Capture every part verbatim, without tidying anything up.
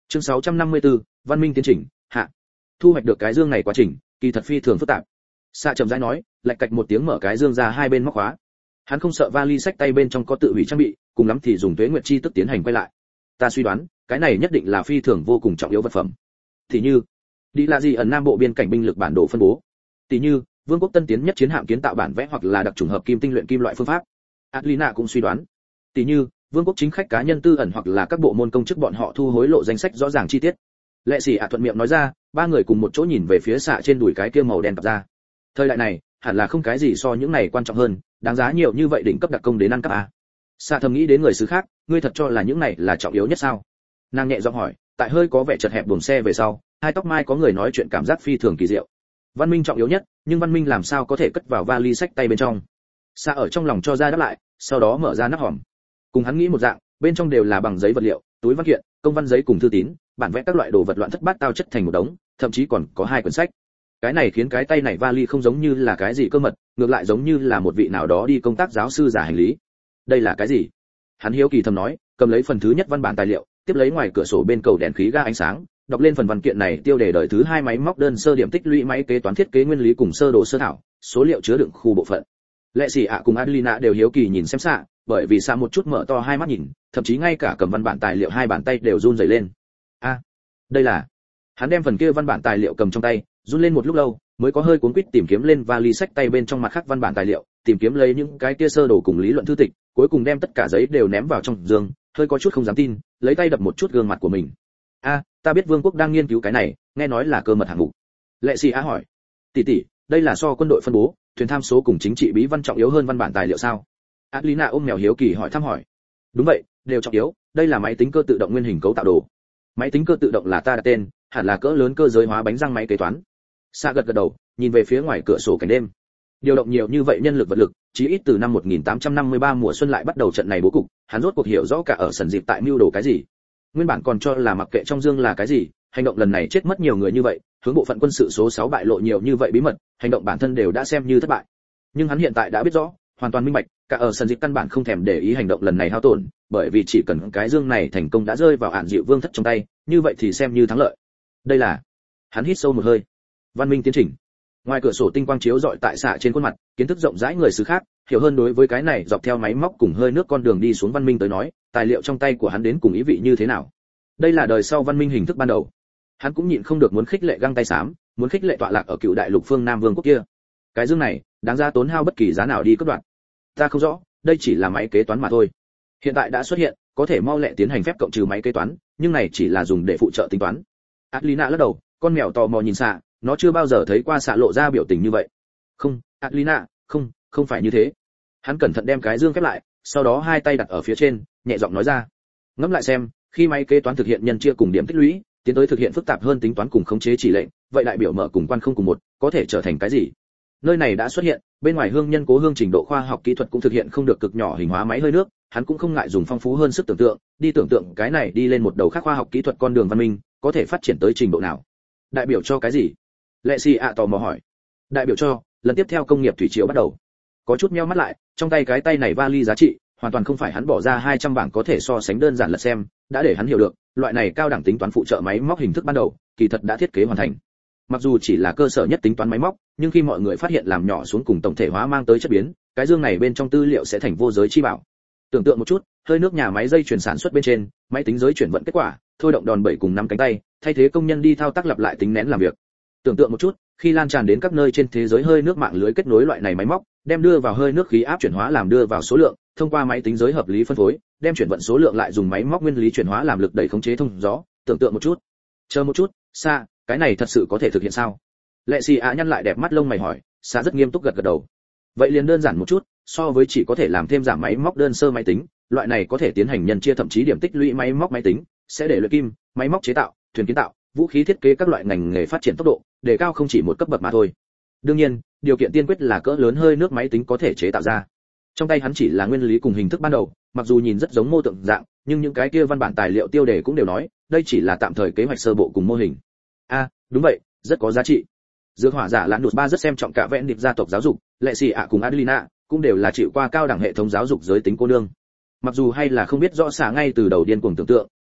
Chương sáu trăm năm mươi tư, văn minh tiến trình, hạ. Thu hoạch được cái dương này quá trình, kỳ thật phi thường phức tạp. Xạ chậm rãi nói, lạch cạch một tiếng mở cái dương ra hai bên móc khóa. Hắn không sợ vali sách tay bên trong có tự hủy trang bị, cùng lắm thì dùng tuế nguyệt chi tức tiến hành quay lại. Ta suy đoán, cái này nhất định là phi thường vô cùng trọng yếu vật phẩm. Thì như, đi là gì ẩn nam bộ biên cảnh binh lực bản đồ phân bố. Tỷ như, vương quốc tân tiến nhất chiến hạm kiến tạo bản vẽ hoặc là đặc trùng hợp kim tinh luyện kim loại phương pháp. Adlina cũng suy đoán. Tỷ như, vương quốc chính khách cá nhân tư ẩn hoặc là các bộ môn công chức bọn họ thu hối lộ danh sách rõ ràng chi tiết. Lệ sĩ ạ thuận miệng nói ra, ba người cùng một chỗ nhìn về phía xạ trên đùi cái kia màu đen cặp ra. Thời đại này, hẳn là không cái gì so những này quan trọng hơn, đáng giá nhiều như vậy đỉnh cấp đặc công đến ăn cắp à? Xạ thầm nghĩ đến người xứ khác, ngươi thật cho là những này là trọng yếu nhất sao? Nàng nhẹ giọng hỏi, tại hơi có vẻ chật hẹp buồng xe về sau, hai tóc mai có người nói chuyện cảm giác phi thường kỳ diệu. Văn minh trọng yếu nhất, nhưng văn minh làm sao có thể cất vào vali sách tay bên trong? Xạ ở trong lòng cho ra đáp lại, sau đó mở ra nắp hòm. Cùng hắn nghĩ một dạng, bên trong đều là bằng giấy vật liệu, túi văn kiện, công văn giấy cùng thư tín, bản vẽ các loại đồ vật loạn thất bát tao chất thành một đống, thậm chí còn có hai quyển sách. Cái này khiến cái tay này vali không giống như là cái gì cơ mật, ngược lại giống như là một vị nào đó đi công tác giáo sư giả hành lý. Đây là cái gì? Hắn hiếu kỳ thầm nói, cầm lấy phần thứ nhất văn bản tài liệu, tiếp lấy ngoài cửa sổ bên cầu đèn khí ga ánh sáng, đọc lên phần văn kiện này tiêu đề đời thứ hai máy móc đơn sơ điểm tích lũy máy kế toán thiết kế nguyên lý cùng sơ đồ sơ thảo, số liệu chứa đựng khu bộ phận. Lệ sĩ ạ cùng Adelina đều hiếu kỳ nhìn xem xạ, bởi vì xạ một chút mở to hai mắt nhìn, thậm chí ngay cả cầm văn bản tài liệu hai bàn tay đều run rẩy lên. A, à, đây là. Hắn đem phần kia văn bản tài liệu cầm trong tay, run lên một lúc lâu, mới có hơi cuốn quýt tìm kiếm lên vali sách tay bên trong mặt khác văn bản tài liệu, tìm kiếm lấy những cái kia sơ đồ cùng lý luận thư tịch, cuối cùng đem tất cả giấy đều ném vào trong giường, hơi có chút không dám tin, lấy tay đập một chút gương mặt của mình. A, à, ta biết vương quốc đang nghiên cứu cái này, nghe nói là cơ mật hạng mục. Lệ sĩ á hỏi, tỷ tỷ, đây là so quân đội phân bố, thuyền tham số cùng chính trị bí văn trọng yếu hơn văn bản tài liệu sao? Adlina ôm mèo hiếu kỳ hỏi thăm hỏi. Đúng vậy, đều trọng yếu, đây là máy tính cơ tự động nguyên hình cấu tạo đồ. Máy tính cơ tự động là ta đặt tên, hẳn là cỡ lớn cơ giới hóa bánh răng máy kế toán. Sa gật gật đầu, nhìn về phía ngoài cửa sổ cảnh đêm. Điều động nhiều như vậy nhân lực vật lực, chí ít từ năm một nghìn tám trăm năm mươi ba mùa xuân lại bắt đầu trận này bố cục, hắn rốt cuộc hiểu rõ cả ở sần dịp tại mưu đồ cái gì. Nguyên bản còn cho là mặc kệ trong dương là cái gì, hành động lần này chết mất nhiều người như vậy, hướng bộ phận quân sự số sáu bại lộ nhiều như vậy bí mật, hành động bản thân đều đã xem như thất bại. Nhưng hắn hiện tại đã biết rõ, hoàn toàn minh bạch, cả ở sân dịp căn bản không thèm để ý hành động lần này hao tổn, bởi vì chỉ cần cái dương này thành công đã rơi vào ản dịu vương thất trong tay, như vậy thì xem như thắng lợi. Đây là. Hắn hít sâu một hơi. Văn minh tiến trình. Ngoài cửa sổ tinh quang chiếu rọi tại xạ trên khuôn mặt, kiến thức rộng rãi người xứ khác, hiểu hơn đối với cái này dọc theo máy móc cùng hơi nước con đường đi xuống văn minh tới nói, tài liệu trong tay của hắn đến cùng ý vị như thế nào. Đây là đời sau văn minh hình thức ban đầu. Hắn cũng nhịn không được muốn khích lệ găng tay xám, muốn khích lệ tọa lạc ở cựu đại lục phương Nam Vương quốc kia. Cái dương này, đáng ra tốn hao bất kỳ giá nào đi cất đoạn. Ta không rõ, đây chỉ là máy kế toán mà thôi. Hiện tại đã xuất hiện, có thể mau lẹ tiến hành phép cộng trừ máy kế toán, nhưng này chỉ là dùng để phụ trợ tính toán. Adlina lắc đầu, con mèo tò mò nhìn xạ, nó chưa bao giờ thấy qua xạ lộ ra biểu tình như vậy. Không, Adlina, không, không phải như thế. Hắn cẩn thận đem cái dương khép lại, sau đó hai tay đặt ở phía trên, nhẹ giọng nói ra. Ngẫm lại xem, khi máy kế toán thực hiện nhân chia cùng điểm tích lũy, tiến tới thực hiện phức tạp hơn tính toán cùng khống chế chỉ lệnh, vậy đại biểu mở cùng quan không cùng một, có thể trở thành cái gì? Nơi này đã xuất hiện, bên ngoài hương nhân cố hương trình độ khoa học kỹ thuật cũng thực hiện không được cực nhỏ hình hóa máy hơi nước, hắn cũng không ngại dùng phong phú hơn sức tưởng tượng, đi tưởng tượng cái này đi lên một đầu khác khoa học kỹ thuật con đường văn minh, có thể phát triển tới trình độ nào? Đại biểu cho cái gì? Lệ Si ạ tò mò hỏi. Đại biểu cho, lần tiếp theo công nghiệp thủy triều bắt đầu. Có chút nheo mắt lại, trong tay cái tay này vali giá trị, hoàn toàn không phải hắn bỏ ra hai trăm bảng có thể so sánh đơn giản lật xem, đã để hắn hiểu được, loại này cao đẳng tính toán phụ trợ máy móc hình thức ban đầu, kỳ thật đã thiết kế hoàn thành. Mặc dù chỉ là cơ sở nhất tính toán máy móc, nhưng khi mọi người phát hiện làm nhỏ xuống cùng tổng thể hóa mang tới chất biến, cái dương này bên trong tư liệu sẽ thành vô giới chi bảo. Tưởng tượng một chút, hơi nước nhà máy dây chuyển sản xuất bên trên, máy tính giới chuyển vận kết quả, thôi động đòn bẩy cùng nắm cánh tay, thay thế công nhân đi thao tác lặp lại tính nén làm việc. Tưởng tượng một chút, khi lan tràn đến các nơi trên thế giới hơi nước mạng lưới kết nối loại này máy móc, đem đưa vào hơi nước khí áp chuyển hóa làm đưa vào số lượng, thông qua máy tính giới hợp lý phân phối, đem chuyển vận số lượng lại dùng máy móc nguyên lý chuyển hóa làm lực đẩy khống chế thông gió. Tưởng tượng một chút, chờ một chút, xa, cái này thật sự có thể thực hiện sao? Lệ Si ạ nhăn lại đẹp mắt lông mày hỏi, xa rất nghiêm túc gật gật đầu. Vậy liền đơn giản một chút, so với chỉ có thể làm thêm giảm máy móc đơn sơ máy tính, loại này có thể tiến hành nhân chia thậm chí điểm tích lũy máy móc máy tính, sẽ để luyện kim, máy móc chế tạo, thuyền kiến tạo, vũ khí thiết kế các loại ngành nghề phát triển tốc độ, đề cao không chỉ một cấp bậc mà thôi. Đương nhiên, điều kiện tiên quyết là cỡ lớn hơi nước máy tính có thể chế tạo ra. Trong tay hắn chỉ là nguyên lý cùng hình thức ban đầu, mặc dù nhìn rất giống mô tượng dạng, nhưng những cái kia văn bản tài liệu tiêu đề cũng đều nói, đây chỉ là tạm thời kế hoạch sơ bộ cùng mô hình. A, à, đúng vậy, rất có giá trị. Dược hỏa giả Lãn Đột Ba rất xem trọng cả vẹn điệp gia tộc giáo dục, Lệ Si ạ cùng Adelina cũng đều là chịu qua cao đẳng hệ thống giáo dục giới tính cô nương. Mặc dù hay là không biết rõ xả ngay từ đầu điên cuồng tưởng tượng,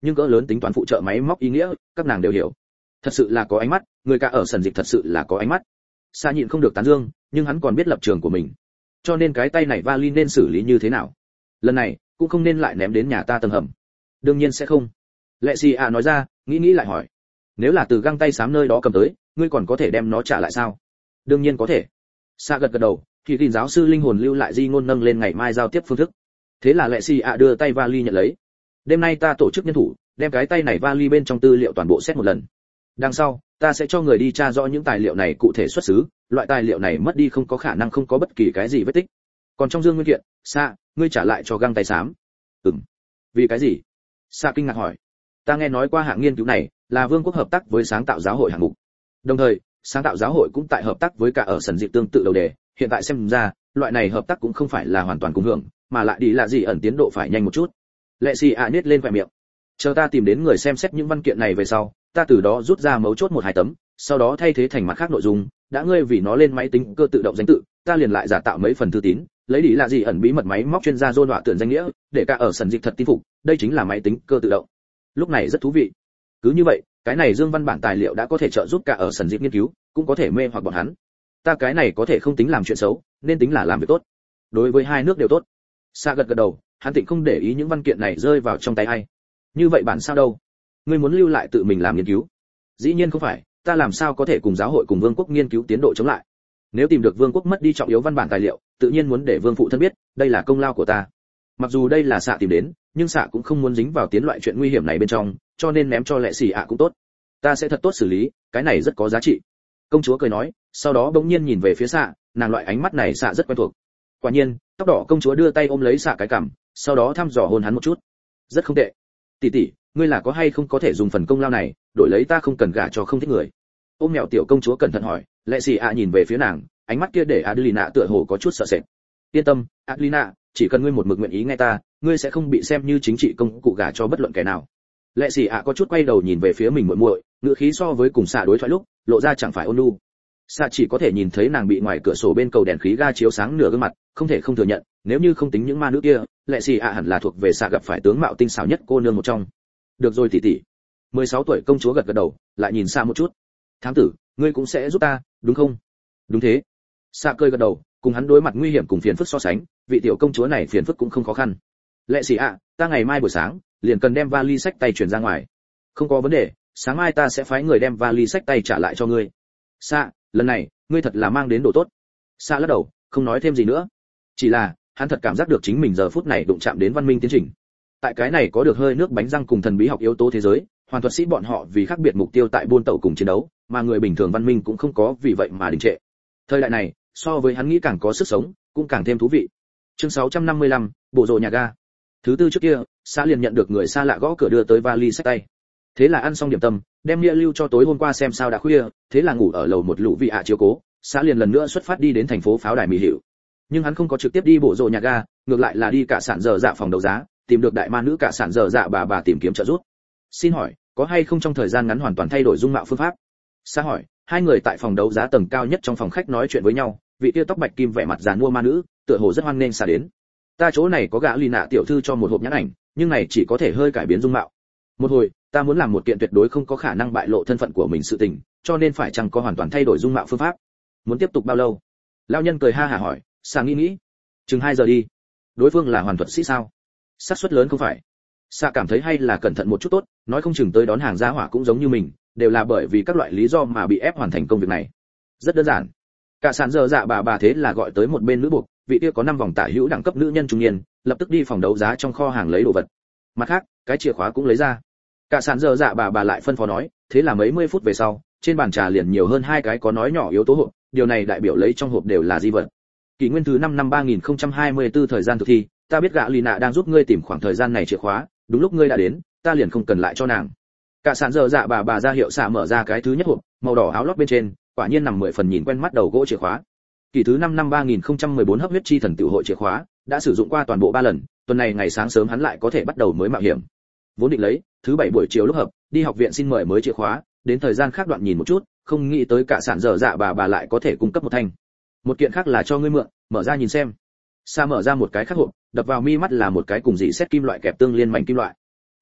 nhưng cỡ lớn tính toán phụ trợ máy móc ý nghĩa các nàng đều hiểu. Thật sự là có ánh mắt, người cả ở sần dịch thật sự là có ánh mắt. Sa nhịn không được tán dương, nhưng hắn còn biết lập trường của mình, cho nên cái tay này vali nên xử lý như thế nào. Lần này cũng không nên lại ném đến nhà ta tầng hầm. Đương nhiên sẽ không. Lệ xì ạ nói ra, nghĩ nghĩ lại hỏi, nếu là từ găng tay xám nơi đó cầm tới, ngươi còn có thể đem nó trả lại sao? Đương nhiên có thể. Sa gật gật đầu, thì tin giáo sư linh hồn lưu lại di ngôn nâng lên ngày mai giao tiếp phương thức. Thế là Lệ xì ạ đưa tay vali nhận lấy. Đêm nay ta tổ chức nhân thủ, đem cái tay này vali bên trong tư liệu toàn bộ xét một lần. Đằng sau, ta sẽ cho người đi tra rõ những tài liệu này cụ thể xuất xứ, loại tài liệu này mất đi không có khả năng không có bất kỳ cái gì vết tích. Còn trong dương nguyên kiện, Sa, ngươi trả lại cho găng tay xám. Ừm. Vì cái gì? Sa kinh ngạc hỏi. Ta nghe nói qua hạng nghiên cứu này là vương quốc hợp tác với sáng tạo giáo hội hạng mục. Đồng thời, sáng tạo giáo hội cũng tại hợp tác với cả ở sần dị tương tự đầu đề, hiện tại xem ra, loại này hợp tác cũng không phải là hoàn toàn cùng hưởng, mà lại đi là gì ẩn tiến độ phải nhanh một chút. Lệ xì ạ nhếch lên khóe miệng. Chờ ta tìm đến người xem xét những văn kiện này về sau, ta từ đó rút ra mấu chốt một hai tấm, sau đó thay thế thành mặt khác nội dung, đã ngươi vì nó lên máy tính cơ tự động danh tự, ta liền lại giả tạo mấy phần thư tín, lấy đi là gì ẩn bí mật máy móc chuyên gia dôn đọa tưởng danh nghĩa, để cả ở sần dịch thật tin phục, đây chính là máy tính cơ tự động. Lúc này rất thú vị. Cứ như vậy, cái này dương văn bản tài liệu đã có thể trợ giúp cả ở sần dịch nghiên cứu, cũng có thể mê hoặc bọn hắn. Ta cái này có thể không tính làm chuyện xấu, nên tính là làm việc tốt. Đối với hai nước đều tốt. Sa gật gật đầu, hắn tịnh không để ý những văn kiện này rơi vào trong tay ai. Như vậy bản sao đâu? Ngươi muốn lưu lại tự mình làm nghiên cứu? Dĩ nhiên không phải, ta làm sao có thể cùng giáo hội cùng vương quốc nghiên cứu tiến độ chống lại? Nếu tìm được vương quốc mất đi trọng yếu văn bản tài liệu, tự nhiên muốn để vương phụ thân biết, đây là công lao của ta. Mặc dù đây là Xạ tìm đến, nhưng Xạ cũng không muốn dính vào tiến loại chuyện nguy hiểm này bên trong, cho nên ném cho Lệ xì ạ cũng tốt. Ta sẽ thật tốt xử lý, cái này rất có giá trị. Công chúa cười nói, sau đó bỗng nhiên nhìn về phía Xạ, nàng loại ánh mắt này Xạ rất quen thuộc. Quả nhiên, tóc đỏ công chúa đưa tay ôm lấy Xạ cái cằm, sau đó thăm dò hôn hắn một chút. Rất không tệ. Tỷ tỷ, ngươi là có hay không có thể dùng phần công lao này, đổi lấy ta không cần gả cho không thích người. Ôm mèo tiểu công chúa cẩn thận hỏi, Lệ xì ạ nhìn về phía nàng, ánh mắt kia để Adelina tựa hồ có chút sợ sệt. Yên tâm, Adelina, chỉ cần ngươi một mực nguyện ý nghe ta, ngươi sẽ không bị xem như chính trị công cụ gả cho bất luận kẻ nào. Lệ xì ạ có chút quay đầu nhìn về phía mình muội muội, ngữ khí so với cùng Xạ đối thoại lúc, lộ ra chẳng phải ôn nhu. Xạ chỉ có thể nhìn thấy nàng bị ngoài cửa sổ bên cầu đèn khí ga chiếu sáng nửa gương mặt, không thể không thừa nhận, nếu như không tính những ma nữ kia, Lệ xì ạ hẳn là thuộc về Xạ gặp phải tướng mạo tinh xảo nhất cô nương một trong. Được rồi tỷ tỷ. mười sáu tuổi công chúa gật gật đầu, lại nhìn Xạ một chút. Thám tử, ngươi cũng sẽ giúp ta, đúng không? Đúng thế. Xạ cười gật đầu, cùng hắn đối mặt nguy hiểm cùng phiền phức so sánh, vị tiểu công chúa này phiền phức cũng không khó khăn. Lệ xì ạ, ta ngày mai buổi sáng liền cần đem vali sách tay chuyển ra ngoài. Không có vấn đề, sáng mai ta sẽ phái người đem vali sách tay trả lại cho ngươi. Xạ, lần này ngươi thật là mang đến đồ tốt. Xạ lắc đầu, không nói thêm gì nữa. Chỉ là hắn thật cảm giác được chính mình giờ phút này đụng chạm đến văn minh tiến trình. Tại cái này có được hơi nước bánh răng cùng thần bí học yếu tố thế giới, hoàn thuật sĩ bọn họ vì khác biệt mục tiêu tại buôn tẩu cùng chiến đấu, mà người bình thường văn minh cũng không có vì vậy mà đình trệ. Thời đại này, so với hắn nghĩ càng có sức sống, cũng càng thêm thú vị. Chương sáu trăm năm mươi lăm, bộ rộ nhà ga. Thứ tư trước kia, Xã liền nhận được người xa lạ gõ cửa đưa tới vali sách tay. Thế là ăn xong điểm tâm, đem nghĩa lưu cho tối hôm qua xem sao đã khuya, thế là ngủ ở lầu một lũ vị ạ chiếu cố, Xã liền lần nữa xuất phát đi đến thành phố pháo đài mỹ hiệu. Nhưng hắn không có trực tiếp đi bộ rộ nhà ga, ngược lại là đi cả sản dở dạ phòng đấu giá, tìm được đại ma nữ cả sản dở dạ bà bà tìm kiếm trợ giúp. Xin hỏi, có hay không trong thời gian ngắn hoàn toàn thay đổi dung mạo phương pháp? Xã hỏi. Hai người tại phòng đấu giá tầng cao nhất trong phòng khách nói chuyện với nhau, vị kia tóc bạch kim vẻ mặt giàn mua ma nữ, tựa hồ rất hoan nghênh Xã đến. Ta chỗ này có gã lì nạ tiểu thư cho một hộp nhãn ảnh, nhưng này chỉ có thể hơi cải biến dung mạo. Một hồi, ta muốn làm một kiện tuyệt đối không có khả năng bại lộ thân phận của mình sự tình, cho nên phải chăng có hoàn toàn thay đổi dung mạo phương pháp. Muốn tiếp tục bao lâu? Lão nhân cười ha hả hỏi. Xã nghĩ nghĩ, chừng hai giờ đi. Đối phương là hoàn thuật sĩ sao? Xác suất lớn không phải. Xã cảm thấy hay là cẩn thận một chút tốt, nói không chừng tới đón hàng giá hỏa cũng giống như mình, đều là bởi vì các loại lý do mà bị ép hoàn thành công việc này. Rất đơn giản. Cả sản dở dạ bà bà thế là gọi tới một bên nữ buộc, vị kia có năm vòng tả hữu đẳng cấp nữ nhân trung niên, lập tức đi phòng đấu giá trong kho hàng lấy đồ vật. Mặt khác, cái chìa khóa cũng lấy ra. Cả sản dở dạ bà bà lại phân phó nói, thế là mấy mươi phút về sau, trên bàn trà liền nhiều hơn hai cái có nói nhỏ yếu tố hộp, điều này đại biểu lấy trong hộp đều là di vật. Kỷ nguyên thứ năm năm ba nghìn không trăm hai mươi tư thời gian thực thi, ta biết gã Lina đang giúp ngươi tìm khoảng thời gian này chìa khóa, đúng lúc ngươi đã đến, ta liền không cần lại cho nàng. Cả sản dở dạ bà bà ra hiệu Xạ mở ra cái thứ nhất hộp, màu đỏ áo lót bên trên, quả nhiên nằm mười phần nhìn quen mắt đầu gỗ chìa khóa. Kỳ thứ năm năm ba nghìn không trăm mười bốn hấp huyết chi thần tiểu hội chìa khóa, đã sử dụng qua toàn bộ ba lần, tuần này ngày sáng sớm hắn lại có thể bắt đầu mới mạo hiểm. Vốn định lấy, thứ bảy buổi chiều lúc hợp, đi học viện xin mời mới chìa khóa, đến thời gian khác đoạn nhìn một chút, không nghĩ tới cả sản dở dạ bà bà lại có thể cung cấp một thanh. Một kiện khác là cho ngươi mượn, mở ra nhìn xem. Sa mở ra một cái khác hộp, đập vào mi mắt là một cái cùng dị xét kim loại kẹp tương liên mảnh kim loại.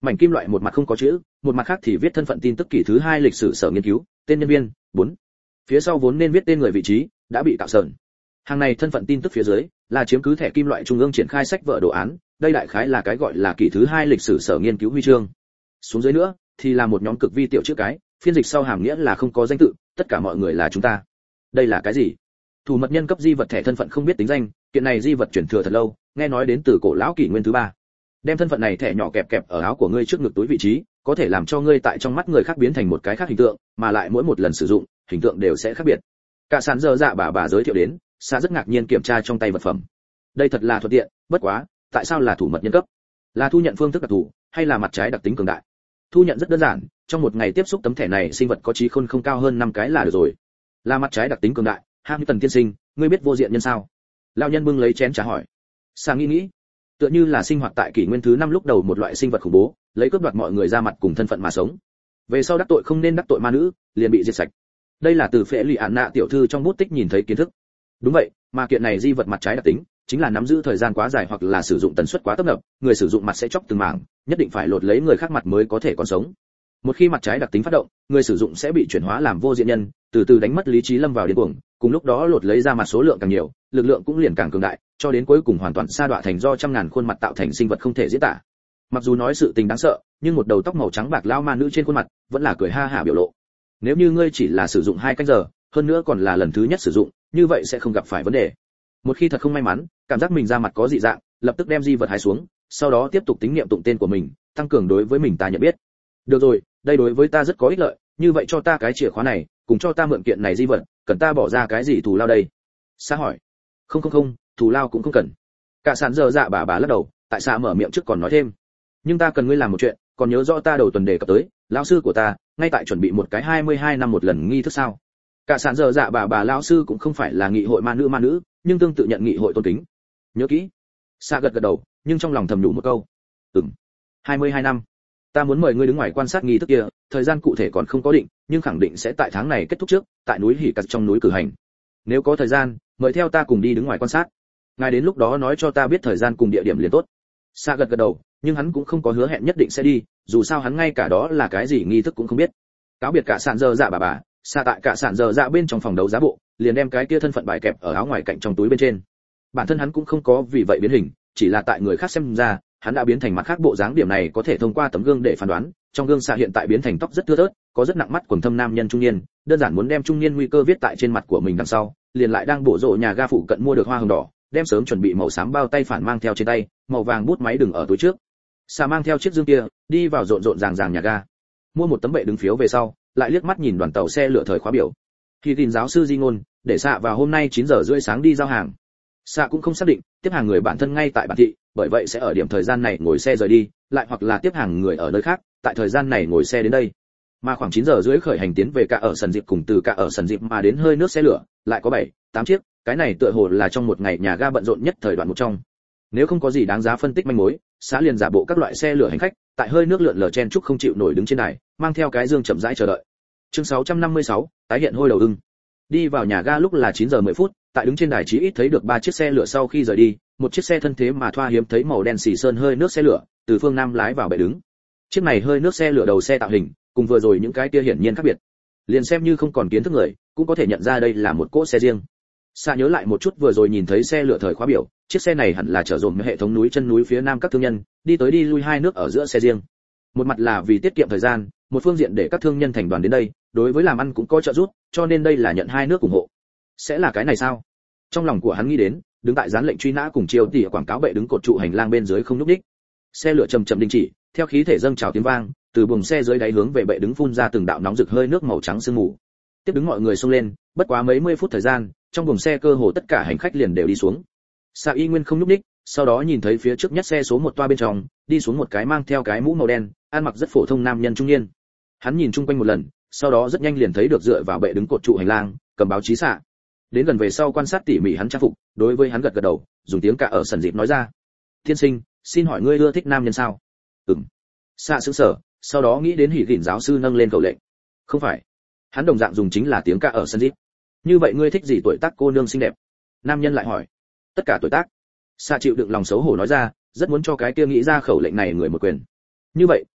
Mảnh kim loại một mặt không có chữ, một mặt khác thì viết thân phận tin tức kỳ thứ hai lịch sử sở nghiên cứu, tên nhân viên, bốn. Phía sau vốn nên viết tên người vị trí, đã bị cạo sờn. Hàng này thân phận tin tức phía dưới là chiếm cứ thẻ kim loại trung ương triển khai sách vở đồ án, đây đại khái là cái gọi là kỳ thứ hai lịch sử sở nghiên cứu huy chương. Xuống dưới nữa thì là một nhóm cực vi tiểu chữ cái, phiên dịch sau hàm nghĩa là không có danh tự, tất cả mọi người là chúng ta. Đây là cái gì? Thủ mật nhân cấp di vật thẻ thân phận không biết tính danh, kiện này di vật chuyển thừa thật lâu, nghe nói đến từ cổ lão kỷ nguyên thứ ba. Đem thân phận này thẻ nhỏ kẹp kẹp ở áo của ngươi trước ngực túi vị trí, có thể làm cho ngươi tại trong mắt người khác biến thành một cái khác hình tượng, mà lại mỗi một lần sử dụng, hình tượng đều sẽ khác biệt. Cả sàn giờ dạ bà bà giới thiệu đến, Sa rất ngạc nhiên kiểm tra trong tay vật phẩm. Đây thật là thuận tiện, bất quá, tại sao là thủ mật nhân cấp? Là thu nhận phương thức đặc thù, hay là mặt trái đặc tính cường đại? Thu nhận rất đơn giản, trong một ngày tiếp xúc tấm thẻ này sinh vật có trí khôn không cao hơn năm cái là được rồi. Là mặt trái đặc tính cường đại, Hamilton tiên sinh, ngươi biết vô diện nhân sao? Lão nhân bưng lấy chén trà hỏi. Sa nghĩ nghĩ, tựa như là sinh hoạt tại kỷ nguyên thứ năm lúc đầu một loại sinh vật khủng bố, lấy cướp đoạt mọi người ra mặt cùng thân phận mà sống. Về sau đắc tội không nên đắc tội ma nữ, liền bị diệt sạch. Đây là từ Phệ Lị Án Nạ tiểu thư trong bút tích nhìn thấy kiến thức. Đúng vậy, mà kiện này di vật mặt trái đặc tính, chính là nắm giữ thời gian quá dài hoặc là sử dụng tần suất quá tấp nập, người sử dụng mặt sẽ chóc từng mảng, nhất định phải lột lấy người khác mặt mới có thể còn sống. Một khi mặt trái đặc tính phát động, người sử dụng sẽ bị chuyển hóa làm vô diện nhân, từ từ đánh mất lý trí lâm vào điên cuồng, cùng lúc đó lột lấy ra mặt số lượng càng nhiều, lực lượng cũng liền càng cường đại, cho đến cuối cùng hoàn toàn sa đọa thành do trăm ngàn khuôn mặt tạo thành sinh vật không thể diễn tả. Mặc dù nói sự tình đáng sợ, nhưng một đầu tóc màu trắng bạc lao ma nữ trên khuôn mặt vẫn là cười ha hả biểu lộ. Nếu như ngươi chỉ là sử dụng hai canh giờ, hơn nữa còn là lần thứ nhất sử dụng, như vậy sẽ không gặp phải vấn đề. Một khi thật không may mắn, cảm giác mình da mặt có dị dạng, lập tức đem di vật hái xuống, sau đó tiếp tục tính niệm tụng tên của mình, tăng cường đối với mình ta nhận biết. Được rồi, đây đối với ta rất có ích lợi, như vậy cho ta cái chìa khóa này, cùng cho ta mượn kiện này di vật, cần ta bỏ ra cái gì thù lao đây? Sa hỏi. Không không không, thù lao cũng không cần. Cả sàn giờ dạ bà bà lắc đầu, tại sao mở miệng trước còn nói thêm. Nhưng ta cần ngươi làm một chuyện, còn nhớ rõ ta đầu tuần đề cập tới, lão sư của ta, ngay tại chuẩn bị một cái hai mươi hai năm một lần nghi thức sao? Cả sàn giờ dạ bà bà lão sư cũng không phải là nghị hội ma nữ ma nữ, nhưng tương tự nhận nghị hội tôn kính. Nhớ kỹ. Sa gật gật đầu, nhưng trong lòng thầm nhủ một câu. Ừm. hai mươi hai năm. Ta muốn mời ngươi đứng ngoài quan sát nghi thức kia, thời gian cụ thể còn không có định, nhưng khẳng định sẽ tại tháng này kết thúc trước, tại núi Hỉ Cật trong núi cử hành. Nếu có thời gian, mời theo ta cùng đi đứng ngoài quan sát. Ngài đến lúc đó nói cho ta biết thời gian cùng địa điểm liền tốt. Sa gật gật đầu, nhưng hắn cũng không có hứa hẹn nhất định sẽ đi, dù sao hắn ngay cả đó là cái gì nghi thức cũng không biết. Cáo biệt cả sạn giờ dạ bà bà, Sa tại cả sạn giờ dạ bên trong phòng đấu giá bộ, liền đem cái kia thân phận bài kẹp ở áo ngoài cạnh trong túi bên trên. Bản thân hắn cũng không có vì vậy biến hình, chỉ là tại người khác xem ra, hắn đã biến thành mặt khác bộ dáng, điểm này có thể thông qua tấm gương để phán đoán. Trong gương Sa hiện tại biến thành tóc rất thưa thớt, có rất nặng mắt quầng thâm nam nhân trung niên, đơn giản muốn đem trung niên nguy cơ viết tại trên mặt của mình đằng sau, liền lại đang bổ rộ nhà ga phụ cận mua được hoa hồng đỏ, đem sớm chuẩn bị màu xám bao tay phản mang theo trên tay, màu vàng bút máy đừng ở túi trước. Sa mang theo chiếc dương kia, đi vào rộn rộn ràng ràng nhà ga. Mua một tấm bệ đứng phiếu về sau, lại liếc mắt nhìn đoàn tàu xe lửa thời khóa biểu. Khi tin giáo sư Di ngôn, để Sa vào hôm nay chín giờ rưỡi sáng đi giao hàng. Sa cũng không xác định tiếp hàng người bản thân ngay tại bản thị, bởi vậy sẽ ở điểm thời gian này ngồi xe rời đi, lại hoặc là tiếp hàng người ở nơi khác, tại thời gian này ngồi xe đến đây. Mà khoảng chín giờ rưỡi khởi hành tiến về cả ở sân dịp, cùng từ cả ở sân dịp mà đến hơi nước xe lửa, lại có bảy, tám chiếc, cái này tựa hồ là trong một ngày nhà ga bận rộn nhất thời đoạn một trong. Nếu không có gì đáng giá phân tích manh mối, Sa liền giả bộ các loại xe lửa hành khách, tại hơi nước lượn lờ chen chúc không chịu nổi đứng trên đài, mang theo cái dương chậm rãi chờ đợi. Chương sáu trăm năm mươi sáu, tái hiện hôi đầu ưng. Đi vào nhà ga lúc là chín giờ mười phút, tại đứng trên đài chí ít thấy được ba chiếc xe lửa sau khi rời đi, một chiếc xe thân thế mà thoa hiếm thấy màu đen xì sơn hơi nước xe lửa, từ phương nam lái vào bệ đứng. Chiếc này hơi nước xe lửa đầu xe tạo hình, cùng vừa rồi những cái kia hiển nhiên khác biệt. Liền xem như không còn kiến thức người, cũng có thể nhận ra đây là một cỗ xe riêng. Sa nhớ lại một chút vừa rồi nhìn thấy xe lửa thời khóa biểu, chiếc xe này hẳn là chở dồn hệ thống núi chân núi phía nam các thương nhân, đi tới đi lui hai nước ở giữa xe riêng. Một mặt là vì tiết kiệm thời gian, một phương diện để các thương nhân thành đoàn đến đây, đối với làm ăn cũng có trợ giúp, cho nên đây là nhận hai nước ủng hộ. Sẽ là cái này sao? Trong lòng của hắn nghĩ đến, đứng tại dán lệnh truy nã cùng chiêu tỉ quảng cáo bệ đứng cột trụ hành lang bên dưới không nhúc nhích. Xe lửa chậm chậm đình chỉ, theo khí thể dâng trào tiếng vang, từ buồng xe dưới đáy hướng về bệ đứng phun ra từng đạo nóng rực hơi nước màu trắng sương mù. Tiếp đứng mọi người xông lên, bất quá mấy mươi phút thời gian, trong buồng xe cơ hồ tất cả hành khách liền đều đi xuống. Sa y nguyên không nhúc nhích, sau đó nhìn thấy phía trước nhất xe số một toa bên trong, đi xuống một cái mang theo cái mũ màu đen, ăn mặc rất phổ thông nam nhân trung niên. Hắn nhìn chung quanh một lần, sau đó rất nhanh liền thấy được dựa vào bệ đứng cột trụ hành lang, cầm báo chí xạ. Đến gần về sau quan sát tỉ mỉ hắn trang phục, đối với hắn gật gật đầu, dùng tiếng cả ở sần dịp nói ra: "Thiên sinh, xin hỏi ngươi ưa thích nam nhân sao?" "Ừm." Xạ sững sờ, sau đó nghĩ đến Hỉ Gìn giáo sư nâng lên khẩu lệnh. "Không phải." Hắn đồng dạng dùng chính là tiếng cả ở sần dịp. "Như vậy ngươi thích gì tuổi tác cô nương xinh đẹp?" Nam nhân lại hỏi. "Tất cả tuổi tác." Xạ chịu đựng lòng xấu hổ nói ra, rất muốn cho cái kia nghĩ ra khẩu lệnh này người một quyền. "Như vậy,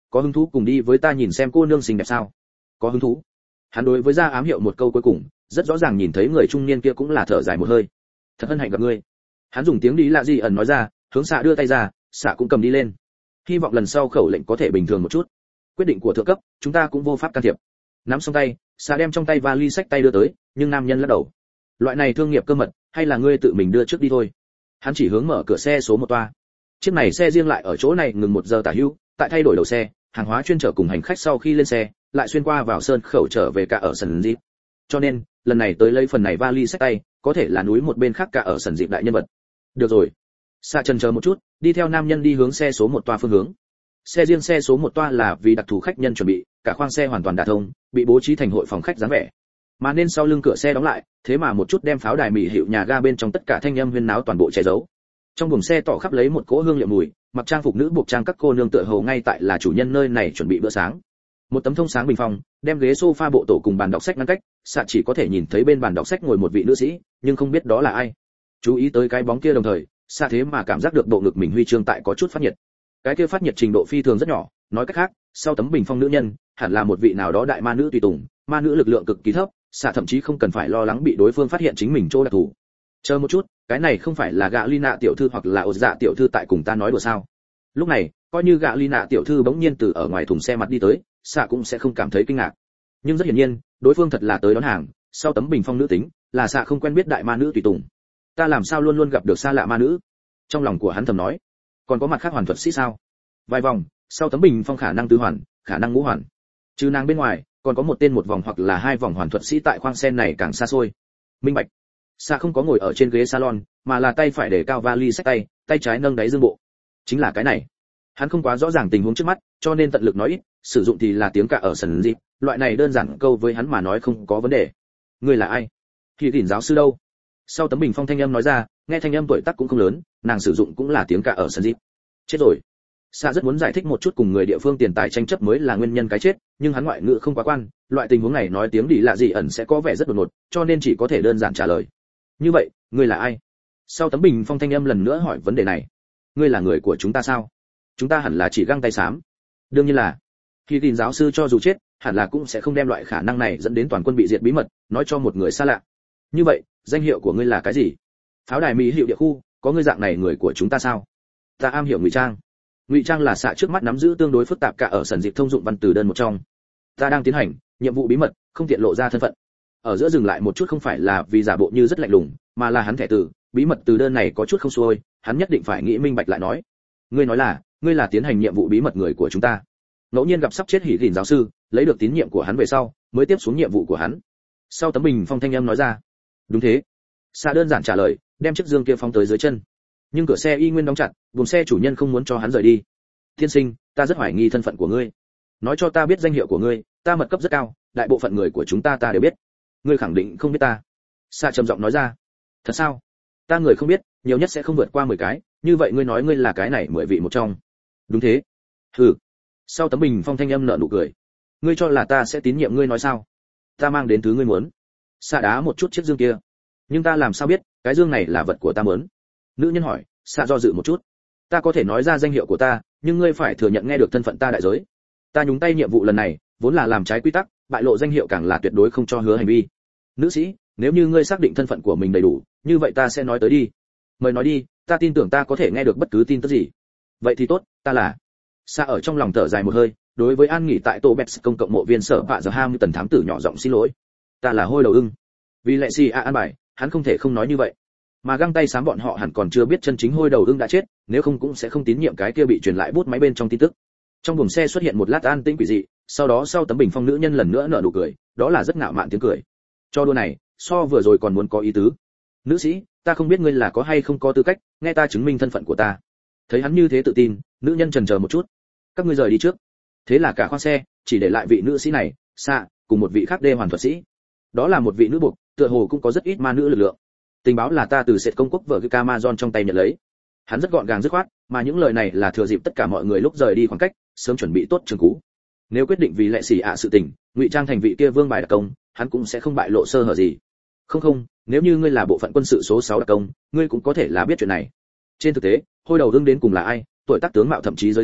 có hứng thú cùng đi với ta nhìn xem cô nương xinh đẹp sao? Có hứng thú. Hắn đối với Gia ám hiệu một câu cuối cùng, rất rõ ràng nhìn thấy người trung niên kia cũng là thở dài một hơi. Thật hân hạnh gặp ngươi. Hắn dùng tiếng đi lạ gì ẩn nói ra, hướng xạ đưa tay ra, xạ cũng cầm đi lên. Hy vọng lần sau khẩu lệnh có thể bình thường một chút. Quyết định của thượng cấp, chúng ta cũng vô pháp can thiệp. Nắm xong tay, xạ đem trong tay vali sách tay đưa tới, nhưng nam nhân lắc đầu. Loại này thương nghiệp cơ mật, hay là ngươi tự mình đưa trước đi thôi. Hắn chỉ hướng mở cửa xe số một toa. Chiếc này xe riêng lại ở chỗ này ngừng một giờ tả hữu, tại thay đổi đầu xe, hàng hóa chuyên chở cùng hành khách sau khi lên xe, lại xuyên qua vào sơn khẩu trở về cả ở sân dịp. Cho nên, lần này tới lấy phần này vali sách tay, có thể là núi một bên khác cả ở sân dịp đại nhân vật. Được rồi. Xạ chần chờ một chút, đi theo nam nhân đi hướng xe số một toa phương hướng. Xe riêng xe số một toa là vì đặc thù khách nhân chuẩn bị, cả khoang xe hoàn toàn đả thông, bị bố trí thành hội phòng khách dáng vẻ. Mà nên sau lưng cửa xe đóng lại, thế mà một chút đem pháo đài mỉ hiệu nhà ga bên trong tất cả thanh âm huyên náo toàn bộ che giấu. Trong buồng xe tỏ khắp lấy một cỗ hương liệu mùi, mặc trang phục nữ buộc trang các cô nương tựa hồ ngay tại là chủ nhân nơi này chuẩn bị bữa sáng. Một tấm thông sáng bình phong, đem ghế sofa bộ tổ cùng bàn đọc sách ngăn cách, Sạ chỉ có thể nhìn thấy bên bàn đọc sách ngồi một vị nữ sĩ, nhưng không biết đó là ai. Chú ý tới cái bóng kia đồng thời, Sạ thế mà cảm giác được bộ ngực mình huy chương tại có chút phát nhiệt. Cái kia phát nhiệt trình độ phi thường rất nhỏ, nói cách khác, sau tấm bình phong nữ nhân, hẳn là một vị nào đó đại ma nữ tùy tùng, ma nữ lực lượng cực kỳ thấp, Sạ thậm chí không cần phải lo lắng bị đối phương phát hiện chính mình chỗ đặc thù. Chờ một chút, cái này không phải là gạ Lina tiểu thư hoặc là ột dạ tiểu thư tại cùng ta nói đùa sao? Lúc này, coi như gạ Lina tiểu thư bỗng nhiên từ ở ngoài thùng xe mặt đi tới, Sạ cũng sẽ không cảm thấy kinh ngạc. Nhưng rất hiển nhiên, đối phương thật là tới đón hàng, sau tấm bình phong nữ tính, là Sạ không quen biết đại ma nữ tùy tùng. Ta làm sao luôn luôn gặp được xa lạ ma nữ? Trong lòng của hắn thầm nói. Còn có mặt khác hoàn thuật sĩ sao? Vài vòng, sau tấm bình phong khả năng tứ hoàn, khả năng ngũ hoàn. Trừ nàng bên ngoài, còn có một tên một vòng hoặc là hai vòng hoàn thuật sĩ tại khoang xe này càng xa xôi. Minh bạch. Sạ không có ngồi ở trên ghế salon, mà là tay phải để cao vali sách tay, tay trái nâng đáy dương bộ. Chính là cái này. Hắn không quá rõ ràng tình huống trước mắt, cho nên tận lực nói ít, sử dụng thì là tiếng cả ở sân gì, loại này đơn giản câu với hắn mà nói không có vấn đề. Ngươi là ai? Thì Kỷ giáo sư đâu? Sau tấm bình phong thanh âm nói ra, nghe thanh âm tuổi tác cũng không lớn, nàng sử dụng cũng là tiếng cả ở sân gì. Chết rồi. Sạ rất muốn giải thích một chút cùng người địa phương tiền tài tranh chấp mới là nguyên nhân cái chết, nhưng hắn ngoại ngữ không quá quan, loại tình huống này nói tiếng đi lạ gì ẩn sẽ có vẻ rất đột ngột, cho nên chỉ có thể đơn giản trả lời. Như vậy, ngươi là ai? Sau tấm bình phong thanh âm lần nữa hỏi vấn đề này. Ngươi là người của chúng ta sao? Chúng ta hẳn là chỉ găng tay xám. Đương nhiên là. Khi tin giáo sư cho dù chết, hẳn là cũng sẽ không đem loại khả năng này dẫn đến toàn quân bị diệt bí mật, nói cho một người xa lạ. Như vậy, danh hiệu của ngươi là cái gì? Pháo đài mỹ hiệu địa khu, có ngươi dạng này người của chúng ta sao? Ta am hiểu ngụy trang. Ngụy trang là xạ trước mắt nắm giữ tương đối phức tạp cả ở sần dịp thông dụng văn từ đơn một trong. Ta đang tiến hành nhiệm vụ bí mật, không tiện lộ ra thân phận. Ở giữa dừng lại một chút không phải là vì giả bộ như rất lạnh lùng, mà là hắn thẻ từ, bí mật từ đơn này có chút không xuôi, hắn nhất định phải nghĩ minh bạch lại nói. Ngươi nói là, ngươi là tiến hành nhiệm vụ bí mật người của chúng ta. Ngẫu nhiên gặp sắp chết Hỉ Gìn giáo sư, lấy được tín nhiệm của hắn về sau, mới tiếp xuống nhiệm vụ của hắn. Sau tấm bình phong thanh âm nói ra. Đúng thế. Xạ đơn giản trả lời, đem chiếc dương kia phóng tới dưới chân. Nhưng cửa xe y nguyên đóng chặt, buồng xe chủ nhân không muốn cho hắn rời đi. Tiên sinh, ta rất hoài nghi thân phận của ngươi. Nói cho ta biết danh hiệu của ngươi, ta mật cấp rất cao, đại bộ phận người của chúng ta ta đều biết. Ngươi khẳng định không biết ta. Xạ trầm giọng nói ra. Thật sao? Ta người không biết, nhiều nhất sẽ không vượt qua mười cái, như vậy ngươi nói ngươi là cái này mười vị một trong. Đúng thế. Hừ. Sau tấm bình phong thanh âm nở nụ cười. Ngươi cho là ta sẽ tín nhiệm ngươi nói sao? Ta mang đến thứ ngươi muốn. Xạ đá một chút chiếc dương kia. Nhưng ta làm sao biết, cái dương này là vật của ta muốn? Nữ nhân hỏi. Xạ do dự một chút. Ta có thể nói ra danh hiệu của ta, nhưng ngươi phải thừa nhận nghe được thân phận ta đại giới. Ta nhúng tay nhiệm vụ lần này, vốn là làm trái quy tắc, bại lộ danh hiệu càng là tuyệt đối không cho hứa hành vi. Nữ sĩ, nếu như ngươi xác định thân phận của mình đầy đủ, như vậy ta sẽ nói tới đi. Mời nói đi, ta tin tưởng ta có thể nghe được bất cứ tin tức gì. Vậy thì tốt, ta là. Sa ở trong lòng thở dài một hơi, đối với an nghỉ tại Tô Bets công cộng mộ viên sở vạ giờ ham tần thám tử nhỏ giọng xin lỗi. Ta là hôi đầu ưng. Vì lệ si a an bài, hắn không thể không nói như vậy. Mà găng tay xám bọn họ hẳn còn chưa biết chân chính hôi đầu ưng đã chết, nếu không cũng sẽ không tín nhiệm cái kia bị truyền lại bút máy bên trong tin tức. Trong buồng xe xuất hiện một lát an tĩnh quỷ dị, sau đó sau tấm bình phong nữ nhân lần nữa nở nụ cười, đó là rất ngạo mạn tiếng cười. Cho đùa này, so vừa rồi còn muốn có ý tứ. Nữ sĩ, ta không biết ngươi là có hay không có tư cách, nghe ta chứng minh thân phận của ta. Thấy hắn như thế tự tin, nữ nhân chần chờ một chút. Các ngươi rời đi trước. Thế là cả khoang xe chỉ để lại vị nữ sĩ này, Xạ, cùng một vị khác đê hoàn thuật sĩ. Đó là một vị nữ buộc, tựa hồ cũng có rất ít ma nữ lực lượng. Tình báo là ta từ sệt công quốc vợ cái Amazon trong tay nhận lấy. Hắn rất gọn gàng dứt khoát, mà những lời này là thừa dịp tất cả mọi người lúc rời đi khoảng cách, sớm chuẩn bị tốt trường cũ. Nếu quyết định vì lệ xỉ ạ sự tình, ngụy trang thành vị kia vương bài đặc công, hắn cũng sẽ không bại lộ sơ hở gì. Không không, nếu như ngươi là bộ phận quân sự số sáu đặc công, ngươi cũng có thể là biết chuyện này. Trên thực tế, hôi đầu đương đến cùng là ai, tuổi tác tướng mạo thậm chí giới tính,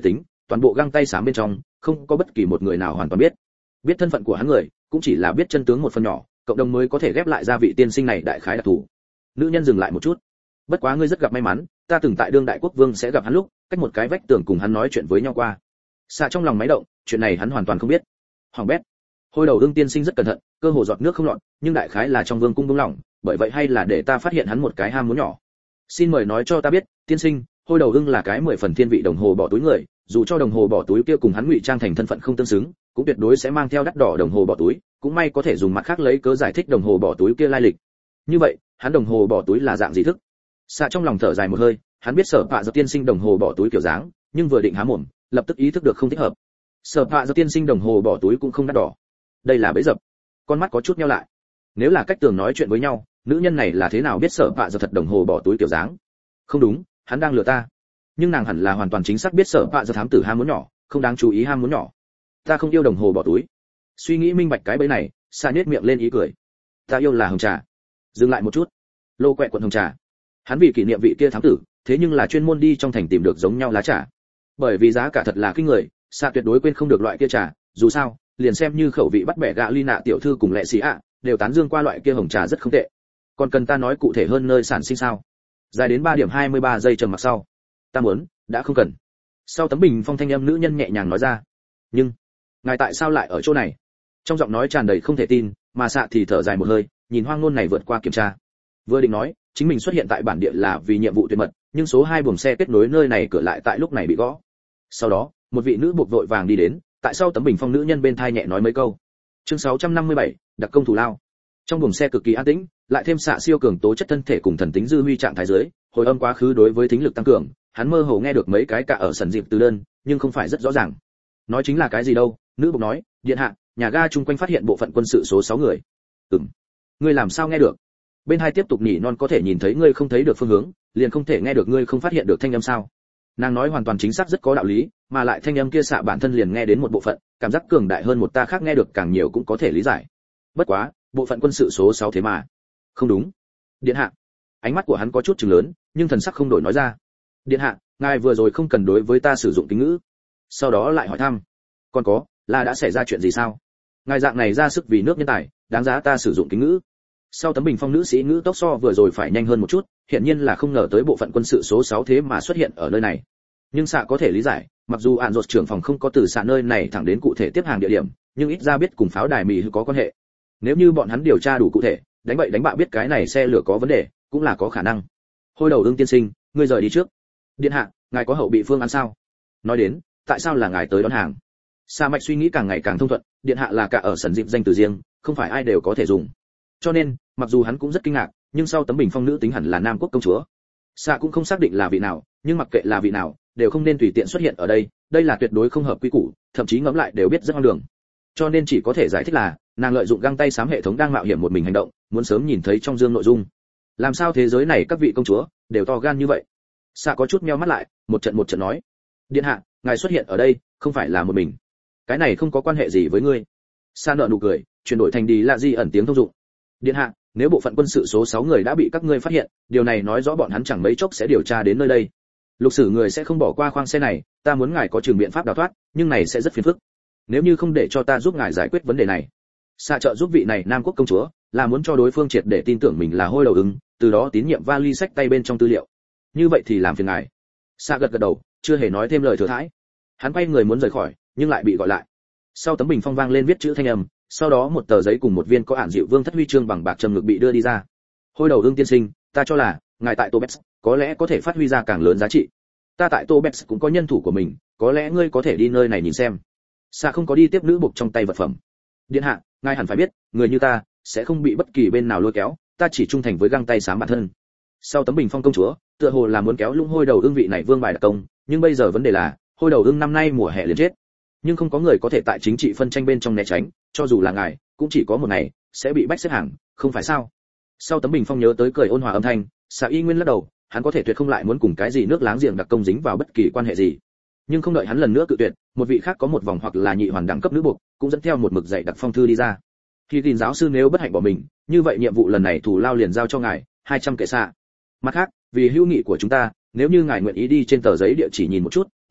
toàn bộ găng tay xám bên trong không có bất kỳ một người nào hoàn toàn biết biết thân phận của hắn người cũng chỉ là biết chân tướng một phần nhỏ, cộng đồng mới có thể ghép lại ra vị tiên sinh này đại khái đặc thù. Nữ nhân dừng lại một chút. Bất quá ngươi rất gặp may mắn, ta từng tại đương đại quốc vương sẽ gặp hắn lúc cách một cái vách tường cùng hắn nói chuyện với nhau qua. Xạ trong lòng máy động, chuyện này hắn hoàn toàn không biết. Hoàng bét. Hôi đầu ương tiên sinh rất cẩn thận, cơ hồ giọt nước không lọt, nhưng đại khái là trong vương cung buông lỏng, bởi vậy hay là để ta phát hiện hắn một cái ham muốn nhỏ. Xin mời nói cho ta biết, tiên sinh, hôi đầu ương là cái mười phần thiên vị đồng hồ bỏ túi người, dù cho đồng hồ bỏ túi kia cùng hắn ngụy trang thành thân phận không tương xứng, cũng tuyệt đối sẽ mang theo đắt đỏ đồng hồ bỏ túi, cũng may có thể dùng mặt khác lấy cớ giải thích đồng hồ bỏ túi kia lai lịch. Như vậy, hắn đồng hồ bỏ túi là dạng gì thức? Xạ trong lòng thở dài một hơi, hắn biết sở pạ giật tiên sinh đồng hồ bỏ túi kiểu dáng, nhưng vừa định há mồm, lập tức ý thức được không thích hợp. Sở pạ giật tiên sinh đồng hồ bỏ túi cũng không đắt đỏ. Đây là bẫy dập. Con mắt có chút nheo lại. Nếu là cách tường nói chuyện với nhau, nữ nhân này là thế nào biết sở pạ giật thật đồng hồ bỏ túi kiểu dáng? Không đúng, hắn đang lừa ta. Nhưng nàng hẳn là hoàn toàn chính xác biết sở pạ giật thám tử ham muốn nhỏ, không đáng chú ý ham muốn nhỏ. Ta không yêu đồng hồ bỏ túi. Suy nghĩ minh bạch cái bẫy này, Sa nhếch miệng lên ý cười. Ta yêu là hồng trà. Dừng lại một chút. Lô quẹ quận hồng trà. Hắn vì kỷ niệm vị kia thám tử, thế nhưng là chuyên môn đi trong thành tìm được giống nhau lá trà. Bởi vì giá cả thật là kinh người, Sa tuyệt đối quên không được loại kia trà, dù sao, liền xem như khẩu vị bắt bẻ gạ ly nạ tiểu thư cùng lệ sĩ ạ, đều tán dương qua loại kia hồng trà rất không tệ. Còn cần ta nói cụ thể hơn nơi sản sinh sao? Dài đến ba điểm hai mươi ba giây trầm mặc sau. Ta muốn, đã không cần. Sau tấm bình phong thanh âm nữ nhân nhẹ nhàng nói ra. Nhưng, ngài tại sao lại ở chỗ này? Trong giọng nói tràn đầy không thể tin, mà Sạ thì thở dài một hơi, nhìn hoang ngôn này vượt qua kiểm tra. Vừa định nói, chính mình xuất hiện tại bản địa là vì nhiệm vụ tuyệt mật, nhưng số hai buồng xe kết nối nơi này cửa lại tại lúc này bị gõ. Sau đó, một vị nữ buộc vội vàng đi đến, tại sau tấm bình phong nữ nhân bên thai nhẹ nói mấy câu. Chương sáu trăm năm mươi bảy, đặc công thủ lao. Trong buồng xe cực kỳ an tĩnh, lại thêm Sạ siêu cường tố chất thân thể cùng thần tính dư huy trạng thái dưới, hồi âm quá khứ đối với thính lực tăng cường, hắn mơ hồ nghe được mấy cái cả ở sần dịp từ đơn, nhưng không phải rất rõ ràng. Nói chính là cái gì đâu? Nữ buộc nói, điện hạ, nhà ga chung quanh phát hiện bộ phận quân sự số sáu người. Ừm. Ngươi làm sao nghe được? Bên hai tiếp tục nhỉ non, có thể nhìn thấy ngươi không thấy được phương hướng, liền không thể nghe được ngươi không phát hiện được thanh âm sao? Nàng nói hoàn toàn chính xác rất có đạo lý, mà lại thanh âm kia Xạ bản thân liền nghe đến một bộ phận, cảm giác cường đại hơn một ta khác nghe được càng nhiều cũng có thể lý giải. Bất quá, bộ phận quân sự số sáu thế mà. Không đúng. Điện hạ. Ánh mắt của hắn có chút trừng lớn, nhưng thần sắc không đổi nói ra. Điện hạ, ngài vừa rồi không cần đối với ta sử dụng kính ngữ. Sau đó lại hỏi thăm. Còn có, là đã xảy ra chuyện gì sao? Ngài dạng này ra sức vì nước nhân tài, đáng giá ta sử dụng kính ngữ. Sau tấm bình phong nữ sĩ ngữ tốc so vừa rồi phải nhanh hơn một chút, hiện nhiên là không ngờ tới bộ phận quân sự số sáu thế mà xuất hiện ở nơi này. Nhưng Xạ có thể lý giải, mặc dù án rột trưởng phòng không có từ Xạ nơi này thẳng đến cụ thể tiếp hàng địa điểm, nhưng ít ra biết cùng pháo đài mì có quan hệ. Nếu như bọn hắn điều tra đủ cụ thể, đánh bậy đánh bạ biết cái này xe lửa có vấn đề, cũng là có khả năng. Hôi đầu ương tiên sinh, ngươi rời đi trước. Điện hạ, ngài có hậu bị phương án sao? Nói đến, tại sao là ngài tới đón hàng? Sa mạch suy nghĩ càng ngày càng thông thuận, điện hạ là cả ở sần dịp danh từ riêng, không phải ai đều có thể dùng. Cho nên, mặc dù hắn cũng rất kinh ngạc, nhưng sau tấm bình phong nữ tính hẳn là Nam Quốc công chúa. Sa cũng không xác định là vị nào, nhưng mặc kệ là vị nào, đều không nên tùy tiện xuất hiện ở đây, đây là tuyệt đối không hợp quy củ, thậm chí ngẫm lại đều biết rất hoang đường. Cho nên chỉ có thể giải thích là, nàng lợi dụng găng tay xám hệ thống đang mạo hiểm một mình hành động, muốn sớm nhìn thấy trong dương nội dung. Làm sao thế giới này các vị công chúa đều to gan như vậy? Sa có chút meo mắt lại, một trận một trận nói: điện hạ, ngài xuất hiện ở đây, không phải là một mình. Cái này không có quan hệ gì với ngươi. Sa nở nụ cười, chuyển đổi thành đi lạ gì ẩn tiếng thông dụng. Điện hạ, nếu bộ phận quân sự số sáu người đã bị các ngươi phát hiện, điều này nói rõ bọn hắn chẳng mấy chốc sẽ điều tra đến nơi đây. Lục sử người sẽ không bỏ qua khoang xe này, ta muốn ngài có trường biện pháp đào thoát, nhưng này sẽ rất phiền phức. Nếu như không để cho ta giúp ngài giải quyết vấn đề này. Sa trợ giúp vị này Nam Quốc công chúa, là muốn cho đối phương triệt để tin tưởng mình là hôi đầu ứng, từ đó tín nhiệm vali sách tay bên trong tư liệu. Như vậy thì làm phiền ngài. Sa gật gật đầu, chưa hề nói thêm lời thừa thãi. Hắn quay người muốn rời khỏi, nhưng lại bị gọi lại. Sau tấm bình phong vang lên viết chữ thanh âm, sau đó một tờ giấy cùng một viên có ản dịu vương thất huy chương bằng bạc trầm ngực bị đưa đi ra. Hôi đầu ương tiên sinh, ta cho là ngài tại Tobets có lẽ có thể phát huy ra càng lớn giá trị. Ta tại Tobets cũng có nhân thủ của mình, có lẽ ngươi có thể đi nơi này nhìn xem. Sa không có đi tiếp nữ buộc trong tay vật phẩm. Điện hạ, ngài hẳn phải biết, người như ta sẽ không bị bất kỳ bên nào lôi kéo, ta chỉ trung thành với găng tay xám bản thân. Sau tấm bình phong công chúa, tựa hồ là muốn kéo lũng hôi đầu ương vị này vương bài đặc công, nhưng bây giờ vấn đề là, hôi đầu ương năm nay mùa hè liền chết. Nhưng không có người có thể tại chính trị phân tranh bên trong né tránh, cho dù là ngài, cũng chỉ có một ngày sẽ bị bách xếp hàng, không phải sao? Sau tấm bình phong nhớ tới cười ôn hòa âm thanh, Sa y nguyên lắc đầu, hắn có thể tuyệt không lại muốn cùng cái gì nước láng giềng đặc công dính vào bất kỳ quan hệ gì. Nhưng không đợi hắn lần nữa cự tuyệt, một vị khác có một vòng hoặc là nhị hoàn đẳng cấp nữ buộc, cũng dẫn theo một mực dạy đặc phong thư đi ra. Khi tin giáo sư nếu bất hạnh bỏ mình, như vậy nhiệm vụ lần này thủ lao liền giao cho ngài, hai trăm kệ xạ. Mặt khác, vì hữu nghị của chúng ta, nếu như ngài nguyện ý đi trên tờ giấy địa chỉ nhìn một chút,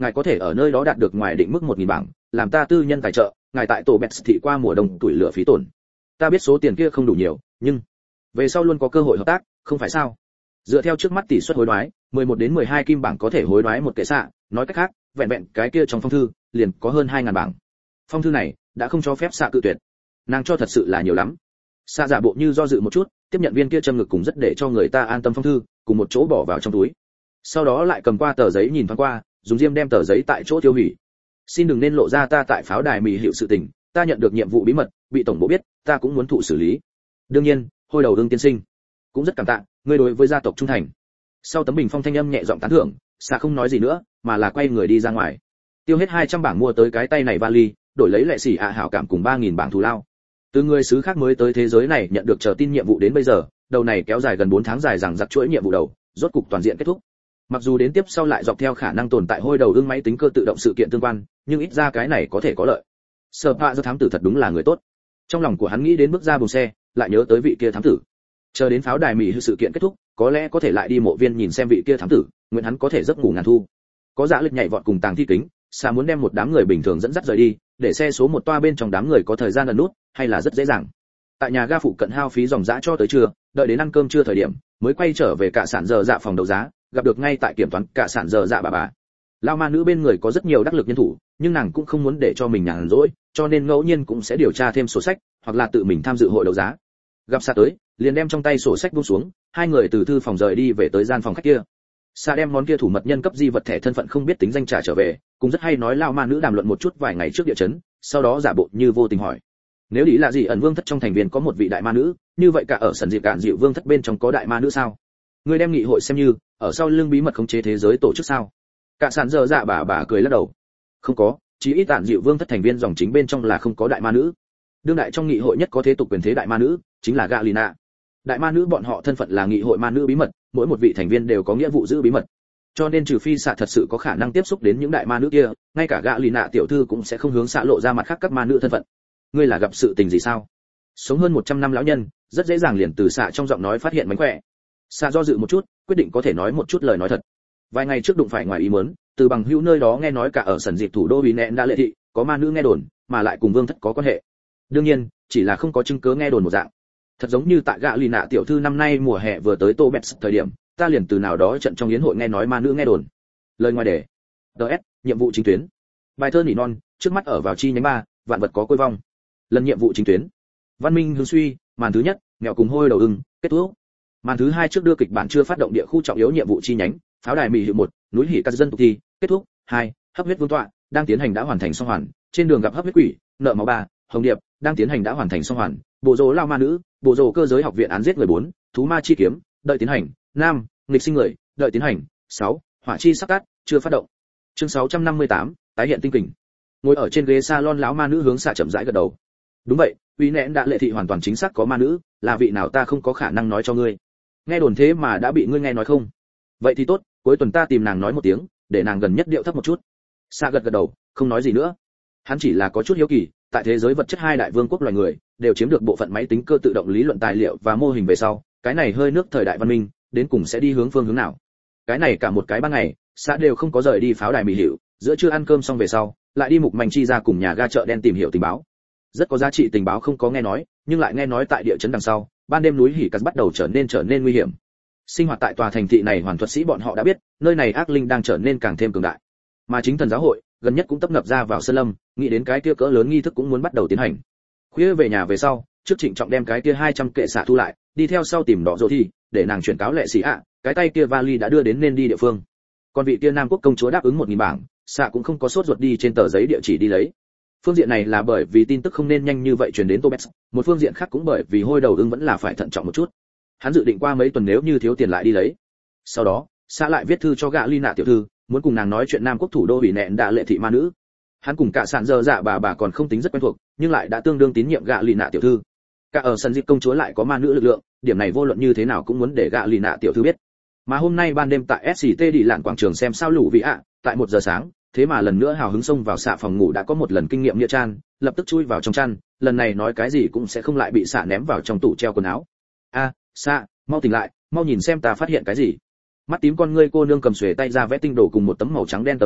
ngài có thể ở nơi đó đạt được ngoài định mức một nghìn bảng, làm ta tư nhân tài trợ, ngài tại tổ bẹt thị qua mùa đông tuổi lửa phí tổn. Ta biết số tiền kia không đủ nhiều, nhưng về sau luôn có cơ hội hợp tác, không phải sao? Dựa theo trước mắt tỷ suất hối đoái, mười một đến mười hai kim bảng có thể hối đoái một kệ xạ, nói cách khác, vẹn vẹn cái kia trong phong thư, liền có hơn hai nghìn bảng. Phong thư này đã không cho phép xạ cự tuyệt. Nàng cho thật sự là nhiều lắm. Xạ giả bộ như do dự một chút, tiếp nhận viên kia châm ngực cùng rất để cho người ta an tâm phong thư, cùng một chỗ bỏ vào trong túi. Sau đó lại cầm qua tờ giấy nhìn thoáng qua, dùng diêm đem tờ giấy tại chỗ tiêu hủy. Xin đừng nên lộ ra ta tại pháo đài mì hiệu sự tình, ta nhận được nhiệm vụ bí mật, bị tổng bộ biết, ta cũng muốn thụ xử lý. Đương nhiên, hôi đầu đương tiên sinh cũng rất cảm tạ ngươi đối với gia tộc trung thành. Sau tấm bình phong thanh âm nhẹ giọng tán thưởng, xạ không nói gì nữa, mà là quay người đi ra ngoài. Tiêu hết hai trăm bảng mua tới cái tay này vali, đổi lấy lệ xỉ ạ hảo cảm cùng ba nghìn bảng thù lao. Từ người xứ khác mới tới thế giới này nhận được chờ tin nhiệm vụ đến bây giờ, đầu này kéo dài gần bốn tháng dài rằng giặc chuỗi nhiệm vụ đầu, rốt cục toàn diện kết thúc. Mặc dù đến tiếp sau lại dọc theo khả năng tồn tại hôi đầu ương máy tính cơ tự động sự kiện tương quan, nhưng ít ra cái này có thể có lợi. Sở Pạ do thám tử thật đúng là người tốt. Trong lòng của hắn nghĩ đến bước ra buồng xe, lại nhớ tới vị kia thám tử. Chờ đến pháo đài mỹ sự kiện kết thúc, có lẽ có thể lại đi mộ viên nhìn xem vị kia thám tử, nguyện hắn có thể giấc ngủ ngàn thu. Có dạ lịch nhảy vọt cùng tàng thi kính, xa muốn đem một đám người bình thường dẫn dắt rời đi, để xe số một toa bên trong đám người có thời gian ẩn nút, hay là rất dễ dàng. Tại nhà ga phụ cận hao phí dòng dã cho tới trưa, đợi đến ăn cơm trưa thời điểm, mới quay trở về cả sản giờ dạ phòng đấu giá, gặp được ngay tại kiểm toán cả sản giờ dạ bà bà. Lao ma nữ bên người có rất nhiều đắc lực nhân thủ, nhưng nàng cũng không muốn để cho mình nhàn rỗi, cho nên ngẫu nhiên cũng sẽ điều tra thêm sổ sách, hoặc là tự mình tham dự hội đấu giá. Gặp xa tới, liền đem trong tay sổ sách buông xuống, hai người từ thư phòng rời đi về tới gian phòng khách kia. Sa đem món kia thủ mật nhân cấp di vật thẻ thân phận không biết tính danh trả trở về, cũng rất hay nói lao ma nữ đàm luận một chút vài ngày trước địa chấn, sau đó giả bộ như vô tình hỏi: nếu lý là gì ẩn vương thất trong thành viên có một vị đại ma nữ, như vậy cả ở sần dịp cạn dịu vương thất bên trong có đại ma nữ sao? Người đem nghị hội xem như ở sau lưng bí mật khống chế thế giới tổ chức sao? Cả sản giờ dạ bà bà cười lắc đầu: không có, chỉ ít tản dịu vương thất thành viên dòng chính bên trong là không có đại ma nữ. Đương đại trong nghị hội nhất có thế tục quyền thế đại ma nữ chính là Galina. Đại ma nữ bọn họ thân phận là nghị hội ma nữ bí mật, mỗi một vị thành viên đều có nghĩa vụ giữ bí mật. Cho nên trừ phi xạ thật sự có khả năng tiếp xúc đến những đại ma nữ kia, ngay cả Galina tiểu thư cũng sẽ không hướng xạ lộ ra mặt khác các ma nữ thân phận. Ngươi là gặp sự tình gì sao? Sống hơn một trăm năm lão nhân, rất dễ dàng liền từ xạ trong giọng nói phát hiện mánh khỏe. Xạ do dự một chút, quyết định có thể nói một chút lời nói thật. Vài ngày trước đụng phải ngoài ý muốn, từ bằng hữu nơi đó nghe nói cả ở sần dịp thủ đô vì nẹn đã lệ thị, có ma nữ nghe đồn, mà lại cùng vương thất có quan hệ. Đương nhiên, chỉ là không có chứng cứ nghe đồn một dạng. Thật giống như tại gạ lì nạ tiểu thư năm nay mùa hè vừa tới Tô Bẹt thời điểm, ta liền từ nào đó trận trong yến hội nghe nói ma nữ nghe đồn. Lời ngoài đề. đê ét, nhiệm vụ chính tuyến. Bài thơ nỉ non, trước mắt ở vào chi nhánh ba, vạn vật có côi vong. Lần nhiệm vụ chính tuyến. Văn minh hướng suy, màn thứ nhất, mèo cùng hôi đầu ưng, kết thúc. Màn thứ hai trước đưa kịch bản chưa phát động địa khu trọng yếu nhiệm vụ chi nhánh, pháo đài mỹ hiệu một, núi hỉ các dân tục thi, kết thúc. Hai, hấp huyết vương tọa, đang tiến hành đã hoàn thành xong hoàn, trên đường gặp hấp huyết quỷ, nợ máu ba, hồng điệp, đang tiến hành đã hoàn thành xong hoàn, bộ rồ lao ma nữ, bộ rồ cơ giới học viện án giết người bốn, thú ma chi kiếm, đợi tiến hành, nam, nghịch sinh người, đợi tiến hành, sáu, hỏa chi sắc cát, chưa phát động. Chương sáu trăm năm mươi tám, tái hiện tinh kình. Ngồi ở trên ghế salon lão ma nữ hướng xạ chậm rãi gật đầu. Đúng vậy, uy nẹn đã lệ thị hoàn toàn chính xác có ma nữ, là vị nào ta không có khả năng nói cho ngươi. Nghe đồn thế mà đã bị ngươi nghe nói không? Vậy thì tốt, cuối tuần ta tìm nàng nói một tiếng, để nàng gần nhất điệu thấp một chút. Xạ gật gật đầu, không nói gì nữa. Hắn chỉ là có chút hiếu kỳ, tại thế giới vật chất hai đại vương quốc loài người đều chiếm được bộ phận máy tính cơ tự động lý luận tài liệu và mô hình về sau, cái này hơi nước thời đại văn minh đến cùng sẽ đi hướng phương hướng nào. Cái này cả một cái ban ngày, xã đều không có rời đi pháo đài mỹ hiệu, giữa trưa ăn cơm xong về sau, lại đi mục manh chi ra cùng nhà ga chợ đen tìm hiểu tình báo. Rất có giá trị tình báo không có nghe nói, nhưng lại nghe nói tại địa chấn đằng sau, ban đêm núi hỉ cắt bắt đầu trở nên trở nên nguy hiểm. Sinh hoạt tại tòa thành thị này hoàn thuật sĩ bọn họ đã biết, nơi này ác linh đang trở nên càng thêm cường đại. Mà chính thần giáo hội gần nhất cũng tấp nập ra vào sơn lâm, nghĩ đến cái kia cỡ lớn nghi thức cũng muốn bắt đầu tiến hành. Khuya về nhà về sau, trước trịnh trọng đem cái kia hai trăm kệ xạ thu lại, đi theo sau tìm đỏ rồi thì để nàng chuyển cáo lệ sĩ ạ, cái tay kia vali đã đưa đến nên đi địa phương. Còn vị kia Nam quốc công chúa đáp ứng một nghìn bảng, xạ cũng không có sốt ruột đi trên tờ giấy địa chỉ đi lấy. Phương diện này là bởi vì tin tức không nên nhanh như vậy truyền đến Tobet, một phương diện khác cũng bởi vì hôi đầu ưng vẫn là phải thận trọng một chút. Hắn dự định qua mấy tuần nếu như thiếu tiền lại đi lấy. Sau đó, xạ lại viết thư cho gạ ly nạ tiểu thư, muốn cùng nàng nói chuyện Nam quốc thủ đô bị nẹn đã lệ thị ma nữ. Hắn cùng cả sản giờ dạ bà bà còn không tính rất quen thuộc, nhưng lại đã tương đương tín nhiệm gạ ly nạ tiểu thư. Cả ở sân dịp công chúa lại có ma nữ lực lượng, điểm này vô luận như thế nào cũng muốn để gạ ly nạ tiểu thư biết. Mà hôm nay ban đêm tại ét xê tê đi lạn quảng trường xem sao lũ vị ạ, tại một giờ sáng, thế mà lần nữa hào hứng xông vào xạ phòng ngủ đã có một lần kinh nghiệm nghĩa chan, lập tức chui vào trong chăn, lần này nói cái gì cũng sẽ không lại bị xạ ném vào trong tủ treo quần áo. A, xạ, mau tỉnh lại, mau nhìn xem ta phát hiện cái gì. Mắt tím con ngươi cô nương cầm xuề tay ra vẽ tinh đồ cùng một tấm màu trắng đen tấm hình,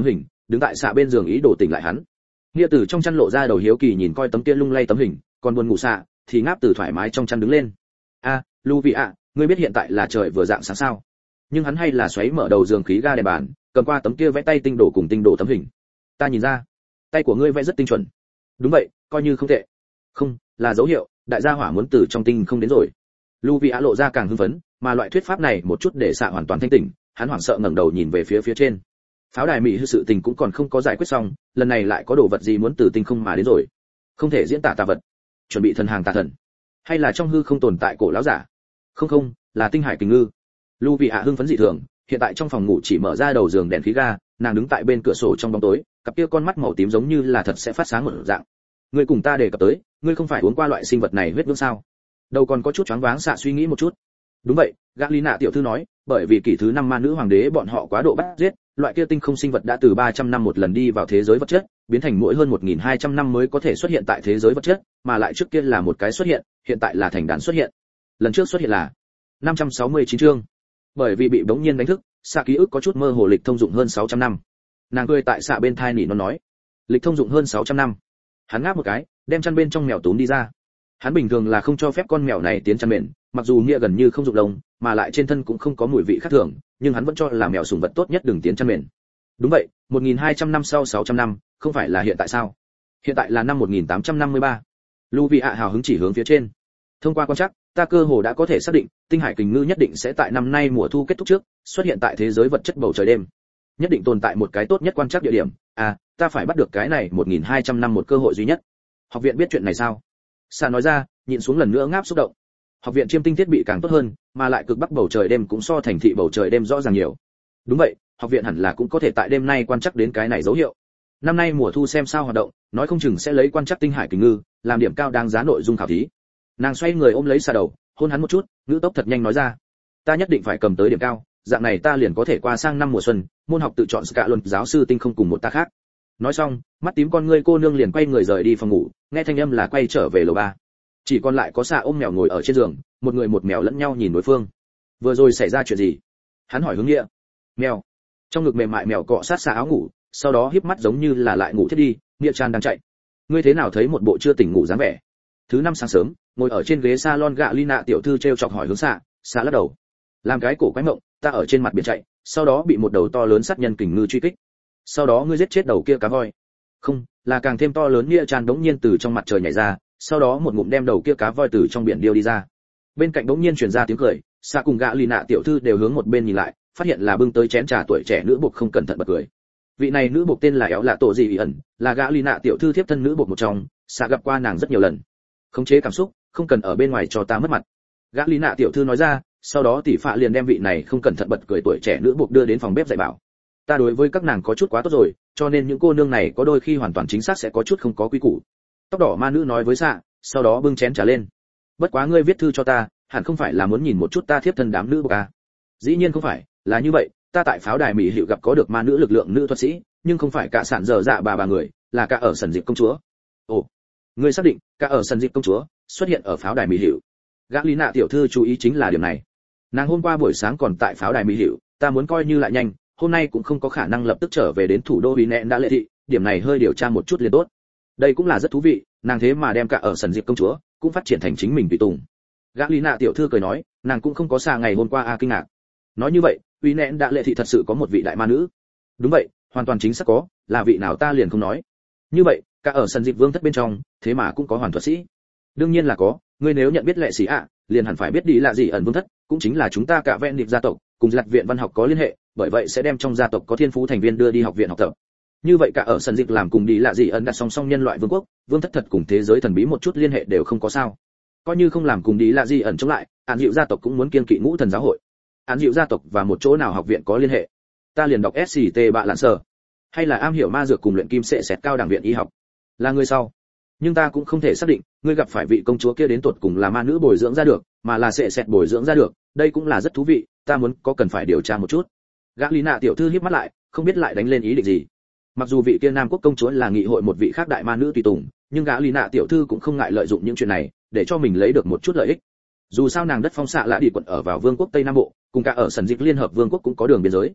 đứng tại xạ bên giường ý đồ tỉnh lại hắn. Nghĩa từ trong chăn lộ ra đầu hiếu kỳ nhìn coi tấm kia lung lay tấm hình, còn buồn ngủ xạ thì ngáp từ thoải mái trong chăn đứng lên. A, Lu vị ạ, ngươi biết hiện tại là trời vừa dạng sáng sao? Nhưng hắn hay là xoáy mở đầu giường khí ga đèn bàn, cầm qua tấm kia vẽ tay tinh đổ cùng tinh đổ tấm hình. Ta nhìn ra, tay của ngươi vẽ rất tinh chuẩn. Đúng vậy, coi như không tệ. Không, là dấu hiệu, đại gia hỏa muốn từ trong tinh không đến rồi. Lu vị ạ lộ ra càng hưng phấn, mà loại thuyết pháp này một chút để xạ hoàn toàn thanh tỉnh, hắn hoảng sợ ngẩng đầu nhìn về phía phía trên. Pháo đài mỹ hư sự tình cũng còn không có giải quyết xong, lần này lại có đồ vật gì muốn từ tinh không mà đến rồi. Không thể diễn tả tà vật, chuẩn bị thần hàng tà thần, hay là trong hư không tồn tại cổ lão giả? Không không, là tinh hải kình ngư. Lu vị ạ hưng phấn dị thường, hiện tại trong phòng ngủ chỉ mở ra đầu giường đèn khí ga, nàng đứng tại bên cửa sổ trong bóng tối, cặp kia con mắt màu tím giống như là thật sẽ phát sáng một dạng. Ngươi cùng ta đề cập tới, ngươi không phải uống qua loại sinh vật này huyết vương sao? Đâu còn có chút choáng váng xạ suy nghĩ một chút. Đúng vậy, Galina tiểu thư nói, bởi vì kỷ thứ năm ma nữ hoàng đế bọn họ quá độ bắt giết, loại kia tinh không sinh vật đã từ ba trăm năm một lần đi vào thế giới vật chất, biến thành mỗi hơn một nghìn hai trăm năm mới có thể xuất hiện tại thế giới vật chất, mà lại trước kia là một cái xuất hiện, hiện tại là thành đàn xuất hiện. Lần trước xuất hiện là năm trăm sáu mươi chín chương. Bởi vì bị bỗng nhiên đánh thức, xạ ký ức có chút mơ hồ, lịch thông dụng hơn sáu trăm năm. Nàng cười tại xạ bên thai nỉ nó nói, lịch thông dụng hơn sáu trăm năm. Hắn ngáp một cái, đem chăn bên trong mèo túm đi ra. Hắn bình thường là không cho phép con mèo này tiến chăn mền, mặc dù nghĩa gần như không dụng lông, mà lại trên thân cũng không có mùi vị khác thường, nhưng hắn vẫn cho là mèo sủng vật tốt nhất đừng tiến chăn mền. Đúng vậy, một nghìn hai trăm năm sau sáu trăm năm, không phải là hiện tại sao? Hiện tại là năm một nghìn tám trăm năm mươi ba. Lưu ạ hào hứng chỉ hướng phía trên. Thông qua quan trắc, ta cơ hồ đã có thể xác định, tinh hải kình ngư nhất định sẽ tại năm nay mùa thu kết thúc trước, xuất hiện tại thế giới vật chất bầu trời đêm. Nhất định tồn tại một cái tốt nhất quan trắc địa điểm, à, ta phải bắt được cái này một nghìn hai trăm năm một cơ hội duy nhất. Học viện biết chuyện này sao? Sa nói ra, nhịn xuống lần nữa ngáp xúc động. Học viện chiêm tinh thiết bị càng tốt hơn, mà lại cực bắc bầu trời đêm cũng so thành thị bầu trời đêm rõ ràng nhiều. Đúng vậy, học viện hẳn là cũng có thể tại đêm nay quan trắc đến cái này dấu hiệu. Năm nay mùa thu xem sao hoạt động, nói không chừng sẽ lấy quan trắc tinh hải kình ngư, làm điểm cao đáng giá nội dung khảo thí. Nàng xoay người ôm lấy Sa đầu, hôn hắn một chút, ngữ tốc thật nhanh nói ra, ta nhất định phải cầm tới điểm cao, dạng này ta liền có thể qua sang năm mùa xuân, môn học tự chọn cả luận giáo sư tinh không cùng một ta khác. Nói xong, mắt tím con ngươi cô nương liền quay người rời đi phòng ngủ, nghe thanh âm là quay trở về lầu ba. Chỉ còn lại có Sa ôm mèo ngồi ở trên giường, một người một mèo lẫn nhau nhìn đối phương. Vừa rồi xảy ra chuyện gì? Hắn hỏi Hướng Nghĩa. Mèo. Trong ngực mềm mại mèo cọ sát Sa áo ngủ, sau đó híp mắt giống như là lại ngủ thiết đi. Nghĩa Chan đang chạy. Ngươi thế nào thấy một bộ chưa tỉnh ngủ dáng vẻ? Thứ năm sáng sớm, ngồi ở trên ghế salon gạ Lina tiểu thư treo chọc hỏi Hướng Sa. Sa lắc đầu. Làm cái cổ quái mộng, ta ở trên mặt biển chạy, sau đó bị một đầu to lớn sát nhân kình ngư truy kích. Sau đó ngươi giết chết đầu kia cá voi. Không, là càng thêm to lớn. Nghĩa Chan đống nhiên từ trong mặt trời nhảy ra, sau đó một ngụm đem đầu kia cá voi từ trong biển điêu đi ra. Bên cạnh đống nhiên truyền ra tiếng cười, Sa cùng gã Lina tiểu thư đều hướng một bên nhìn lại, phát hiện là bưng tới chén trà tuổi trẻ nữ buộc không cẩn thận bật cười. Vị này nữ buộc tên là Éo Lạ Tổ Dị Ý ẩn, là gã Lina tiểu thư thiếp thân nữ buộc một trong, Sa gặp qua nàng rất nhiều lần. Khống chế cảm xúc, không cần ở bên ngoài cho ta mất mặt. Gã Lina tiểu thư nói ra, sau đó tỷ phạ liền đem vị này không cẩn thận bật cười tuổi trẻ nữ buộc đưa đến phòng bếp dạy bảo. Ta đối với các nàng có chút quá tốt rồi, cho nên những cô nương này có đôi khi hoàn toàn chính xác sẽ có chút không có quy củ. Tóc đỏ ma nữ nói với Sa, sau đó bưng chén trà lên. Bất quá ngươi viết thư cho ta, hẳn không phải là muốn nhìn một chút ta thiếp thân đám nữ buộc à? Dĩ nhiên không phải, là như vậy, ta tại pháo đài mỹ hiệu gặp có được ma nữ lực lượng nữ thuật sĩ, nhưng không phải cả sản dở dạ bà bà người, là cả ở sần dịp công chúa. Ồ, ngươi xác định cả ở sần dịp công chúa xuất hiện ở pháo đài mỹ hiệu? Gã Lý Nạ tiểu thư chú ý chính là điểm này. Nàng hôm qua buổi sáng còn tại pháo đài mỹ hiệu, ta muốn coi như lại nhanh, hôm nay cũng không có khả năng lập tức trở về đến thủ đô vì nẹn đã lệ thị, điểm này hơi điều tra một chút liền tốt. Đây cũng là rất thú vị, nàng thế mà đem cả ở sần dịp công chúa cũng phát triển thành chính mình tùy tùng. Gã Lý Nạ tiểu thư cười nói, nàng cũng không có xa ngày hôm qua a à kinh ngạc. Nói như vậy, uy nẹn đã lệ thị thật sự có một vị đại ma nữ. Đúng vậy, hoàn toàn chính xác có, là vị nào ta liền không nói. Như vậy, cả ở sần dịp vương thất bên trong, thế mà cũng có hoàn thuật sĩ. Đương nhiên là có, ngươi nếu nhận biết lệ sĩ ạ, liền hẳn phải biết đi là gì ẩn vương thất, cũng chính là chúng ta cả vẹn điệp gia tộc, cùng lạc viện văn học có liên hệ, bởi vậy sẽ đem trong gia tộc có thiên phú thành viên đưa đi học viện học tập. Như vậy cả ở sân dịch làm cùng đi lạ gì ẩn đặt song song nhân loại vương quốc, vương thất thật cùng thế giới thần bí một chút liên hệ đều không có sao. Coi như không làm cùng đi lạ gì ẩn chống lại, án dịu gia tộc cũng muốn kiên kỵ ngũ thần giáo hội. Án dịu gia tộc và một chỗ nào học viện có liên hệ. Ta liền đọc ét xê tê bạ lạn sở, hay là am hiểu ma dược cùng luyện kim sẽ sẹt cao đẳng viện y học. Là người sau. Nhưng ta cũng không thể xác định, ngươi gặp phải vị công chúa kia đến tuột cùng là ma nữ bồi dưỡng ra được, mà là sẽ sẹt bồi dưỡng ra được, đây cũng là rất thú vị, ta muốn có cần phải điều tra một chút. Gã Lý Nạ tiểu thư híp mắt lại, không biết lại đánh lên ý định gì. Mặc dù vị kia Nam quốc công chúa là nghị hội một vị khác đại ma nữ tùy tùng, nhưng gã Lý Nạ tiểu thư cũng không ngại lợi dụng những chuyện này để cho mình lấy được một chút lợi ích. Dù sao nàng đất phong xạ lạ đi quận ở vào vương quốc Tây Nam Bộ, cùng cả ở sần dịch liên hợp vương quốc cũng có đường biên giới.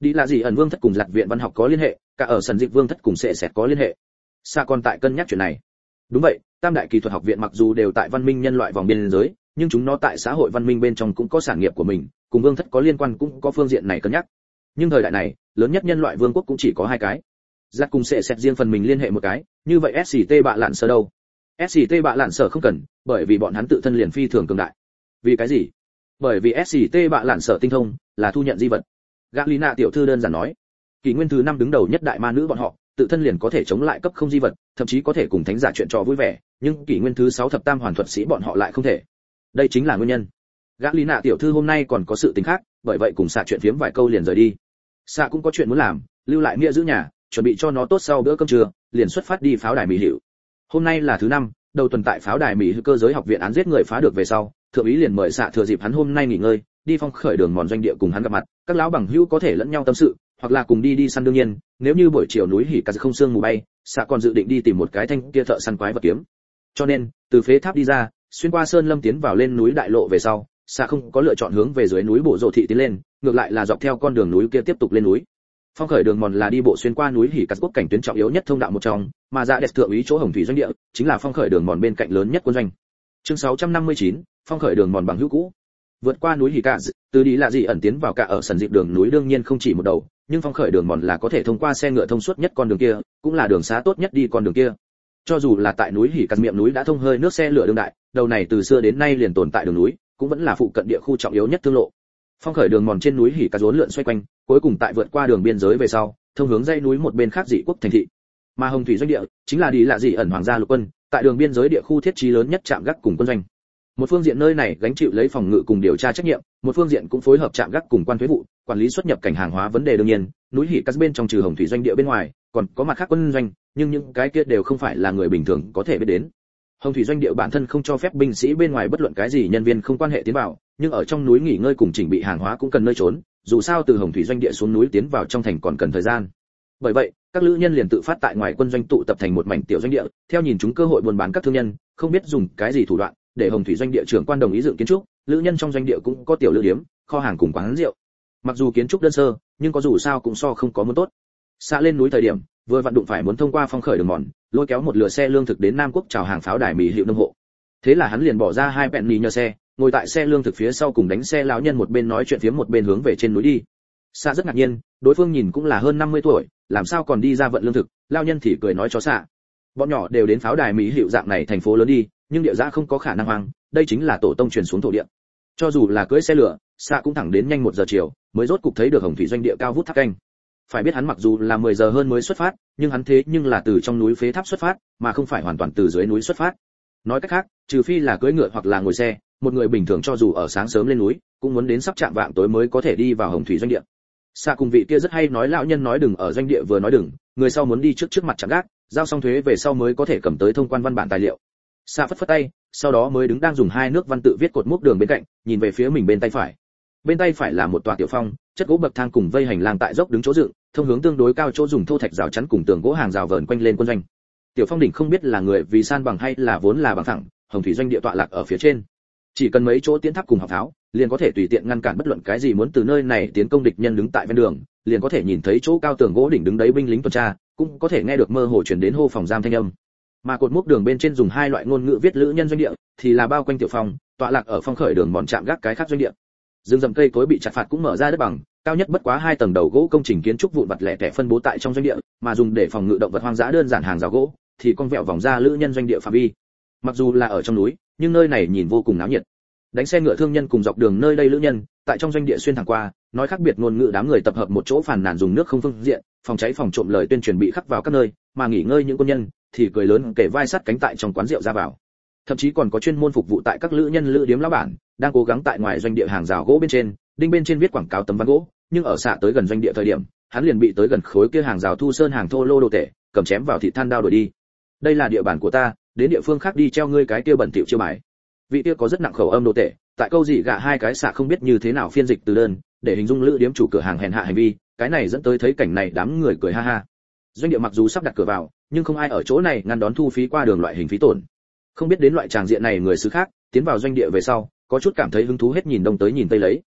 Đi là gì ẩn vương thất cùng Lạc viện văn học có liên hệ, cả ở sân dịch vương thất cùng sẽ sẽ có liên hệ. Sa còn tại cân nhắc chuyện này. Đúng vậy, tam đại kỹ thuật học viện mặc dù đều tại văn minh nhân loại vòng biên giới, nhưng chúng nó tại xã hội văn minh bên trong cũng có sản nghiệp của mình, cùng vương thất có liên quan cũng có phương diện này cân nhắc. Nhưng thời đại này, lớn nhất nhân loại vương quốc cũng chỉ có hai cái. Giặc cùng sẽ xét riêng phần mình liên hệ một cái, như vậy ét xê tê bạ lạn sở đâu? ét xê tê bạ lạn sở không cần, bởi vì bọn hắn tự thân liền phi thường cường đại. Vì cái gì? Bởi vì ét xê tê bạ lạn sở tinh thông là thu nhận di vật. Galina tiểu thư đơn giản nói, kỷ nguyên thứ năm đứng đầu nhất đại ma nữ bọn họ, tự thân liền có thể chống lại cấp không di vật, thậm chí có thể cùng thánh giả chuyện trò vui vẻ, nhưng kỷ nguyên thứ sáu thập tam hoàn thuật sĩ bọn họ lại không thể. Đây chính là nguyên nhân. Galina tiểu thư hôm nay còn có sự tình khác, bởi vậy cùng xạ chuyện phiếm vài câu liền rời đi. Xạ cũng có chuyện muốn làm, lưu lại nghĩa giữ nhà, chuẩn bị cho nó tốt sau bữa cơm trưa, liền xuất phát đi pháo đài mỹ hiệu. Hôm nay là thứ năm, đầu tuần tại pháo đài mỹ hữu cơ giới học viện án giết người phá được về sau, thượng úy liền mời xạ thừa dịp hắn hôm nay nghỉ ngơi, đi phong khởi đường mòn doanh địa cùng hắn gặp mặt, các lão bằng hữu có thể lẫn nhau tâm sự, hoặc là cùng đi đi săn đương nhiên, nếu như buổi chiều núi hỉ cả không sương mù bay, xạ còn dự định đi tìm một cái thanh kia thợ săn quái vật kiếm. Cho nên, từ phế tháp đi ra, xuyên qua sơn lâm tiến vào lên núi đại lộ về sau, xạ không có lựa chọn hướng về dưới núi bộ rộ thị tiến lên, ngược lại là dọc theo con đường núi kia tiếp tục lên núi. Phong khởi đường mòn là đi bộ xuyên qua núi hỉ cắt quốc cảnh tuyến trọng yếu nhất thông đạo một trong, mà dạ đẹp thượng úy chỗ hồng thủy doanh địa chính là phong khởi đường mòn bên cạnh lớn nhất quân doanh. Chương sáu trăm năm mươi chín, phong khởi đường mòn bằng hữu cũ. Vượt qua núi hỉ cạ, từ đi là gì ẩn tiến vào cả ở sân dịp đường núi đương nhiên không chỉ một đầu, nhưng phong khởi đường mòn là có thể thông qua xe ngựa thông suốt nhất con đường kia, cũng là đường xá tốt nhất đi con đường kia. Cho dù là tại núi hỉ cắt miệng núi đã thông hơi nước xe lửa đương đại, đầu này từ xưa đến nay liền tồn tại đường núi, cũng vẫn là phụ cận địa khu trọng yếu nhất thương lộ. Phong khởi đường mòn trên núi hỉ cắt rốn lượn xoay quanh, cuối cùng tại vượt qua đường biên giới về sau, thông hướng dãy núi một bên khác dị quốc thành thị. Mà hồng thủy doanh địa chính là đi là dị ẩn hoàng gia lục quân, tại đường biên giới địa khu thiết trí lớn nhất trạm gác cùng quân doanh. Một phương diện nơi này gánh chịu lấy phòng ngự cùng điều tra trách nhiệm, một phương diện cũng phối hợp trạm gác cùng quan thuế vụ, quản lý xuất nhập cảnh hàng hóa vấn đề đương nhiên, núi hỉ cắt bên trong trừ hồng thủy doanh địa bên ngoài, còn có mặt khác quân doanh, nhưng những cái kia đều không phải là người bình thường có thể biết đến. Hồng thủy doanh địa bản thân không cho phép binh sĩ bên ngoài bất luận cái gì nhân viên không quan hệ tiến vào, nhưng ở trong núi nghỉ ngơi cùng chỉnh bị hàng hóa cũng cần nơi trốn, dù sao từ hồng thủy doanh địa xuống núi tiến vào trong thành còn cần thời gian. Bởi vậy, các lữ nhân liền tự phát tại ngoài quân doanh tụ tập thành một mảnh tiểu doanh địa, theo nhìn chúng cơ hội buôn bán các thương nhân, không biết dùng cái gì thủ đoạn, để hồng thủy doanh địa trưởng quan đồng ý dựng kiến trúc, lữ nhân trong doanh địa cũng có tiểu lữ điếm, kho hàng cùng quán rượu. Mặc dù kiến trúc đơn sơ, nhưng có dù sao cũng so không có muốn tốt. Xa lên núi thời điểm, vừa vận đụng phải muốn thông qua phong khởi đường mòn, lôi kéo một lửa xe lương thực đến Nam Quốc chào hàng pháo đài mỹ hiệu nông hộ. Thế là hắn liền bỏ ra hai penny nhờ xe, ngồi tại xe lương thực phía sau cùng đánh xe lão nhân một bên nói chuyện phiếm một bên hướng về trên núi đi. Xa rất ngạc nhiên, đối phương nhìn cũng là hơn năm mươi tuổi, làm sao còn đi ra vận lương thực, lão nhân thì cười nói cho xạ. Bọn nhỏ đều đến pháo đài mỹ hiệu dạng này thành phố lớn đi, nhưng địa giá không có khả năng hoang, đây chính là tổ tông truyền xuống thổ địa. Cho dù là cưỡi xe lửa, xạ cũng thẳng đến nhanh một giờ chiều, mới rốt cục thấy được hồng thủy doanh địa cao vút tháp canh. Phải biết hắn mặc dù là mười giờ hơn mới xuất phát, nhưng hắn thế nhưng là từ trong núi phế tháp xuất phát, mà không phải hoàn toàn từ dưới núi xuất phát. Nói cách khác, trừ phi là cưỡi ngựa hoặc là ngồi xe, một người bình thường cho dù ở sáng sớm lên núi, cũng muốn đến sắp chạm vạng tối mới có thể đi vào hồng thủy doanh địa. Xạ cùng vị kia rất hay nói lão nhân nói đừng ở doanh địa vừa nói đừng, người sau muốn đi trước trước mặt chạm gác, giao xong thuế về sau mới có thể cầm tới thông quan văn bản tài liệu. Xạ phất phất tay, sau đó mới đứng đang dùng hai nước văn tự viết cột mốc đường bên cạnh, nhìn về phía mình bên tay phải. Bên tay phải là một tòa tiểu phong, chất gỗ bậc thang cùng vây hành lang tại dốc đứng chỗ dựng, thông hướng tương đối cao chỗ dùng thô thạch rào chắn cùng tường gỗ hàng rào vờn quanh lên quân doanh. Tiểu phong đỉnh không biết là người vì san bằng hay là vốn là bằng thẳng, hồng thủy doanh địa tọa lạc ở phía trên. Chỉ cần mấy chỗ tiến tháp cùng học tháo, liền có thể tùy tiện ngăn cản bất luận cái gì muốn từ nơi này tiến công địch nhân đứng tại ven đường, liền có thể nhìn thấy chỗ cao tường gỗ đỉnh đứng đấy binh lính tuần tra, cũng có thể nghe được mơ hồ truyền đến hô phòng giam thanh âm. Mà cột mốc đường bên trên dùng hai loại ngôn ngữ viết lữ nhân doanh địa, thì là bao quanh tiểu phong, tọa lạc ở phong khởi đường mòn chạm gác cái khác doanh địa. Rừng rậm cây cối bị chặt phạt cũng mở ra đất bằng, cao nhất bất quá hai tầng đầu gỗ công trình kiến trúc vụn vặt lẻ tẻ phân bố tại trong doanh địa, mà dùng để phòng ngự động vật hoang dã đơn giản hàng rào gỗ, thì con vẹo vòng ra lữ nhân doanh địa phạm vi. Mặc dù là ở trong núi, nhưng nơi này nhìn vô cùng náo nhiệt. Đánh xe ngựa thương nhân cùng dọc đường nơi đây lữ nhân, tại trong doanh địa xuyên thẳng qua, nói khác biệt ngôn ngữ đám người tập hợp một chỗ phàn nàn dùng nước không phương diện, phòng cháy phòng trộm lời tuyên truyền bị khắc vào các nơi, mà nghỉ ngơi những quân nhân thì cười lớn kể vai sát cánh tại trong quán rượu ra vào. Thậm chí còn có chuyên môn phục vụ tại các lữ nhân lữ điếm lão bản, đang cố gắng tại ngoài doanh địa hàng rào gỗ bên trên, đinh bên trên viết quảng cáo tấm ván gỗ, nhưng ở xạ tới gần doanh địa thời điểm, hắn liền bị tới gần khối kia hàng rào thu sơn hàng thô lô đồ tể, cầm chém vào thịt than đao đuổi đi. Đây là địa bàn của ta, đến địa phương khác đi treo ngươi cái kia bẩn thỉu chiêu bài. Vị kia có rất nặng khẩu âm đồ tể, tại câu gì gạ hai cái xạ không biết như thế nào phiên dịch từ đơn, để hình dung lữ điếm chủ cửa hàng hèn hạ hành vi, cái này dẫn tới thấy cảnh này đám người cười ha ha. Doanh địa mặc dù sắp đặt cửa vào, nhưng không ai ở chỗ này ngăn đón thu phí qua đường loại hình phí tổn. Không biết đến loại tràng diện này người xứ khác tiến vào doanh địa về sau, có chút cảm thấy hứng thú hết nhìn đông tới nhìn tây lấy.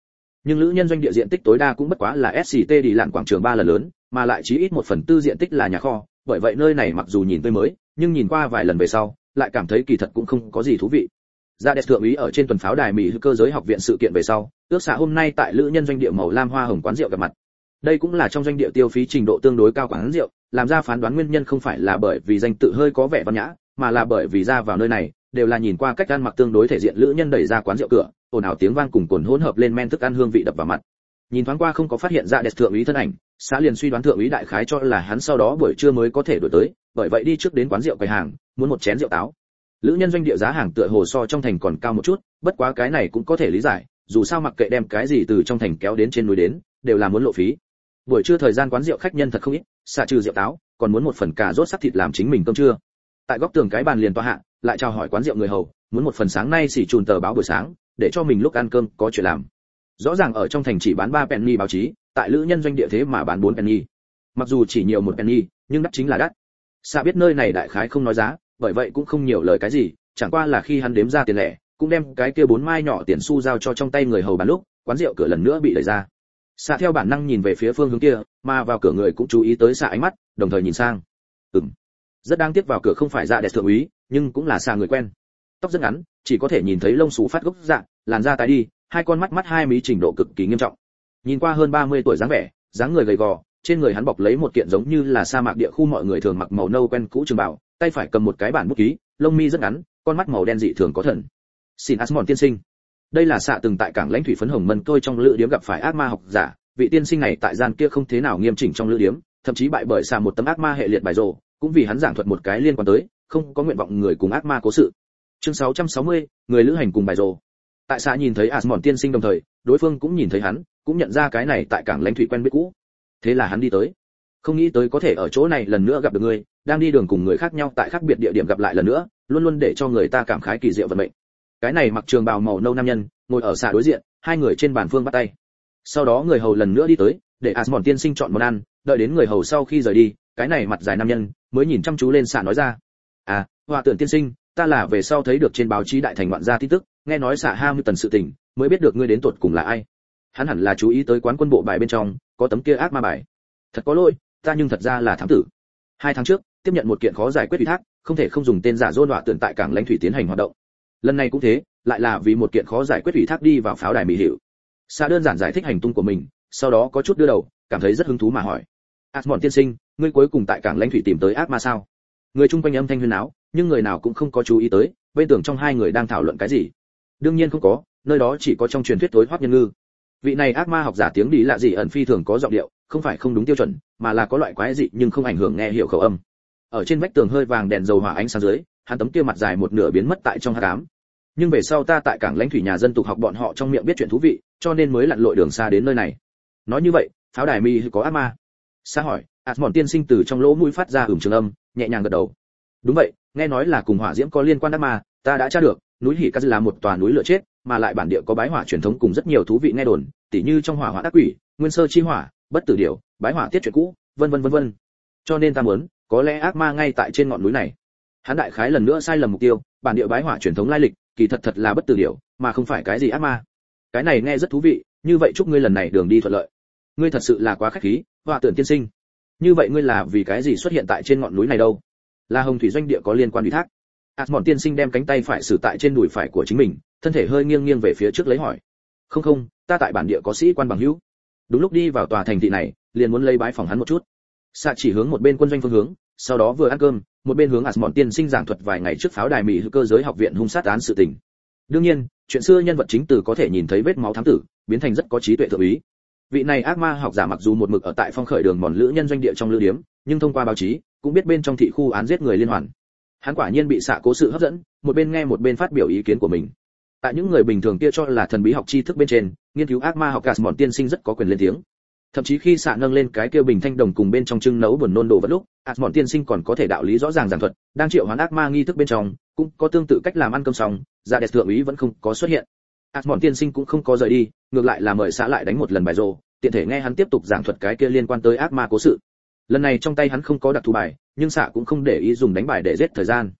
nhưng lữ nhân doanh địa diện tích tối đa cũng bất quá là ét xê tê đi lạn quảng trường ba lần lớn, mà lại chỉ ít một phần tư diện tích là nhà kho, bởi vậy nơi này mặc dù nhìn tươi mới, nhưng nhìn qua vài lần về sau, lại cảm thấy kỳ thật cũng không có gì thú vị. Ra đẹp thượng úy ở trên tuần pháo đài Mỹ cơ giới học viện sự kiện về sau, ước xạ hôm nay tại lữ nhân doanh địa màu lam hoa hồng quán rượu gặp mặt. Đây cũng là trong doanh địa tiêu phí trình độ tương đối cao quán rượu, làm ra phán đoán nguyên nhân không phải là bởi vì danh tự hơi có vẻ văn nhã, mà là bởi vì ra vào nơi này đều là nhìn qua cách ăn mặc tương đối thể diện lữ nhân đẩy ra quán rượu cửa, ồn ào tiếng vang cùng cồn hỗn hợp lên men thức ăn hương vị đập vào mặt. Nhìn thoáng qua không có phát hiện ra đẹp thượng úy thân ảnh, xã liền suy đoán thượng úy đại khái cho là hắn sau đó buổi trưa mới có thể đổi tới, bởi vậy đi trước đến quán rượu quầy hàng, muốn một chén rượu táo. Lữ nhân doanh địa giá hàng tựa hồ so trong thành còn cao một chút, bất quá cái này cũng có thể lý giải, dù sao mặc kệ đem cái gì từ trong thành kéo đến trên núi đến, đều là muốn lộ phí. Buổi trưa thời gian quán rượu khách nhân thật không ít, xạ trừ rượu táo, còn muốn một phần cà rốt sắc thịt làm chính mình cơm trưa. Tại góc tường cái bàn liền tọa hạ, lại chào hỏi quán rượu người hầu, muốn một phần sáng nay xỉ chùn tờ báo buổi sáng, để cho mình lúc ăn cơm có chuyện làm. Rõ ràng ở trong thành chỉ bán ba penny báo chí, tại lữ nhân doanh địa thế mà bán bốn penny. Mặc dù chỉ nhiều một penny, nhưng đắt chính là đắt. Xạ biết nơi này đại khái không nói giá, bởi vậy cũng không nhiều lời cái gì, chẳng qua là khi hắn đếm ra tiền lẻ, cũng đem cái kia bốn mai nhỏ tiền xu giao cho trong tay người hầu bán lúc, quán rượu cửa lần nữa bị đẩy ra. Xạ theo bản năng nhìn về phía phương hướng kia, mà vào cửa người cũng chú ý tới Xạ ánh mắt, đồng thời nhìn sang. Ừm. Rất đáng tiếc vào cửa không phải Dạ đẹp thượng úy, nhưng cũng là Xạ người quen. Tóc rất ngắn, chỉ có thể nhìn thấy lông xù phát gốc dạng, làn da tái đi, hai con mắt mắt hai mí trình độ cực kỳ nghiêm trọng. Nhìn qua hơn ba mươi tuổi dáng vẻ, dáng người gầy gò, trên người hắn bọc lấy một kiện giống như là sa mạc địa khu mọi người thường mặc màu nâu quen cũ trường bào, tay phải cầm một cái bản bút ký, lông mi rất ngắn, con mắt màu đen dị thường có thần. Xin Asmon tiên sinh. Đây là Xạ từng tại cảng lãnh thủy phấn hồng mân tôi trong lữ điếm gặp phải ác ma học giả, vị tiên sinh này tại gian kia không thế nào nghiêm chỉnh trong lữ điếm, thậm chí bại bởi Xạ một tấm ác ma hệ liệt bài rồ, cũng vì hắn giảng thuật một cái liên quan tới, không có nguyện vọng người cùng ác ma cố sự. Chương sáu trăm sáu mươi, người lữ hành cùng bài rồ. Tại Xạ nhìn thấy Asmon tiên sinh đồng thời, đối phương cũng nhìn thấy hắn, cũng nhận ra cái này tại cảng lãnh thủy quen biết cũ. Thế là hắn đi tới. Không nghĩ tới có thể ở chỗ này lần nữa gặp được ngươi, đang đi đường cùng người khác nhau tại khác biệt địa điểm gặp lại lần nữa, luôn luôn để cho người ta cảm khái kỳ diệu vận mệnh. Cái này mặc trường bào màu nâu nam nhân, ngồi ở Xạ đối diện, hai người trên bàn phương bắt tay. Sau đó người hầu lần nữa đi tới, để Asmon tiên sinh chọn món ăn, đợi đến người hầu sau khi rời đi, cái này mặt dài nam nhân mới nhìn chăm chú lên Xạ nói ra: "À, Hòa Tưởng tiên sinh, ta là về sau thấy được trên báo chí đại thành ngoạn gia tin tức, nghe nói Xạ Hamilton sự tình, mới biết được ngươi đến tuột cùng là ai." Hắn hẳn là chú ý tới quán quân bộ bài bên trong có tấm kia ác ma bài. Thật có lỗi, ta nhưng thật ra là thám tử. Hai tháng trước, tiếp nhận một kiện khó giải quyết ủy thác, không thể không dùng tên giả John Họa Tưởng tại cảng lãnh thủy tiến hành hoạt động. Lần này cũng thế, lại là vì một kiện khó giải quyết ủy thác đi vào pháo đài Mỹ Hiệu. Sa đơn giản giải thích hành tung của mình, sau đó có chút đưa đầu, cảm thấy rất hứng thú mà hỏi: "Asmon tiên sinh, ngươi cuối cùng tại cảng lãnh thủy tìm tới ác ma sao?" Người chung quanh âm thanh huyên náo, nhưng người nào cũng không có chú ý tới, bên tưởng trong hai người đang thảo luận cái gì. Đương nhiên không có, nơi đó chỉ có trong truyền thuyết tối hoắc nhân ngư. Vị này ác ma học giả tiếng đi lạ gì ẩn phi thường có giọng điệu, không phải không đúng tiêu chuẩn, mà là có loại quái dị nhưng không ảnh hưởng nghe hiểu khẩu âm. Ở trên vách tường hơi vàng đèn dầu hỏa ánh sáng dưới, hắn tấm kia mặt dài một nửa biến mất tại trong hắc ám. Nhưng về sau ta tại cảng lãnh thủy nhà dân tục học bọn họ trong miệng biết chuyện thú vị, cho nên mới lặn lội đường xa đến nơi này. Nói như vậy, pháo đài mi có ác ma? Sa hỏi. Asmon tiên sinh từ trong lỗ mũi phát ra ửng trường âm, nhẹ nhàng gật đầu. Đúng vậy, nghe nói là cùng hỏa diễm có liên quan ác ma, ta đã tra được, núi Hỉ Ca là một tòa núi lửa chết, mà lại bản địa có bái hỏa truyền thống cùng rất nhiều thú vị nghe đồn, tỉ như trong hỏa hỏa ác quỷ, nguyên sơ chi hỏa, bất tử điểu, bái hỏa tiết chuyện cũ, vân vân vân vân. Cho nên ta muốn, có lẽ ác ma ngay tại trên ngọn núi này. Hắn đại khái lần nữa sai lầm mục tiêu, bản địa bái hỏa truyền thống lai lịch, kỳ thật thật là bất tử điểu, mà không phải cái gì ác ma. Cái này nghe rất thú vị, như vậy chúc ngươi lần này đường đi thuận lợi. Ngươi thật sự là quá khách khí, Họa Tưởng tiên sinh. Như vậy ngươi là vì cái gì xuất hiện tại trên ngọn núi này đâu? Là Hồng thủy doanh địa có liên quan ủy thác? Asmon tiên sinh đem cánh tay phải xử tại trên đùi phải của chính mình, thân thể hơi nghiêng nghiêng về phía trước lấy hỏi. Không không, ta tại bản địa có sĩ quan bằng hữu. Đúng lúc đi vào tòa thành thị này, liền muốn lấy bái phòng hắn một chút. Xạ chỉ hướng một bên quân doanh phương hướng, sau đó vừa ăn cơm, một bên hướng Asmon tiên sinh giảng thuật vài ngày trước pháo đài Mỹ cơ giới học viện hung sát án sự tình. Đương nhiên, chuyện xưa nhân vật chính từ có thể nhìn thấy vết máu thám tử, biến thành rất có trí tuệ thượng úy. Vị này ác ma học giả mặc dù một mực ở tại phong khởi đường mòn lữ nhân doanh địa trong lữ điếm, nhưng thông qua báo chí cũng biết bên trong thị khu án giết người liên hoàn. Hắn quả nhiên bị Xạ cố sự hấp dẫn, một bên nghe một bên phát biểu ý kiến của mình. Tại những người bình thường kia cho là thần bí học tri thức bên trên, nghiên cứu ác ma học Asmon tiên sinh rất có quyền lên tiếng. Thậm chí khi Xạ nâng lên cái kia bình thanh đồng cùng bên trong trưng nấu buồn nôn đồ vật lúc, Asmon tiên sinh còn có thể đạo lý rõ ràng giảng thuật, đang triệu hoán ác ma nghi thức bên trong, cũng có tương tự cách làm ăn cơm xong, Dạ đẹp thượng úy vẫn không có xuất hiện. Asmon tiên sinh cũng không có rời đi, ngược lại là mời Xạ lại đánh một lần bài rồ, tiện thể nghe hắn tiếp tục giảng thuật cái kia liên quan tới ác ma cố sự. Lần này trong tay hắn không có đặc thù bài, nhưng Xạ cũng không để ý dùng đánh bài để giết thời gian.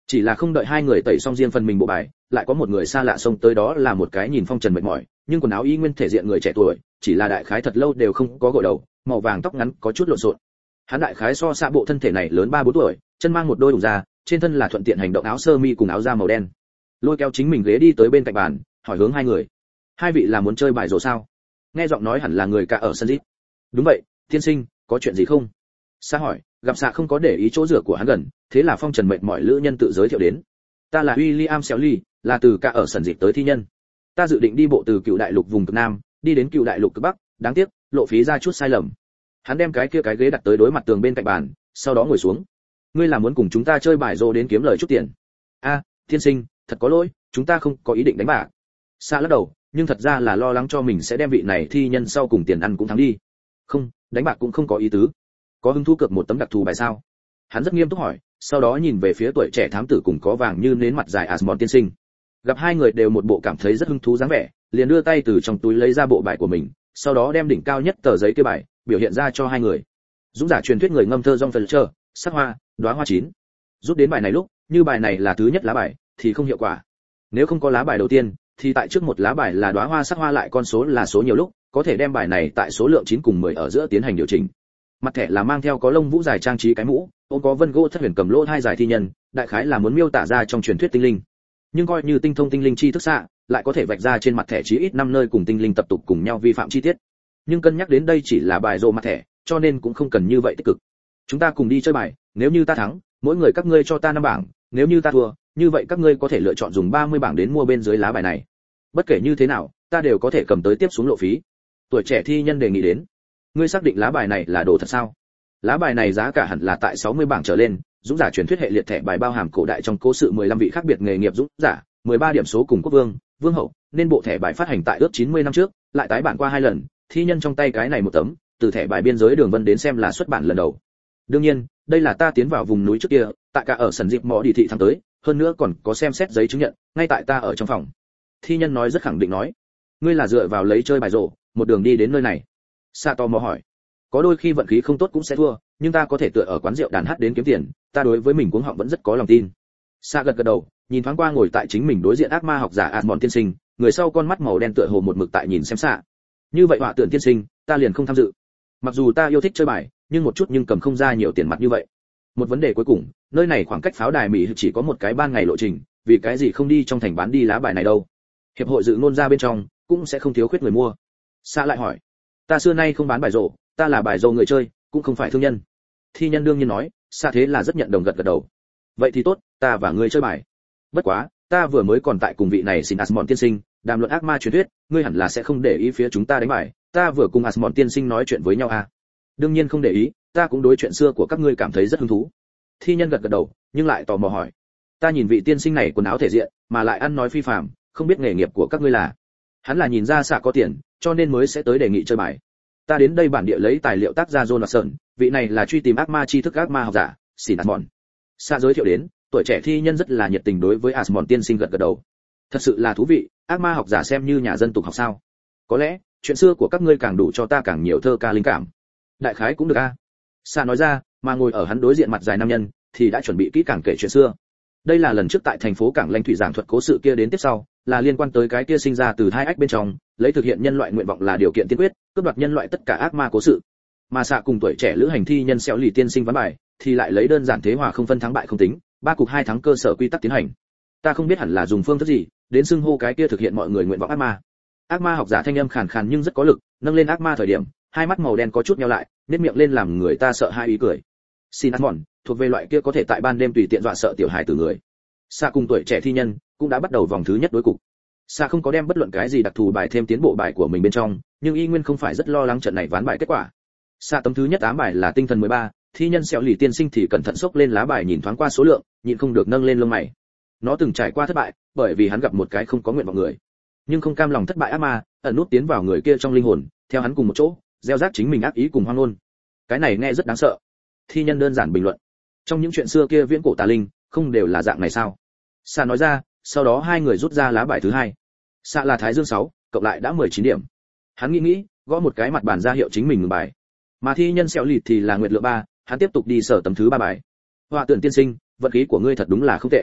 Chỉ là không đợi hai người tẩy xong riêng phần mình bộ bài, lại có một người xa lạ xông tới, đó là một cái nhìn phong trần mệt mỏi nhưng quần áo y nguyên thể diện người trẻ tuổi, chỉ là đại khái thật lâu đều không có gội đầu, màu vàng tóc ngắn có chút lộn xộn. Hắn đại khái so xa bộ thân thể này lớn ba bốn tuổi, chân mang một đôi đùng da, trên thân là thuận tiện hành động áo sơ mi cùng áo da màu đen. Lôi kéo chính mình ghế đi tới bên cạnh bàn, hỏi hướng hai người: hai vị là muốn chơi bài rổ sao? Nghe giọng nói hẳn là người cả ở sân rít. Đúng vậy, tiên sinh, có chuyện gì không? Sa hỏi, gặp Sa không có để ý chỗ rửa của hắn gần, thế là phong trần mệt mỏi lữ nhân tự giới thiệu đến. Ta là William Shelley, là từ cả ở sân rít tới thi nhân. Ta dự định đi bộ từ cựu đại lục vùng cực nam, đi đến cựu đại lục cực bắc, đáng tiếc, lộ phí ra chút sai lầm. Hắn đem cái kia cái ghế đặt tới đối mặt tường bên cạnh bàn, sau đó ngồi xuống. Ngươi là muốn cùng chúng ta chơi bài rổ đến kiếm lời chút tiền? A, tiên sinh, thật có lỗi, chúng ta không có ý định đánh bạc. Sa lắc đầu, nhưng thật ra là lo lắng cho mình sẽ đem vị này thi nhân sau cùng tiền ăn cũng thắng đi. Không, đánh bạc cũng không có ý tứ. Có hứng thú cược một tấm đặc thù bài sao? Hắn rất nghiêm túc hỏi, sau đó nhìn về phía tuổi trẻ thám tử cùng có vàng như nến mặt dài Asmond tiên sinh. Gặp hai người đều một bộ cảm thấy rất hứng thú dáng vẻ, liền đưa tay từ trong túi lấy ra bộ bài của mình, sau đó đem đỉnh cao nhất tờ giấy kia bài biểu hiện ra cho hai người. Dũng giả truyền thuyết người ngâm thơ John Felcher, sắc hoa, đóa hoa chín. Rút đến bài này lúc, như bài này là thứ nhất lá bài thì không hiệu quả. Nếu không có lá bài đầu tiên, thì tại trước một lá bài là đóa hoa sắc hoa lại con số là số nhiều lúc, có thể đem bài này tại số lượng chín cùng mười ở giữa tiến hành điều chỉnh. Mặt thẻ là mang theo có lông vũ dài trang trí cái mũ, ôm có vân gỗ thất huyền cầm lỗ hai dài thi nhân, đại khái là muốn miêu tả ra trong truyền thuyết tinh linh. Nhưng coi như tinh thông tinh linh chi thức xạ, lại có thể vạch ra trên mặt thẻ chí ít năm nơi cùng tinh linh tập tục cùng nhau vi phạm chi tiết. Nhưng cân nhắc đến đây chỉ là bài rổ mặt thẻ, cho nên cũng không cần như vậy tích cực. Chúng ta cùng đi chơi bài, nếu như ta thắng, mỗi người các ngươi cho ta năm bảng, nếu như ta thua, như vậy các ngươi có thể lựa chọn dùng ba mươi bảng đến mua bên dưới lá bài này. Bất kể như thế nào, ta đều có thể cầm tới tiếp xuống lộ phí. Tuổi trẻ thi nhân đề nghị đến. Ngươi xác định lá bài này là đồ thật sao? Lá bài này giá cả hẳn là tại sáu mươi bảng trở lên, dũng giả truyền thuyết hệ liệt thẻ bài bao hàm cổ đại trong cố sự mười lăm vị khác biệt nghề nghiệp dũng giả, mười ba điểm số cùng quốc vương, vương hậu, nên bộ thẻ bài phát hành tại ước chín mươi năm trước, lại tái bản qua hai lần, thi nhân trong tay cái này một tấm, từ thẻ bài biên giới đường vân đến xem là xuất bản lần đầu. Đương nhiên, đây là ta tiến vào vùng núi trước kia, tại cả ở sân dịp mỏ đi thị thắng tới, hơn nữa còn có xem xét giấy chứng nhận, ngay tại ta ở trong phòng. Thi nhân nói rất khẳng định nói, ngươi là dựa vào lấy chơi bài rổ, một đường đi đến nơi này. Sa tò mò hỏi, có đôi khi vận khí không tốt cũng sẽ thua, nhưng ta có thể tựa ở quán rượu đàn hát đến kiếm tiền, ta đối với mình cuống họng vẫn rất có lòng tin. Sa gật gật đầu, nhìn thoáng qua ngồi tại chính mình đối diện ác ma học giả Asmond tiên sinh, người sau con mắt màu đen tựa hồ một mực tại nhìn xem Sa. Như vậy họa tượng tiên sinh, ta liền không tham dự. Mặc dù ta yêu thích chơi bài, nhưng một chút nhưng cầm không ra nhiều tiền mặt như vậy. Một vấn đề cuối cùng, nơi này khoảng cách pháo đài Mỹ chỉ có một cái ban ngày lộ trình, vì cái gì không đi trong thành bán đi lá bài này đâu? Hiệp hội dự ngôn ra bên trong cũng sẽ không thiếu khuyết người mua. Sa lại hỏi, ta xưa nay không bán bài rổ, ta là bài rổ người chơi, cũng không phải thương nhân. Thi nhân đương nhiên nói, Sa thế là rất nhận đồng gật gật đầu. Vậy thì tốt, ta và ngươi chơi bài. Bất quá, ta vừa mới còn tại cùng vị này xin Asmond tiên sinh đàm luận ác ma truyền thuyết, ngươi hẳn là sẽ không để ý phía chúng ta đánh bài, ta vừa cùng Asmond tiên sinh nói chuyện với nhau à? Đương nhiên không để ý, ta cũng đối chuyện xưa của các ngươi cảm thấy rất hứng thú. Thi nhân gật gật đầu, nhưng lại tò mò hỏi, ta nhìn vị tiên sinh này quần áo thể diện, mà lại ăn nói phi phàm, không biết nghề nghiệp của các ngươi là? Hắn là nhìn ra Sa có tiền, cho nên mới sẽ tới đề nghị chơi bài. Ta đến đây bản địa lấy tài liệu tác ra Jonathan, vị này là truy tìm ác ma tri thức ác ma học giả, xin Asmond. Sa giới thiệu đến, tuổi trẻ thi nhân rất là nhiệt tình đối với Asmond tiên sinh gật gật đầu. Thật sự là thú vị, ác ma học giả xem như nhà dân tục học sao? Có lẽ, chuyện xưa của các ngươi càng đủ cho ta càng nhiều thơ ca linh cảm. Đại khái cũng được a. Sa nói ra, mà ngồi ở hắn đối diện mặt dài nam nhân thì đã chuẩn bị kỹ càng kể chuyện xưa. Đây là lần trước tại thành phố Cảng Lanh Thủy giảng thuật cố sự kia đến tiếp sau, là liên quan tới cái kia sinh ra từ hai ách bên trong, lấy thực hiện nhân loại nguyện vọng là điều kiện tiên quyết, cướp đoạt nhân loại tất cả ác ma cố sự. Mà Sa cùng tuổi trẻ lữ hành thi nhân xéo lì tiên sinh ván bài, thì lại lấy đơn giản thế hòa không phân thắng bại không tính, ba cục hai thắng cơ sở quy tắc tiến hành. Ta không biết hẳn là dùng phương thức gì, đến xưng hô cái kia thực hiện mọi người nguyện vọng ác ma. Ác ma học giả thanh âm khàn khàn nhưng rất có lực, nâng lên ác ma thời điểm, hai mắt màu đen có chút nheo lại, nét miệng lên làm người ta sợ hai ý cười. Xin Asmond, thuộc về loại kia có thể tại ban đêm tùy tiện dọa sợ tiểu hài tử người. Sa cùng tuổi trẻ thi nhân cũng đã bắt đầu vòng thứ nhất đối cục. Sa không có đem bất luận cái gì đặc thù bài thêm tiến bộ bài của mình bên trong, nhưng y nguyên không phải rất lo lắng trận này ván bài kết quả. Sa tấm thứ nhất ám bài là tinh thần mười ba, thi nhân xẻo lì tiên sinh thì cẩn thận xốc lên lá bài nhìn thoáng qua số lượng, nhịn không được nâng lên lông mày. Nó từng trải qua thất bại, bởi vì hắn gặp một cái không có nguyện vọng người, nhưng không cam lòng thất bại ác ma, ẩn nút tiến vào người kia trong linh hồn, theo hắn cùng một chỗ, gieo rắc chính mình ác ý cùng hoang ngôn. Cái này nghe rất đáng sợ. Thi nhân đơn giản bình luận. Trong những chuyện xưa kia viễn cổ tà linh, không đều là dạng này sao? Sa nói ra, sau đó hai người rút ra lá bài thứ hai. Sa là Thái Dương sáu, cộng lại đã mười chín điểm. Hắn nghĩ nghĩ, gõ một cái mặt bàn ra hiệu chính mình ngừng bài. Mà thi nhân xẻo lịt thì là Nguyệt Lượng ba, hắn tiếp tục đi sở tấm thứ ba bài. Họa tưởng tiên sinh, vận khí của ngươi thật đúng là không tệ.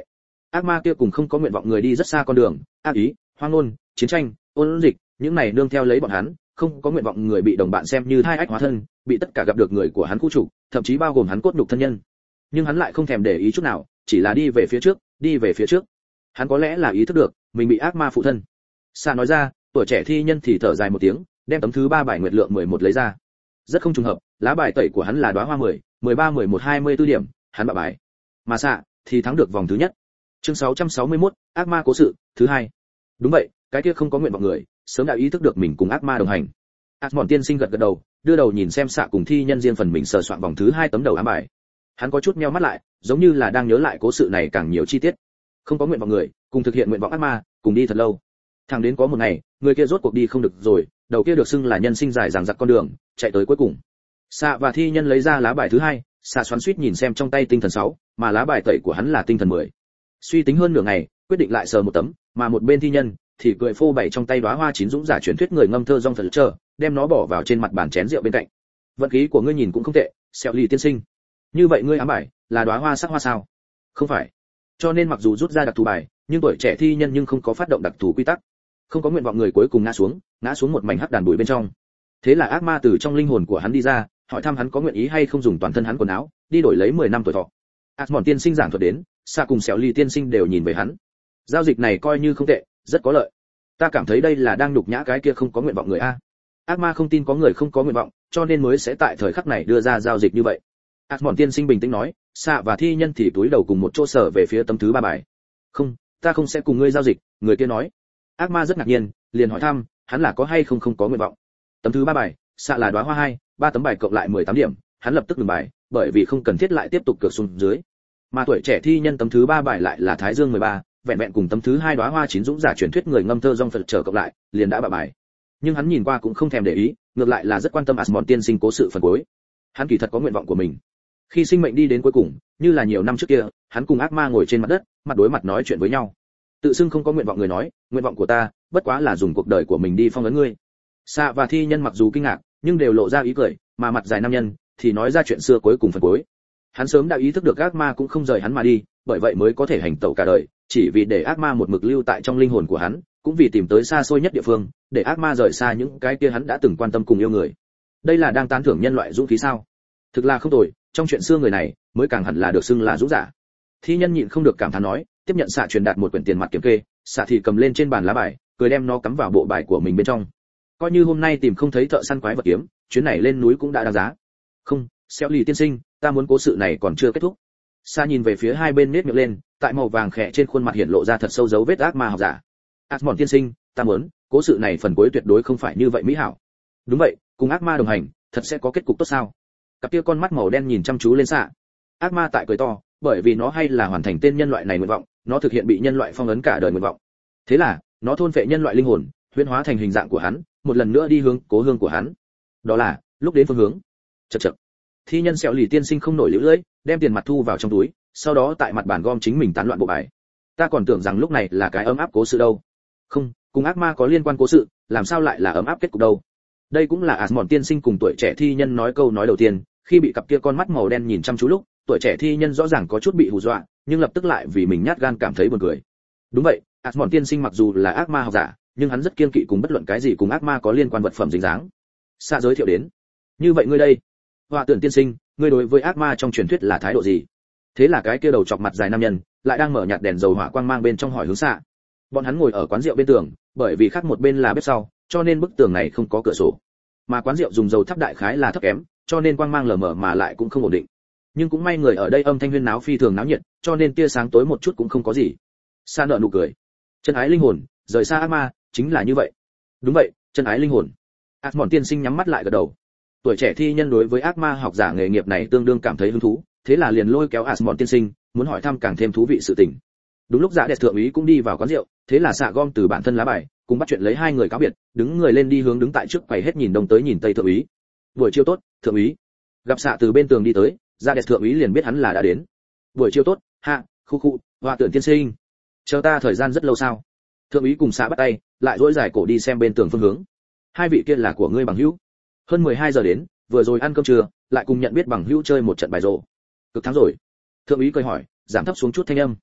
ác ma kia cùng không có nguyện vọng người đi rất xa con đường, ác ý, hoang ngôn, chiến tranh, ôn dịch, những này nương theo lấy bọn hắn, không có nguyện vọng người bị đồng bạn xem như hai ách hóa thân, bị tất cả gặp được người của hắn khu trục, thậm chí bao gồm hắn cốt nhục thân nhân. Nhưng hắn lại không thèm để ý chút nào, chỉ là đi về phía trước, đi về phía trước. Hắn có lẽ là ý thức được, mình bị ác ma phụ thân. Sa nói ra, tuổi trẻ thi nhân thì thở dài một tiếng, đem tấm thứ ba bài nguyệt lượng mười một lấy ra. Rất không trùng hợp, lá bài tẩy của hắn là đóa hoa mười, mười ba, mười một, hai mươi tư điểm, hắn bạ bài. Mà Sa thì thắng được vòng thứ nhất. Chương sáu trăm sáu mươi mốt, ác ma cố sự, thứ hai. Đúng vậy, cái kia không có nguyện vọng người, sớm đã ý thức được mình cùng ác ma đồng hành. Asmon tiên sinh gật gật đầu, đưa đầu nhìn xem Sa cùng thi nhân riêng phần mình sờ soạn vòng thứ hai tấm đầu ám bài. Hắn có chút nheo mắt lại, giống như là đang nhớ lại cố sự này càng nhiều chi tiết. Không có nguyện vọng người, cùng thực hiện nguyện vọng ác ma, cùng đi thật lâu. Thẳng đến có một ngày, người kia rốt cuộc đi không được rồi, đầu kia được xưng là nhân sinh dài dằng dặc con đường, chạy tới cuối cùng. Sa và thi nhân lấy ra lá bài thứ hai, Sa xoắn xuýt nhìn xem trong tay tinh thần sáu, mà lá bài tẩy của hắn là tinh thần mười. Suy tính hơn nửa ngày, quyết định lại sờ một tấm, mà một bên thi nhân thì cười phô bày trong tay đóa hoa chín dũng giả truyền thuyết người ngâm thơ rong thật chờ, đem nó bỏ vào trên mặt bàn chén rượu bên cạnh. Vận khí của ngươi nhìn cũng không tệ, Sẹo Lì tiên sinh. Như vậy ngươi ám bài là đóa hoa sắc hoa sao? Không phải. Cho nên mặc dù rút ra đặc thù bài, nhưng tuổi trẻ thi nhân nhưng không có phát động đặc thù quy tắc. Không có nguyện vọng người cuối cùng ngã xuống, ngã xuống một mảnh hắc đàn bụi bên trong. Thế là ác ma từ trong linh hồn của hắn đi ra, hỏi thăm hắn có nguyện ý hay không dùng toàn thân hắn quần áo, đi đổi lấy mười năm tuổi thọ. Asmon tiên sinh giảng thuật đến, Sa cùng Sẹo Lì tiên sinh đều nhìn về hắn. Giao dịch này coi như không tệ, rất có lợi. Ta cảm thấy đây là đang nhục nhã cái kia không có nguyện vọng người a. Ác ma không tin có người không có nguyện vọng, cho nên mới sẽ tại thời khắc này đưa ra giao dịch như vậy. Asmon tiên sinh bình tĩnh nói, Sa và thi nhân thì túi đầu cùng một chỗ sở về phía tấm thứ ba bài. Không, ta không sẽ cùng ngươi giao dịch, người kia nói. Ác ma rất ngạc nhiên, liền hỏi thăm, hắn là có hay không không có nguyện vọng. Tấm thứ ba bài, Sa là đóa hoa hai, ba tấm bài cộng lại mười tám điểm, hắn lập tức dừng bài, bởi vì không cần thiết lại tiếp tục cược xuống dưới. Mà tuổi trẻ thi nhân tấm thứ ba bài lại là Thái Dương mười ba, vẹn vẹn cùng tấm thứ hai đóa hoa chín dũng giả truyền thuyết người ngâm thơ rong Phật trở cộng lại, liền đã bạ bài. Nhưng hắn nhìn qua cũng không thèm để ý, ngược lại là rất quan tâm Asmon tiên sinh cố sự phần cuối. Hắn kỳ thật có nguyện vọng của mình. Khi sinh mệnh đi đến cuối cùng, như là nhiều năm trước kia, hắn cùng ác ma ngồi trên mặt đất, mặt đối mặt nói chuyện với nhau. Tự xưng không có nguyện vọng người nói, nguyện vọng của ta, bất quá là dùng cuộc đời của mình đi phong ấn ngươi. Sa và thi nhân mặc dù kinh ngạc, nhưng đều lộ ra ý cười, mà mặt dài nam nhân thì nói ra chuyện xưa cuối cùng phần cuối. Hắn sớm đã ý thức được ác ma cũng không rời hắn mà đi, bởi vậy mới có thể hành tẩu cả đời, chỉ vì để ác ma một mực lưu tại trong linh hồn của hắn, cũng vì tìm tới xa xôi nhất địa phương, để ác ma rời xa những cái kia hắn đã từng quan tâm cùng yêu người. Đây là đang tán thưởng nhân loại dũng khí sao? Thực là không tồi, trong chuyện xưa người này mới càng hẳn là được xưng là dũng giả. Thi nhân nhịn không được cảm thán nói, tiếp nhận xạ truyền đạt một quyển tiền mặt kiểm kê, xạ thì cầm lên trên bàn lá bài, cười đem nó cắm vào bộ bài của mình bên trong. Coi như hôm nay tìm không thấy thợ săn quái vật kiếm, chuyến này lên núi cũng đã đáng giá. Không, Sẹo Lì tiên sinh, ta muốn cố sự này còn chưa kết thúc. Sa nhìn về phía hai bên nết miệng lên, tại màu vàng khẽ trên khuôn mặt hiện lộ ra thật sâu dấu vết ác ma học giả. Asmon tiên sinh, ta muốn, cố sự này phần cuối tuyệt đối không phải như vậy mỹ hảo. Đúng vậy, cùng ác ma đồng hành, thật sẽ có kết cục tốt sao? Cặp kia con mắt màu đen nhìn chăm chú lên Sa. Ác ma tại cười to, bởi vì nó hay là hoàn thành tên nhân loại này nguyện vọng, nó thực hiện bị nhân loại phong ấn cả đời nguyện vọng. Thế là, nó thôn phệ nhân loại linh hồn, huyễn hóa thành hình dạng của hắn, một lần nữa đi hướng cố hương của hắn. Đó là, lúc đến phương hướng. Chậc chậc. Thi nhân Sẹo Lì tiên sinh không nổi liễu lưỡi, đem tiền mặt thu vào trong túi, sau đó tại mặt bàn gom chính mình tán loạn bộ bài. Ta còn tưởng rằng lúc này là cái ấm áp cố sự đâu. Không, cùng ác ma có liên quan cố sự, làm sao lại là ấm áp kết cục đâu. Đây cũng là Asmon tiên sinh cùng tuổi trẻ thi nhân nói câu nói đầu tiên, khi bị cặp kia con mắt màu đen nhìn chăm chú lúc, tuổi trẻ thi nhân rõ ràng có chút bị hù dọa, nhưng lập tức lại vì mình nhát gan cảm thấy buồn cười. Đúng vậy, Asmon tiên sinh mặc dù là ác ma học giả, nhưng hắn rất kiêng kỵ cùng bất luận cái gì cùng ác ma có liên quan vật phẩm dính dáng. Xa giới thiệu đến. Như vậy ngươi đây, Họa Tưởng tiên sinh, ngươi đối với ác ma trong truyền thuyết là thái độ gì? Thế là cái kia đầu chọc mặt dài nam nhân lại đang mở nhạt đèn dầu hỏa quang mang bên trong hỏi hướng Xạ. Bọn hắn ngồi ở quán rượu bên tường, bởi vì khác một bên là bếp sau, cho nên bức tường này không có cửa sổ. Mà quán rượu dùng dầu thắp đại khái là thấp kém, cho nên quang mang lờ mờ mà lại cũng không ổn định. Nhưng cũng may người ở đây âm thanh huyên náo phi thường náo nhiệt, cho nên tia sáng tối một chút cũng không có gì. Sa nở nụ cười. Chân ái linh hồn, rời xa ác ma, chính là như vậy. Đúng vậy, chân ái linh hồn. Asmon tiên sinh nhắm mắt lại gật đầu. Tuổi trẻ thi nhân đối với ác ma học giả nghề nghiệp này tương đương cảm thấy hứng thú, thế là liền lôi kéo Asmon tiên sinh, muốn hỏi thăm càng thêm thú vị sự tình. Đúng lúc Dạ Đẹp thượng úy cũng đi vào quán rượu, thế là xạ gom từ bản thân lá bài, cùng bắt chuyện lấy hai người cáo biệt, đứng người lên đi hướng đứng tại trước quầy hết nhìn đông tới nhìn tây thượng úy. Buổi chiều tốt, thượng úy. Gặp xạ từ bên tường đi tới, Dạ Đẹp thượng úy liền biết hắn là đã đến. Buổi chiều tốt, hạ, khu khu, Họa Tưởng tiên sinh. Chờ ta thời gian rất lâu sao? Thượng úy cùng xạ bắt tay, lại dỗi dài cổ đi xem bên tường phương hướng. Hai vị kia là của ngươi bằng hữu. Hơn mười hai giờ đến, vừa rồi ăn cơm trưa, lại cùng nhận biết bằng hữu chơi một trận bài rổ. Cực thắng rồi. Thượng úy cười hỏi, giảm thấp xuống chút thanh âm.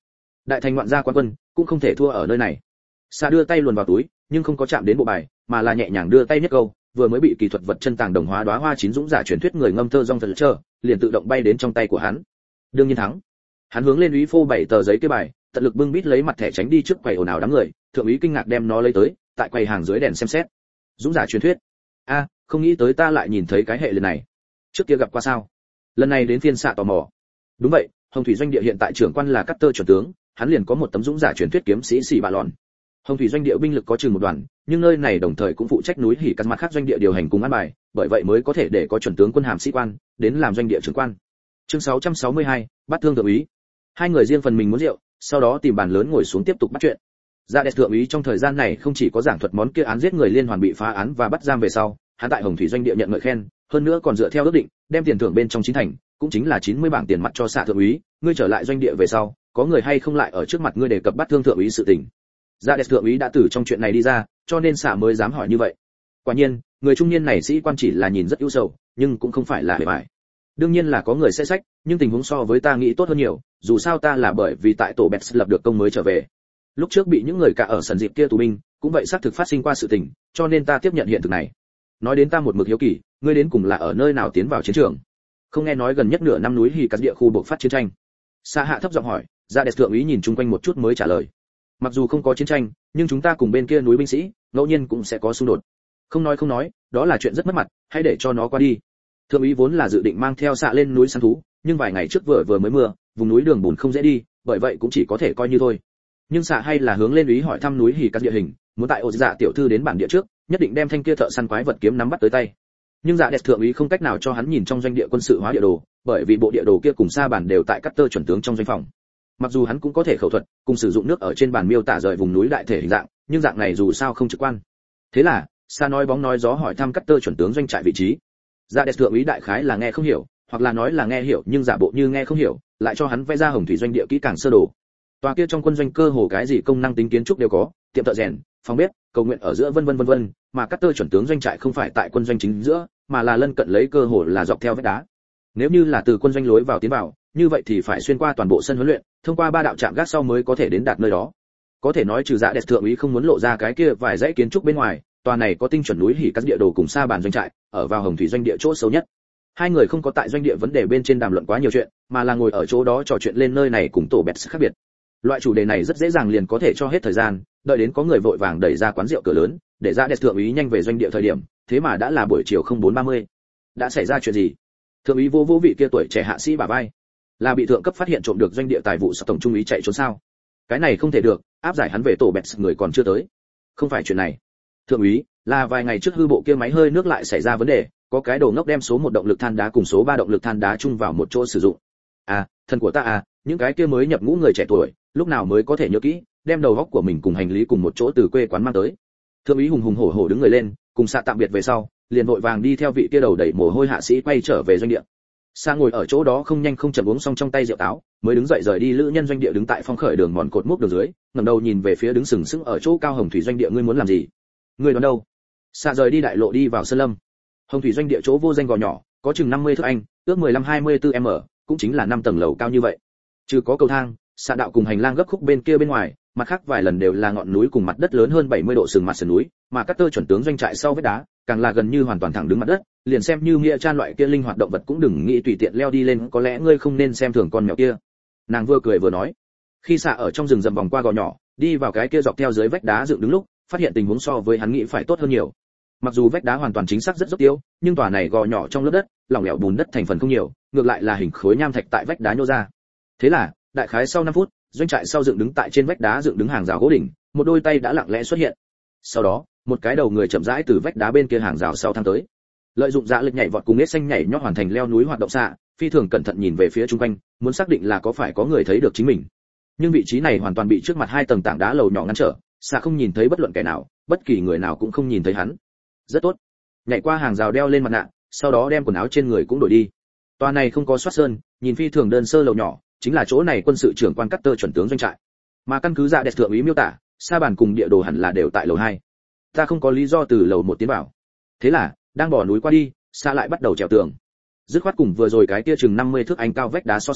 đại thành ngoạn gia quan quân cũng không thể thua ở nơi này. Sa đưa tay luồn vào túi, nhưng không có chạm đến bộ bài, mà là nhẹ nhàng đưa tay nhất câu, vừa mới bị kỳ thuật vật chân tàng đồng hóa đóa hoa chín dũng giả truyền thuyết người ngâm thơ rong thật chờ, liền tự động bay đến trong tay của hắn. Đương nhiên thắng. Hắn hướng lên úy phô bảy tờ giấy cái bài, tận lực bưng bít lấy mặt thẻ tránh đi trước quầy ồn ào đám người, thượng úy kinh ngạc đem nó lấy tới, tại quầy hàng dưới đèn xem xét. Dũng giả truyền thuyết. A, không nghĩ tới ta lại nhìn thấy cái hệ liệt này. Trước kia gặp qua sao? Lần này đến phiên xạ tò mò. Đúng vậy, Hồng thủy doanh địa hiện tại trưởng quan là Cutter chuẩn tướng, hắn liền có một tấm dũng giả truyền thuyết kiếm sĩ xì bạ lòn. Hồng thủy doanh địa binh lực có chừng một đoàn, nhưng nơi này đồng thời cũng phụ trách núi hỉ các mặt khác doanh địa điều hành cùng an bài, bởi vậy mới có thể để có chuẩn tướng quân hàm sĩ quan đến làm doanh địa trưởng quan. Chương sáu trăm sáu mươi hai, bắt thương thượng úy. Hai người riêng phần mình muốn rượu, sau đó tìm bàn lớn ngồi xuống tiếp tục bắt chuyện. Dạ đẹp thượng úy trong thời gian này không chỉ có giảng thuật món kia án giết người liên hoàn bị phá án và bắt giam về sau, hắn tại Hồng thủy doanh địa nhận ngợi khen, hơn nữa còn dựa theo ước định, đem tiền thưởng bên trong chín thành, cũng chính là chín mươi bảng tiền mặt cho xạ thượng úy, ngươi trở lại doanh địa về sau, có người hay không lại ở trước mặt ngươi đề cập bắt thương thượng úy sự tình. Dạ đẹp thượng úy đã từ trong chuyện này đi ra, cho nên xạ mới dám hỏi như vậy. Quả nhiên, người trung niên này sĩ quan chỉ là nhìn rất ưu sầu, nhưng cũng không phải là bề bại. Đương nhiên là có người sẽ sách, nhưng tình huống so với ta nghĩ tốt hơn nhiều, dù sao ta là bởi vì tại tổ Bets lập được công mới trở về. Lúc trước bị những người cả ở sân dịp kia tù binh, cũng vậy xác thực phát sinh qua sự tình, cho nên ta tiếp nhận hiện thực này. Nói đến ta một mực hiếu kỳ, ngươi đến cùng là ở nơi nào tiến vào chiến trường? Không nghe nói gần nhất nửa năm núi hỉ cắt địa khu buộc phát chiến tranh. Sa hạ thấp giọng hỏi, Dạ đẹp thượng úy nhìn chung quanh một chút mới trả lời. Mặc dù không có chiến tranh, nhưng chúng ta cùng bên kia núi binh sĩ, ngẫu nhiên cũng sẽ có xung đột. Không nói không nói, đó là chuyện rất mất mặt, hãy để cho nó qua đi. Thượng úy vốn là dự định mang theo xạ lên núi săn thú, nhưng vài ngày trước vừa vừa mới mưa, vùng núi đường bùn không dễ đi, bởi vậy cũng chỉ có thể coi như thôi. Nhưng xạ hay là hướng lên úy hỏi thăm núi hỉ cắt địa hình, muốn tại ô dạ tiểu thư đến bản địa trước, nhất định đem thanh kia thợ săn quái vật kiếm nắm bắt tới tay. Nhưng dạ đẹp thượng úy không cách nào cho hắn nhìn trong doanh địa quân sự hóa địa đồ, bởi vì bộ địa đồ kia cùng sa bản đều tại Cutter chuẩn tướng trong doanh phòng. Mặc dù hắn cũng có thể khẩu thuật, cùng sử dụng nước ở trên bàn miêu tả rời vùng núi đại thể hình dạng, nhưng dạng này dù sao không trực quan. Thế là, sa nói bóng nói gió hỏi thăm Cutter chuẩn tướng doanh trại vị trí. Dạ đẹp thượng úy đại khái là nghe không hiểu, hoặc là nói là nghe hiểu nhưng giả bộ như nghe không hiểu, lại cho hắn vẽ ra Hồng thủy doanh địa kỹ càng sơ đồ. Tòa kia trong quân doanh cơ hồ cái gì công năng tính kiến trúc đều có, tiệm thợ rèn, phòng bếp, cầu nguyện ở giữa vân vân vân vân, mà Cutter chuẩn tướng doanh trại không phải tại quân doanh chính giữa, mà là lân cận lấy cơ hồ là dọc theo vách đá. Nếu như là từ quân doanh lối vào tiến vào, như vậy thì phải xuyên qua toàn bộ sân huấn luyện, thông qua ba đạo trạm gác sau mới có thể đến đạt nơi đó. Có thể nói trừ Dạ đẹp thượng úy không muốn lộ ra cái kia vài dãy kiến trúc bên ngoài, tòa này có tinh chuẩn núi hỉ các địa đồ cùng sa bàn doanh trại, ở vào Hồng thủy doanh địa chỗ xấu nhất. Hai người không có tại doanh địa vấn đề bên trên đàm luận quá nhiều chuyện, mà là ngồi ở chỗ đó trò chuyện lên nơi này cùng tổ bẹt khác biệt. Loại chủ đề này rất dễ dàng liền có thể cho hết thời gian, đợi đến có người vội vàng đẩy ra quán rượu cửa lớn, để Dạ đẹp thượng úy nhanh về doanh địa thời điểm, thế mà đã là buổi chiều không bốn ba mươi. Đã xảy ra chuyện gì? Thượng úy vô vô vị kia tuổi trẻ hạ sĩ bả vai. Là bị thượng cấp phát hiện trộm được doanh địa tài vụ sập tổng trung úy chạy trốn sao? Cái này không thể được, áp giải hắn về tổ bẹt người còn chưa tới. Không phải chuyện này. Thượng úy, là vài ngày trước hư bộ kia máy hơi nước lại xảy ra vấn đề, có cái đồ ngốc đem số một động lực than đá cùng số ba động lực than đá chung vào một chỗ sử dụng. À, thần của ta à, những cái kia mới nhập ngũ người trẻ tuổi, lúc nào mới có thể nhớ kỹ, đem đầu óc của mình cùng hành lý cùng một chỗ từ quê quán mang tới. Thượng úy hùng hùng hổ hổ đứng người lên, cùng xạ tạm biệt về sau, liền vội vàng đi theo vị kia đầu đẩy mồ hôi hạ sĩ quay trở về doanh địa. Sa ngồi ở chỗ đó không nhanh không chậm uống xong trong tay rượu táo, mới đứng dậy rời đi lữ nhân doanh địa đứng tại phong khởi đường mòn cột mốc đường dưới, ngẩng đầu nhìn về phía đứng sừng sững ở chỗ cao Hồng thủy doanh địa, ngươi muốn làm gì? Ngươi đoán đâu? Sa rời đi đại lộ đi vào sơn lâm. Hồng thủy doanh địa chỗ vô danh gò nhỏ, có chừng năm mươi thước anh, ước mười lăm hai mươi tư m, cũng chính là năm tầng lầu cao như vậy. Trừ có cầu thang, xạ đạo cùng hành lang gấp khúc bên kia bên ngoài, mặt khác vài lần đều là ngọn núi cùng mặt đất lớn hơn bảy mươi độ sừng mặt sườn núi, mà Cutter chuẩn tướng doanh trại sau vách đá, càng là gần như hoàn toàn thẳng đứng mặt đất, liền xem như nghĩa trang loại kia linh hoạt động vật cũng đừng nghĩ tùy tiện leo đi lên, có lẽ ngươi không nên xem thường con mèo kia. Nàng vừa cười vừa nói. Khi xạ ở trong rừng rậm vòng qua gò nhỏ, đi vào cái kia dọc theo dưới vách đá dựng đứng lúc, phát hiện tình huống so với hắn nghĩ phải tốt hơn nhiều. Mặc dù vách đá hoàn toàn chính xác rất dốc tiêu, nhưng tòa này gò nhỏ trong lớp đất, lỏng lẻo bùn đất thành phần không nhiều, ngược lại là hình khối nham thạch tại vách đá nhô ra. Thế là, đại khái sau năm phút, doanh trại sau dựng đứng tại trên vách đá dựng đứng hàng rào gỗ đỉnh, một đôi tay đã lặng lẽ xuất hiện. Sau đó, một cái đầu người chậm rãi từ vách đá bên kia hàng rào sau thang tới. Lợi dụng dạ lực nhảy vọt cùng nết xanh nhảy nhót hoàn thành leo núi hoạt động xạ, phi thường cẩn thận nhìn về phía chung quanh, muốn xác định là có phải có người thấy được chính mình. Nhưng vị trí này hoàn toàn bị trước mặt hai tầng tảng đá lầu nhỏ ngăn trở, xạ không nhìn thấy bất luận kẻ nào, bất kỳ người nào cũng không nhìn thấy hắn. Rất tốt. Nhảy qua hàng rào đeo lên mặt nạ, sau đó đem quần áo trên người cũng đổi đi. Tòa này không có soát sơn, nhìn phi thường đơn sơ lầu nhỏ, chính là chỗ này quân sự trưởng quan Cutter chuẩn tướng doanh trại. Mà căn cứ dạ đẹp thượng úy miêu tả, sa bàn cùng địa đồ hẳn là đều tại lầu hai. Ta không có lý do từ lầu một tiến vào. Thế là, đang bỏ núi qua đi, xa lại bắt đầu trèo tường. Dứt khoát cùng vừa rồi cái kia chừng năm mươi thước anh cao vách đá so sánh,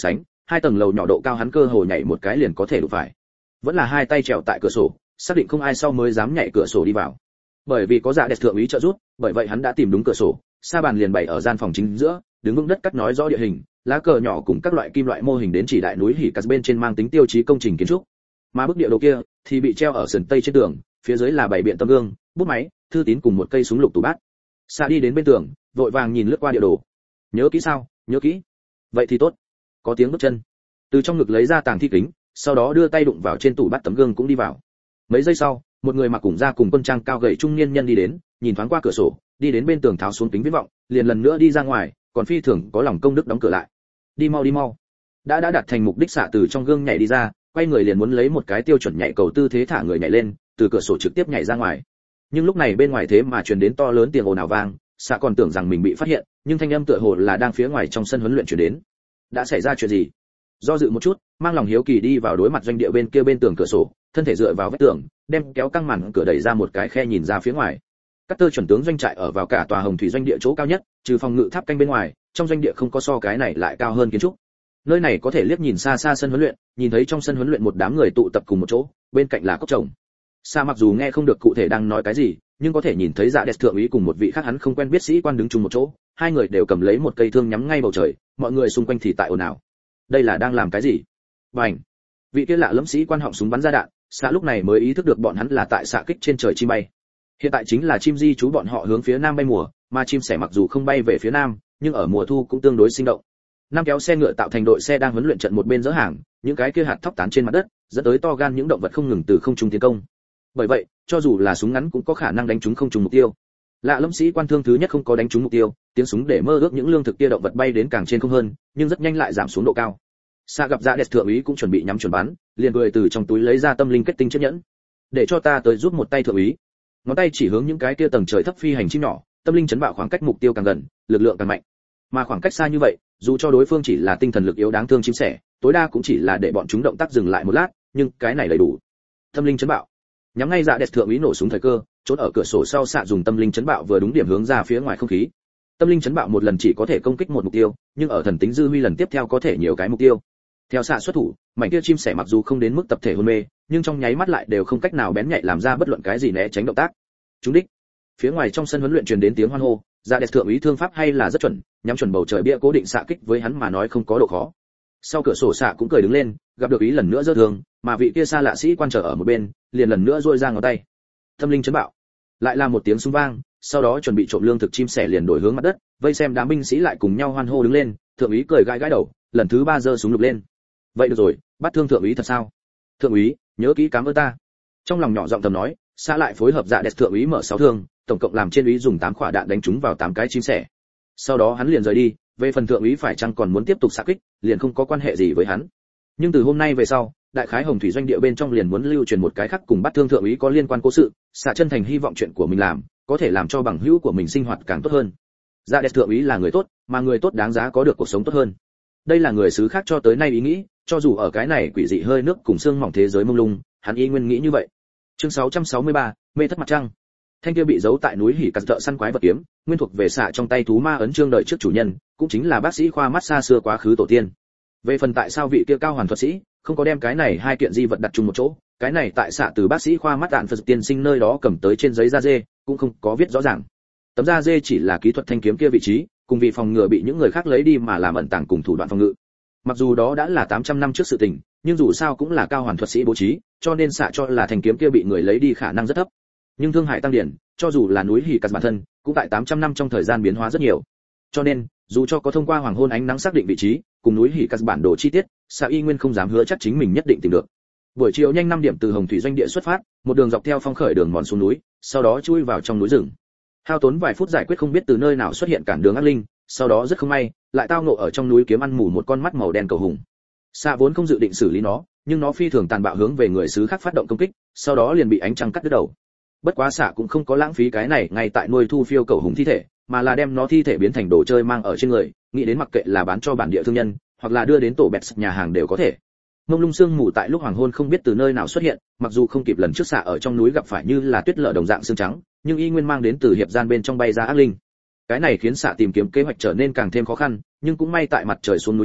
hai tầng lầu nhỏ độ cao hắn cơ hồ nhảy một cái liền có thể đụng phải. Vẫn là hai tay trèo tại cửa sổ, xác định không ai sau mới dám nhảy cửa sổ đi vào. Bởi vì có dạ đẹp thượng úy trợ giúp, bởi vậy hắn đã tìm đúng cửa sổ, sa bàn liền bày ở gian phòng chính giữa, đứng vững đất cắt nói rõ địa hình, lá cờ nhỏ cùng các loại kim loại mô hình đến chỉ đại núi hỉ cắt bên trên mang tính tiêu chí công trình kiến trúc. Mà bức địa đồ kia thì bị treo ở sườn tây trên tường, phía dưới là bảy biện tấm gương, bút máy, thư tín cùng một cây súng lục tủ bát. Sa đi đến bên tường, vội vàng nhìn lướt qua địa đồ. Nhớ kỹ sao? Nhớ kỹ. Vậy thì tốt. Có tiếng bước chân. Từ trong ngực lấy ra tàng thi kính, sau đó đưa tay đụng vào trên tủ bát tấm gương cũng đi vào. Mấy giây sau, một người mặc cùng da cùng quân trang cao gầy trung niên nhân đi đến, nhìn thoáng qua cửa sổ, đi đến bên tường tháo xuống kính viễn vọng, liền lần nữa đi ra ngoài, còn phi thường có lòng công đức đóng cửa lại. Đi mau đi mau. Đã đã đạt thành mục đích, xạ từ trong gương nhảy đi ra, quay người liền muốn lấy một cái tiêu chuẩn nhảy cầu tư thế thả người nhảy lên, từ cửa sổ trực tiếp nhảy ra ngoài. Nhưng lúc này bên ngoài thế mà truyền đến to lớn tiếng ồn ào vang, xạ còn tưởng rằng mình bị phát hiện, nhưng thanh âm tựa hồ là đang phía ngoài trong sân huấn luyện truyền đến. Đã xảy ra chuyện gì? Do dự một chút, mang lòng hiếu kỳ đi vào đối mặt doanh địa bên kia bên tường cửa sổ, thân thể dựa vào vách tường, đem kéo căng màn cửa đẩy ra một cái khe nhìn ra phía ngoài. Các tơ chuẩn tướng doanh trại ở vào cả tòa Hồng Thủy doanh địa chỗ cao nhất, trừ phòng ngự tháp canh bên ngoài, trong doanh địa không có so cái này lại cao hơn kiến trúc. Nơi này có thể liếc nhìn xa xa sân huấn luyện, nhìn thấy trong sân huấn luyện một đám người tụ tập cùng một chỗ, bên cạnh là cốc trồng. Sa mặc dù nghe không được cụ thể đang nói cái gì, nhưng có thể nhìn thấy Dạ Đẹp thượng úy cùng một vị khác hắn không quen biết sĩ quan đứng chung một chỗ, hai người đều cầm lấy một cây thương nhắm ngay bầu trời, mọi người xung quanh thì tại ồn ào. Đây là đang làm cái gì? Bành! Vị kia lạ lẫm sĩ quan họng súng bắn ra đạn, Sa lúc này mới ý thức được bọn hắn là tại xạ kích trên trời chim bay. Hiện tại chính là chim di trú bọn họ hướng phía nam bay mùa, mà chim sẻ mặc dù không bay về phía nam, nhưng ở mùa thu cũng tương đối sinh động. Năm kéo xe ngựa tạo thành đội xe đang huấn luyện trận một bên dỡ hàng, những cái kia hạt thóc tán trên mặt đất, dẫn tới to gan những động vật không ngừng từ không trung tiến công. Bởi vậy, cho dù là súng ngắn cũng có khả năng đánh trúng không trúng mục tiêu. Lạ lẫm sĩ quan thương thứ nhất không có đánh trúng mục tiêu, tiếng súng để mơ ước những lương thực kia động vật bay đến càng trên không hơn, nhưng rất nhanh lại giảm xuống độ cao. Sa gặp Dạ Đẹp thượng úy cũng chuẩn bị nhắm chuẩn bắn, liền cười từ trong túi lấy ra tâm linh kết tinh chiếc nhẫn. Để cho ta tới giúp một tay thượng úy. Ngón tay chỉ hướng những cái kia tầng trời thấp phi hành chim nhỏ, tâm linh chấn bạo khoảng cách mục tiêu càng gần, lực lượng càng mạnh. Mà khoảng cách xa như vậy, dù cho đối phương chỉ là tinh thần lực yếu đáng thương chim sẻ, tối đa cũng chỉ là để bọn chúng động tác dừng lại một lát, nhưng cái này đầy đủ. Tâm linh chấn bạo. Nhắm ngay Dạ Đẹp thượng úy nổ súng thời cơ, trốn ở cửa sổ sau xạ dùng tâm linh chấn bạo vừa đúng điểm hướng ra phía ngoài không khí. Tâm linh chấn bạo một lần chỉ có thể công kích một mục tiêu, nhưng ở thần tính dư huy lần tiếp theo có thể nhiều cái mục tiêu. Theo xạ xuất thủ, mảnh kia chim sẻ mặc dù không đến mức tập thể hôn mê, nhưng trong nháy mắt lại đều không cách nào bén nhạy làm ra bất luận cái gì né tránh động tác. Trúng đích. Phía ngoài trong sân huấn luyện truyền đến tiếng hoan hô, Dạ Đẹp thượng úy thương pháp hay là rất chuẩn, nhắm chuẩn bầu trời bia cố định xạ kích với hắn mà nói không có độ khó. Sau cửa sổ xạ cũng cười đứng lên, gặp được ý lần nữa giơ thương, mà vị kia xa lạ sĩ quan trở ở một bên, liền lần nữa duỗi ra ngón tay. Tâm linh chấn bạo. Lại là một tiếng súng vang, sau đó chuẩn bị trộm lương thực chim sẻ liền đổi hướng mặt đất, vây xem đám binh sĩ lại cùng nhau hoan hô đứng lên, thượng úy cười gãi gãi đầu, lần thứ ba giơ súng lục lên. Vậy được rồi, bắt thương thượng úy thật sao? Thượng úy, nhớ kỹ cảm ơn ta. Trong lòng nhỏ giọng thầm nói, xa lại phối hợp Dạ Đẹp thượng úy mở sáu thương, tổng cộng làm trên úy dùng tám quả đạn đánh trúng vào tám cái chim sẻ. Sau đó hắn liền rời đi, về phần thượng úy phải chăng còn muốn tiếp tục xạ kích, liền không có quan hệ gì với hắn. Nhưng từ hôm nay về sau, đại khái Hồng Thủy doanh địa bên trong liền muốn lưu truyền một cái khác cùng bắt thương thượng úy có liên quan cố sự, xạ chân thành hy vọng chuyện của mình làm, có thể làm cho bằng hữu của mình sinh hoạt càng tốt hơn. Dạ Đẹp thượng úy là người tốt, mà người tốt đáng giá có được cuộc sống tốt hơn. Đây là người xứ khác cho tới nay ý nghĩ, cho dù ở cái này quỷ dị hơi nước cùng xương mỏng thế giới mông lung, hắn y nguyên nghĩ như vậy. Chương sáu trăm sáu mươi ba, mê thất mặt trăng. Thanh kia bị giấu tại núi hỉ cắt thợ săn quái vật kiếm, nguyên thuộc về xạ trong tay thú ma ấn chương đợi trước chủ nhân, cũng chính là bác sĩ khoa mắt xa xưa quá khứ tổ tiên. Về phần tại sao vị kia cao hoàn thuật sĩ không có đem cái này hai kiện di vật đặt chung một chỗ, cái này tại xạ từ bác sĩ khoa mắt đạn Phật tiên sinh nơi đó cầm tới trên giấy da dê, cũng không có viết rõ ràng. Tấm da dê chỉ là kỹ thuật thanh kiếm kia vị trí, cùng vì phòng ngừa bị những người khác lấy đi mà làm ẩn tàng cùng thủ đoạn phòng ngự. Mặc dù đó đã là tám trăm năm trước sự tình, nhưng dù sao cũng là cao hoàn thuật sĩ bố trí, cho nên xạ cho là thanh kiếm kia bị người lấy đi khả năng rất thấp. Nhưng thương hại tăng điển, cho dù là núi hỉ cắt bản thân, cũng tại tám trăm năm trong thời gian biến hóa rất nhiều. Cho nên, dù cho có thông qua hoàng hôn ánh nắng xác định vị trí, cùng núi hỉ cắt bản đồ chi tiết, xạ y nguyên không dám hứa chắc chính mình nhất định tìm được. Buổi chiều nhanh năm điểm từ Hồng Thủy doanh địa xuất phát, một đường dọc theo phong khởi đường mòn xuống núi, sau đó chui vào trong núi rừng. Hao tốn vài phút giải quyết không biết từ nơi nào xuất hiện cản đường ác linh, sau đó rất không may, lại tao ngộ ở trong núi kiếm ăn mù một con mắt màu đen cầu hùng. Xạ vốn không dự định xử lý nó, nhưng nó phi thường tàn bạo hướng về người xứ khác phát động công kích, sau đó liền bị ánh trăng cắt đứt đầu. Bất quá xạ cũng không có lãng phí cái này ngay tại nuôi thu phiêu cầu hùng thi thể, mà là đem nó thi thể biến thành đồ chơi mang ở trên người, nghĩ đến mặc kệ là bán cho bản địa thương nhân, hoặc là đưa đến tổ bẹt nhà hàng đều có thể. Mông lung sương mù tại lúc hoàng hôn không biết từ nơi nào xuất hiện, mặc dù không kịp lần trước xạ ở trong núi gặp phải như là tuyết lở đồng dạng xương trắng, nhưng y nguyên mang đến từ hiệp gian bên trong bay ra ác linh. Cái này khiến xạ tìm kiếm kế hoạch trở nên càng thêm khó khăn, nhưng cũng may tại mặt trời xuống núi trước,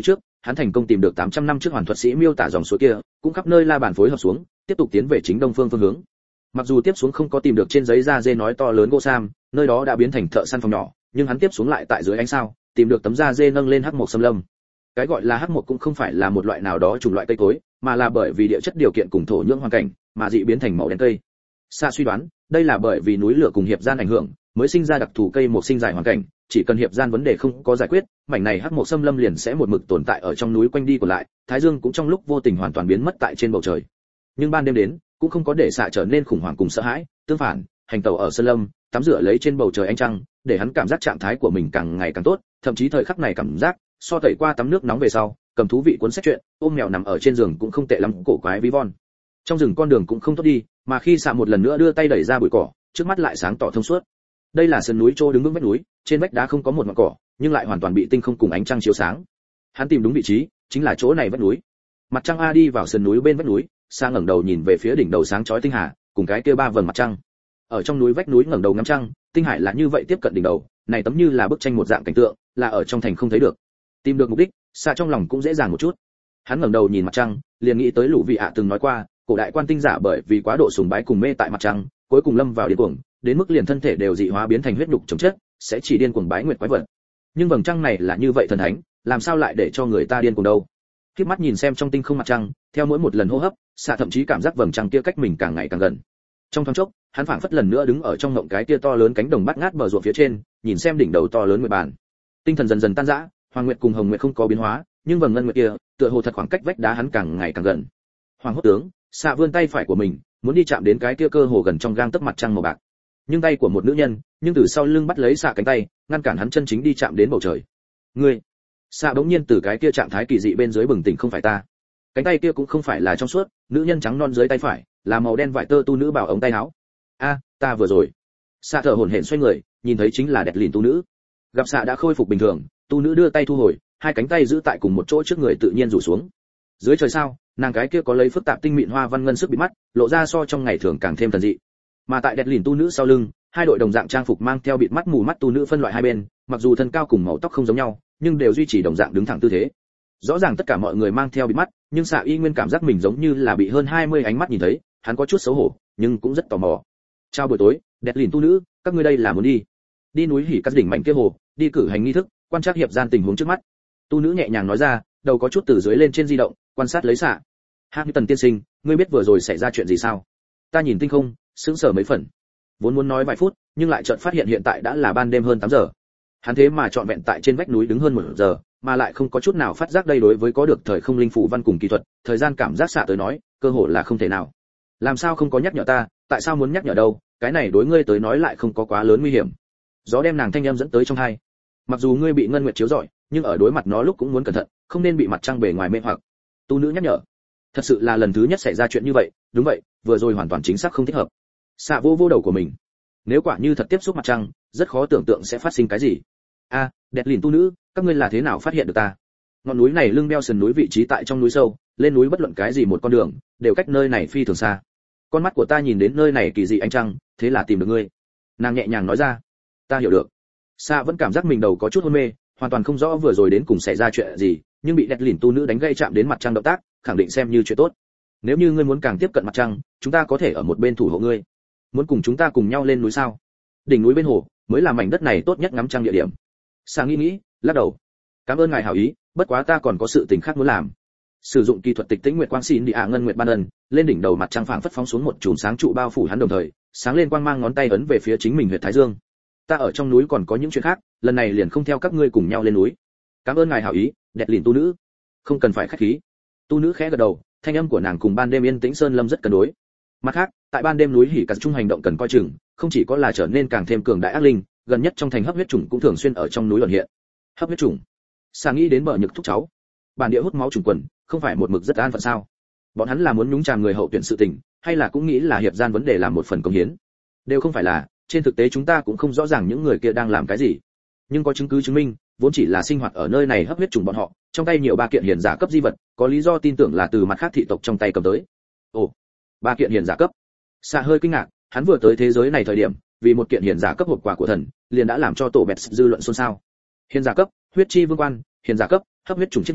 hắn thành công tìm được tám trăm năm trước hoàn thuật sĩ miêu tả dòng suối kia, cũng khắp nơi la bàn phối hợp xuống, tiếp tục tiến về chính đông phương phương hướng. Mặc dù tiếp xuống không có tìm được trên giấy da dê nói to lớn gỗ sam, nơi đó đã biến thành thợ săn phòng nhỏ, nhưng hắn tiếp xuống lại tại dưới ánh sao, tìm được tấm da dê nâng lên hắc mộc xâm lâm. Cái gọi là hắc mộc cũng không phải là một loại nào đó chủng loại cây cối, mà là bởi vì địa chất điều kiện cùng thổ nhưỡng hoàn cảnh, mà dị biến thành màu đen cây. Sa suy đoán, đây là bởi vì núi lửa cùng hiệp gian ảnh hưởng, mới sinh ra đặc thù cây mộc sinh dài hoàn cảnh, chỉ cần hiệp gian vấn đề không có giải quyết, mảnh này hắc mộc xâm lâm liền sẽ một mực tồn tại ở trong núi quanh đi của lại, thái dương cũng trong lúc vô tình hoàn toàn biến mất tại trên bầu trời. Nhưng ban đêm đến, cũng không có để Xạ trở nên khủng hoảng cùng sợ hãi, tương phản, hành tẩu ở sơn lâm, tắm rửa lấy trên bầu trời ánh trăng, để hắn cảm giác trạng thái của mình càng ngày càng tốt, thậm chí thời khắc này cảm giác, so tẩy qua tắm nước nóng về sau, cầm thú vị cuốn sách truyện, ôm mèo nằm ở trên giường cũng không tệ lắm, cổ quái ví von. Trong rừng con đường cũng không tốt đi, mà khi Xạ một lần nữa đưa tay đẩy ra bụi cỏ, trước mắt lại sáng tỏ thông suốt. Đây là sườn núi trô đứng vững vách núi, trên vách đá không có một ngọn cỏ, nhưng lại hoàn toàn bị tinh không cùng ánh trăng chiếu sáng. Hắn tìm đúng vị trí, chính là chỗ này vách núi. Mặt trăng a đi vào sườn núi bên vách núi, Sa ngẩng đầu nhìn về phía đỉnh đầu sáng chói tinh hà, cùng cái kia ba vầng mặt trăng. Ở trong núi vách núi ngẩng đầu ngắm trăng, tinh hải là như vậy tiếp cận đỉnh đầu, này tấm như là bức tranh một dạng cảnh tượng, là ở trong thành không thấy được. Tìm được mục đích, Sa trong lòng cũng dễ dàng một chút. Hắn ngẩng đầu nhìn mặt trăng, liền nghĩ tới Lũ Vị ạ từng nói qua, cổ đại quan tinh giả bởi vì quá độ sùng bái cùng mê tại mặt trăng, cuối cùng lâm vào điên cuồng, đến mức liền thân thể đều dị hóa biến thành huyết nhục chồng chết, sẽ chỉ điên cuồng bái nguyệt quái vật. Nhưng vầng trăng này là như vậy thần thánh, làm sao lại để cho người ta điên cuồng đâu? Khép mắt nhìn xem trong tinh không mặt trăng, theo mỗi một lần hô hấp, Xạ thậm chí cảm giác vầng trăng kia cách mình càng ngày càng gần. Trong thoáng chốc, hắn phảng phất lần nữa đứng ở trong ngộng cái kia to lớn cánh đồng bát ngát bờ ruộng phía trên, nhìn xem đỉnh đầu to lớn nguyệt bàn. Tinh thần dần dần tan rã, Hoàng Nguyệt cùng Hồng Nguyệt không có biến hóa, nhưng vầng ngân nguyệt kia, tựa hồ thật khoảng cách vách đá hắn càng ngày càng gần. Hoàng hốt tướng, Xạ vươn tay phải của mình, muốn đi chạm đến cái kia cơ hồ gần trong gang tấc mặt trăng màu bạc. Nhưng tay của một nữ nhân, nhưng từ sau lưng bắt lấy Xạ cánh tay, ngăn cản hắn chân chính đi chạm đến bầu trời. Ngươi! Xạ bỗng nhiên từ cái kia trạng thái kỳ dị bên dưới bừng tỉnh, không phải ta. Cánh tay kia cũng không phải là trong suốt, nữ nhân trắng non dưới tay phải, là màu đen vải tơ tu nữ bảo ống tay áo. A, ta vừa rồi. Xạ thở hổn hển xoay người, nhìn thấy chính là đẹp lìn tu nữ. Gặp Xạ đã khôi phục bình thường, tu nữ đưa tay thu hồi, hai cánh tay giữ tại cùng một chỗ trước người tự nhiên rủ xuống. Dưới trời sao, nàng cái kia có lấy phức tạp tinh mịn hoa văn ngân sức bị mắt, lộ ra so trong ngày thường càng thêm thần dị. Mà tại đẹp lìn tu nữ sau lưng, hai đội đồng dạng trang phục mang theo bịt mắt mù mắt tu nữ phân loại hai bên, mặc dù thân cao cùng màu tóc không giống nhau, nhưng đều duy trì đồng dạng đứng thẳng tư thế. Rõ ràng tất cả mọi người mang theo bịt mắt, nhưng Xạ y nguyên cảm giác mình giống như là bị hơn hai mươi ánh mắt nhìn thấy, hắn có chút xấu hổ, nhưng cũng rất tò mò. Chào buổi tối, đẹp lìn tu nữ, các ngươi đây là muốn đi? Đi núi Hỉ Cắt đỉnh mảnh kia hồ, đi cử hành nghi thức, quan trắc hiệp gian tình huống trước mắt. Tu nữ nhẹ nhàng nói ra, đầu có chút từ dưới lên trên di động, quan sát lấy Xạ. Hạng Tần tiên sinh, ngươi biết vừa rồi xảy ra chuyện gì sao? Ta nhìn tinh không, sững sờ mấy phần. Vốn muốn nói vài phút, nhưng lại chợt phát hiện hiện tại đã là ban đêm hơn tám giờ. Hắn thế mà trọn vẹn tại trên vách núi đứng hơn một giờ, mà lại không có chút nào phát giác đây đối với có được thời không linh phủ văn cùng kỹ thuật, thời gian cảm giác Xạ tới nói, cơ hội là không thể nào. Làm sao không có nhắc nhở ta, tại sao muốn nhắc nhở đâu, cái này đối ngươi tới nói lại không có quá lớn nguy hiểm. Gió đem nàng thanh âm dẫn tới trong hai. Mặc dù ngươi bị ngân nguyệt chiếu rọi, nhưng ở đối mặt nó lúc cũng muốn cẩn thận, không nên bị mặt trăng bề ngoài mê hoặc. Tu nữ nhắc nhở. Thật sự là lần thứ nhất xảy ra chuyện như vậy, đúng vậy, vừa rồi hoàn toàn chính xác không thích hợp. Xạ vô vô đầu của mình. Nếu quả như thật tiếp xúc mặt trăng, rất khó tưởng tượng sẽ phát sinh cái gì. A, đẹp lìn tu nữ, các ngươi là thế nào phát hiện được ta? Ngọn núi này lưng đeo sườn núi vị trí tại trong núi sâu, lên núi bất luận cái gì một con đường, đều cách nơi này phi thường xa. Con mắt của ta nhìn đến nơi này kỳ dị ánh trăng, thế là tìm được ngươi. Nàng nhẹ nhàng nói ra. Ta hiểu được. Xạ vẫn cảm giác mình đầu có chút hôn mê, hoàn toàn không rõ vừa rồi đến cùng xảy ra chuyện gì, nhưng bị đẹp lìn tu nữ đánh gây chạm đến mặt trăng động tác, khẳng định xem như chuyện tốt. Nếu như ngươi muốn càng tiếp cận mặt trăng, chúng ta có thể ở một bên thủ hộ ngươi. Muốn cùng chúng ta cùng nhau lên núi sao? Đỉnh núi bên hồ mới là mảnh đất này tốt nhất ngắm trăng địa điểm. Sang nghĩ nghĩ, lắc đầu. Cảm ơn ngài hảo ý, bất quá ta còn có sự tình khác muốn làm. Sử dụng kỹ thuật tịch tĩnh nguyệt quang xin đi ạ ngân nguyệt ban ân, lên đỉnh đầu mặt trăng phảng phất phóng xuống một chùm sáng trụ bao phủ hắn, đồng thời sáng lên quang mang ngón tay ấn về phía chính mình huyệt thái dương. Ta ở trong núi còn có những chuyện khác, lần này liền không theo các ngươi cùng nhau lên núi. Cảm ơn ngài hảo ý, đẹp lìn tu nữ. Không cần phải khách khí. Tu nữ khẽ gật đầu, thanh âm của nàng cùng ban đêm yên tĩnh sơn lâm rất cân đối. Mặt khác, tại ban đêm núi Hỉ Cắt chung hành động cần coi chừng, không chỉ có là trở nên càng thêm cường đại ác linh, gần nhất trong thành hấp huyết trùng cũng thường xuyên ở trong núi ẩn hiện. Hấp huyết trùng. Sa nghĩ đến bờ nhược thúc cháu. Bản địa hút máu trùng quần, không phải một mực rất an phận sao? Bọn hắn là muốn nhúng chàm người hậu tuyển sự tình, hay là cũng nghĩ là hiệp gian vấn đề làm một phần công hiến? Đều không phải là, trên thực tế chúng ta cũng không rõ ràng những người kia đang làm cái gì. Nhưng có chứng cứ chứng minh, vốn chỉ là sinh hoạt ở nơi này hấp huyết trùng bọn họ, trong tay nhiều ba kiện hiền giả cấp di vật, có lý do tin tưởng là từ mặt khác thị tộc trong tay cầm tới. Ồ, ba kiện hiền giả cấp. Sa hơi kinh ngạc, hắn vừa tới thế giới này thời điểm, vì một kiện hiền giả cấp hộp quà của thần, liền đã làm cho tổ bẹt dư luận xôn xao. Hiền giả cấp, huyết chi vương quan, hiền giả cấp, hấp huyết trùng chiếc nhẫn,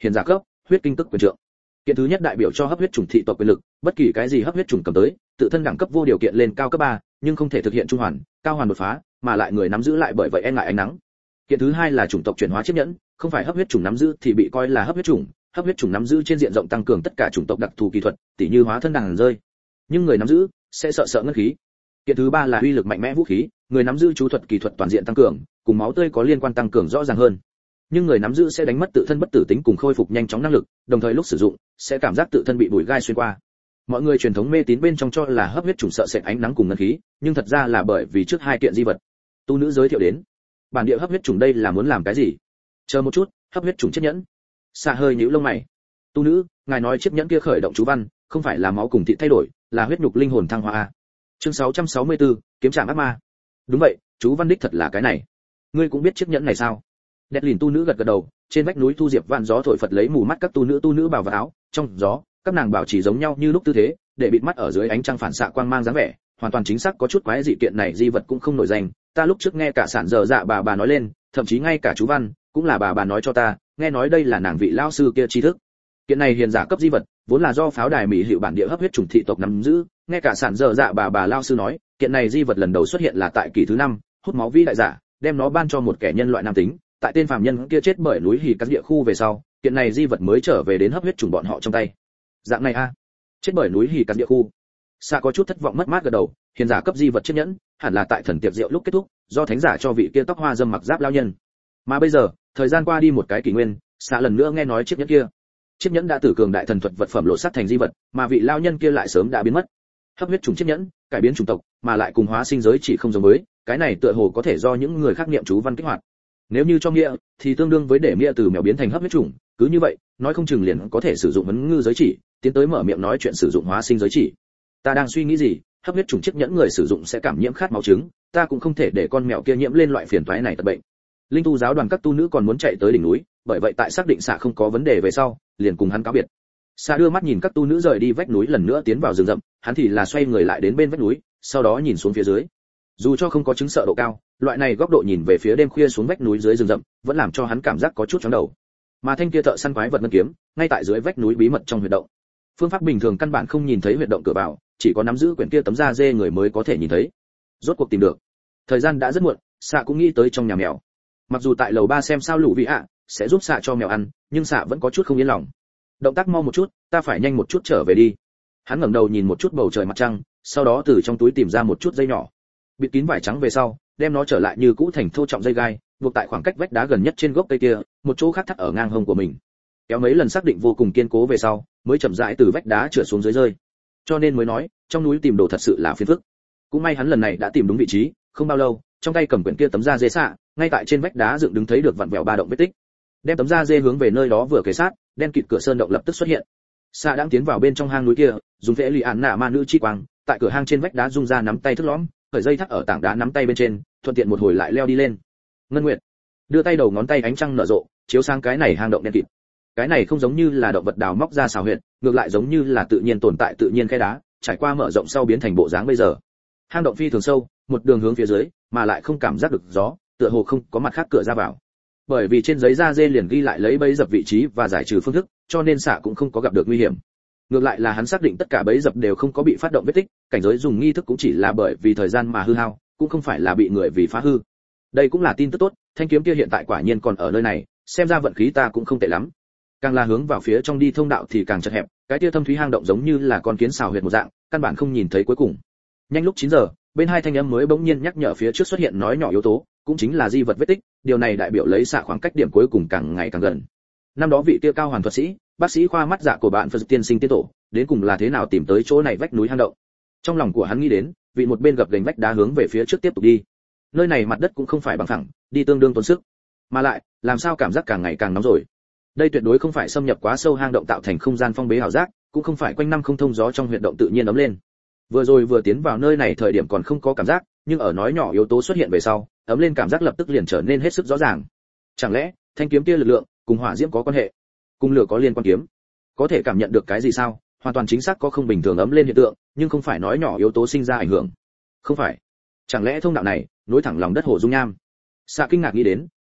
hiền giả cấp, huyết kinh tức quyền trượng. Kiện thứ nhất đại biểu cho hấp huyết chủng thị tộc quyền lực, bất kỳ cái gì hấp huyết chủng cầm tới, tự thân đẳng cấp vô điều kiện lên cao cấp ba, nhưng không thể thực hiện trung hoàn, cao hoàn đột phá, mà lại người nắm giữ lại bởi vậy e ngại ánh nắng. Kiện thứ hai là chủng tộc chuyển hóa chiếc nhẫn, không phải hấp huyết chủng nắm giữ thì bị coi là hấp huyết chủng, hấp huyết chủng nắm giữ trên diện rộng tăng cường tất cả chủng tộc đặc thù kỹ thuật, tỉ như hóa thân đàn rơi. Nhưng người nắm giữ sẽ sợ sợ ngân khí. Kiện thứ ba là uy lực mạnh mẽ vũ khí, người nắm giữ chú thuật kỹ thuật toàn diện tăng cường, cùng máu tươi có liên quan tăng cường rõ ràng hơn. Nhưng người nắm giữ sẽ đánh mất tự thân bất tử tính cùng khôi phục nhanh chóng năng lực, đồng thời lúc sử dụng sẽ cảm giác tự thân bị bụi gai xuyên qua. Mọi người truyền thống mê tín bên trong cho là hấp huyết chủng sợ sệt ánh nắng cùng ngân khí, nhưng thật ra là bởi vì trước hai kiện di vật. Tu nữ giới thiệu đến, bản địa hấp huyết chủng đây là muốn làm cái gì? Chờ một chút, hấp huyết chủng chiếc nhẫn. Xạ hơi nhíu lông mày. Tu nữ, ngài nói chiếc nhẫn kia khởi động chú văn, không phải là máu cùng thịt thay đổi, là huyết nhục linh hồn thăng hoa a. Chương sáu trăm sáu mươi tư, kiếm trạm ác ma. Đúng vậy, chú văn đích thật là cái này. Ngươi cũng biết chiếc nhẫn này sao? Đẹp lìn tu nữ gật gật đầu, trên vách núi thu diệp vạn gió thổi phật lấy mù mắt các tu nữ tu nữ bào vào áo, trong gió, các nàng bảo trì giống nhau như lúc tư thế, để bịt mắt ở dưới ánh trăng phản xạ quang mang dáng vẻ, hoàn toàn chính xác có chút quái dị, kiện này di vật cũng không nổi danh, ta lúc trước nghe cả sản dở dạ bà bà nói lên, thậm chí ngay cả chú văn cũng là bà bà nói cho ta, nghe nói đây là nàng vị lão sư kia tri thức. Kiện này hiền giả cấp di vật, vốn là do pháo đài mỹ hiệu bản địa hấp huyết chủng thị tộc nắm giữ, nghe cả sản dở dạ bà bà lão sư nói, kiện này di vật lần đầu xuất hiện là tại kỷ thứ năm, hút máu vĩ đại giả, đem nó ban cho một kẻ nhân loại nam tính, tại tên phàm nhân kia chết bởi núi hỉ cắt địa khu về sau, kiện này di vật mới trở về đến hấp huyết chủng bọn họ trong tay. Dạng này a, chết bởi núi hỉ cắt địa khu. Sa có chút thất vọng mất mát gật đầu, hiền giả cấp di vật chiếc nhẫn, hẳn là tại thần tiệc rượu lúc kết thúc, do thánh giả cho vị kia tóc hoa dâm mặc giáp lão nhân. Mà bây giờ, thời gian qua đi một cái kỷ nguyên, Sa lần nữa nghe nói chiếc nhẫn kia. Chiếc nhẫn đã từ cường đại thần thuật vật phẩm lộ sát thành di vật, mà vị lão nhân kia lại sớm đã biến mất. Hấp huyết chủng chiếc nhẫn, cải biến chủng tộc, mà lại cùng hóa sinh giới chỉ không giống với, cái này tựa hồ có thể do những người khác niệm chú văn kích hoạt. Nếu như cho nghĩa, thì tương đương với để nghĩa từ mèo biến thành hấp huyết chủng, cứ như vậy, nói không chừng liền có thể sử dụng vấn ngư giới chỉ, tiến tới mở miệng nói chuyện sử dụng hóa sinh giới chỉ. Ta đang suy nghĩ gì, hấp huyết chủng chiếc nhẫn người sử dụng sẽ cảm nhiễm khát máu trứng, ta cũng không thể để con mèo kia nhiễm lên loại phiền toái này tật bệnh. Linh tu giáo đoàn các tu nữ còn muốn chạy tới đỉnh núi, bởi vậy tại xác định xạ không có vấn đề về sau, liền cùng hắn cáo biệt. Xạ đưa mắt nhìn các tu nữ rời đi vách núi lần nữa tiến vào rừng rậm, hắn thì là xoay người lại đến bên vách núi, sau đó nhìn xuống phía dưới. Dù cho không có chứng sợ độ cao, loại này góc độ nhìn về phía đêm khuya xuống vách núi dưới rừng rậm, vẫn làm cho hắn cảm giác có chút chóng đầu. Mà thanh kia thợ săn quái vật ngân kiếm, ngay tại dưới vách núi bí mật trong huyệt động. Phương pháp bình thường căn bản không nhìn thấy huyệt động cửa vào, chỉ có nắm giữ quyển kia tấm da dê người mới có thể nhìn thấy. Rốt cuộc tìm được. Thời gian đã rất muộn, xạ cũng nghĩ tới trong nhà mèo. Mặc dù tại lầu ba xem sao lũ vị ạ sẽ giúp xạ cho mèo ăn, nhưng xạ vẫn có chút không yên lòng. Động tác mau một chút, ta phải nhanh một chút trở về đi. Hắn ngẩng đầu nhìn một chút bầu trời mặt trăng, sau đó từ trong túi tìm ra một chút dây nhỏ, bịt kín vải trắng về sau, đem nó trở lại như cũ thành thô trọng dây gai, buộc tại khoảng cách vách đá gần nhất trên gốc cây kia, một chỗ khác thắt ở ngang hông của mình. Kéo mấy lần xác định vô cùng kiên cố về sau, mới chậm rãi từ vách đá trượt xuống dưới rơi. Cho nên mới nói, trong núi tìm đồ thật sự là phiền phức. Cũng may hắn lần này đã tìm đúng vị trí, không bao lâu, trong tay cầm quyển kia tấm da dê xạ, ngay tại trên vách đá dựng đứng thấy được vặn vẹo ba động vết tích. Đem tấm da dê hướng về nơi đó vừa kề sát, đen kịt cửa sơn động lập tức xuất hiện. Xạ đang tiến vào bên trong hang núi kia, dùng phệ lì ản nạ ma nữ chi quang, tại cửa hang trên vách đá rung ra nắm tay thức lõm, khởi dây thắt ở tảng đá nắm tay bên trên, thuận tiện một hồi lại leo đi lên. Ngân Nguyệt đưa tay đầu ngón tay ánh trăng nở rộ, chiếu sang cái này hang động đen kịt. Cái này không giống như là động vật đào móc ra xào huyệt, ngược lại giống như là tự nhiên tồn tại tự nhiên khe đá, trải qua mở rộng sau biến thành bộ dáng bây giờ. Hang động phi thường sâu, một đường hướng phía dưới, mà lại không cảm giác được gió, tựa hồ không có mặt khác cửa ra vào. Bởi vì trên giấy da dê liền ghi lại lấy bẫy dập vị trí và giải trừ phương thức, cho nên xạ cũng không có gặp được nguy hiểm. Ngược lại là hắn xác định tất cả bẫy dập đều không có bị phát động vết tích, cảnh giới dùng nghi thức cũng chỉ là bởi vì thời gian mà hư hao, cũng không phải là bị người vì phá hư. Đây cũng là tin tức tốt, thanh kiếm kia hiện tại quả nhiên còn ở nơi này, xem ra vận khí ta cũng không tệ lắm. Càng là hướng vào phía trong đi thông đạo thì càng chật hẹp, cái tia thâm thúy hang động giống như là con kiến xào huyệt một dạng, căn bản không nhìn thấy cuối cùng. Nhanh lúc chín giờ, bên hai thanh âm mới bỗng nhiên nhắc nhở phía trước xuất hiện nói nhỏ yếu tố, cũng chính là di vật vết tích, điều này đại biểu lấy xạ khoảng cách điểm cuối cùng càng ngày càng gần. Năm đó vị kia cao hoàn thuật sĩ, bác sĩ khoa mắt dạ của bạn Phật tiên sinh tiên tổ, đến cùng là thế nào tìm tới chỗ này vách núi hang động. Trong lòng của hắn nghĩ đến, vị một bên gập gành vách đá hướng về phía trước tiếp tục đi. Nơi này mặt đất cũng không phải bằng phẳng, đi tương đương tốn sức. Mà lại, làm sao cảm giác càng ngày càng nóng rồi. Đây tuyệt đối không phải xâm nhập quá sâu hang động tạo thành không gian phong bế ảo giác, cũng không phải quanh năm không thông gió trong huyệt động tự nhiên ấm lên. Vừa rồi vừa tiến vào nơi này thời điểm còn không có cảm giác, nhưng ở nói nhỏ yếu tố xuất hiện về sau, ấm lên cảm giác lập tức liền trở nên hết sức rõ ràng. Chẳng lẽ, thanh kiếm kia lực lượng cùng hỏa diễm có quan hệ? Cùng lửa có liên quan kiếm? Có thể cảm nhận được cái gì sao? Hoàn toàn chính xác có không bình thường ấm lên hiện tượng, nhưng không phải nói nhỏ yếu tố sinh ra ảnh hưởng. Không phải. Chẳng lẽ thông đạo này nối thẳng lòng đất hồ dung nham? Xạ kinh ngạc nghĩ đến,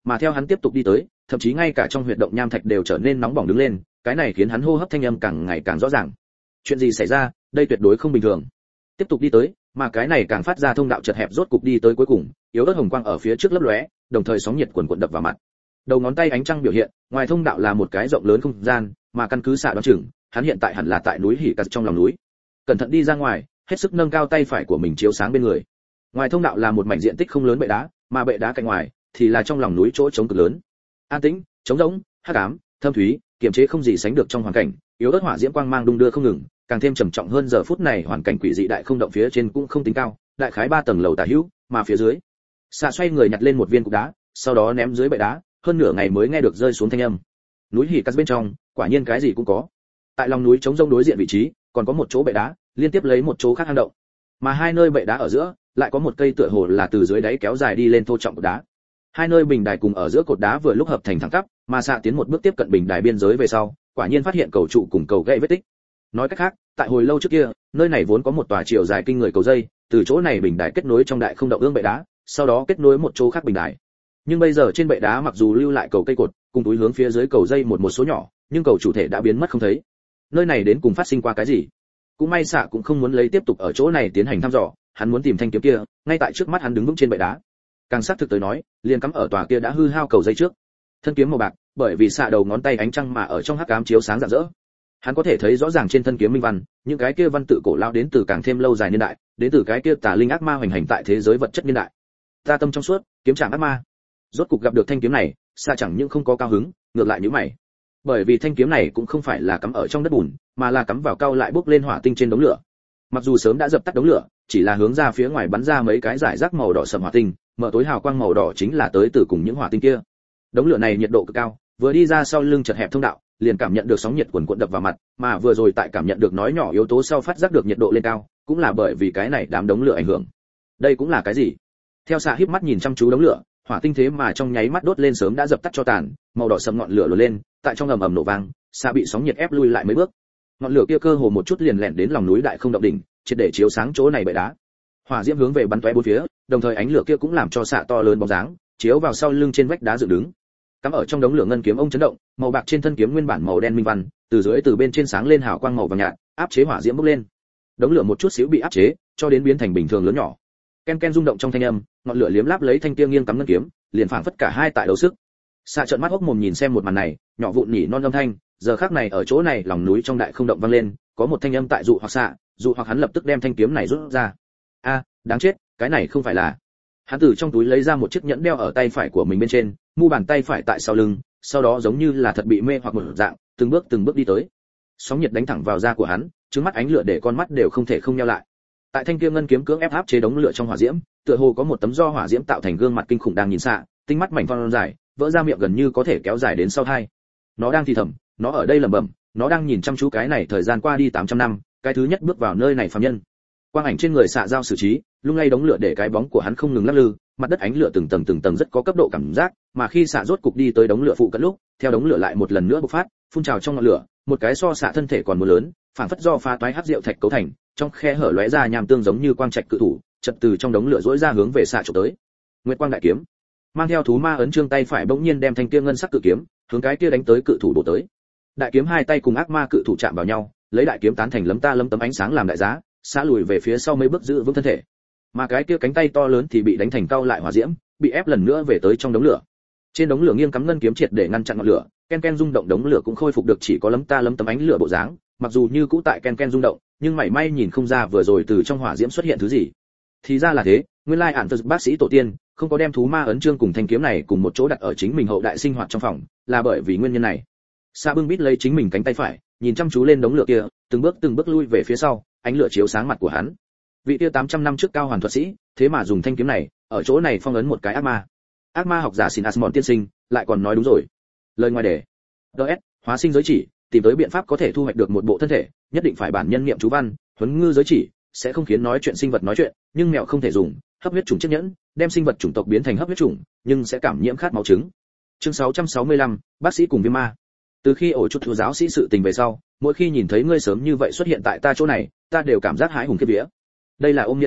mà theo hắn tiếp tục đi tới, thậm chí ngay cả trong huyệt động nham thạch đều trở nên nóng bỏng đứng lên, cái này khiến hắn hô hấp thanh âm càng ngày càng rõ ràng. Chuyện gì xảy ra, đây tuyệt đối không bình thường. Tiếp tục đi tới, mà cái này càng phát ra thông đạo chật hẹp rốt cục đi tới cuối cùng, yếu ớt hồng quang ở phía trước lấp lóe, đồng thời sóng nhiệt cuồn cuộn đập vào mặt. Đầu ngón tay ánh trăng biểu hiện, ngoài thông đạo là một cái rộng lớn không gian, mà căn cứ xạ đoán chừng, hắn hiện tại hẳn là tại núi Hỉ Cắt trong lòng núi. Cẩn thận đi ra ngoài, hết sức nâng cao tay phải của mình chiếu sáng bên người. Ngoài thông đạo là một mảnh diện tích không lớn bệ đá, mà bệ đá cạnh ngoài thì là trong lòng núi chỗ trống cực lớn. An tĩnh, trống rỗng, hắc ám, thâm thúy, kiềm chế không gì sánh được trong hoàn cảnh, yếu ớt hỏa diễm quang mang đung đưa không ngừng, càng thêm trầm trọng hơn giờ phút này hoàn cảnh quỷ dị đại không động phía trên cũng không tính cao, đại khái ba tầng lầu tả hữu, mà phía dưới, xạ xoay người nhặt lên một viên cục đá, sau đó ném dưới bệ đá, hơn nửa ngày mới nghe được rơi xuống thanh âm. Núi Hỉ Cắt bên trong, quả nhiên cái gì cũng có. Tại lòng núi trống rông đối diện vị trí, còn có một chỗ bệ đá, liên tiếp lấy một chỗ khác hang động. Mà hai nơi bệ đá ở giữa, lại có một cây tựa hồ là từ dưới đáy kéo dài đi lên thô trọng cột đá. Hai nơi bình đài cùng ở giữa cột đá vừa lúc hợp thành thẳng tắp, mà xạ tiến một bước tiếp cận bình đài biên giới về sau, quả nhiên phát hiện cầu trụ cùng cầu gãy vết tích. Nói cách khác, tại hồi lâu trước kia, nơi này vốn có một tòa chiều dài kinh người cầu dây, từ chỗ này bình đài kết nối trong đại không động ương bệ đá, sau đó kết nối một chỗ khác bình đài. Nhưng bây giờ trên bệ đá mặc dù lưu lại cầu cây cột, cùng túi hướng phía dưới cầu dây một một số nhỏ, nhưng cầu chủ thể đã biến mất không thấy. Nơi này đến cùng phát sinh qua cái gì? Cũng may xạ cũng không muốn lấy tiếp tục ở chỗ này tiến hành thăm dò, hắn muốn tìm thanh kiếm kia, ngay tại trước mắt hắn đứng vững trên bệ đá. Càng xác thực tới nói, liền cắm ở tòa kia đã hư hao cầu dây trước. Thân kiếm màu bạc, bởi vì xạ đầu ngón tay ánh trăng mà ở trong hắc ám chiếu sáng rạng rỡ. Hắn có thể thấy rõ ràng trên thân kiếm minh văn, những cái kia văn tự cổ lao đến từ càng thêm lâu dài niên đại, đến từ cái kia tà linh ác ma hoành hành tại thế giới vật chất niên đại. Ta tâm trong suốt, kiếm trảm ác ma. Rốt cục gặp được thanh kiếm này, xạ chẳng những không có cao hứng, ngược lại nhíu mày. Bởi vì thanh kiếm này cũng không phải là cắm ở trong đất bùn, mà là cắm vào cao lại bốc lên hỏa tinh trên đống lửa. Mặc dù sớm đã dập tắt đống lửa, chỉ là hướng ra phía ngoài bắn ra mấy cái rải rác màu đỏ sẫm hỏa tinh, mở tối hào quang màu đỏ chính là tới từ cùng những hỏa tinh kia. Đống lửa này nhiệt độ cực cao, vừa đi ra sau lưng chật hẹp thông đạo, liền cảm nhận được sóng nhiệt cuồn cuộn đập vào mặt, mà vừa rồi tại cảm nhận được nói nhỏ yếu tố sau phát giác được nhiệt độ lên cao, cũng là bởi vì cái này đám đống lửa ảnh hưởng. Đây cũng là cái gì? Theo xạ híp mắt nhìn chăm chú đống lửa, hỏa tinh thế mà trong nháy mắt đốt lên sớm đã dập tắt cho tàn, màu đỏ sẫm ngọn lửa lùa lên, tại trong ầm ầm nổ vang, xạ bị sóng nhiệt ép lui lại mấy bước. Ngọn lửa kia cơ hồ một chút liền lẻn đến lòng núi đại không động đỉnh, triệt để chiếu sáng chỗ này bệ đá. Hỏa diễm hướng về bắn tóe bốn phía, đồng thời ánh lửa kia cũng làm cho xạ to lớn bóng dáng chiếu vào sau lưng trên vách đá dựng đứng. Cắm ở trong đống lửa ngân kiếm ông chấn động, màu bạc trên thân kiếm nguyên bản màu đen minh văn, từ dưới từ bên trên sáng lên hào quang màu vàng nhạt, áp chế hỏa diễm bốc lên. Đống lửa một chút xíu bị áp chế, cho đến biến thành bình thường lớn nhỏ. Ken ken rung động trong thanh âm, ngọn lửa liếm láp lấy thanh kia nghiêng cắm ngân kiếm, liền phảng phất cả hai tại đấu sức. Xạ trợn mắt hốc mồm nhìn xem một màn này, nhỏ vụn nhỉ non âm thanh, giờ khắc này ở chỗ này lòng núi trong đại không động vang lên, có một thanh âm tại dụ hoặc xạ, dụ hoặc hắn lập tức đem thanh kiếm này rút ra. A, đáng chết, cái này không phải là. Hắn từ trong túi lấy ra một chiếc nhẫn đeo ở tay phải của mình bên trên, mu bàn tay phải tại sau lưng, sau đó giống như là thật bị mê hoặc một dạng, từng bước từng bước đi tới. Sóng nhiệt đánh thẳng vào da của hắn, trứng mắt ánh lửa để con mắt đều không thể không nheo lại. Tại thanh kia ngân kiếm cưỡng ép áp chế đống lửa trong hỏa diễm, tựa hồ có một tấm do hỏa diễm tạo thành gương mặt kinh khủng đang nhìn xạ, tinh mắt mảnh phong dài, vỡ ra miệng gần như có thể kéo dài đến sau hai. Nó đang thì thầm, nó ở đây lẩm bẩm, nó đang nhìn chăm chú cái này thời gian qua đi tám trăm năm, cái thứ nhất bước vào nơi này phàm nhân. Quang ảnh trên người xạ giao xử trí, lung lay đống lửa để cái bóng của hắn không ngừng lắc lư, mặt đất ánh lửa từng tầng từng tầng rất có cấp độ cảm giác, mà khi xạ rốt cục đi tới đống lửa phụ cận lúc, theo đống lửa lại một lần nữa bộc phát, phun trào trong ngọn lửa, một cái so xạ thân thể còn muốn lớn, phản phất do pha toái hắc rượu thạch cấu thành, trong khe hở lóe ra nham tương giống như quang trạch cự thủ, chật từ trong đống lửa rỗi ra hướng về xạ chụp tới. Nguyệt quang đại kiếm, mang theo thú ma ấn trương tay phải bỗng nhiên đem thanh kia ngân sắc cự kiếm, hướng cái kia đánh tới cự thủ bổ tới. Đại kiếm hai tay cùng ác ma cự thủ chạm vào nhau, lấy đại kiếm tán thành lấm ta lấm tấm ánh sáng làm đại giá, xạ lùi về phía sau mấy bước giữ vững thân thể. Mà cái kia cánh tay to lớn thì bị đánh thành cao lại hỏa diễm, bị ép lần nữa về tới trong đống lửa. Trên đống lửa nghiêng cắm ngân kiếm triệt để ngăn chặn ngọn lửa, ken ken rung động đống lửa cũng khôi phục được chỉ có lấm ta lấm tấm ánh lửa bộ dáng, mặc dù như cũ tại ken ken rung động, nhưng mảy may nhìn không ra vừa rồi từ trong hỏa diễm xuất hiện thứ gì. Thì ra là thế, nguyên lai ản bác sĩ tổ tiên không có đem thú ma ấn chương cùng thanh kiếm này cùng một chỗ đặt ở chính mình hậu đại sinh hoạt trong phòng, là bởi vì nguyên nhân này. Sa bưng bít lấy chính mình cánh tay phải, nhìn chăm chú lên đống lửa kia, từng bước từng bước lui về phía sau, ánh lửa chiếu sáng mặt của hắn. Vị kia tám trăm năm trước cao hoàn thuật sĩ, thế mà dùng thanh kiếm này, ở chỗ này phong ấn một cái ác ma. Ác ma học giả Sin Asmon tiên sinh, lại còn nói đúng rồi. Lời ngoài đề. đê ét, hóa sinh giới chỉ, tìm tới biện pháp có thể thu hoạch được một bộ thân thể, nhất định phải bản nhân niệm chú văn, huấn ngư giới chỉ, sẽ không khiến nói chuyện sinh vật nói chuyện, nhưng mèo không thể dùng, hấp huyết trùng chiếc nhẫn, đem sinh vật chủng tộc biến thành hấp huyết trùng, nhưng sẽ cảm nhiễm khát máu trứng. Chương sáu trăm sáu mươi lăm, bác sĩ cùng viêm ma. Từ khi ổ chuột thú giáo sĩ sự tình về sau, mỗi khi nhìn thấy ngươi sớm như vậy xuất hiện tại ta chỗ này, ta đều cảm giác hãi hùng khiếp vía. Đây là ôm nghĩa xạ,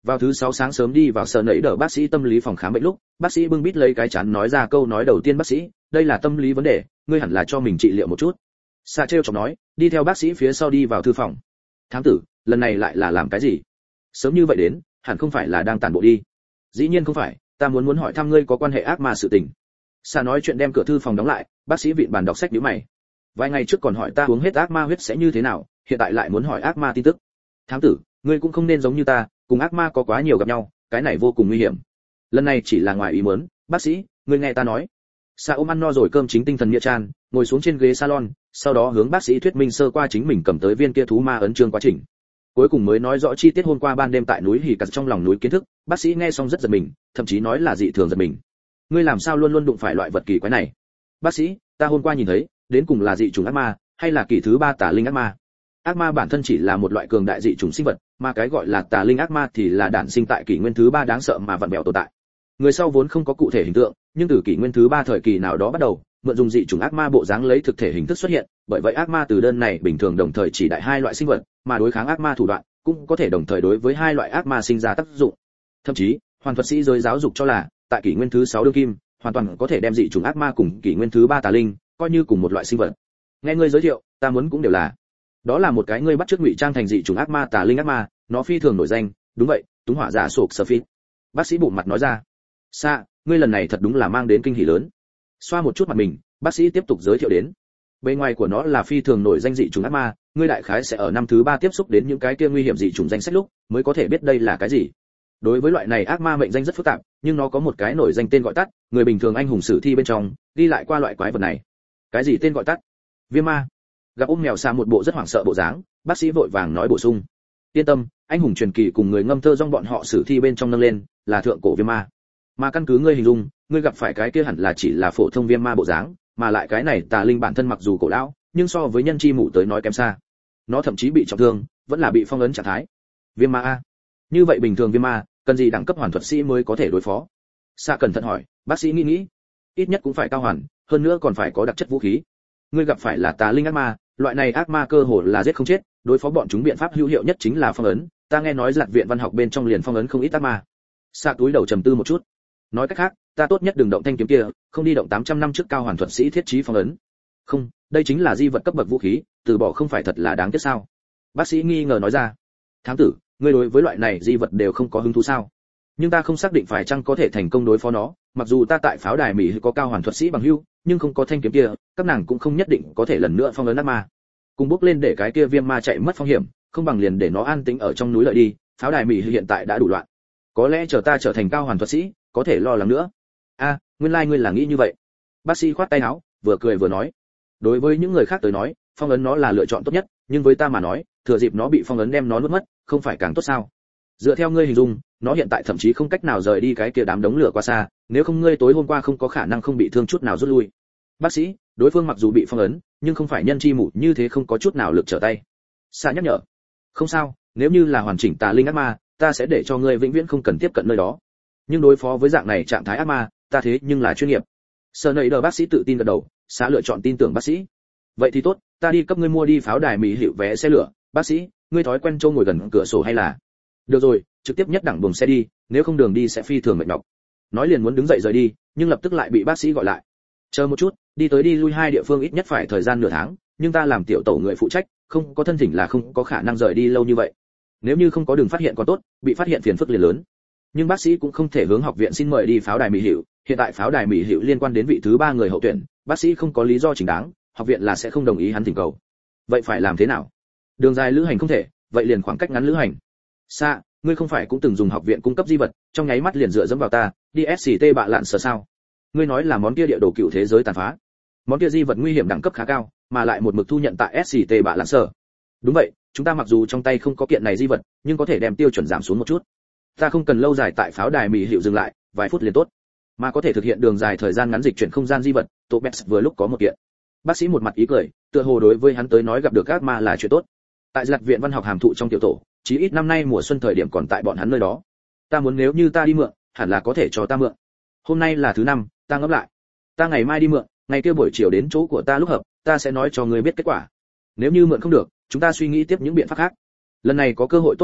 Vào thứ sáu sáng sớm đi vào sở nấy đỡ bác sĩ tâm lý phòng khám bệnh lúc, bác sĩ bưng bít lấy cái chán nói ra câu nói đầu tiên: bác sĩ, đây là tâm lý vấn đề, ngươi hẳn là cho mình trị liệu một chút. Sa trêu chọc nói, đi theo bác sĩ phía sau đi vào thư phòng. Thám tử, lần này lại là làm cái gì? Sớm như vậy đến, hẳn không phải là đang tản bộ đi. Dĩ nhiên không phải, ta muốn muốn hỏi thăm ngươi có quan hệ ác ma sự tình. Sa nói chuyện đem cửa thư phòng đóng lại, bác sĩ vịn bàn đọc sách nhíu mày. Vài ngày trước còn hỏi ta uống hết ác ma huyết sẽ như thế nào, hiện tại lại muốn hỏi ác ma tin tức. Thám tử, ngươi cũng không nên giống như ta, cùng ác ma có quá nhiều gặp nhau, cái này vô cùng nguy hiểm. Lần này chỉ là ngoài ý muốn, bác sĩ, ngươi nghe ta nói. Sa ôm ăn no rồi cơm chính tinh thần nghĩa tràn, ngồi xuống trên ghế salon, sau đó hướng bác sĩ thuyết minh sơ qua chính mình cầm tới viên kia thú ma ấn chương quá trình. Cuối cùng mới nói rõ chi tiết hôm qua ban đêm tại núi Hỉ Cật trong lòng núi kiến thức. Bác sĩ nghe xong rất giật mình, thậm chí nói là dị thường giật mình. Ngươi làm sao luôn luôn đụng phải loại vật kỳ quái này? Bác sĩ, ta hôm qua nhìn thấy, đến cùng là dị chủng ác ma, hay là kỷ thứ ba tà linh ác ma? Ác ma bản thân chỉ là một loại cường đại dị chủng sinh vật, mà cái gọi là tà linh ác ma thì là đản sinh tại kỷ nguyên thứ ba đáng sợ mà vặn vẹo tồn tại. Người sau vốn không có cụ thể hình tượng, nhưng từ kỷ nguyên thứ ba thời kỳ nào đó bắt đầu, mượn dùng dị chủng ác ma bộ dáng lấy thực thể hình thức xuất hiện, bởi vậy ác ma từ đơn này bình thường đồng thời chỉ đại hai loại sinh vật, mà đối kháng ác ma thủ đoạn cũng có thể đồng thời đối với hai loại ác ma sinh ra tác dụng. Thậm chí, hoàn thuật sĩ giới giáo dục cho là, tại kỷ nguyên thứ sáu đương kim, hoàn toàn có thể đem dị chủng ác ma cùng kỷ nguyên thứ ba tà linh coi như cùng một loại sinh vật. Nghe ngươi giới thiệu, ta muốn cũng đều là. Đó là một cái ngươi bắt chước ngụy trang thành dị chủng ác ma tà linh ác ma, nó phi thường nổi danh, đúng vậy, túng hỏa giả sộp sở phi. Bác sĩ bụng mặt nói ra. Sa, ngươi lần này thật đúng là mang đến kinh hỉ lớn. Xoa một chút mặt mình, bác sĩ tiếp tục giới thiệu đến. Bên ngoài của nó là phi thường nổi danh dị chủng ác ma, ngươi đại khái sẽ ở năm thứ ba tiếp xúc đến những cái kia nguy hiểm dị chủng danh sách lúc, mới có thể biết đây là cái gì. Đối với loại này ác ma mệnh danh rất phức tạp, nhưng nó có một cái nổi danh tên gọi tắt, người bình thường anh hùng sử thi bên trong đi lại qua loại quái vật này. Cái gì tên gọi tắt? Viêm ma. Gặp ôm mèo xa một bộ rất hoảng sợ bộ dáng, bác sĩ vội vàng nói bổ sung. Yên tâm, anh hùng truyền kỳ cùng người ngâm thơ dong bọn họ sử thi bên trong nâng lên là thượng cổ viêm ma. Mà căn cứ ngươi hình dung, ngươi gặp phải cái kia hẳn là chỉ là phổ thông viêm ma bộ dáng, mà lại cái này tà linh bản thân mặc dù cổ lão, nhưng so với nhân chi mụ tới nói kém xa. Nó thậm chí bị trọng thương, vẫn là bị phong ấn trạng thái. Viêm ma a. Như vậy bình thường viêm ma, cần gì đẳng cấp hoàn thuật sĩ mới có thể đối phó? Sa cẩn thận hỏi, bác sĩ nghĩ nghĩ, ít nhất cũng phải cao hoàn, hơn nữa còn phải có đặc chất vũ khí. Ngươi gặp phải là tà linh ác ma, loại này ác ma cơ hồ là giết không chết, đối phó bọn chúng biện pháp hữu hiệu nhất chính là phong ấn, ta nghe nói Lạc viện văn học bên trong liền phong ấn không ít ác ma. Sa túi đầu trầm tư một chút. Nói cách khác, ta tốt nhất đừng động thanh kiếm kia, không đi động tám trăm năm trước cao hoàn thuật sĩ thiết trí phong ấn. Không, đây chính là di vật cấp bậc vũ khí, từ bỏ không phải thật là đáng tiếc sao? Bác sĩ nghi ngờ nói ra. Thám tử, ngươi đối với loại này di vật đều không có hứng thú sao? Nhưng ta không xác định phải chăng có thể thành công đối phó nó, mặc dù ta tại pháo đài Mỹ có cao hoàn thuật sĩ bằng hữu, nhưng không có thanh kiếm kia, các nàng cũng không nhất định có thể lần nữa phong ấn ác ma. Cùng bước lên để cái kia viêm ma chạy mất phong hiểm, không bằng liền để nó an tĩnh ở trong núi lợi đi, pháo đài Mỹ hiện tại đã đủ loạn. Có lẽ chờ ta trở thành cao hoàn thuật sĩ, có thể lo lắng nữa. A, nguyên lai like ngươi là nghĩ như vậy. Bác sĩ khoát tay áo, vừa cười vừa nói. Đối với những người khác tới nói, phong ấn nó là lựa chọn tốt nhất, nhưng với ta mà nói, thừa dịp nó bị phong ấn đem nó nuốt mất, không phải càng tốt sao? Dựa theo ngươi hình dung, nó hiện tại thậm chí không cách nào rời đi cái kia đám đống lửa quá xa, nếu không ngươi tối hôm qua không có khả năng không bị thương chút nào rút lui. Bác sĩ, đối phương mặc dù bị phong ấn, nhưng không phải nhân chi mụ như thế không có chút nào lực trở tay. Sa nhắc nhở. Không sao, nếu như là hoàn chỉnh tà linh ác ma, ta sẽ để cho ngươi vĩnh viễn không cần tiếp cận nơi đó. Nhưng đối phó với dạng này trạng thái ác ma, ta thế nhưng là chuyên nghiệp. Sở nầy đờ bác sĩ tự tin gật đầu, Sa lựa chọn tin tưởng bác sĩ. Vậy thì tốt, ta đi cấp ngươi mua đi pháo đài Mỹ hiệu vé xe lửa. Bác sĩ, ngươi thói quen trâu ngồi gần cửa sổ hay là? Được rồi, trực tiếp nhất đẳng buồng xe đi, nếu không đường đi sẽ phi thường mệt nhọc. Nói liền muốn đứng dậy rời đi, nhưng lập tức lại bị bác sĩ gọi lại. Chờ một chút, đi tới đi lui hai địa phương ít nhất phải thời gian nửa tháng, nhưng ta làm tiểu tổ người phụ trách, không có thân thỉnh là không có khả năng rời đi lâu như vậy. Nếu như không có đường phát hiện còn tốt, bị phát hiện phiền phức liền lớn. Nhưng bác sĩ cũng không thể hướng học viện xin mời đi pháo đài Mỹ hiệu, hiện tại pháo đài Mỹ hiệu liên quan đến vị thứ ba người hậu tuyển, bác sĩ không có lý do chính đáng, học viện là sẽ không đồng ý hắn thỉnh cầu. Vậy phải làm thế nào? Đường dài lữ hành không thể, vậy liền khoảng cách ngắn lữ hành. Sa, ngươi không phải cũng từng dùng học viện cung cấp di vật, trong nháy mắt liền dựa dẫm vào ta, đi ét xê tê bạ lạn sở sao? Ngươi nói là món kia địa đồ cựu thế giới tàn phá. Món kia di vật nguy hiểm đẳng cấp khá cao, mà lại một mực thu nhận tại ét xê tê bạ lạn sở. Đúng vậy, chúng ta mặc dù trong tay không có kiện này di vật, nhưng có thể đem tiêu chuẩn giảm xuống một chút. Ta không cần lâu dài tại pháo đài Mỹ hiệu dừng lại, vài phút liền tốt, mà có thể thực hiện đường dài thời gian ngắn dịch chuyển không gian di vật. Topets vừa lúc có một kiện. Bác sĩ một mặt ý cười, tựa hồ đối với hắn tới nói gặp được ác ma là chuyện tốt. Tại Lạc viện văn học hàm thụ trong tiểu tổ, chí ít năm nay mùa xuân thời điểm còn tại bọn hắn nơi đó. Ta muốn nếu như ta đi mượn, hẳn là có thể cho ta mượn. Hôm nay là thứ năm, ta ngẫm lại. Ta ngày mai đi mượn, ngày kia buổi chiều đến chỗ của ta lúc hợp, ta sẽ nói cho ngươi biết kết quả. Nếu như mượn không được, chúng ta suy nghĩ tiếp những biện pháp khác. Lần này có cơ hội tốt như vậy,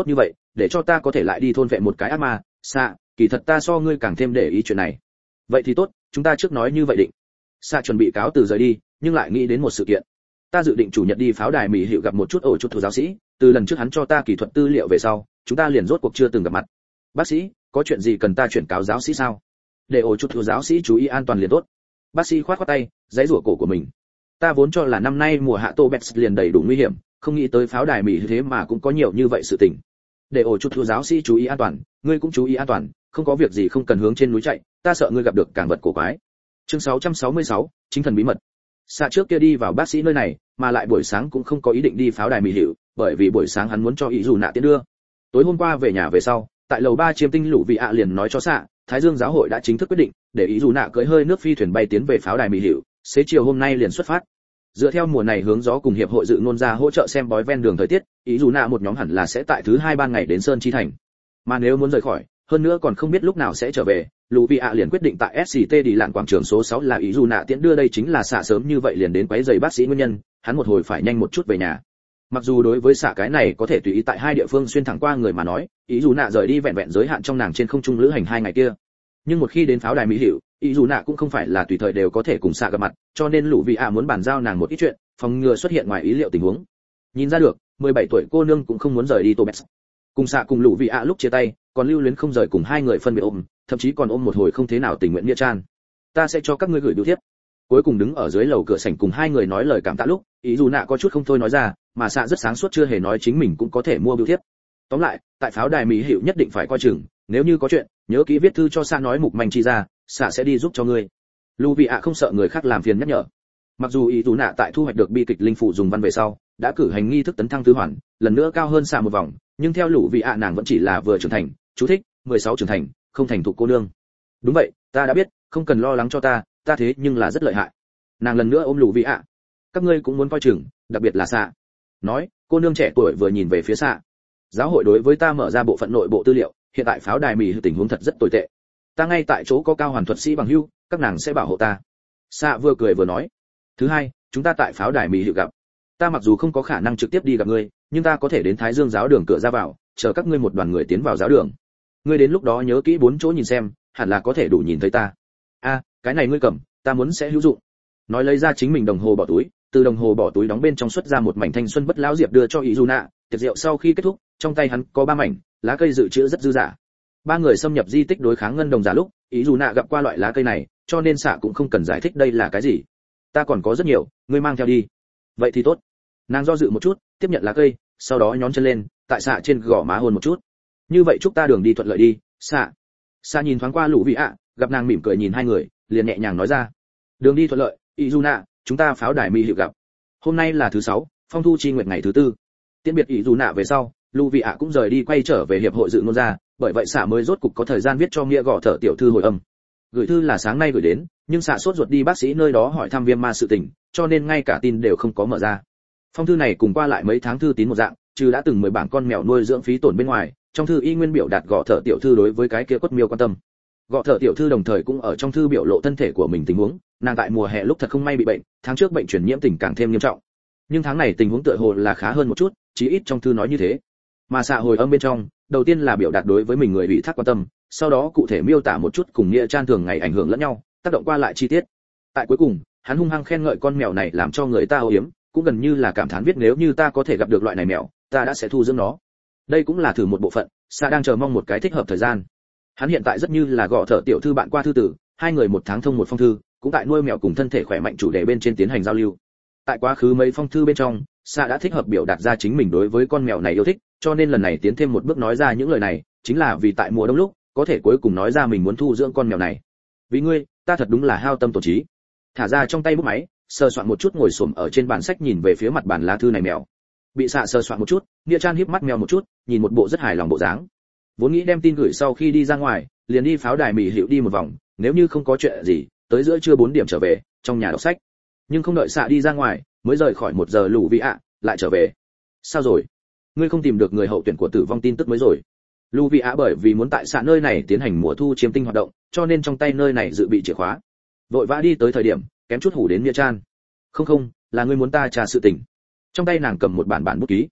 để cho ta có thể lại đi thôn vệ một cái ác ma. Xạ, kỳ thật ta so ngươi càng thêm để ý chuyện này. Vậy thì tốt, chúng ta trước nói như vậy định. Xạ chuẩn bị cáo từ rời đi, nhưng lại nghĩ đến một sự kiện. Ta dự định chủ nhật đi pháo đài mỹ hiệu gặp một chút ổ chút thủ giáo sĩ, từ lần trước hắn cho ta kỹ thuật tư liệu về sau, chúng ta liền rốt cuộc chưa từng gặp mặt. Bác sĩ, có chuyện gì cần ta chuyển cáo giáo sĩ sao? Để ổ chút thủ giáo sĩ chú ý an toàn liền tốt. Bác sĩ khoát khoát tay, giãy giụa cổ của mình. Ta vốn cho là năm nay mùa hạ tô bẹt liền đầy đủ nguy hiểm, không nghĩ tới pháo đài mỹ thế mà cũng có nhiều như vậy sự tình. Để ổ chút thủ giáo sĩ chú ý an toàn, ngươi cũng chú ý an toàn, không có việc gì không cần hướng trên núi chạy, ta sợ ngươi gặp được càng vật cổ quái. Chương sáu trăm sáu mươi sáu, chính thần bí mật. Xạ trước kia đi vào bác sĩ nơi này, mà lại buổi sáng cũng không có ý định đi pháo đài mỹ hiệu, bởi vì buổi sáng hắn muốn cho ý dù nạ tiến đưa. Tối hôm qua về nhà về sau, tại lầu ba chiêm tinh lũ vị ạ liền nói cho xạ, Thái Dương giáo hội đã chính thức quyết định, để ý dù nạ cưỡi hơi nước phi thuyền bay tiến về pháo đài mỹ hiệu, xế chiều hôm nay liền xuất phát. Dựa theo mùa này hướng gió cùng hiệp hội dự ngôn ra hỗ trợ xem bói ven đường thời tiết, ý dù nạ một nhóm hẳn là sẽ tại thứ hai ban ngày đến Sơn Chi Thành. Mà nếu muốn rời khỏi, hơn nữa còn không biết lúc nào sẽ trở về, lũ vị ạ liền quyết định tại ét xê tê đi lạn quảng trường số sáu là ý dù nạ tiễn đưa, đây chính là xạ sớm như vậy liền đến quấy giày bác sĩ nguyên nhân, hắn một hồi phải nhanh một chút về nhà. Mặc dù đối với xạ cái này có thể tùy ý tại hai địa phương xuyên thẳng qua người mà nói, ý dù nạ rời đi vẹn vẹn giới hạn trong nàng trên không trung lữ hành hai ngày kia. Nhưng một khi đến pháo đài mỹ hiệu, ý dù nạ cũng không phải là tùy thời đều có thể cùng xạ gặp mặt, cho nên lũ vị ạ muốn bàn giao nàng một ít chuyện, phòng ngừa xuất hiện ngoài ý liệu tình huống. Nhìn ra được, mười bảy tuổi cô nương cũng không muốn rời đi Tô Bẹt. Cùng xạ cùng lũ vị ạ lúc chia tay, còn lưu luyến không rời cùng hai người phân biệt ôm, thậm chí còn ôm một hồi không thế nào tình nguyện nghĩa trang. Ta sẽ cho các ngươi gửi bưu thiếp. Cuối cùng đứng ở dưới lầu cửa sảnh cùng hai người nói lời cảm tạ lúc, ý dù nạ có chút không thôi nói ra, mà xạ rất sáng suốt chưa hề nói chính mình cũng có thể mua bưu thiếp. Tóm lại, tại pháo đài mỹ hiệu nhất định phải coi chừng, nếu như có chuyện, nhớ kỹ viết thư cho xạ nói mục manh chi ra, xạ sẽ đi giúp cho ngươi. Lũ vị ạ không sợ người khác làm phiền nhắc nhở. Mặc dù ý dù nạ tại thu hoạch được bi kịch linh phụ dùng văn về sau, đã cử hành nghi thức tấn thăng tứ hoàn, lần nữa cao hơn xạ một vòng, nhưng theo lũ vị ạ nàng vẫn chỉ là vừa trưởng thành, chú thích, mười sáu trưởng thành, không thành thục cô nương. Đúng vậy, ta đã biết, không cần lo lắng cho ta, ta thế nhưng là rất lợi hại. Nàng lần nữa ôm lũ vị ạ. Các ngươi cũng muốn coi chừng, đặc biệt là xạ. Nói, cô nương trẻ tuổi vừa nhìn về phía xạ. Giáo hội đối với ta mở ra bộ phận nội bộ tư liệu, hiện tại pháo đài mỹ tình huống thật rất tồi tệ. Ta ngay tại chỗ có cao hoàn thuật sĩ bằng hữu, các nàng sẽ bảo hộ ta. Xạ vừa cười vừa nói. Thứ hai, chúng ta tại pháo đài mỹ hiệu gặp. Ta mặc dù không có khả năng trực tiếp đi gặp ngươi, nhưng ta có thể đến Thái Dương giáo đường cửa ra vào, chờ các ngươi một đoàn người tiến vào giáo đường. Ngươi đến lúc đó nhớ kỹ bốn chỗ nhìn xem, hẳn là có thể đủ nhìn thấy ta. A, cái này ngươi cầm, ta muốn sẽ hữu dụng. Nói lấy ra chính mình đồng hồ bỏ túi, từ đồng hồ bỏ túi đóng bên trong xuất ra một mảnh thanh xuân bất lão diệp đưa cho Izuna, tiệc rượu sau khi kết thúc, trong tay hắn có ba mảnh, lá cây dự trữ rất dư dả. Ba người xâm nhập di tích đối kháng ngân đồng giả lúc, Izuna gặp qua loại lá cây này, cho nên xạ cũng không cần giải thích đây là cái gì. Ta còn có rất nhiều, ngươi mang theo đi. Vậy thì tốt. Nàng do dự một chút, tiếp nhận lá cây, sau đó nhón chân lên, tại xạ trên gò má hôn một chút. Như vậy chúc ta đường đi thuận lợi đi, xạ. Xạ nhìn thoáng qua lũ vị ạ, gặp nàng mỉm cười nhìn hai người, liền nhẹ nhàng nói ra. Đường đi thuận lợi, Izuna, chúng ta pháo đài mỹ hiệu gặp. Hôm nay là thứ sáu, phong thu chi nguyệt ngày thứ tư. Tiễn biệt Izuna về sau, lũ vị ạ cũng rời đi quay trở về hiệp hội dự ngôn ra, bởi vậy xạ mới rốt cục có thời gian viết cho nghĩa gõ thở tiểu thư hồi âm. Gửi thư là sáng nay gửi đến, nhưng xạ sốt ruột đi bác sĩ nơi đó hỏi thăm viêm ma sự tình, cho nên ngay cả tin đều không có mở ra. Phong thư này cùng qua lại mấy tháng thư tín một dạng, trừ đã từng mười bảng con mèo nuôi dưỡng phí tổn bên ngoài, trong thư y nguyên biểu đạt gõ thở tiểu thư đối với cái kia quất miêu quan tâm. Gõ thở tiểu thư đồng thời cũng ở trong thư biểu lộ thân thể của mình tình huống, nàng tại mùa hè lúc thật không may bị bệnh, tháng trước bệnh truyền nhiễm tình càng thêm nghiêm trọng. Nhưng tháng này tình huống tựa hồ là khá hơn một chút, chí ít trong thư nói như thế. Mà xạ hồi âm bên trong, đầu tiên là biểu đạt đối với mình người bị thác quan tâm, sau đó cụ thể miêu tả một chút cùng nghĩa trang thường ngày ảnh hưởng lẫn nhau, tác động qua lại chi tiết. Tại cuối cùng, hắn hung hăng khen ngợi con mèo này làm cho người ta âu yếm, cũng gần như là cảm thán viết nếu như ta có thể gặp được loại này mèo, ta đã sẽ thu dưỡng nó. Đây cũng là thử một bộ phận, xạ đang chờ mong một cái thích hợp thời gian. Hắn hiện tại rất như là gõ thở tiểu thư bạn qua thư tử, hai người một tháng thông một phong thư, cũng tại nuôi mèo cùng thân thể khỏe mạnh chủ đề bên trên tiến hành giao lưu. Tại quá khứ mấy phong thư bên trong, xạ đã thích hợp biểu đạt ra chính mình đối với con mèo này yêu thích, cho nên lần này tiến thêm một bước nói ra những lời này, chính là vì tại mùa đông lúc, có thể cuối cùng nói ra mình muốn thu dưỡng con mèo này. Vì ngươi, ta thật đúng là hao tâm tổn trí. Thả ra trong tay bút máy, sờ soạn một chút ngồi xổm ở trên bàn sách nhìn về phía mặt bàn lá thư này mèo. Bị xạ sờ soạn một chút, nghĩa trang híp mắt mèo một chút, nhìn một bộ rất hài lòng bộ dáng. Vốn nghĩ đem tin gửi sau khi đi ra ngoài, liền đi pháo đài mỹ hiệu đi một vòng, nếu như không có chuyện gì, tới giữa trưa bốn điểm trở về, trong nhà đọc sách. Nhưng không đợi xạ đi ra ngoài, mới rời khỏi một giờ lũ vị ạ, lại trở về. Sao rồi? Ngươi không tìm được người hậu tuyển của tử vong tin tức mới rồi. Lũ vị ạ bởi vì muốn tại xạ nơi này tiến hành mùa thu chiêm tinh hoạt động, cho nên trong tay nơi này dự bị chìa khóa. Vội vã đi tới thời điểm, kém chút hủ đến nghĩa trang. Không không, là ngươi muốn ta trả sự tình. Trong tay nàng cầm một bản bản bút ký.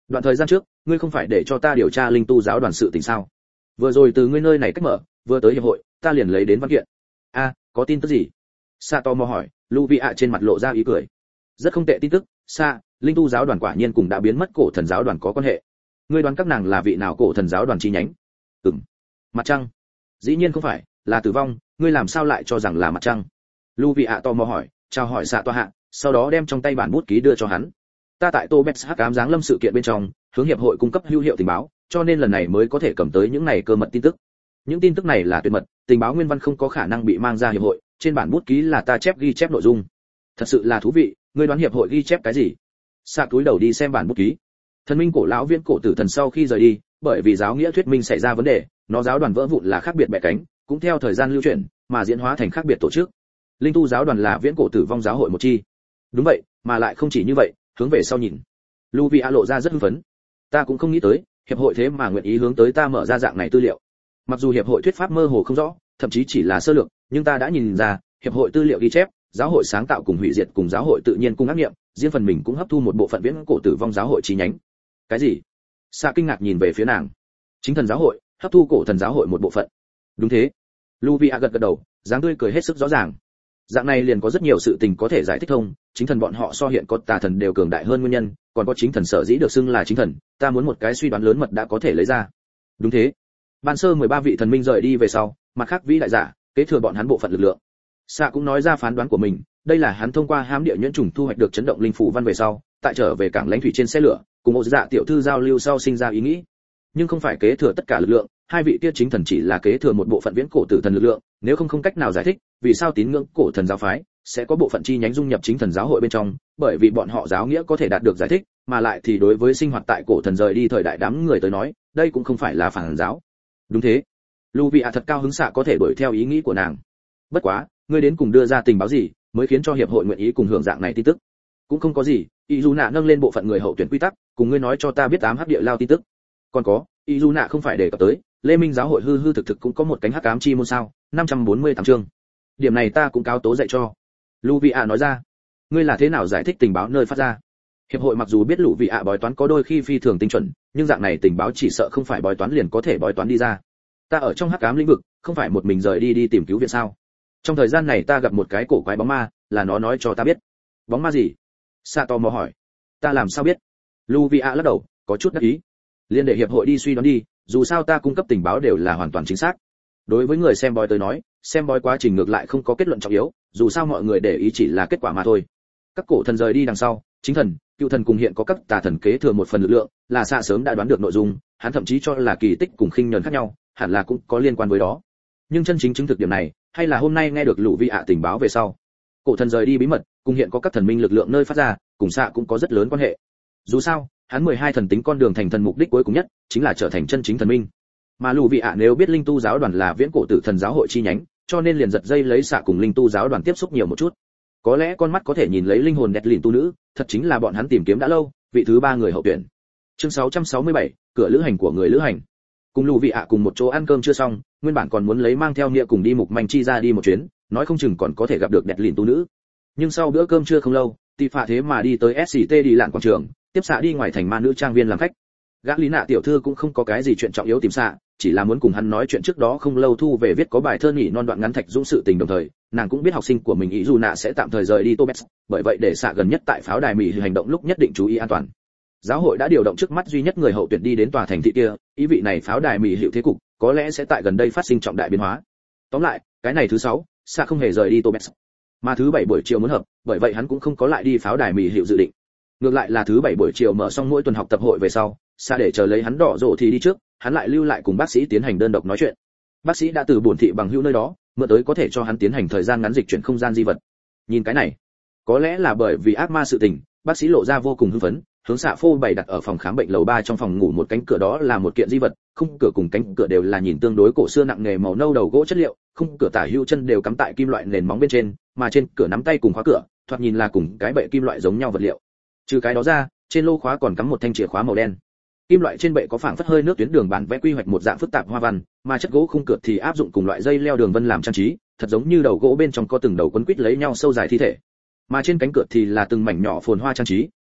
Đoạn thời gian trước ngươi không phải để cho ta điều tra linh tu giáo đoàn sự tình sao? Vừa rồi từ ngươi nơi này cách mở, vừa tới hiệp hội ta liền lấy đến văn kiện. A, có tin tức gì? Sa tò mò hỏi. Luvia trên mặt lộ ra ý cười. Rất không tệ tin tức. Sa, linh tu giáo đoàn quả nhiên cùng đã biến mất cổ thần giáo đoàn có quan hệ. Ngươi đoán các nàng là vị nào cổ thần giáo đoàn chi nhánh? Ừm. Mặt trăng. Dĩ nhiên không phải, là tử vong, ngươi làm sao lại cho rằng là mặt trăng? Luvia tò mò hỏi, chào hỏi Sa tòa hạ, sau đó đem trong tay bản bút ký đưa cho hắn. Ta tại Tô Bex hắc ám giáng lâm sự kiện bên trong, hướng hiệp hội cung cấp hữu hiệu tình báo, cho nên lần này mới có thể cầm tới những này cơ mật tin tức. Những tin tức này là tuyệt mật, tình báo nguyên văn không có khả năng bị mang ra hiệp hội, trên bản bút ký là ta chép ghi chép nội dung. Thật sự là thú vị, ngươi đoán hiệp hội ghi chép cái gì? Sa túi đầu đi xem bản bút ký. Thần minh cổ lão viễn cổ tử thần sau khi rời đi, bởi vì giáo nghĩa thuyết minh xảy ra vấn đề, nó giáo đoàn vỡ vụn là khác biệt bẻ cánh, cũng theo thời gian lưu chuyển mà diễn hóa thành khác biệt tổ chức. Linh tu giáo đoàn là viễn cổ tử vong giáo hội một chi. Đúng vậy, mà lại không chỉ như vậy, hướng về sau nhìn. Luvia lộ ra rất hưng phấn. Ta cũng không nghĩ tới, hiệp hội thế mà nguyện ý hướng tới ta mở ra dạng này tư liệu. Mặc dù hiệp hội thuyết pháp mơ hồ không rõ, thậm chí chỉ là sơ lược, nhưng ta đã nhìn ra, hiệp hội tư liệu ghi chép, giáo hội sáng tạo cùng hủy diệt cùng giáo hội tự nhiên cùng ác nghiệm, riêng phần mình cũng hấp thu một bộ phận viễn cổ tử vong giáo hội chi nhánh. Cái gì? Sa kinh ngạc nhìn về phía nàng. Chính thần giáo hội hấp thu cổ thần giáo hội một bộ phận. Đúng thế. Luvia gật gật đầu, dáng tươi cười hết sức rõ ràng. Dạng này liền có rất nhiều sự tình có thể giải thích thông, chính thần bọn họ so hiện có tà thần đều cường đại hơn nguyên nhân, còn có chính thần sở dĩ được xưng là chính thần, ta muốn một cái suy đoán lớn mật đã có thể lấy ra. Đúng thế. Ban sơ mười ba vị thần minh rời đi về sau, mặt khác vĩ đại giả kế thừa bọn hắn bộ phận lực lượng. Sa cũng nói ra phán đoán của mình, đây là hắn thông qua hám địa nhuyễn trùng thu hoạch được chấn động linh phủ văn về sau, tại trở về cảng lãnh thủy trên xe lửa, cùng một dạ tiểu thư giao lưu sau sinh ra ý nghĩ. Nhưng không phải kế thừa tất cả lực lượng, hai vị kia chính thần chỉ là kế thừa một bộ phận viễn cổ tử thần lực lượng, nếu không không cách nào giải thích vì sao tín ngưỡng cổ thần giáo phái sẽ có bộ phận chi nhánh dung nhập chính thần giáo hội bên trong, bởi vì bọn họ giáo nghĩa có thể đạt được giải thích, mà lại thì đối với sinh hoạt tại cổ thần rời đi thời đại đám người tới nói, đây cũng không phải là phản giáo. Đúng thế. Luvia thật cao hứng xạ có thể đuổi theo ý nghĩ của nàng. Bất quá, ngươi đến cùng đưa ra tình báo gì, mới khiến cho hiệp hội nguyện ý cùng hưởng dạng này tin tức? Cũng không có gì, ý dù nạ nâng lên bộ phận người hậu tuyển quy tắc, cùng ngươi nói cho ta biết ám hắc địa lao tin tức. Còn có, ý dù nạ không phải đề cập tới, Lê Minh giáo hội hư hư thực thực cũng có một cánh hắc ám chi môn sao? năm trăm bốn mươi tám chương. Điểm này ta cũng cáo tố dạy cho. Luvia nói ra. Ngươi là thế nào giải thích tình báo nơi phát ra? Hiệp hội mặc dù biết Luvia bói toán có đôi khi phi thường tinh chuẩn, nhưng dạng này tình báo chỉ sợ không phải bói toán liền có thể bói toán đi ra. Ta ở trong hắc ám lĩnh vực, không phải một mình rời đi đi tìm cứu viện sao? Trong thời gian này ta gặp một cái cổ quái bóng ma, là nó nói cho ta biết. Bóng ma gì? Sato mò hỏi. Ta làm sao biết? Luvia lắc đầu, có chút đắc ý. Liên để hiệp hội đi suy đoán đi, dù sao ta cung cấp tình báo đều là hoàn toàn chính xác. Đối với người xem bói tới nói, xem bói quá trình ngược lại không có kết luận trọng yếu, dù sao mọi người để ý chỉ là kết quả mà thôi. Các cổ thần rời đi đằng sau, chính thần, cựu thần cùng hiện có các tà thần kế thừa một phần lực lượng, là xạ sớm đã đoán được nội dung, hắn thậm chí cho là kỳ tích cùng khinh nhẫn khác nhau, hẳn là cũng có liên quan với đó. Nhưng chân chính chứng thực điểm này, hay là hôm nay nghe được lũ vị ạ tình báo về sau. Cổ thần rời đi bí mật, cùng hiện có các thần minh lực lượng nơi phát ra, cùng xạ cũng có rất lớn quan hệ. Dù sao, hắn mười hai thần tính con đường thành thần mục đích cuối cùng nhất, chính là trở thành chân chính thần minh. Mà lũ vị ạ nếu biết linh tu giáo đoàn là viễn cổ tử thần giáo hội chi nhánh, cho nên liền giật dây lấy xạ cùng linh tu giáo đoàn tiếp xúc nhiều một chút. Có lẽ con mắt có thể nhìn lấy linh hồn đẹp lìn tu nữ, thật chính là bọn hắn tìm kiếm đã lâu, vị thứ ba người hậu tuyển. Chương sáu trăm sáu mươi bảy, cửa lữ hành của người lữ hành. Cùng lũ vị ạ cùng một chỗ ăn cơm chưa xong, nguyên bản còn muốn lấy mang theo nghĩa cùng đi mục manh chi ra đi một chuyến, nói không chừng còn có thể gặp được đẹp lìn tu nữ. Nhưng sau bữa cơm trưa không lâu, tỷ phạ thế mà đi tới ét xê tê đi lạn quảng trường, tiếp xạ đi ngoài thành ma nữ trang viên làm khách. Gã lý nạ tiểu thư cũng không có cái gì chuyện trọng yếu tìm xạ, chỉ là muốn cùng hắn nói chuyện trước đó không lâu thu về viết có bài thơ nhỉ non đoạn ngắn thạch dũng sự tình, đồng thời nàng cũng biết học sinh của mình ý dù nạ sẽ tạm thời rời đi Tobet, bởi vậy để xạ gần nhất tại pháo đài mỹ hành động lúc nhất định chú ý an toàn. Giáo hội đã điều động trước mắt duy nhất người hậu tuyển đi đến tòa thành thị kia, ý vị này pháo đài mỹ hiệu thế cục có lẽ sẽ tại gần đây phát sinh trọng đại biến hóa. Tóm lại, cái này thứ sáu, xạ không hề rời đi Tobet, mà thứ bảy buổi chiều muốn hợp, bởi vậy hắn cũng không có lại đi pháo đài mỹ hiệu dự định. Ngược lại là thứ bảy buổi chiều mở xong mỗi tuần học tập hội về sau, xạ để chờ lấy hắn đỏ rổ thì đi trước, hắn lại lưu lại cùng bác sĩ tiến hành đơn độc nói chuyện. Bác sĩ đã từ bổn thị bằng hữu nơi đó mượn tới có thể cho hắn tiến hành thời gian ngắn dịch chuyển không gian di vật. Nhìn cái này, có lẽ là bởi vì ác ma sự tình, bác sĩ lộ ra vô cùng hưng phấn, hướng xạ phô bày đặt ở phòng khám bệnh lầu ba trong phòng ngủ một cánh cửa, đó là một kiện di vật, khung cửa cùng cánh cửa đều là nhìn tương đối cổ xưa nặng nghề màu nâu đầu gỗ chất liệu, khung cửa tả hữu chân đều cắm tại kim loại nền móng bên trên, mà trên cửa nắm tay cùng khóa cửa, thoạt nhìn là cùng cái bệ kim loại giống nhau vật liệu. Trừ cái đó ra, trên lô khóa còn cắm một thanh chìa khóa màu đen. Kim loại trên bệ có phảng phất hơi nước tuyến đường bản vẽ quy hoạch một dạng phức tạp hoa văn, mà chất gỗ khung cửa thì áp dụng cùng loại dây leo đường vân làm trang trí, thật giống như đầu gỗ bên trong có từng đầu quấn quít lấy nhau sâu dài thi thể. Mà trên cánh cửa thì là từng mảnh nhỏ phồn hoa trang trí,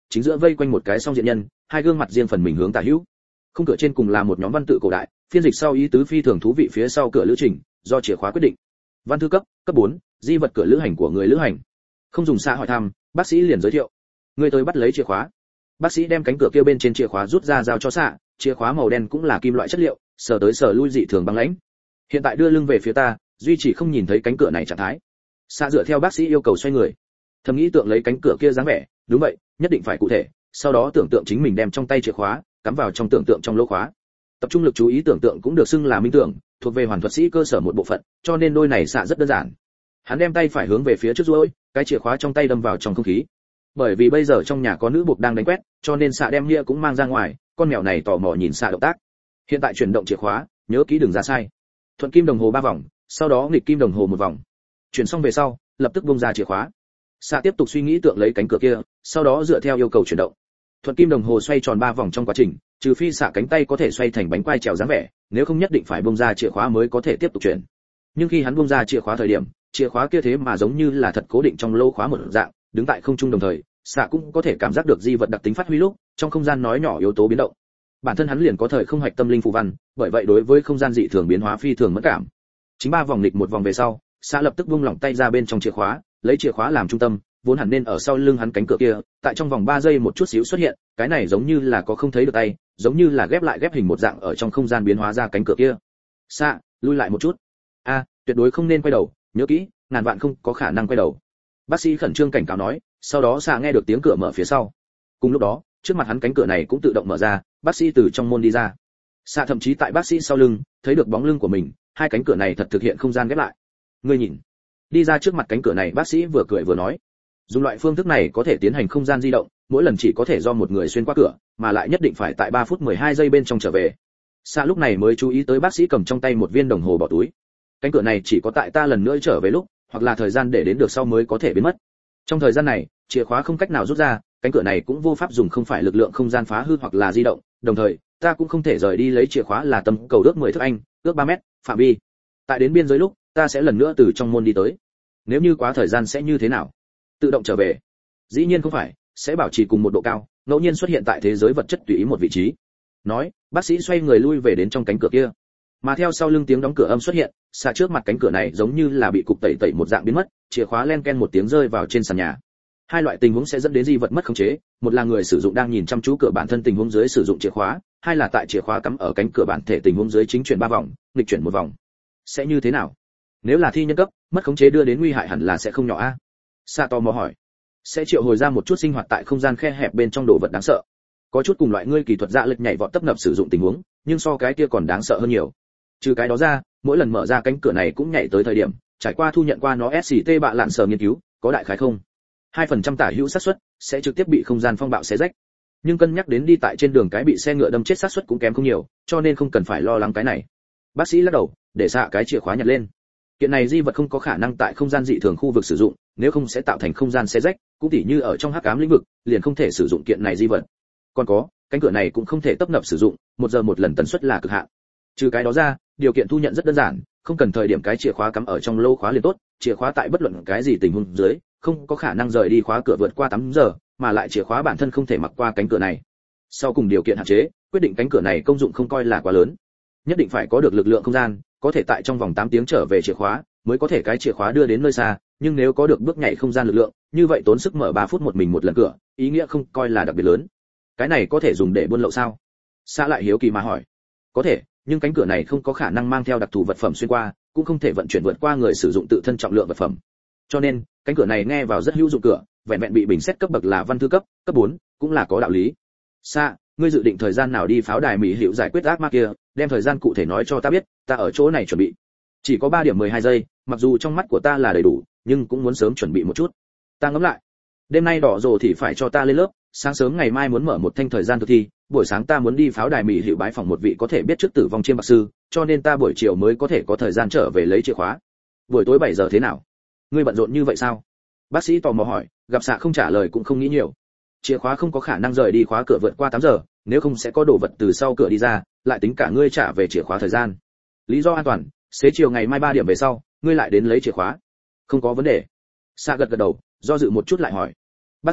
chính giữa vây quanh một cái song diện nhân, hai gương mặt riêng phần mình hướng tả hữu. Khung cửa trên cùng là một nhóm văn tự cổ đại, phiên dịch sau ý tứ phi thường thú vị, phía sau cửa lữ trình do chìa khóa quyết định. Văn thư cấp cấp bốn, di vật cửa lữ hành của người lữ hành. Không dùng xa hỏi thăm, bác sĩ liền giới thiệu. Người tới bắt lấy chìa khóa. Bác sĩ đem cánh cửa kia bên trên chìa khóa rút ra giao cho xạ, chìa khóa màu đen cũng là kim loại chất liệu, sờ tới sờ lui dị thường băng lãnh. Hiện tại đưa lưng về phía ta, duy trì không nhìn thấy cánh cửa này trạng thái. Xạ dựa theo bác sĩ yêu cầu xoay người. Thầm nghĩ tượng lấy cánh cửa kia dáng vẻ, đúng vậy, nhất định phải cụ thể, sau đó tưởng tượng chính mình đem trong tay chìa khóa cắm vào trong tưởng tượng trong lỗ khóa. Tập trung lực chú ý tưởng tượng cũng được xưng là minh tưởng, thuộc về hoàn thuật sĩ cơ sở một bộ phận, cho nên đôi này xạ rất đơn giản. Hắn đem tay phải hướng về phía trước duỗi, cái chìa khóa trong tay đâm vào trong không khí. Bởi vì bây giờ trong nhà có nữ buộc đang đánh quét, cho nên xạ đem nghĩa cũng mang ra ngoài, con mèo này tò mò nhìn xạ động tác. Hiện tại chuyển động chìa khóa, nhớ kỹ đừng ra sai. Thuận kim đồng hồ ba vòng, sau đó nghịch kim đồng hồ một vòng. Chuyển xong về sau, lập tức buông ra chìa khóa. Xạ tiếp tục suy nghĩ tượng lấy cánh cửa kia, sau đó dựa theo yêu cầu chuyển động. Thuận kim đồng hồ xoay tròn ba vòng trong quá trình, trừ phi xạ cánh tay có thể xoay thành bánh quai trèo dáng vẻ, nếu không nhất định phải buông ra chìa khóa mới có thể tiếp tục chuyển. Nhưng khi hắn buông ra chìa khóa thời điểm, chìa khóa kia thế mà giống như là thật cố định trong lỗ khóa một dạng, đứng tại không trung đồng thời, xạ cũng có thể cảm giác được di vật đặc tính phát huy lúc trong không gian nói nhỏ yếu tố biến động. Bản thân hắn liền có thời không hoạch tâm linh phù văn, bởi vậy đối với không gian dị thường biến hóa phi thường mẫn cảm. Chính ba vòng nghịch một vòng về sau, xạ lập tức buông lỏng tay ra bên trong chìa khóa, lấy chìa khóa làm trung tâm, vốn hẳn nên ở sau lưng hắn cánh cửa kia, tại trong vòng ba giây một chút xíu xuất hiện, cái này giống như là có không thấy được tay, giống như là ghép lại ghép hình một dạng ở trong không gian biến hóa ra cánh cửa kia. Xạ, lui lại một chút. A, tuyệt đối không nên quay đầu, nhớ kỹ, ngàn vạn không có khả năng quay đầu. Bác sĩ khẩn trương cảnh cáo nói, sau đó xạ nghe được tiếng cửa mở phía sau. Cùng lúc đó, trước mặt hắn cánh cửa này cũng tự động mở ra, bác sĩ từ trong môn đi ra. Xạ thậm chí tại bác sĩ sau lưng, thấy được bóng lưng của mình, hai cánh cửa này thật thực hiện không gian ghép lại. Ngươi nhìn. Đi ra trước mặt cánh cửa này, bác sĩ vừa cười vừa nói, dùng loại phương thức này có thể tiến hành không gian di động, mỗi lần chỉ có thể do một người xuyên qua cửa, mà lại nhất định phải tại ba phút mười hai giây bên trong trở về. Xạ lúc này mới chú ý tới bác sĩ cầm trong tay một viên đồng hồ bỏ túi. Cánh cửa này chỉ có tại ta lần nữa trở về lúc, hoặc là thời gian để đến được sau mới có thể biến mất. Trong thời gian này, chìa khóa không cách nào rút ra, cánh cửa này cũng vô pháp dùng không phải lực lượng không gian phá hư hoặc là di động, đồng thời, ta cũng không thể rời đi lấy chìa khóa là tầm cầu ước mười thước anh, ước ba mét, phạm vi. Tại đến biên giới lúc, ta sẽ lần nữa từ trong môn đi tới. Nếu như quá thời gian sẽ như thế nào? Tự động trở về? Dĩ nhiên không phải, sẽ bảo trì cùng một độ cao, ngẫu nhiên xuất hiện tại thế giới vật chất tùy ý một vị trí. Nói, bác sĩ xoay người lui về đến trong cánh cửa kia. Mà theo sau lưng tiếng đóng cửa âm xuất hiện, xạ trước mặt cánh cửa này giống như là bị cục tẩy tẩy một dạng biến mất, chìa khóa len ken một tiếng rơi vào trên sàn nhà. Hai loại tình huống sẽ dẫn đến di vật mất khống chế, một là người sử dụng đang nhìn chăm chú cửa bản thân tình huống dưới sử dụng chìa khóa, hai là tại chìa khóa cắm ở cánh cửa bản thể tình huống dưới chính chuyển ba vòng, nghịch chuyển một vòng. Sẽ như thế nào? Nếu là thi nhân cấp, mất khống chế đưa đến nguy hại hẳn là sẽ không nhỏ a. Sa tò mò hỏi. Sẽ triệu hồi ra một chút sinh hoạt tại không gian khe hẹp bên trong đồ vật đáng sợ. Có chút cùng loại ngươi kỳ thuật dạ lệch nhảy vọt tấp nập sử dụng tình huống, nhưng so cái kia còn đáng sợ hơn nhiều. Trừ cái đó ra, mỗi lần mở ra cánh cửa này cũng nhảy tới thời điểm, trải qua thu nhận qua nó ét xê tê bạ lạn sờ nghiên cứu, có đại khái không hai phần trăm tả hữu xác suất sẽ trực tiếp bị không gian phong bạo xé rách. Nhưng cân nhắc đến đi tại trên đường cái bị xe ngựa đâm chết xác suất cũng kém không nhiều, cho nên không cần phải lo lắng cái này. Bác sĩ lắc đầu, để xạ cái chìa khóa nhặt lên. Kiện này di vật không có khả năng tại không gian dị thường khu vực sử dụng, nếu không sẽ tạo thành không gian xé rách, cũng tỉ như ở trong hắc ám lĩnh vực, liền không thể sử dụng kiện này di vật. Còn có, cánh cửa này cũng không thể tấp nập sử dụng, một giờ một lần tần suất là cực hạn. Trừ cái đó ra, điều kiện thu nhận rất đơn giản, không cần thời điểm cái chìa khóa cắm ở trong lô khóa liền tốt, chìa khóa tại bất luận cái gì tình huống dưới, không có khả năng rời đi khóa cửa vượt qua tám giờ, mà lại chìa khóa bản thân không thể mặc qua cánh cửa này. Sau cùng điều kiện hạn chế, quyết định cánh cửa này công dụng không coi là quá lớn. Nhất định phải có được lực lượng không gian, có thể tại trong vòng tám tiếng trở về chìa khóa, mới có thể cái chìa khóa đưa đến nơi xa, nhưng nếu có được bước nhảy không gian lực lượng, như vậy tốn sức mở ba phút một mình một lần cửa, ý nghĩa không coi là đặc biệt lớn. Cái này có thể dùng để buôn lậu sao? Xã lại hiếu kỳ mà hỏi. Có thể, nhưng cánh cửa này không có khả năng mang theo đặc thù vật phẩm xuyên qua, cũng không thể vận chuyển vượt qua người sử dụng tự thân trọng lượng vật phẩm. Cho nên, cánh cửa này nghe vào rất hữu dụng cửa, vẹn vẹn bị bình xét cấp bậc là văn thư cấp, cấp bốn, cũng là có đạo lý. Sa, ngươi dự định thời gian nào đi pháo đài mỹ hiệu giải quyết ác ma kia, đem thời gian cụ thể nói cho ta biết, ta ở chỗ này chuẩn bị. Chỉ có ba điểm mười hai giây, mặc dù trong mắt của ta là đầy đủ, nhưng cũng muốn sớm chuẩn bị một chút. Ta ngẫm lại. Đêm nay đỏ rồ thì phải cho ta lên lớp, sáng sớm ngày mai muốn mở một thanh thời gian thực thi, buổi sáng ta muốn đi pháo đài mỹ hiệu bái phỏng một vị có thể biết trước tử vong chiêm bạc sư, cho nên ta buổi chiều mới có thể có thời gian trở về lấy chìa khóa. Buổi tối bảy giờ thế nào? Ngươi bận rộn như vậy sao? Bác sĩ tò mò hỏi, gặp xạ không trả lời cũng không nghĩ nhiều. Chìa khóa không có khả năng rời đi khóa cửa vượt qua tám giờ, nếu không sẽ có đồ vật từ sau cửa đi ra, lại tính cả ngươi trả về chìa khóa thời gian. Lý do an toàn, xế chiều ngày mai ba điểm về sau, ngươi lại đến lấy chìa khóa. Không có vấn đề. Xạ gật gật đầu, do dự một chút lại hỏi. Bác sĩ,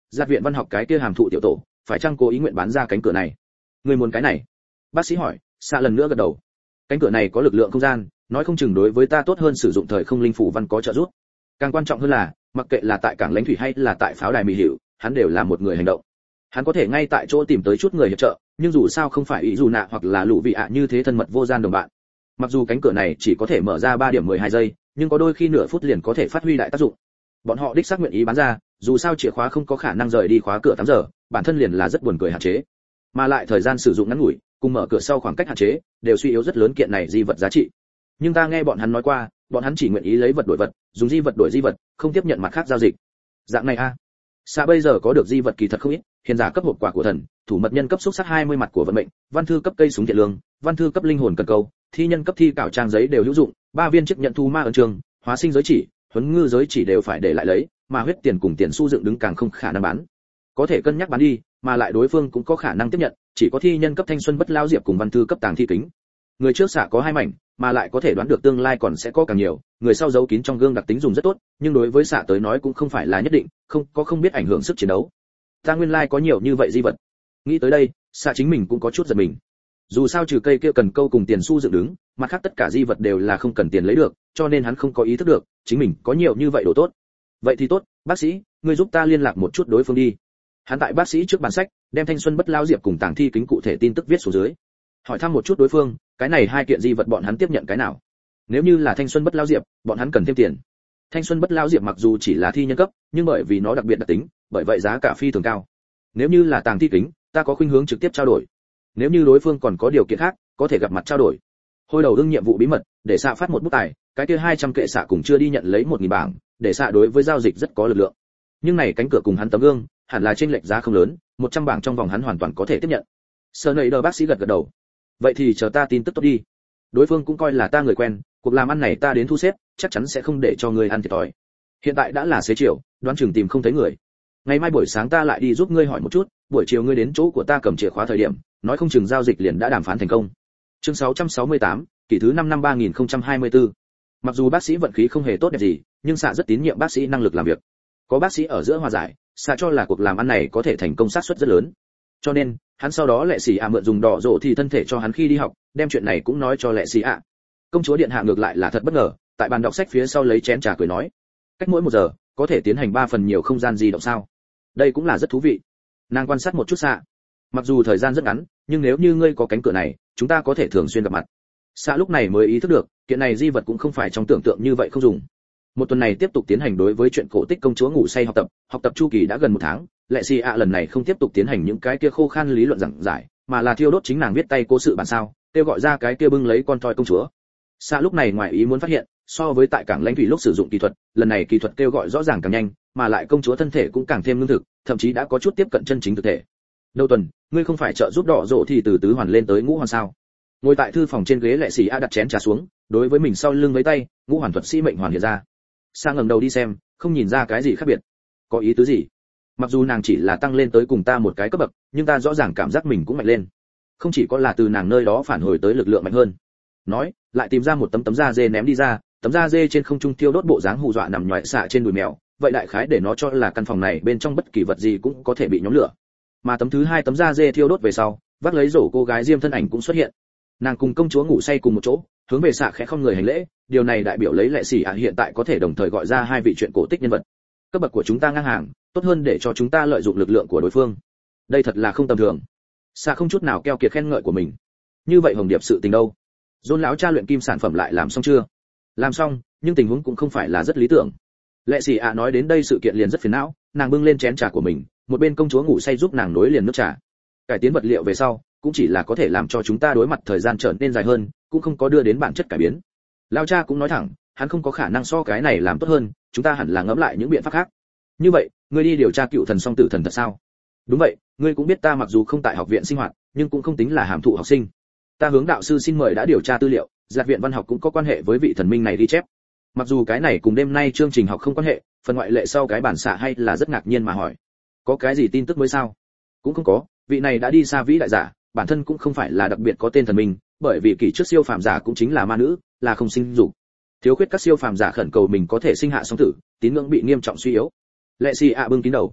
giáp viện văn học cái kia hàm thụ tiểu tổ phải chăng cố ý nguyện bán ra cánh cửa này? Người muốn cái này? Bác sĩ hỏi. Xạ lần nữa gật đầu. Cánh cửa này có lực lượng không gian, nói không chừng đối với ta tốt hơn sử dụng thời không linh phủ văn có trợ giúp. Càng quan trọng hơn là, mặc kệ là tại cảng lãnh thủy hay là tại pháo đài mỹ hiệu, hắn đều là một người hành động. Hắn có thể ngay tại chỗ tìm tới chút người hiệp trợ, nhưng dù sao không phải ý dù nạ hoặc là lũ vị ạ như thế thân mật vô gian đồng bạn. Mặc dù cánh cửa này chỉ có thể mở ra ba điểm mười hai giây, nhưng có đôi khi nửa phút liền có thể phát huy đại tác dụng. Bọn họ đích xác nguyện ý bán ra, dù sao chìa khóa không có khả năng rời đi khóa cửa tám giờ, bản thân liền là rất buồn cười hạn chế. Mà lại thời gian sử dụng ngắn ngủi, cùng mở cửa sau khoảng cách hạn chế, đều suy yếu rất lớn kiện này di vật giá trị. Nhưng ta nghe bọn hắn nói qua, bọn hắn chỉ nguyện ý lấy vật đổi vật, dùng di vật đổi di vật, không tiếp nhận mặt khác giao dịch. Dạng này a. À. Xa bây giờ có được di vật kỳ thật không ít, hiền giả cấp hộp quà của thần, thủ mật nhân cấp xúc sắc hai mươi mặt của vận mệnh, văn thư cấp cây súng thiện lương, văn thư cấp linh hồn cần câu, thi nhân cấp thi cảo trang giấy đều hữu dụng, ba viên chức nhận thu ma ấn trường, hóa sinh giới chỉ, huấn ngư giới chỉ đều phải để lại lấy, mà huyết tiền cùng tiền xu dựng đứng càng không khả năng bán. Có thể cân nhắc bán đi, mà lại đối phương cũng có khả năng tiếp nhận, chỉ có thi nhân cấp thanh xuân bất lao diệp cùng văn thư cấp tàng thi kính. Người trước xạ có hai mảnh, mà lại có thể đoán được tương lai còn sẽ có càng nhiều, người sau giấu kín trong gương đặc tính dùng rất tốt, nhưng đối với xạ tới nói cũng không phải là nhất định, không có không biết ảnh hưởng sức chiến đấu. Ta nguyên lai có nhiều như vậy di vật. Nghĩ tới đây, xạ chính mình cũng có chút giật mình. Dù sao trừ cây kia cần câu cùng tiền xu dựng đứng, mặt khác tất cả di vật đều là không cần tiền lấy được, cho nên hắn không có ý thức được, chính mình có nhiều như vậy đồ tốt. Vậy thì tốt, bác sĩ, ngươi giúp ta liên lạc một chút đối phương đi. Hắn tại bác sĩ trước bàn sách, đem thanh xuân bất lao diệp cùng tàng thi kính cụ thể tin tức viết xuống dưới. Hỏi thăm một chút đối phương, cái này hai kiện di vật bọn hắn tiếp nhận cái nào? Nếu như là thanh xuân bất lao diệp, bọn hắn cần thêm tiền. Thanh xuân bất lao diệp mặc dù chỉ là thi nhân cấp, nhưng bởi vì nó đặc biệt đặc tính, bởi vậy giá cả phi thường cao. Nếu như là tàng thi kính, ta có khuynh hướng trực tiếp trao đổi. Nếu như đối phương còn có điều kiện khác, có thể gặp mặt trao đổi. Hồi đầu đương nhiệm vụ bí mật, để xạ phát một bút tài, cái kia hai trăm kệ xạ cùng chưa đi nhận lấy một nghìn bảng, để xạ đối với giao dịch rất có lực lượng. Nhưng này cánh cửa cùng hắn tấm gương, hẳn là trên lệch giá không lớn, một trăm bảng trong vòng hắn hoàn toàn có thể tiếp nhận. Sơ nầy đờ bác sĩ gật gật đầu. Vậy thì chờ ta tin tức tốt đi. Đối phương cũng coi là ta người quen, cuộc làm ăn này ta đến thu xếp, chắc chắn sẽ không để cho người ăn thiệt thòi. Hiện tại đã là xế chiều, đoán chừng tìm không thấy người. Ngày mai buổi sáng ta lại đi giúp ngươi hỏi một chút, buổi chiều ngươi đến chỗ của ta cầm chìa khóa thời điểm, nói không chừng giao dịch liền đã đàm phán thành công. Chương sáu trăm sáu mươi tám, kỷ thứ năm năm ba nghìn không trăm hai mươi tư. Mặc dù bác sĩ vận khí không hề tốt đẹp gì, nhưng xạ rất tín nhiệm bác sĩ năng lực làm việc. Có bác sĩ ở giữa hòa giải, xạ cho là cuộc làm ăn này có thể thành công xác suất rất lớn. Cho nên, hắn sau đó lệ sĩ ạ mượn dùng đỏ rổ thì thân thể cho hắn khi đi học, đem chuyện này cũng nói cho lệ sĩ ạ. Công chúa điện hạ ngược lại là thật bất ngờ, tại bàn đọc sách phía sau lấy chén trà cười nói, cách mỗi một giờ có thể tiến hành ba phần nhiều không gian di động sao? Đây cũng là rất thú vị. Nàng quan sát một chút xạ. Mặc dù thời gian rất ngắn, nhưng nếu như ngươi có cánh cửa này, chúng ta có thể thường xuyên gặp mặt. Xạ lúc này mới ý thức được, kiện này di vật cũng không phải trong tưởng tượng như vậy không dùng. Một tuần này tiếp tục tiến hành đối với chuyện cổ tích công chúa ngủ say học tập, học tập chu kỳ đã gần một tháng, lệ xì ạ lần này không tiếp tục tiến hành những cái kia khô khan lý luận giảng giải, mà là thiêu đốt chính nàng viết tay cố sự bản sao, kêu gọi ra cái kia bưng lấy con toy công chúa. Xạ lúc này ngoài ý muốn phát hiện, so với tại cảng lãnh thủy lúc sử dụng kỹ thuật, lần này kỹ thuật kêu gọi rõ ràng càng nhanh, mà lại công chúa thân thể cũng càng thêm lương thực, thậm chí đã có chút tiếp cận chân chính thực thể. Đầu tuần, ngươi không phải trợ giúp đỏ rộ thì từ tứ hoàn lên tới ngũ hoàn sao? Ngồi tại thư phòng trên ghế lệ sĩ a đặt chén trà xuống, đối với mình sau lưng với tay, ngũ hoàn thuật sĩ mệnh hoàn hiện ra. Sang ngẩng đầu đi xem, không nhìn ra cái gì khác biệt. Có ý tứ gì? Mặc dù nàng chỉ là tăng lên tới cùng ta một cái cấp bậc, nhưng ta rõ ràng cảm giác mình cũng mạnh lên. Không chỉ có là từ nàng nơi đó phản hồi tới lực lượng mạnh hơn. Nói, lại tìm ra một tấm tấm da dê ném đi ra, tấm da dê trên không trung thiêu đốt bộ dáng hù dọa nằm nhòi xạ trên đùi mèo, vậy đại khái để nó cho là căn phòng này bên trong bất kỳ vật gì cũng có thể bị nhóm lửa. Mà tấm thứ hai tấm da dê thiêu đốt về sau, vác lấy rổ cô gái diêm thân ảnh cũng xuất hiện. Nàng cùng công chúa ngủ say cùng một chỗ, hướng về xạ khẽ không người hành lễ, điều này đại biểu lấy lệ sĩ ạ hiện tại có thể đồng thời gọi ra hai vị chuyện cổ tích nhân vật. Cấp bậc của chúng ta ngang hàng, tốt hơn để cho chúng ta lợi dụng lực lượng của đối phương. Đây thật là không tầm thường. Xạ không chút nào keo kiệt khen ngợi của mình. Như vậy hồng điệp sự tình đâu? John lão cha luyện kim sản phẩm lại làm xong chưa? Làm xong, nhưng tình huống cũng không phải là rất lý tưởng. Lệ sĩ ạ nói đến đây sự kiện liền rất phiền não, nàng bưng lên chén trà của mình, một bên công chúa ngủ say giúp nàng nối liền nước trà. Cải tiến vật liệu về sau, cũng chỉ là có thể làm cho chúng ta đối mặt thời gian trở nên dài hơn, cũng không có đưa đến bản chất cải biến. Lão cha cũng nói thẳng, hắn không có khả năng so cái này làm tốt hơn, chúng ta hẳn là ngẫm lại những biện pháp khác. Như vậy, ngươi đi điều tra cựu thần song tử thần thật sao? Đúng vậy, ngươi cũng biết ta mặc dù không tại học viện sinh hoạt, nhưng cũng không tính là hàm thụ học sinh. Ta hướng đạo sư xin mời đã điều tra tư liệu, giặc viện văn học cũng có quan hệ với vị thần minh này ghi chép. Mặc dù cái này cùng đêm nay chương trình học không quan hệ, phần ngoại lệ sau cái bản xạ hay là rất ngạc nhiên mà hỏi, có cái gì tin tức mới sao? Cũng không có, vị này đã đi xa vĩ đại giả, bản thân cũng không phải là đặc biệt có tên thần minh, bởi vì kỷ trước siêu phàm giả cũng chính là ma nữ, là không sinh dục. Thiếu khuyết các siêu phàm giả khẩn cầu mình có thể sinh hạ song tử, tín ngưỡng bị nghiêm trọng suy yếu. Lệ xì ạ bưng kín đầu.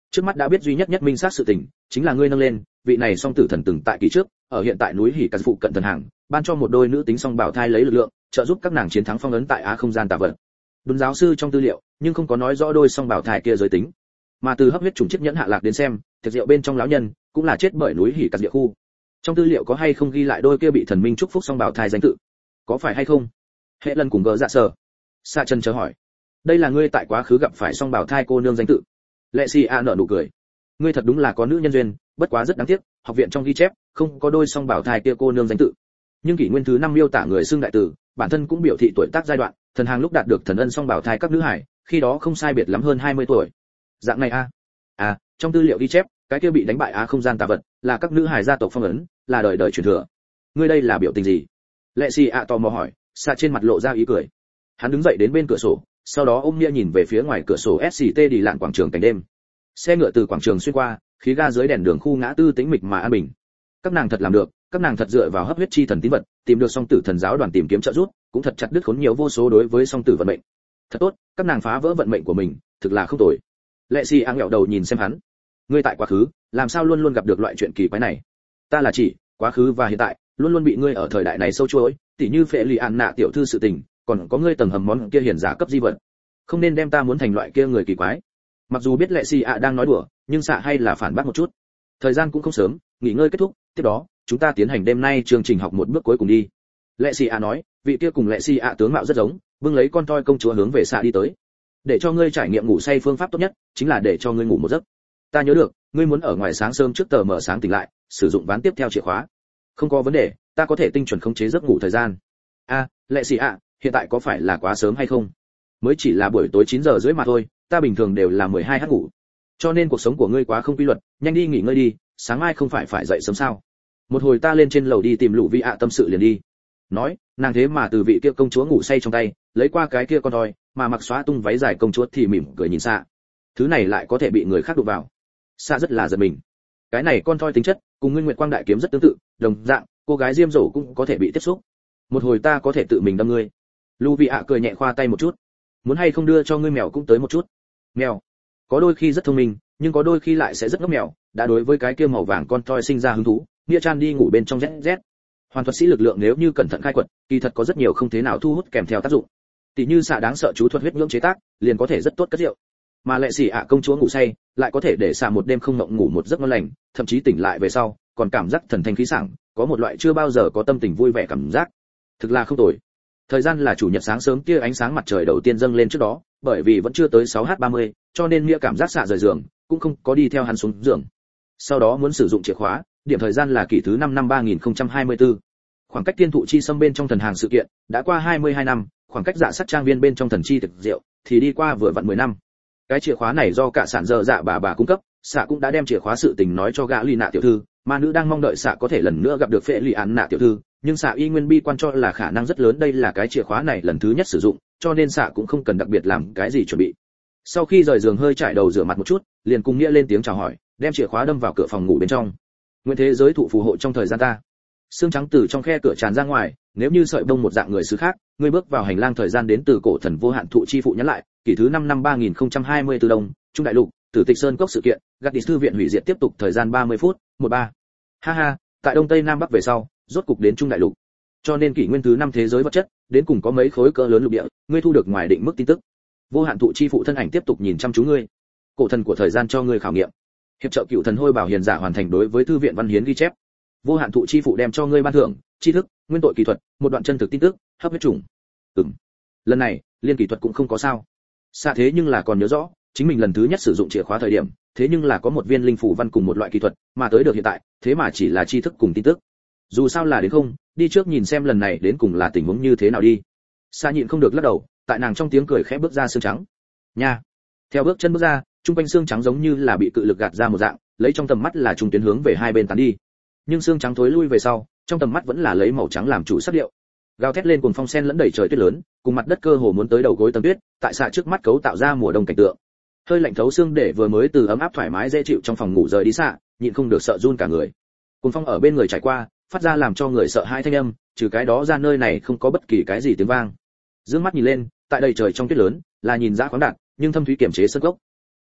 Trước mắt đã biết duy nhất nhất minh xác sự tình, chính là ngươi nâng lên, vị này song tử thần từng tại kỳ trước, ở hiện tại núi Hỉ Cát phụ cận thần hàng, ban cho một đôi nữ tính song bảo thai lấy lực lượng, trợ giúp các nàng chiến thắng phong ấn tại á không gian tà vật. Đúng giáo sư trong tư liệu, nhưng không có nói rõ đôi song bảo thai kia giới tính. Mà từ hấp huyết trùng chiếc nhẫn hạ lạc đến xem, thực rượu bên trong lão nhân cũng là chết bởi núi Hỉ Cát địa khu. Trong tư liệu có hay không ghi lại đôi kia bị thần minh chúc phúc song bảo thai danh tự? Có phải hay không? Hệ lần cùng gỡ dạ sở. Sa chân chờ hỏi. Đây là ngươi tại quá khứ gặp phải song bảo thai cô nương danh tự. Lệ Si A nở nụ cười. Ngươi thật đúng là có nữ nhân duyên, bất quá rất đáng tiếc, học viện trong ghi chép không có đôi song bảo thai kia cô nương danh tự. Nhưng kỷ nguyên thứ năm miêu tả người xưng đại tử, bản thân cũng biểu thị tuổi tác giai đoạn, thần hàng lúc đạt được thần ân song bảo thai các nữ hải, khi đó không sai biệt lắm hơn hai mươi tuổi. Dạng này a. À, trong tư liệu ghi chép, cái kia bị đánh bại á không gian tà vật, là các nữ hải gia tộc phong ấn, là đời đời truyền thừa. Ngươi đây là biểu tình gì? Lệ Si A tò mò hỏi, Sa trên mặt lộ ra ý cười. Hắn đứng dậy đến bên cửa sổ, sau đó ôm Mia nhìn về phía ngoài cửa sổ ét xê tê đi lạn quảng trường cảnh đêm. Xe ngựa từ quảng trường xuyên qua, khí ga dưới đèn đường khu ngã tư tĩnh mịch mà an bình. Các nàng thật làm được, các nàng thật dựa vào hấp huyết chi thần tín vật, tìm được song tử thần giáo đoàn tìm kiếm trợ giúp, cũng thật chặt đứt khốn nhiều vô số đối với song tử vận mệnh. Thật tốt, các nàng phá vỡ vận mệnh của mình, thực là không tồi. Lệ Si A ngẹo đầu nhìn xem hắn. Ngươi tại quá khứ, làm sao luôn luôn gặp được loại chuyện kỳ quái này? Ta là chỉ, quá khứ và hiện tại, luôn luôn bị ngươi ở thời đại này sâu chuỗi, tỉ như phệ lì an nạ tiểu thư sự tình, còn có ngươi tầng hầm món kia hiển giả cấp di vật. Không nên đem ta muốn thành loại kia người kỳ quái. Mặc dù biết Lệ Si A đang nói đùa, nhưng xạ hay là phản bác một chút. Thời gian cũng không sớm, nghỉ ngơi kết thúc, tiếp đó chúng ta tiến hành đêm nay chương trình học một bước cuối cùng đi. Lệ Si A nói, vị kia cùng Lệ Si A tướng mạo rất giống, bưng lấy con toy công chúa hướng về xạ đi tới. Để cho ngươi trải nghiệm ngủ say phương pháp tốt nhất, chính là để cho ngươi ngủ một giấc. Ta nhớ được, ngươi muốn ở ngoài sáng sớm trước tờ mở sáng tỉnh lại, sử dụng ván tiếp theo chìa khóa. Không có vấn đề, ta có thể tinh chuẩn khống chế giấc ngủ thời gian. A, Lệ Si A, hiện tại có phải là quá sớm hay không? Mới chỉ là buổi tối chín giờ rưỡi mà thôi, ta bình thường đều là mười hai h ngủ. Cho nên cuộc sống của ngươi quá không quy luật, nhanh đi nghỉ ngơi đi, sáng mai không phải phải dậy sớm sao? Một hồi ta lên trên lầu đi tìm Lũ Vi ạ tâm sự liền đi. Nói, nàng thế mà từ vị kia công chúa ngủ say trong tay, lấy qua cái kia con toy, mà mặc xóa tung váy dài công chúa thì mỉm cười nhìn Xạ. Thứ này lại có thể bị người khác đụng vào. Xạ rất là giật mình. Cái này con toy tính chất, cùng Nguyên Nguyệt Quang đại kiếm rất tương tự, đồng dạng, cô gái diêm dỗ cũng có thể bị tiếp xúc. Một hồi ta có thể tự mình đâm ngươi. Lũ Vi ạ cười nhẹ khoa tay một chút. Muốn hay không đưa cho ngươi mèo cũng tới một chút. Mèo, có đôi khi rất thông minh, nhưng có đôi khi lại sẽ rất ngốc mèo, đã đối với cái kia màu vàng con toy sinh ra hứng thú, Nghĩa Chan đi ngủ bên trong rét rét. Hoàn thuật sĩ lực lượng nếu như cẩn thận khai quật, kỳ thật có rất nhiều không thế nào thu hút kèm theo tác dụng. Tỷ như xạ đáng sợ chú thuật huyết nhưỡng chế tác, liền có thể rất tốt cất rượu. Mà Lệ Si ạ công chúa ngủ say, lại có thể để xạ một đêm không mộng ngủ một giấc ngon lành, thậm chí tỉnh lại về sau, còn cảm giác thần thanh khí sảng, có một loại chưa bao giờ có tâm tình vui vẻ cảm giác. Thực là không tồi. Thời gian là chủ nhật sáng sớm kia ánh sáng mặt trời đầu tiên dâng lên trước đó, bởi vì vẫn chưa tới sáu h ba mươi, cho nên Nghĩa cảm giác xạ rời giường, cũng không có đi theo hắn xuống giường. Sau đó muốn sử dụng chìa khóa, điểm thời gian là kỷ thứ năm năm ba nghìn không trăm hai mươi tư. Khoảng cách thiên thụ chi xâm bên trong thần hàng sự kiện đã qua hai mươi hai năm, khoảng cách dạ sắc trang viên bên trong thần chi thực diệu thì đi qua vừa vặn mười năm. Cái chìa khóa này do cả sản dơ dạ bà bà cung cấp, xạ cũng đã đem chìa khóa sự tình nói cho gã Ly Nạ tiểu thư, ma nữ đang mong đợi xạ có thể lần nữa gặp được phệ Lì Án Nạ tiểu thư, nhưng xạ y nguyên bi quan cho là khả năng rất lớn đây là cái chìa khóa này lần thứ nhất sử dụng, cho nên xạ cũng không cần đặc biệt làm cái gì chuẩn bị. Sau khi rời giường hơi trải đầu rửa mặt một chút, liền cùng Nghĩa lên tiếng chào hỏi, đem chìa khóa đâm vào cửa phòng ngủ bên trong. Nguyên thế giới thụ phù hộ trong thời gian ta. Xương trắng từ trong khe cửa tràn ra ngoài, nếu như sợi bông một dạng người xứ khác, ngươi bước vào hành lang thời gian đến từ cổ thần vô hạn thụ chi phụ nhắn lại, kỷ thứ năm năm ba nghìn không trăm hai mươi tư đông, Trung đại lục, Tử Tịch Sơn cốc sự kiện, gạt đi thư viện hủy diệt tiếp tục thời gian ba mươi phút, mười ba. Ha ha, tại đông tây nam bắc về sau, rốt cục đến Trung đại lục. Cho nên kỷ nguyên thứ năm thế giới vật chất, đến cùng có mấy khối cỡ lớn lục địa, ngươi thu được ngoài định mức tin tức. Vô hạn thụ chi phụ thân ảnh tiếp tục nhìn chăm chú ngươi. Cổ thần của thời gian cho ngươi khảo nghiệm. Hiệp trợ cựu thần hôi bảo hiền giả hoàn thành đối với thư viện văn hiến ghi chép. Vô hạn thụ chi phụ đem cho ngươi ban thưởng, tri thức, nguyên tội kỹ thuật, một đoạn chân thực tin tức, hấp huyết trùng. Ừm. Lần này, liên kỹ thuật cũng không có sao. Xa thế nhưng là còn nhớ rõ, chính mình lần thứ nhất sử dụng chìa khóa thời điểm, thế nhưng là có một viên linh phủ văn cùng một loại kỹ thuật, mà tới được hiện tại, thế mà chỉ là tri thức cùng tin tức. Dù sao là đến không, đi trước nhìn xem lần này đến cùng là tình huống như thế nào đi. Sa nhịn không được lắc đầu, tại nàng trong tiếng cười khẽ bước ra xương trắng. Nha. Theo bước chân bước ra, trung quanh xương trắng giống như là bị cự lực gạt ra một dạng, lấy trong tầm mắt là trung tuyến hướng về hai bên tán đi. Nhưng xương trắng thối lui về sau, trong tầm mắt vẫn là lấy màu trắng làm chủ sắc điệu. Gào thét lên cuồng phong sen lẫn đầy trời tuyết lớn, cùng mặt đất cơ hồ muốn tới đầu gối tầng tuyết, tại xạ trước mắt cấu tạo ra mùa đông cảnh tượng. Hơi lạnh thấu xương để vừa mới từ ấm áp thoải mái dễ chịu trong phòng ngủ rời đi xạ, nhịn không được sợ run cả người. Cuồng phong ở bên người trải qua, phát ra làm cho người sợ hãi thanh âm, trừ cái đó ra nơi này không có bất kỳ cái gì tiếng vang. Dương mắt nhìn lên, tại đầy trời trong tuyết lớn, là nhìn dã khoáng đạt, nhưng thâm thúy kiểm chế sân gốc.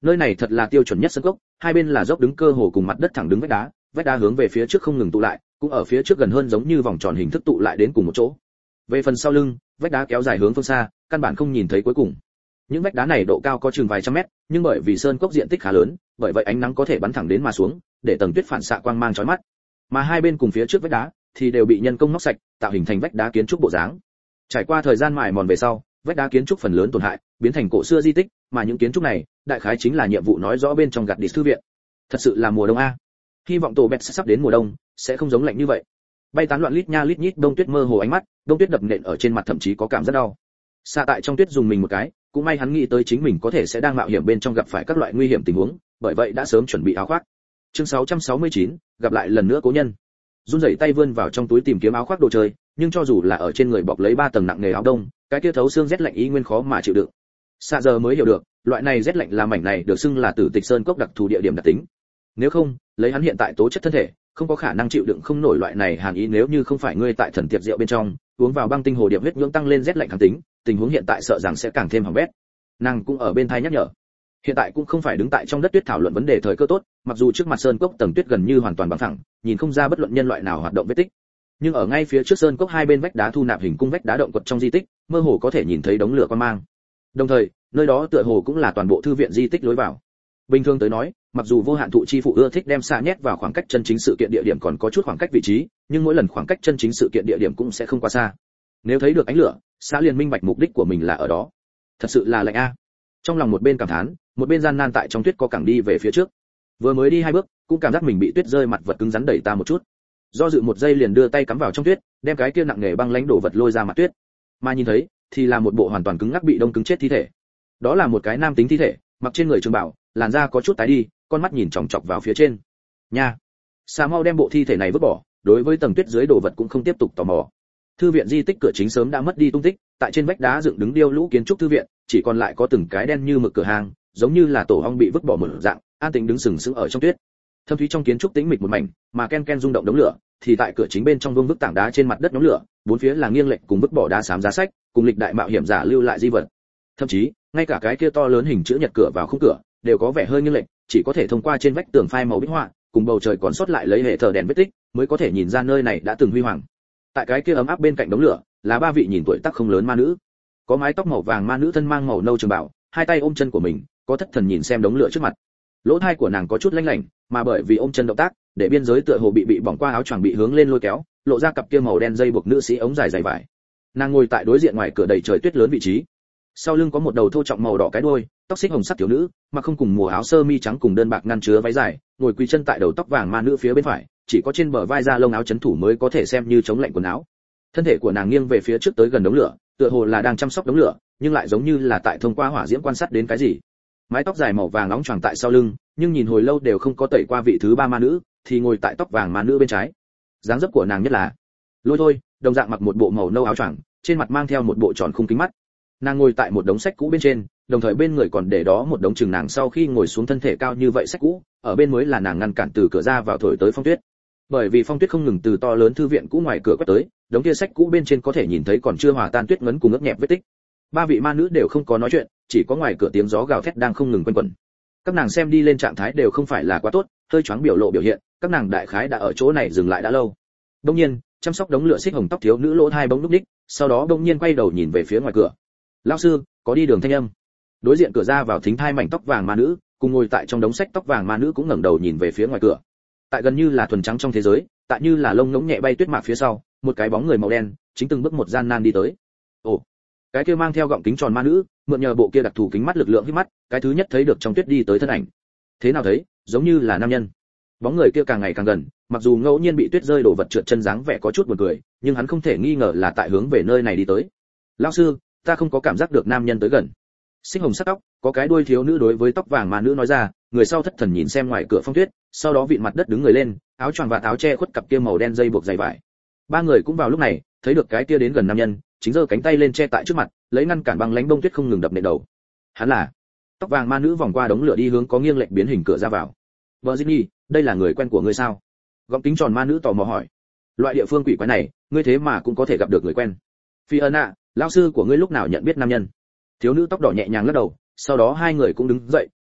Nơi này thật là tiêu chuẩn nhất sân cốc, hai bên là dốc đứng cơ hồ cùng mặt đất thẳng đứng vách đá, vách đá hướng về phía trước không ngừng tụ lại, cũng ở phía trước gần hơn giống như vòng tròn hình thức tụ lại đến cùng một chỗ. Về phần sau lưng, vách đá kéo dài hướng phương xa, căn bản không nhìn thấy cuối cùng. Những vách đá này độ cao có chừng vài trăm mét, nhưng bởi vì sơn cốc diện tích khá lớn, bởi vậy ánh nắng có thể bắn thẳng đến mà xuống, để tầng tuyết phản xạ quang mang chói mắt. Mà hai bên cùng phía trước vách đá thì đều bị nhân công móc sạch, tạo hình thành vách đá kiến trúc bộ dáng. Trải qua thời gian mài mòn về sau, vách đá kiến trúc phần lớn tổn hại, biến thành cổ xưa di tích, mà những kiến trúc này, đại khái chính là nhiệm vụ nói rõ bên trong gạt địch thư viện. Thật sự là mùa đông a. Hy vọng tổ bẹt sẽ sắp đến mùa đông, sẽ không giống lạnh như vậy. Bay tán loạn lít nha lít nhít đông tuyết mơ hồ ánh mắt, đông tuyết đập nện ở trên mặt thậm chí có cảm giác đau. Xa tại trong tuyết dùng mình một cái, cũng may hắn nghĩ tới chính mình có thể sẽ đang mạo hiểm bên trong gặp phải các loại nguy hiểm tình huống, bởi vậy đã sớm chuẩn bị áo khoác. Chương sáu trăm sáu mươi chín, gặp lại lần nữa cố nhân. Run rẩy tay vươn vào trong túi tìm kiếm áo khoác đồ chơi, nhưng cho dù là ở trên người bọc lấy ba tầng nặng nghề áo đông, cái kia thấu xương rét lạnh ý nguyên khó mà chịu đựng. Xa giờ mới hiểu được, loại này rét lạnh là mảnh này được xưng là Tử Tịch Sơn cốc đặc thù địa điểm đặc tính. Nếu không, lấy hắn hiện tại tố chất thân thể, không có khả năng chịu đựng không nổi loại này hàn ý, nếu như không phải ngươi tại thần tiệp rượu bên trong uống vào băng tinh hồ điệp huyết nhưỡng tăng lên rét lạnh kháng tính, tình huống hiện tại sợ rằng sẽ càng thêm hỏng bét. Nàng cũng ở bên thai nhắc nhở. Hiện tại cũng không phải đứng tại trong đất tuyết thảo luận vấn đề thời cơ tốt, mặc dù trước mặt sơn cốc tầng tuyết gần như hoàn toàn bằng phẳng, nhìn không ra bất luận nhân loại nào hoạt động vết tích. Nhưng ở ngay phía trước sơn cốc hai bên vách đá thu nạp hình cung vách đá động quật trong di tích, mơ hồ có thể nhìn thấy đống lửa quan mang. Đồng thời, nơi đó tựa hồ cũng là toàn bộ thư viện di tích lối vào. Bình thường tới nói, mặc dù vô hạn thụ chi phụ ưa thích đem xạ nhét vào khoảng cách chân chính sự kiện địa điểm còn có chút khoảng cách vị trí, nhưng mỗi lần khoảng cách chân chính sự kiện địa điểm cũng sẽ không quá xa. Nếu thấy được ánh lửa, xạ liền minh bạch mục đích của mình là ở đó. Thật sự là lạnh a. Trong lòng một bên cảm thán, một bên gian nan tại trong tuyết có cẳng đi về phía trước. Vừa mới đi hai bước, cũng cảm giác mình bị tuyết rơi mặt vật cứng rắn đẩy ta một chút. Do dự một giây liền đưa tay cắm vào trong tuyết, đem cái kia nặng nghề băng lãnh đổ vật lôi ra mặt tuyết. Mà nhìn thấy, thì là một bộ hoàn toàn cứng ngắc bị đông cứng chết thi thể. Đó là một cái nam tính thi thể, mặc trên người trường bảo, làn da có chút tái đi, con mắt nhìn chòng chọc vào phía trên. Nha. Sa mau đem bộ thi thể này vứt bỏ, đối với tầng tuyết dưới đồ vật cũng không tiếp tục tò mò. Thư viện di tích cửa chính sớm đã mất đi tung tích, tại trên vách đá dựng đứng điêu lũ kiến trúc thư viện, chỉ còn lại có từng cái đen như mực cửa hàng, giống như là tổ ong bị vứt bỏ một dạng, an tĩnh đứng sừng sững ở trong tuyết. Thâm thúy trong kiến trúc tĩnh mịch một mảnh, mà ken ken rung động đống lửa, thì tại cửa chính bên trong vương vức tảng đá trên mặt đất nhóm lửa, bốn phía là nghiêng lệch cùng vứt bỏ đá xám giá sách, cùng lịch đại mạo hiểm giả lưu lại di vật. Thậm chí, ngay cả cái kia to lớn hình chữ nhật cửa vào khung cửa, đều có vẻ hơi nghiêng lệch, chỉ có thể thông qua trên vách tường phai màu bích họa, cùng bầu trời còn sót lại lấy hệ thờ đèn vết tích, mới có thể nhìn ra nơi này đã từng huy hoàng. Tại cái kia ấm áp bên cạnh đống lửa, là ba vị nhìn tuổi tác không lớn ma nữ. Có mái tóc màu vàng ma nữ thân mang màu nâu trường bảo, hai tay ôm chân của mình, có thất thần nhìn xem đống lửa trước mặt. Lỗ tai của nàng có chút lanh lảnh, mà bởi vì ôm chân động tác, để biên giới tựa hồ bị bị bỏng qua áo choàng bị hướng lên lôi kéo, lộ ra cặp kia màu đen dây buộc nữ sĩ ống dài dày vải. Nàng ngồi tại đối diện ngoài cửa đầy trời tuyết lớn vị trí. Sau lưng có một đầu thô trọng màu đỏ cái đuôi, tóc xích hồng sắc thiếu nữ, mà không cùng mùa áo sơ mi trắng cùng đơn bạc ngăn chứa váy dài, ngồi quỳ chân tại đầu tóc vàng ma nữ phía bên phải, chỉ có trên bờ vai da lông áo chấn thủ mới có thể xem như chống lạnh quần áo. Thân thể của nàng nghiêng về phía trước tới gần đống lửa, tựa hồ là đang chăm sóc đống lửa, nhưng lại giống như là tại thông qua hỏa diễm quan sát đến cái gì. Mái tóc dài màu vàng nóng choàng tại sau lưng, nhưng nhìn hồi lâu đều không có tẩy qua vị thứ ba ma nữ, thì ngồi tại tóc vàng ma nữ bên trái. Dáng dấp của nàng nhất là lôi thôi, đồng dạng mặc một bộ màu nâu áo choàng, trên mặt mang theo một bộ tròn khung kính mắt. Nàng ngồi tại một đống sách cũ bên trên, đồng thời bên người còn để đó một đống chừng nàng sau khi ngồi xuống thân thể cao như vậy sách cũ, ở bên mới là nàng ngăn cản từ cửa ra vào thổi tới phong tuyết. Bởi vì phong tuyết không ngừng từ to lớn thư viện cũ ngoài cửa quét tới, đống kia sách cũ bên trên có thể nhìn thấy còn chưa hòa tan tuyết ngấn cùng ướt nhẹp vết tích. Ba vị ma nữ đều không có nói chuyện, chỉ có ngoài cửa tiếng gió gào thét đang không ngừng quanh quẩn. Các nàng xem đi lên trạng thái đều không phải là quá tốt, hơi choáng biểu lộ biểu hiện, các nàng đại khái đã ở chỗ này dừng lại đã lâu. Đương nhiên, chăm sóc đống lửa xích hồng tóc thiếu nữ lỗ hai bỗng lúc đích, sau đó đương nhiên quay đầu nhìn về phía ngoài cửa. Lão sư, có đi đường thanh âm. Đối diện cửa ra vào thính thai mảnh tóc vàng ma nữ, cùng ngồi tại trong đống sách tóc vàng ma nữ cũng ngẩng đầu nhìn về phía ngoài cửa. Tại gần như là thuần trắng trong thế giới, tại như là lông ngỗng nhẹ bay tuyết mạc phía sau, một cái bóng người màu đen, chính từng bước một gian nan đi tới. Ồ, cái kia mang theo gọng kính tròn ma nữ, mượn nhờ bộ kia đặc thù kính mắt lực lượng hít mắt, cái thứ nhất thấy được trong tuyết đi tới thân ảnh. Thế nào thấy, giống như là nam nhân. Bóng người kia càng ngày càng gần, mặc dù ngẫu nhiên bị tuyết rơi đổ vật trượt chân dáng vẻ có chút buồn cười, nhưng hắn không thể nghi ngờ là tại hướng về nơi này đi tới. Lão sư, ta không có cảm giác được nam nhân tới gần. Xích hồng sắc tóc, có cái đuôi thiếu nữ đối với tóc vàng ma nữ nói ra, người sau thất thần nhìn xem ngoài cửa phong tuyết, sau đó vịn mặt đất đứng người lên, áo choàng và áo che khuất cặp kia màu đen dây buộc dày vải. Ba người cũng vào lúc này, thấy được cái kia đến gần nam nhân, chính giơ cánh tay lên che tại trước mặt, lấy ngăn cản băng lãnh bông tuyết không ngừng đập nện đầu. Hắn là tóc vàng ma nữ vòng qua đống lửa đi hướng có nghiêng lệch biến hình cửa ra vào. Virginie, đây là người quen của ngươi sao? Gọng kính tròn ma nữ tò mò hỏi. Loại địa phương quỷ quái này, ngươi thế mà cũng có thể gặp được người quen. Fiona, lão sư của ngươi lúc nào nhận biết nam nhân? Thiếu nữ tóc đỏ nhẹ nhàng lắc đầu, sau đó hai người cũng đứng dậy,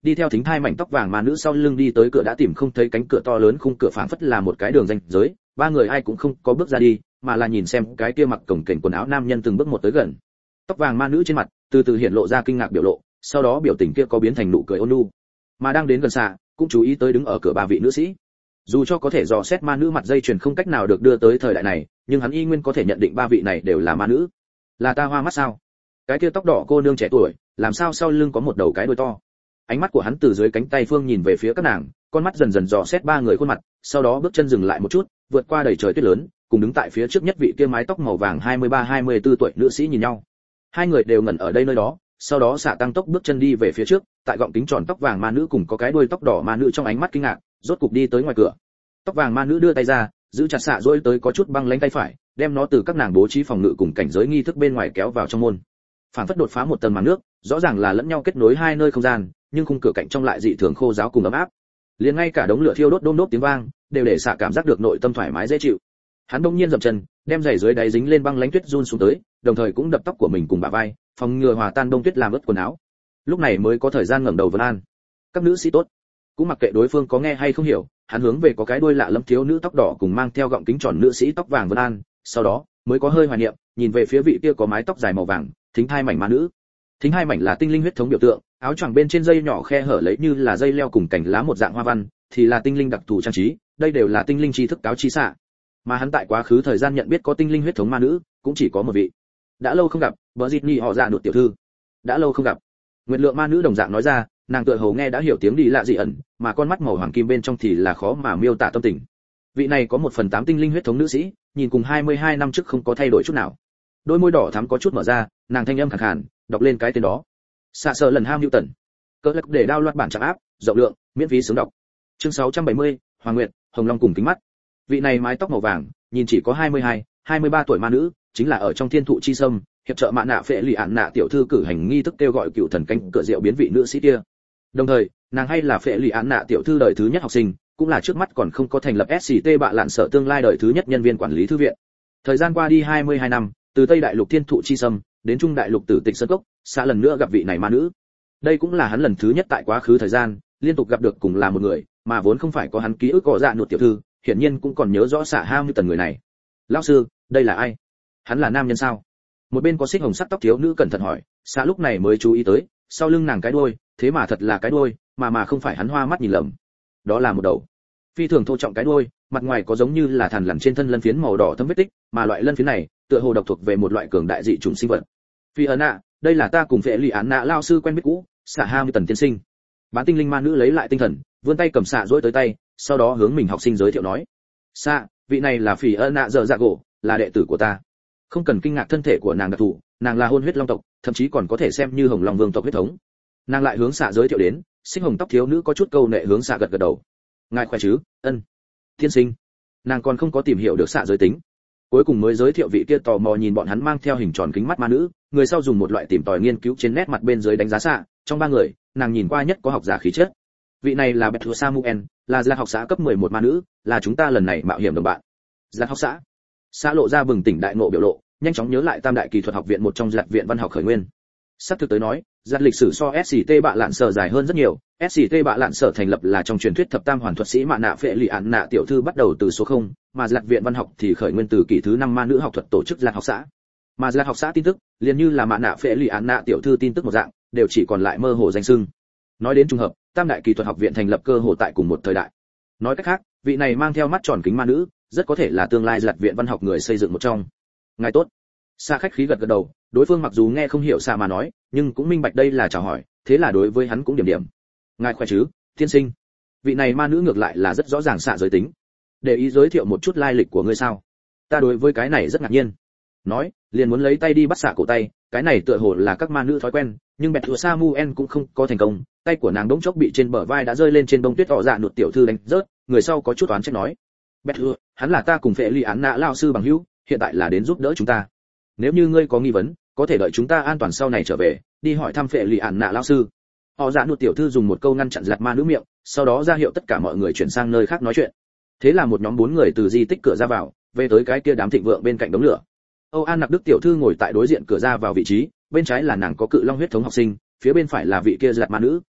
đi theo thính thai mảnh tóc vàng ma nữ sau lưng đi tới cửa đã tìm không thấy cánh cửa to lớn, khung cửa phảng phất là một cái đường ranh giới, ba người ai cũng không có bước ra đi, mà là nhìn xem cái kia mặc cổng kềnh quần áo nam nhân từng bước một tới gần. Tóc vàng ma nữ trên mặt từ từ hiện lộ ra kinh ngạc biểu lộ, sau đó biểu tình kia có biến thành nụ cười ôn nhu. Mà đang đến gần xạ, cũng chú ý tới đứng ở cửa ba vị nữ sĩ. Dù cho có thể dò xét ma nữ mặt dây chuyền không cách nào được đưa tới thời đại này, nhưng hắn y nguyên có thể nhận định ba vị này đều là ma nữ. Là ta hoa mắt sao? Cái kia tóc đỏ cô nương trẻ tuổi, làm sao sau lưng có một đầu cái đuôi to? Ánh mắt của hắn từ dưới cánh tay phương nhìn về phía các nàng, con mắt dần dần dò xét ba người khuôn mặt, sau đó bước chân dừng lại một chút, vượt qua đầy trời tuyết lớn, cùng đứng tại phía trước nhất vị kia mái tóc màu vàng hai mươi ba hai mươi tư tuổi nữ sĩ nhìn nhau. Hai người đều ngẩn ở đây nơi đó, sau đó xạ tăng tốc bước chân đi về phía trước, tại gọng kính tròn tóc vàng ma nữ cùng có cái đuôi tóc đỏ ma nữ trong ánh mắt kinh ngạc, rốt cục đi tới ngoài cửa. Tóc vàng ma nữ đưa tay ra, giữ chặt xạ rỗi tới có chút băng lãnh tay phải, đem nó từ các nàng bố trí phòng ngự cùng cảnh giới nghi thức bên ngoài kéo vào trong môn. Phản phất đột phá một tầng màn nước, rõ ràng là lẫn nhau kết nối hai nơi không gian, nhưng khung cửa cạnh trong lại dị thường khô ráo cùng ấm áp. Liền ngay cả đống lửa thiêu đốt đôm đốp tiếng vang, đều để xạ cảm giác được nội tâm thoải mái dễ chịu. Hắn đông nhiên dậm chân, đem giày dưới đáy dính lên băng lãnh tuyết run xuống tới, đồng thời cũng đập tóc của mình cùng bả vai, phòng ngừa hòa tan đông tuyết làm ướt quần áo. Lúc này mới có thời gian ngẩng đầu vấn an. Các nữ sĩ tốt. Cũng mặc kệ đối phương có nghe hay không hiểu, hắn hướng về có cái đuôi lạ lẫm thiếu nữ tóc đỏ cùng mang theo gọng kính tròn nữ sĩ tóc vàng vấn an, sau đó mới có hơi hoài niệm, nhìn về phía vị kia có mái tóc dài màu vàng, thính thai mảnh ma nữ. Thính hai mảnh là tinh linh huyết thống biểu tượng, áo choàng bên trên dây nhỏ khe hở lấy như là dây leo cùng cành lá một dạng hoa văn, thì là tinh linh đặc thù trang trí, đây đều là tinh linh tri thức cáo chi xạ. Mà hắn tại quá khứ thời gian nhận biết có tinh linh huyết thống ma nữ, cũng chỉ có một vị. Đã lâu không gặp, vợ dịt nhị họ dạ nụt tiểu thư. Đã lâu không gặp. Nguyệt lượng ma nữ đồng dạng nói ra, nàng tựa hồ nghe đã hiểu tiếng đi lạ dị ẩn, mà con mắt màu hoàng kim bên trong thì là khó mà miêu tả tâm tình. Vị này có một phần tám tinh linh huyết thống nữ sĩ, nhìn cùng hai mươi hai năm trước không có thay đổi chút nào. Đôi môi đỏ thắm có chút mở ra, nàng thanh âm khàn khàn, đọc lên cái tên đó. Xạ sợ lần ham hữu tần. Cỡ lắc để download bản trạng áp, rộng lượng, miễn phí sướng đọc. Chương sáu trăm bảy mươi, Hoàng Nguyệt, Hồng Long cùng kính mắt. Vị này mái tóc màu vàng, nhìn chỉ có hai mươi hai, hai mươi ba tuổi ma nữ, chính là ở trong Thiên Thụ Chi Sâm, hiệp trợ mạ nạ phệ lì ạn nạ tiểu thư cử hành nghi thức kêu gọi cựu thần cánh cửa rượu biến vị nữ sĩ kia. Đồng thời, nàng hay là phệ lì ạn nạ tiểu thư đời thứ nhất học sinh, cũng là trước mắt còn không có thành lập ét xê tê bạ lạn sở tương lai đời thứ nhất nhân viên quản lý thư viện. Thời gian qua đi hai mươi hai năm, từ Tây Đại Lục Thiên Thụ Chi Sâm đến Trung Đại Lục Tử Tịch Sơn Cốc, xã lần nữa gặp vị này ma nữ. Đây cũng là hắn lần thứ nhất tại quá khứ thời gian liên tục gặp được cùng là một người, mà vốn không phải có hắn ký ức có dạ nuột tiểu thư, hiển nhiên cũng còn nhớ rõ xạ ham như tần người này. Lão sư, đây là ai? Hắn là nam nhân sao? Một bên có xích hồng sắc tóc thiếu nữ cẩn thận hỏi, xạ lúc này mới chú ý tới, sau lưng nàng cái đuôi, thế mà thật là cái đuôi, mà mà không phải hắn hoa mắt nhìn lầm. Đó là một đầu phi thường thô trọng cái đuôi, mặt ngoài có giống như là thằn lằn trên thân lân phiến màu đỏ thâm vết tích, mà loại lân phiến này tựa hồ độc thuộc về một loại cường đại dị chủng sinh vật. Phi ấn ạ, đây là ta cùng phệ lì án nạ lao sư quen biết cũ, xạ ham tần tiên sinh. Bán tinh linh ma nữ lấy lại tinh thần, vươn tay cầm xạ dỗi tới tay, sau đó hướng mình học sinh giới thiệu nói, xạ, vị này là phỉ ấn nạ dở dạ gỗ, là đệ tử của ta. Không cần kinh ngạc thân thể của nàng đặc thù, nàng là hôn huyết long tộc, thậm chí còn có thể xem như hồng long vương tộc huyết thống. Nàng lại hướng xạ giới thiệu đến, xích hồng tóc thiếu nữ có chút câu nệ hướng xạ gật gật đầu. Ngài khỏe chứ? Ân. Tiên sinh. Nàng còn không có tìm hiểu được xạ giới tính, cuối cùng mới giới thiệu vị kia tò mò nhìn bọn hắn mang theo hình tròn kính mắt ma nữ, người sau dùng một loại tìm tòi nghiên cứu trên nét mặt bên dưới đánh giá xạ, trong ba người, nàng nhìn qua nhất có học giả khí chất. Vị này là Bethua Samuel, là gia học xã cấp mười một ma nữ, là chúng ta lần này mạo hiểm đồng bạn. Gia học xã. Xã lộ ra bừng tỉnh đại ngộ biểu lộ, nhanh chóng nhớ lại Tam đại kỳ thuật học viện một trong giặt viện văn học khởi nguyên. Sắp thực tới nói, giặt lịch sử so ét xê tê bạ lạn sở dài hơn rất nhiều. ét xê tê bạ lạn sở thành lập là trong truyền thuyết thập tam hoàn thuật sĩ mạ nạ phệ lì ạn nạ tiểu thư bắt đầu từ số không, mà giặt viện văn học thì khởi nguyên từ kỷ thứ năm ma nữ học thuật tổ chức giặt học xã. Mà giặt học xã tin tức, liền như là mạ nạ phệ lì ạn nạ tiểu thư tin tức một dạng, đều chỉ còn lại mơ hồ danh xưng. Nói đến trùng hợp, Tam đại kỳ thuật học viện thành lập cơ hồ tại cùng một thời đại. Nói cách khác, vị này mang theo mắt tròn kính ma nữ, rất có thể là tương lai giặt viện văn học người xây dựng một trong. Ngài tốt. Sa khách khí gật gật đầu, đối phương mặc dù nghe không hiểu Sa mà nói, nhưng cũng minh bạch đây là chào hỏi, thế là đối với hắn cũng điểm điểm. Ngài khỏe chứ, tiên sinh? Vị này ma nữ ngược lại là rất rõ ràng xạ giới tính. Để ý giới thiệu một chút lai lịch của ngươi sao? Ta đối với cái này rất ngạc nhiên. Nói, liền muốn lấy tay đi bắt xạ cổ tay, cái này tựa hồ là các ma nữ thói quen, nhưng bẹt thua Samuel cũng không có thành công, tay của nàng đống chốc bị trên bờ vai đã rơi lên trên bông tuyết tỏ dạ nụt tiểu thư đánh rớt, người sau có chút oán trách nói. Bẹt thua, hắn là ta cùng phệ ly án nạ lao sư bằng hữu, hiện tại là đến giúp đỡ chúng ta. Nếu như ngươi có nghi vấn, có thể đợi chúng ta an toàn sau này trở về, đi hỏi thăm phệ lì ản nạ lão sư. Họ dạ nụt tiểu thư dùng một câu ngăn chặn giặt ma nữ miệng, sau đó ra hiệu tất cả mọi người chuyển sang nơi khác nói chuyện. Thế là một nhóm bốn người từ di tích cửa ra vào, về tới cái kia đám thịnh vượng bên cạnh đống lửa. Âu An Nặc Đức tiểu thư ngồi tại đối diện cửa ra vào vị trí, bên trái là nàng có cự long huyết thống học sinh, phía bên phải là vị kia giặt ma nữ,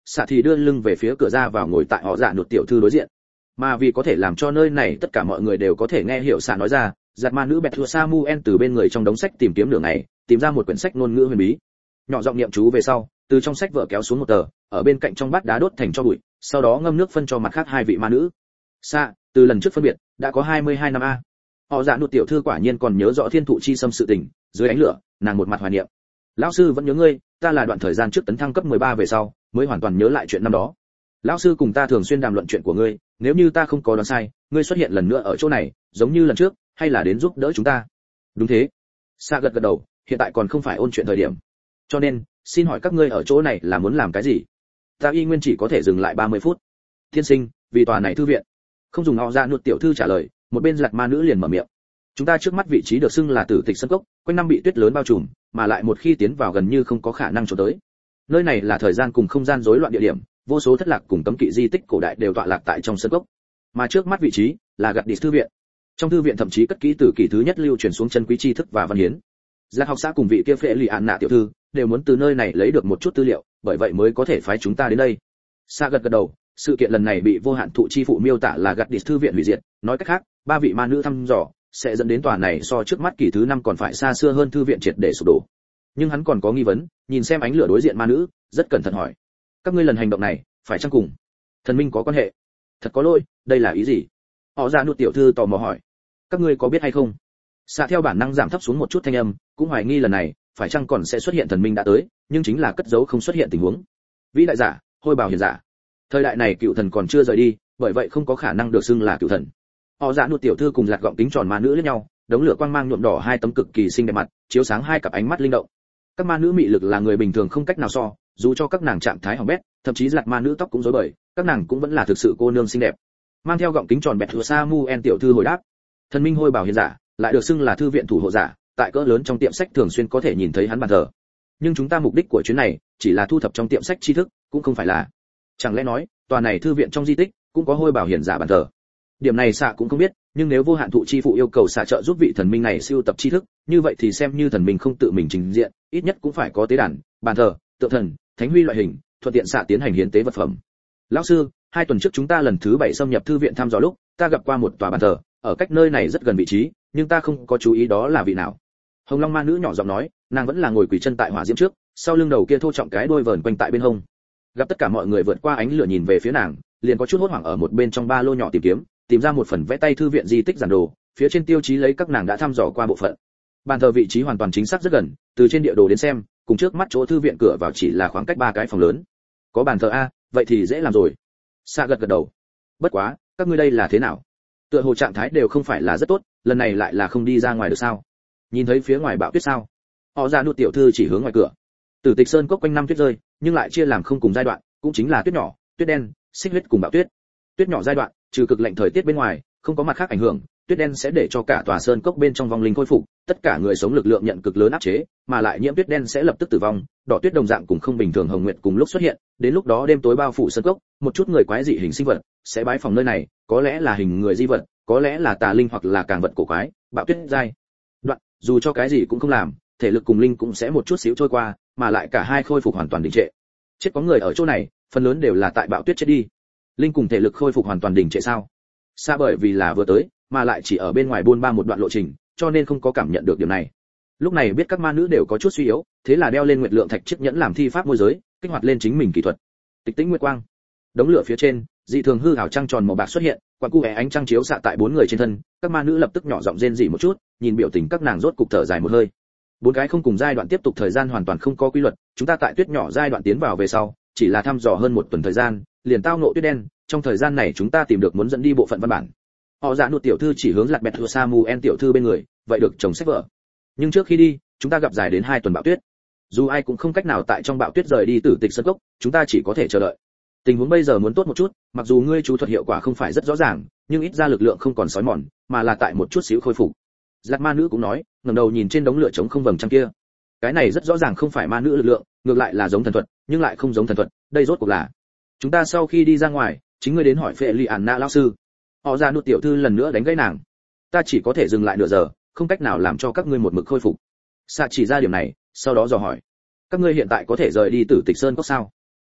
xạ thì đưa lưng về phía cửa ra vào ngồi tại họ dạ nụt tiểu thư đối diện. Mà vì có thể làm cho nơi này tất cả mọi người đều có thể nghe hiểu xạ nói ra, giặt ma nữ bẹt thua Samuel từ bên người trong đống sách tìm kiếm đường này, tìm ra một quyển sách ngôn ngữ huyền bí. Nhỏ giọng niệm chú về sau, từ trong sách vở kéo xuống một tờ, ở bên cạnh trong bát đá đốt thành cho bụi, sau đó ngâm nước phân cho mặt khác hai vị ma nữ. Xạ, từ lần trước phân biệt, đã có hai mươi hai năm a. Họ dạ nụt tiểu thư quả nhiên còn nhớ rõ thiên thụ chi xâm sự tình, dưới ánh lửa, nàng một mặt hoài niệm. Lão sư vẫn nhớ ngươi, ta là đoạn thời gian trước tấn thăng cấp mười ba về sau, mới hoàn toàn nhớ lại chuyện năm đó. Lão sư cùng ta thường xuyên đàm luận chuyện của ngươi, nếu như ta không có đoán sai, ngươi xuất hiện lần nữa ở chỗ này, giống như lần trước, hay là đến giúp đỡ chúng ta? Đúng thế. Sa gật gật đầu, hiện tại còn không phải ôn chuyện thời điểm. Cho nên, xin hỏi các ngươi ở chỗ này là muốn làm cái gì? Ta y nguyên chỉ có thể dừng lại ba mươi phút. Tiên sinh, vì tòa này thư viện. Không dùng họ ra nuốt tiểu thư trả lời, một bên giặt ma nữ liền mở miệng. Chúng ta trước mắt vị trí được xưng là Tử Tịch Sơn Cốc, quanh năm bị tuyết lớn bao trùm, mà lại một khi tiến vào gần như không có khả năng trốn tới. Nơi này là thời gian cùng không gian rối loạn địa điểm, vô số thất lạc cùng cấm kỵ di tích cổ đại đều tọa lạc tại trong sơn cốc. Mà trước mắt vị trí là Gặt Địch thư viện. Trong thư viện thậm chí cất kỹ từ kỷ thứ nhất lưu truyền xuống chân quý tri thức và văn hiến. Giác học xã cùng vị kia Phệ Lì Án Nạ tiểu thư đều muốn từ nơi này lấy được một chút tư liệu, bởi vậy mới có thể phái chúng ta đến đây. Sa gật gật đầu, sự kiện lần này bị vô hạn thụ chi phụ miêu tả là Gặt Địch thư viện hủy diệt, nói cách khác, ba vị ma nữ thăm dò sẽ dẫn đến tòa này so trước mắt kỷ thứ năm còn phải xa xưa hơn thư viện triệt để sụp đổ. Nhưng hắn còn có nghi vấn, nhìn xem ánh lửa đối diện ma nữ, rất cẩn thận hỏi: các ngươi lần hành động này phải chăng cùng thần minh có quan hệ? Thật có lỗi, đây là ý gì? Họ ra nụt tiểu thư tò mò hỏi: các ngươi có biết hay không? Xạ theo bản năng giảm thấp xuống một chút thanh âm, cũng hoài nghi lần này phải chăng còn sẽ xuất hiện thần minh đã tới, nhưng chính là cất giấu không xuất hiện tình huống. Vĩ đại giả, hôi bào hiền giả. Thời đại này cựu thần còn chưa rời đi, bởi vậy không có khả năng được xưng là cựu thần. Họ dạ nụt tiểu thư cùng giặt gọng kính tròn ma nữ lẫn nhau, đống lửa quang mang nhuộm đỏ hai tấm cực kỳ xinh đẹp mặt, chiếu sáng hai cặp ánh mắt linh động. Các ma nữ mị lực là người bình thường không cách nào so, dù cho các nàng trạng thái hỏng bét, thậm chí giặt ma nữ tóc cũng rối bời, các nàng cũng vẫn là thực sự cô nương xinh đẹp. Mang theo gọng kính tròn bẹt thua Samuel tiểu thư hồi đáp: thần minh hôi bảo hiền giả, lại được xưng là thư viện thủ hộ giả, tại cỡ lớn trong tiệm sách thường xuyên có thể nhìn thấy hắn bàn thờ. Nhưng chúng ta mục đích của chuyến này chỉ là thu thập trong tiệm sách tri thức, cũng không phải là. Chẳng lẽ nói, tòa này thư viện trong di tích cũng có hôi bảo hiền giả bàn thờ? Điểm này xạ cũng không biết, nhưng nếu vô hạn thụ chi phụ yêu cầu xạ trợ giúp vị thần minh này siêu tập tri thức, như vậy thì xem như thần minh không tự mình trình diện, ít nhất cũng phải có tế đàn, bàn thờ, tượng thần, thánh huy loại hình, thuận tiện xạ tiến hành hiến tế vật phẩm. Lão sư, hai tuần trước chúng ta lần thứ bảy xâm nhập thư viện thăm dò lúc, ta gặp qua một tòa bàn thờ, ở cách nơi này rất gần vị trí, nhưng ta không có chú ý đó là vị nào. Hồng Long ma nữ nhỏ giọng nói, nàng vẫn là ngồi quỳ chân tại hỏa diễm trước, sau lưng đầu kia thô trọng cái đuôi vờn quanh tại bên hông. Gặp tất cả mọi người vượt qua ánh lửa nhìn về phía nàng, liền có chút hốt hoảng ở một bên trong ba lô nhỏ tìm kiếm, tìm ra một phần vẽ tay thư viện di tích giản đồ, phía trên tiêu chí lấy các nàng đã thăm dò qua bộ phận. Bàn thờ vị trí hoàn toàn chính xác rất gần, từ trên địa đồ đến xem, cùng trước mắt chỗ thư viện cửa vào chỉ là khoảng cách ba cái phòng lớn. Có bàn thờ a, vậy thì dễ làm rồi. Sa gật gật đầu. Bất quá, các ngươi đây là thế nào? Tựa hồ trạng thái đều không phải là rất tốt, lần này lại là không đi ra ngoài được sao? Nhìn thấy phía ngoài bão tuyết sao? Họ ra nụt tiểu thư chỉ hướng ngoài cửa. Tử Tịch Sơn cốc quanh năm tuyết rơi, nhưng lại chia làm không cùng giai đoạn, cũng chính là tuyết nhỏ, tuyết đen, xích huyết cùng bão tuyết. Tuyết nhỏ giai đoạn, trừ cực lạnh thời tiết bên ngoài, không có mặt khác ảnh hưởng, tuyết đen sẽ để cho cả tòa sơn cốc bên trong vong linh khôi phục, tất cả người sống lực lượng nhận cực lớn áp chế, mà lại nhiễm tuyết đen sẽ lập tức tử vong. Đỏ tuyết đồng dạng cùng không bình thường hồng nguyệt cùng lúc xuất hiện, đến lúc đó đêm tối bao phủ sơn cốc, một chút người quái dị hình sinh vật sẽ bái phòng nơi này, có lẽ là hình người di vật, có lẽ là tà linh hoặc là càng vật cổ quái. Bão tuyết giai đoạn, dù cho cái gì cũng không làm, thể lực cùng linh cũng sẽ một chút xíu trôi qua, mà lại cả hai khôi phục hoàn toàn đình trệ. Chết có người ở chỗ này, phần lớn đều là tại bão tuyết chết đi. Linh cùng thể lực khôi phục hoàn toàn đình trệ sao? Xa bởi vì là vừa tới, mà lại chỉ ở bên ngoài buôn ba một đoạn lộ trình, cho nên không có cảm nhận được điều này. Lúc này biết các ma nữ đều có chút suy yếu, thế là đeo lên nguyệt lượng thạch chiếc nhẫn làm thi pháp môi giới, kích hoạt lên chính mình kỹ thuật. Tịch tĩnh nguyệt quang. Đống lửa phía trên, dị thường hư ảo trăng tròn màu bạc xuất hiện, quang cu ánh trăng chiếu xạ tại bốn người trên thân, các ma nữ lập tức nhỏ giọng rên rỉ một chút, nhìn biểu tình các nàng rốt cục thở dài một hơi. Bốn cái không cùng giai đoạn tiếp tục thời gian hoàn toàn không có quy luật, chúng ta tại tuyết nhỏ giai đoạn tiến vào về sau, chỉ là thăm dò hơn một tuần thời gian, liền tao ngộ tuyết đen, trong thời gian này chúng ta tìm được muốn dẫn đi bộ phận văn bản. Họ dạ nụt tiểu thư chỉ hướng lạt bẹt thua Samuel tiểu thư bên người, vậy được chồng sách vở. Nhưng trước khi đi, chúng ta gặp dài đến hai tuần bão tuyết. Dù ai cũng không cách nào tại trong bão tuyết rời đi Tử Tịch Sơn cốc, chúng ta chỉ có thể chờ đợi. Tình huống bây giờ muốn tốt một chút, mặc dù ngươi chú thuật hiệu quả không phải rất rõ ràng, nhưng ít ra lực lượng không còn sói mòn, mà là tại một chút xíu khôi phục. Giặt ma nữ cũng nói, ngẩng đầu nhìn trên đống lửa trống không vầng trăng kia. Cái này rất rõ ràng không phải ma nữ lực lượng, ngược lại là giống thần thuật, nhưng lại không giống thần thuật, đây rốt cuộc là. Chúng ta sau khi đi ra ngoài, chính ngươi đến hỏi Phệ Lì Án Nạ lão sư. Họ ra nụt tiểu thư lần nữa đánh gãy nàng. Ta chỉ có thể dừng lại nửa giờ, không cách nào làm cho các ngươi một mực khôi phục. Sạ chỉ ra điểm này, sau đó dò hỏi, các ngươi hiện tại có thể rời đi Tử Tịch Sơn cốc sao?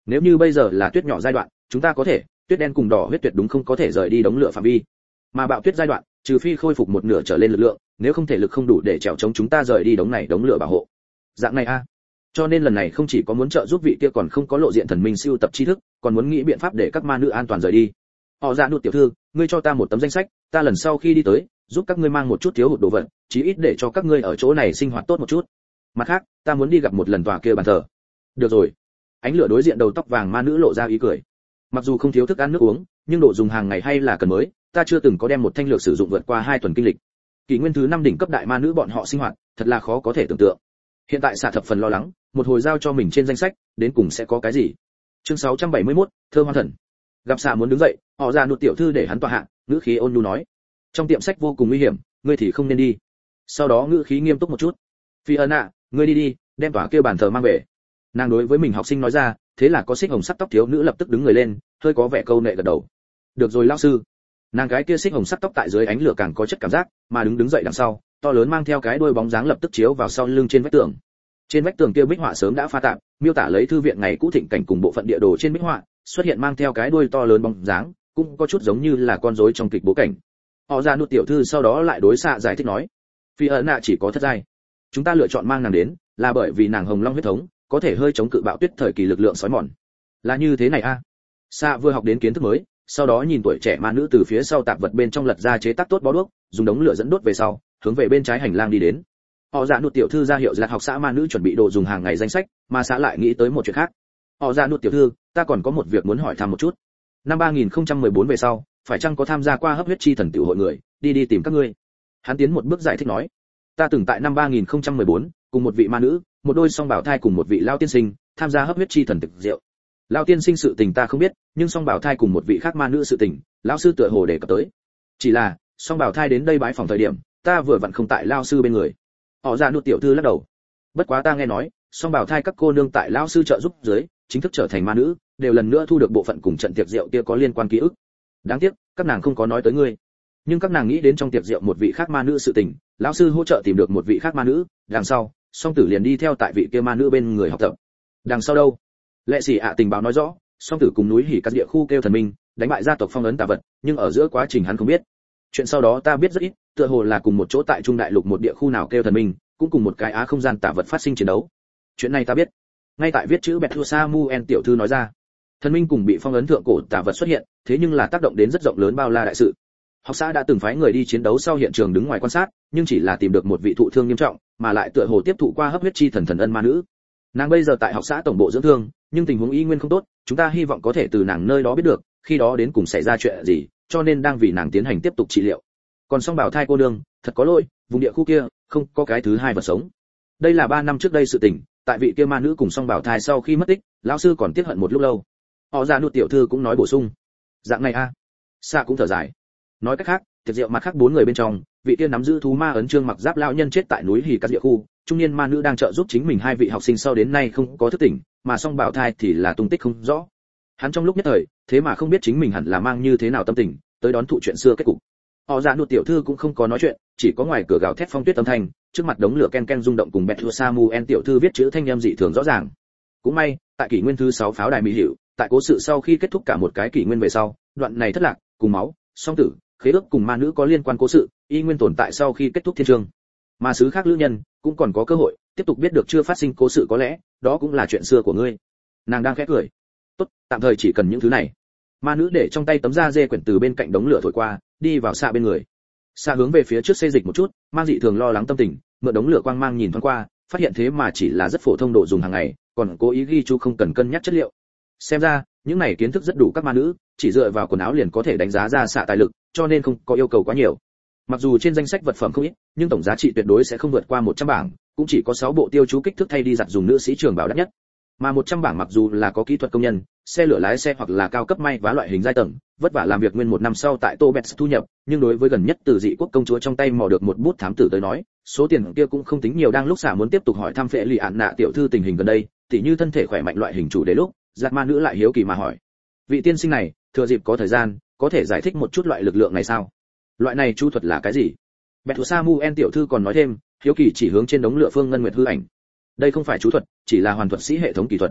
Nếu như bây giờ là tuyết nhỏ giai đoạn, chúng ta có thể, tuyết đen cùng đỏ huyết tuyệt đúng không có thể rời đi đống lửa phạm vi. Mà bạo tuyết giai đoạn, trừ phi khôi phục một nửa trở lên lực lượng, nếu không thể lực không đủ để chèo chống chúng ta rời đi đống này đống lửa bảo hộ. Dạng này a. Cho nên lần này không chỉ có muốn trợ giúp vị kia còn không có lộ diện thần minh siêu tập tri thức, còn muốn nghĩ biện pháp để các ma nữ an toàn rời đi. Họ Dạ Nụt tiểu thư, ngươi cho ta một tấm danh sách, ta lần sau khi đi tới, giúp các ngươi mang một chút thiếu hụt đồ vật, chí ít để cho các ngươi ở chỗ này sinh hoạt tốt một chút. Mặt khác, ta muốn đi gặp một lần tòa kia bàn thờ. Được rồi. Ánh lửa đối diện đầu tóc vàng ma nữ lộ ra ý cười. Mặc dù không thiếu thức ăn nước uống, nhưng đồ dùng hàng ngày hay là cần mới, ta chưa từng có đem một thanh lược sử dụng vượt qua hai tuần kinh lịch. Kỷ nguyên thứ năm đỉnh cấp đại ma nữ bọn họ sinh hoạt, thật là khó có thể tưởng tượng. Hiện tại xạ thập phần lo lắng, một hồi giao cho mình trên danh sách, đến cùng sẽ có cái gì. Chương sáu trăm bảy mươi mốt, thơ hoang thần. Gặp xạ muốn đứng dậy, họ ra nụt tiểu thư để hắn tọa hạ, ngữ khí ôn nhu nói: trong tiệm sách vô cùng nguy hiểm, ngươi thì không nên đi. Sau đó ngữ khí nghiêm túc một chút: phi ân ạ, ngươi đi đi, đem tòa kia bàn thờ mang về. Nàng đối với mình học sinh nói ra, thế là có xích hồng sắc tóc thiếu nữ lập tức đứng người lên, hơi có vẻ câu nệ gật đầu. Được rồi lão sư. Nàng cái kia xích hồng sắc tóc tại dưới ánh lửa càng có chất cảm giác, mà đứng đứng dậy đằng sau, to lớn mang theo cái đuôi bóng dáng lập tức chiếu vào sau lưng trên vách tường. Trên vách tường kia bích họa sớm đã pha tạp, miêu tả lấy thư viện ngày cũ thịnh cảnh cùng bộ phận địa đồ trên bích họa, xuất hiện mang theo cái đuôi to lớn bóng dáng, cũng có chút giống như là con rối trong kịch bố cảnh. Họ ra nút tiểu thư sau đó lại đối xạ giải thích nói: phi ẩn nạ chỉ có thất giai, chúng ta lựa chọn mang nàng đến, là bởi vì nàng hồng long huyết thống, có thể hơi chống cự bạo tuyết thời kỳ lực lượng sói mòn. Là như thế này a. À? Xạ vừa học đến kiến thức mới, sau đó nhìn tuổi trẻ ma nữ từ phía sau tạp vật bên trong lật ra chế tác tốt bó đuốc, dùng đống lửa dẫn đốt về sau, hướng về bên trái hành lang đi đến. Họ dạ nụt tiểu thư ra hiệu giặt học xã ma nữ chuẩn bị đồ dùng hàng ngày danh sách, mà xã lại nghĩ tới một chuyện khác. Họ dạ nụt tiểu thư, ta còn có một việc muốn hỏi thăm một chút. Năm ba nghìn không trăm mười bốn về sau, phải chăng có tham gia qua hấp huyết chi thần tiểu hội người, đi đi tìm các ngươi. Hắn tiến một bước giải thích nói: ta từng tại năm ba nghìn không trăm mười bốn, cùng một vị ma nữ, một đôi song bảo thai cùng một vị lao tiên sinh, tham gia hấp huyết chi thần tiệc rượu. Lao tiên sinh sự tình ta không biết, nhưng song bảo thai cùng một vị khác ma nữ sự tình, lão sư tựa hồ đề cập tới. Chỉ là, song bảo thai đến đây bái phòng thời điểm, ta vừa vặn không tại lao sư bên người. Họ ra nút tiểu thư lắc đầu. Bất quá ta nghe nói, song bảo thai các cô nương tại lão sư trợ giúp dưới, chính thức trở thành ma nữ, đều lần nữa thu được bộ phận cùng trận tiệc rượu kia có liên quan ký ức. Đáng tiếc, các nàng không có nói tới ngươi. Nhưng các nàng nghĩ đến trong tiệc rượu một vị khác ma nữ sự tình, lão sư hỗ trợ tìm được một vị khác ma nữ, đằng sau, song tử liền đi theo tại vị kia ma nữ bên người học tập. Đằng sau đâu? Lệ sĩ ạ tình báo nói rõ, song tử cùng núi hỉ các địa khu kêu thần minh, đánh bại gia tộc phong ấn tà vật, nhưng ở giữa quá trình hắn không biết. Chuyện sau đó ta biết rất ít, tựa hồ là cùng một chỗ tại trung đại lục một địa khu nào kêu thần minh, cũng cùng một cái á không gian tà vật phát sinh chiến đấu. Chuyện này ta biết. Ngay tại viết chữ Bethu Samuel tiểu thư nói ra, thần minh cùng bị phong ấn thượng cổ tà vật xuất hiện, thế nhưng là tác động đến rất rộng lớn bao la đại sự. Học xã đã từng phái người đi chiến đấu sau hiện trường đứng ngoài quan sát, nhưng chỉ là tìm được một vị thụ thương nghiêm trọng, mà lại tựa hồ tiếp thụ qua hấp huyết chi thần thần ân ma nữ. Nàng bây giờ tại học xã tổng bộ dưỡng thương, nhưng tình huống y nguyên không tốt, chúng ta hy vọng có thể từ nàng nơi đó biết được, khi đó đến cùng xảy ra chuyện gì, cho nên đang vì nàng tiến hành tiếp tục trị liệu. Còn song bảo thai cô nương, thật có lỗi, vùng địa khu kia không có cái thứ hai vật sống. Đây là ba năm trước đây sự tình, tại vị kia ma nữ cùng song bảo thai sau khi mất tích, lão sư còn tiếc hận một lúc lâu. Họ ra nút tiểu thư cũng nói bổ sung, dạng này a. À. Sa cũng thở dài. Nói cách khác, tiệc rượu mặt khác bốn người bên trong, vị kia nắm giữ thú ma ấn trương mặc giáp lão nhân chết tại núi hỉ các địa khu, trung niên ma nữ đang trợ giúp chính mình hai vị học sinh sau đến nay không có thức tỉnh, mà song bảo thai thì là tung tích không rõ. Hắn trong lúc nhất thời, thế mà không biết chính mình hẳn là mang như thế nào tâm tình tới đón thụ chuyện xưa kết cục. Họ dạ nụt tiểu thư cũng không có nói chuyện, chỉ có ngoài cửa gào thét phong tuyết âm thanh, trước mặt đống lửa ken ken rung động cùng Bethu Samuel tiểu thư viết chữ thanh âm dị thường rõ ràng. Cũng may, tại kỷ nguyên thứ sáu pháo đài mỹ hiệu, tại cố sự sau khi kết thúc cả một cái kỷ nguyên về sau, đoạn này thất lạc, cùng máu, song tử, khế ước cùng ma nữ có liên quan cố sự, y nguyên tồn tại sau khi kết thúc thiên chương. Mà sứ khác lữ nhân cũng còn có cơ hội tiếp tục biết được chưa phát sinh cố sự, có lẽ đó cũng là chuyện xưa của ngươi. Nàng đang khẽ cười. Tốt, tạm thời chỉ cần những thứ này. Ma nữ để trong tay tấm da dê quyển từ bên cạnh đống lửa thổi qua, đi vào xạ bên người. Xạ hướng về phía trước xê dịch một chút, mang dị thường lo lắng tâm tình, mượn đống lửa quang mang nhìn thoáng qua, phát hiện thế mà chỉ là rất phổ thông đồ dùng hàng ngày, còn cố ý ghi chú không cần cân nhắc chất liệu. Xem ra, những này kiến thức rất đủ các ma nữ, chỉ dựa vào quần áo liền có thể đánh giá ra xạ tài lực, cho nên không có yêu cầu quá nhiều. Mặc dù trên danh sách vật phẩm không ít, nhưng tổng giá trị tuyệt đối sẽ không vượt qua một trăm bảng, cũng chỉ có sáu bộ tiêu chú kích thước thay đi giặt dùng nữ sĩ trường bảo đắt nhất. Mà một trăm bảng mặc dù là có kỹ thuật công nhân, xe lửa lái xe hoặc là cao cấp may vá loại hình giai tầng, vất vả làm việc nguyên một năm sau tại Tobet thu nhập, nhưng đối với gần nhất từ dị quốc công chúa trong tay mò được một bút thám tử tới nói, số tiền kia cũng không tính nhiều. Đang lúc xả muốn tiếp tục hỏi thăm Phệ Lì Ản Nạ tiểu thư tình hình gần đây, tỉ như thân thể khỏe mạnh loại hình chủ đề lúc, giặt ma nữ lại hiếu kỳ mà hỏi: vị tiên sinh này, thừa dịp có thời gian, có thể giải thích một chút loại lực lượng này sao? Loại này chu thuật là cái gì? Bethu Samuel tiểu thư còn nói thêm, hiếu kỳ chỉ hướng trên đống lửa phương ngân nguyệt hư ảnh. Đây không phải chú thuật, chỉ là hoàn thuật sĩ hệ thống kỹ thuật.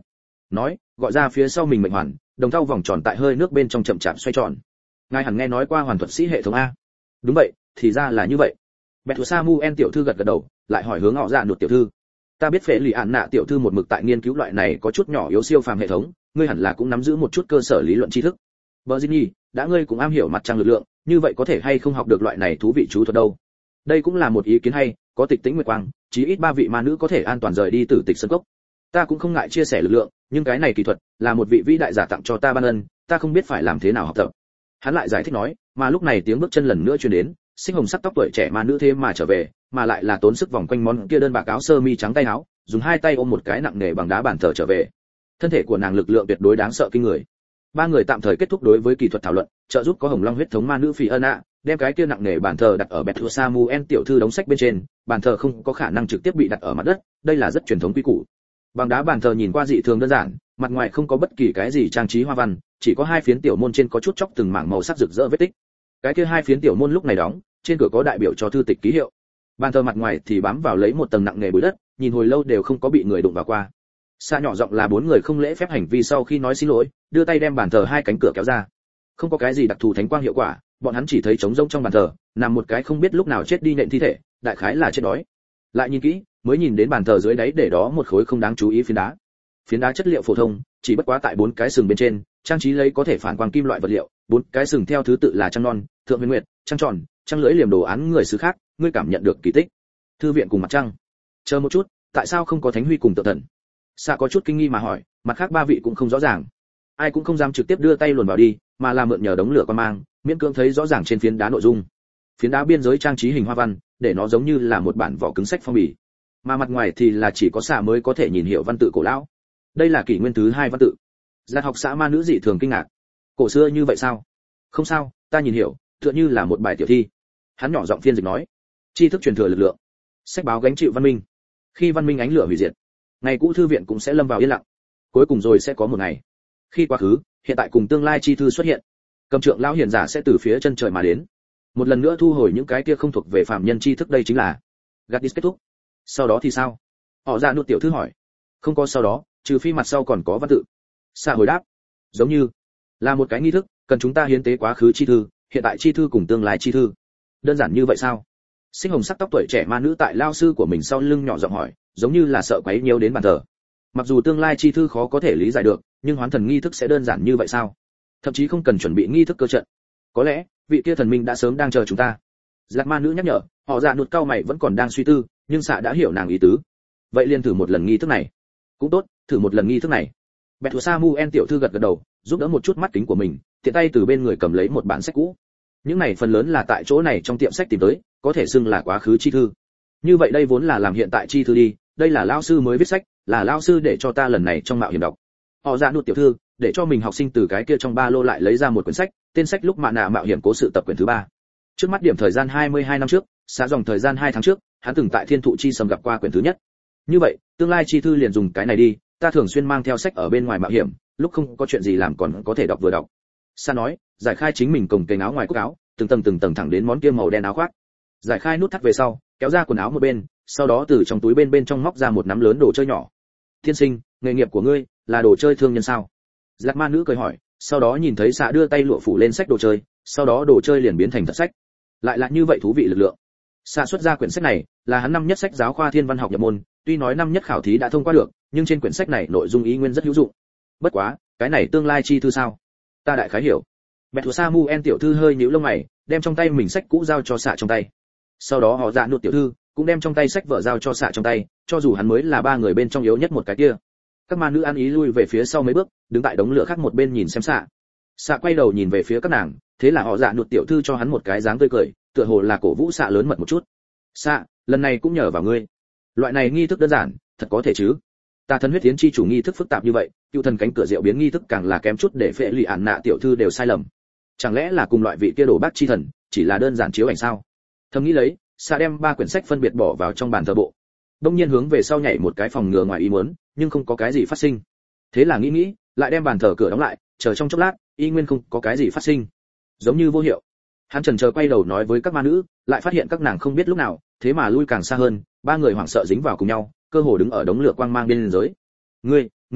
nói, gọi ra phía sau mình mệnh hoàn, đồng thau vòng tròn tại hơi nước bên trong chậm chạp xoay tròn. Ngài hẳn nghe nói qua hoàn thuật sĩ hệ thống a? Đúng vậy, thì ra là như vậy. Bẹt thủ Samuel tiểu thư gật gật đầu, lại hỏi hướng họ dạ nụt tiểu thư. Ta biết phệ lì ạn nạ tiểu thư một mực tại nghiên cứu loại này có chút nhỏ yếu siêu phàm hệ thống, ngươi hẳn là cũng nắm giữ một chút cơ sở lý luận tri thức. Virginie, đã ngươi cũng am hiểu mặt trăng lực lượng, như vậy có thể hay không học được loại này thú vị chú thuật đâu? Đây cũng là một ý kiến hay, có tịch tĩnh nguyệt quang, chí ít ba vị ma nữ có thể an toàn rời đi tử tịch sơn cốc. Ta cũng không ngại chia sẻ lực lượng, nhưng cái này kỹ thuật là một vị vĩ đại giả tặng cho ta ban ân, ta không biết phải làm thế nào học tập. Hắn lại giải thích nói, mà lúc này tiếng bước chân lần nữa truyền đến, xích hồng sắc tóc tuổi trẻ ma nữ thế mà trở về, mà lại là tốn sức vòng quanh món kia đơn bạc áo sơ mi trắng tay áo, dùng hai tay ôm một cái nặng nề bằng đá bàn thờ trở về. Thân thể của nàng lực lượng tuyệt đối đáng sợ kinh người. Ba người tạm thời kết thúc đối với kỹ thuật thảo luận, trợ giúp có hồng long huyết thống ma nữ Phi Ân ạ, đem cái kia nặng nề bàn thờ đặt ở Bethua Samuel tiểu thư đống sách bên trên, bàn thờ không có khả năng trực tiếp bị đặt ở mặt đất, đây là rất truyền thống quy củ. Bằng đá bàn thờ nhìn qua dị thường đơn giản, mặt ngoài không có bất kỳ cái gì trang trí hoa văn, chỉ có hai phiến tiểu môn trên có chút chóc từng mảng màu sắc rực rỡ vết tích. Cái kia hai phiến tiểu môn lúc này đóng, trên cửa có đại biểu cho thư tịch ký hiệu. Bàn thờ mặt ngoài thì bám vào lấy một tầng nặng nề bụi đất, nhìn hồi lâu đều không có bị người đụng vào qua. Xa nhỏ giọng là bốn người không lễ phép hành vi sau khi nói xin lỗi, đưa tay đem bàn thờ hai cánh cửa kéo ra. Không có cái gì đặc thù thánh quang hiệu quả, bọn hắn chỉ thấy trống rỗng trong bàn thờ, nằm một cái không biết lúc nào chết đi nện thi thể, đại khái là chết đói. Lại nhìn kỹ, mới nhìn đến bàn thờ dưới đáy để đó một khối không đáng chú ý phiến đá. Phiến đá chất liệu phổ thông, chỉ bất quá tại bốn cái sừng bên trên, trang trí lấy có thể phản quang kim loại vật liệu, bốn cái sừng theo thứ tự là trăng non, thượng huyền nguyệt, trăng tròn, trăng lưỡi liềm đồ án người xứ khác, ngươi cảm nhận được kỳ tích. Thư viện cùng mặt trăng. Chờ một chút, tại sao không có thánh huy cùng tự thần? Sa có chút kinh nghi mà hỏi, mặt khác ba vị cũng không rõ ràng. Ai cũng không dám trực tiếp đưa tay luồn vào đi, mà là mượn nhờ đống lửa qua mang, miễn cưỡng thấy rõ ràng trên phiến đá nội dung. Phiến đá biên giới trang trí hình hoa văn, để nó giống như là một bản vỏ cứng sách phong bì. Mà mặt ngoài thì là chỉ có Sa mới có thể nhìn hiểu văn tự cổ lão. Đây là kỷ nguyên thứ hai văn tự. Gia học xã ma nữ dị thường kinh ngạc. Cổ xưa như vậy sao? Không sao, ta nhìn hiểu, tựa như là một bài tiểu thi. Hắn nhỏ giọng phiên dịch nói. Tri thức truyền thừa lực lượng. Sách báo gánh chịu văn minh. Khi văn minh ánh lửa hủy diệt, ngày cũ thư viện cũng sẽ lâm vào yên lặng. Cuối cùng rồi sẽ có một ngày, khi quá khứ, hiện tại cùng tương lai chi thư xuất hiện, cầm trượng lão hiền giả sẽ từ phía chân trời mà đến, một lần nữa thu hồi những cái kia không thuộc về phạm nhân tri thức. Đây chính là Gaddis kết thúc. Sau đó thì sao? Họ ra nút tiểu thư hỏi. Không có sau đó, trừ phi mặt sau còn có văn tự. Sa hồi đáp. Giống như là một cái nghi thức, cần chúng ta hiến tế quá khứ chi thư, hiện tại chi thư cùng tương lai chi thư. Đơn giản như vậy sao? Sinh hồng sắc tóc tuổi trẻ ma nữ tại lao sư của mình sau lưng nhỏ giọng hỏi, giống như là sợ quấy nhiễu đến bàn thờ. Mặc dù tương lai chi thư khó có thể lý giải được, nhưng hoán thần nghi thức sẽ đơn giản như vậy sao? Thậm chí không cần chuẩn bị nghi thức cơ trận. Có lẽ vị kia thần minh đã sớm đang chờ chúng ta. Giặc ma nữ nhắc nhở, họ dạ nụt cao mày vẫn còn đang suy tư, nhưng xạ đã hiểu nàng ý tứ. Vậy liền thử một lần nghi thức này. Cũng tốt, thử một lần nghi thức này. Bẹt thủ Samuel tiểu thư gật gật đầu, giúp đỡ một chút mắt kính của mình, tiện tay từ bên người cầm lấy một bản sách cũ. Những này phần lớn là tại chỗ này trong tiệm sách tìm tới, có thể xưng là quá khứ chi thư. Như vậy đây vốn là làm hiện tại chi thư đi, đây là lão sư mới viết sách, là lão sư để cho ta lần này trong mạo hiểm đọc. Họ dạ nụt tiểu thư, để cho mình học sinh từ cái kia trong ba lô lại lấy ra một quyển sách, tên sách lúc mạ nạ mạo hiểm cố sự tập quyển thứ ba. Trước mắt điểm thời gian hai mươi hai năm trước, xa dòng thời gian hai tháng trước, hắn từng tại Thiên Thụ Chi Sầm gặp qua quyển thứ nhất. Như vậy, tương lai chi thư liền dùng cái này đi, ta thường xuyên mang theo sách ở bên ngoài mạo hiểm, lúc không có chuyện gì làm còn có thể đọc vừa đọc. Sa nói, giải khai chính mình cồng kềnh áo ngoài cúc áo, từng tầng từng tầng thẳng đến món kia màu đen áo khoác. Giải khai nút thắt về sau, kéo ra quần áo một bên, sau đó từ trong túi bên bên trong móc ra một nắm lớn đồ chơi nhỏ. Thiên sinh, nghề nghiệp của ngươi là đồ chơi thương nhân sao? Giặc ma nữ cười hỏi, sau đó nhìn thấy Sa đưa tay lụa phủ lên sách đồ chơi, sau đó đồ chơi liền biến thành thật sách. Lại là như vậy thú vị lực lượng. Sa xuất ra quyển sách này, là hắn năm nhất sách giáo khoa thiên văn học nhập môn, tuy nói năm nhất khảo thí đã thông qua được, nhưng trên quyển sách này nội dung ý nguyên rất hữu dụng. Bất quá, cái này tương lai chi thư sao? Ta đại khái hiểu. Bẹt thủ Samuel tiểu thư hơi nhíu lông mày, đem trong tay mình sách cũ giao cho Sa trong tay. Sau đó họ dạ nụt tiểu thư cũng đem trong tay sách vở giao cho Sa trong tay, cho dù hắn mới là ba người bên trong yếu nhất một cái kia. Các ma nữ ăn ý lui về phía sau mấy bước, đứng tại đống lửa khác một bên nhìn xem Sa. Sa quay đầu nhìn về phía các nàng, thế là họ dạ nụt tiểu thư cho hắn một cái dáng tươi cười, tựa hồ là cổ vũ Sa lớn mật một chút. Sa, lần này cũng nhờ vào ngươi. Loại này nghi thức đơn giản, thật có thể chứ? Ta thân huyết tiến chi chủ nghi thức phức tạp như vậy, cựu thần cánh cửa rượu biến nghi thức càng là kém chút để phệ lì ản nạ tiểu thư đều sai lầm. Chẳng lẽ là cùng loại vị kia đổ bác chi thần, chỉ là đơn giản chiếu ảnh sao? Thầm nghĩ lấy, Sa đem ba quyển sách phân biệt bỏ vào trong bàn thờ bộ. Đông nhiên hướng về sau nhảy một cái phòng ngừa ngoài ý muốn, nhưng không có cái gì phát sinh. Thế là nghĩ nghĩ, lại đem bàn thờ cửa đóng lại, chờ trong chốc lát, y nguyên không có cái gì phát sinh. Giống như vô hiệu. Hắn chần chờ quay đầu nói với các ma nữ, lại phát hiện các nàng không biết lúc nào, thế mà lui càng xa hơn, ba người hoảng sợ dính vào cùng nhau, cơ hồ đứng ở đống lửa quang mang bên giới. Ngươi, ngươi,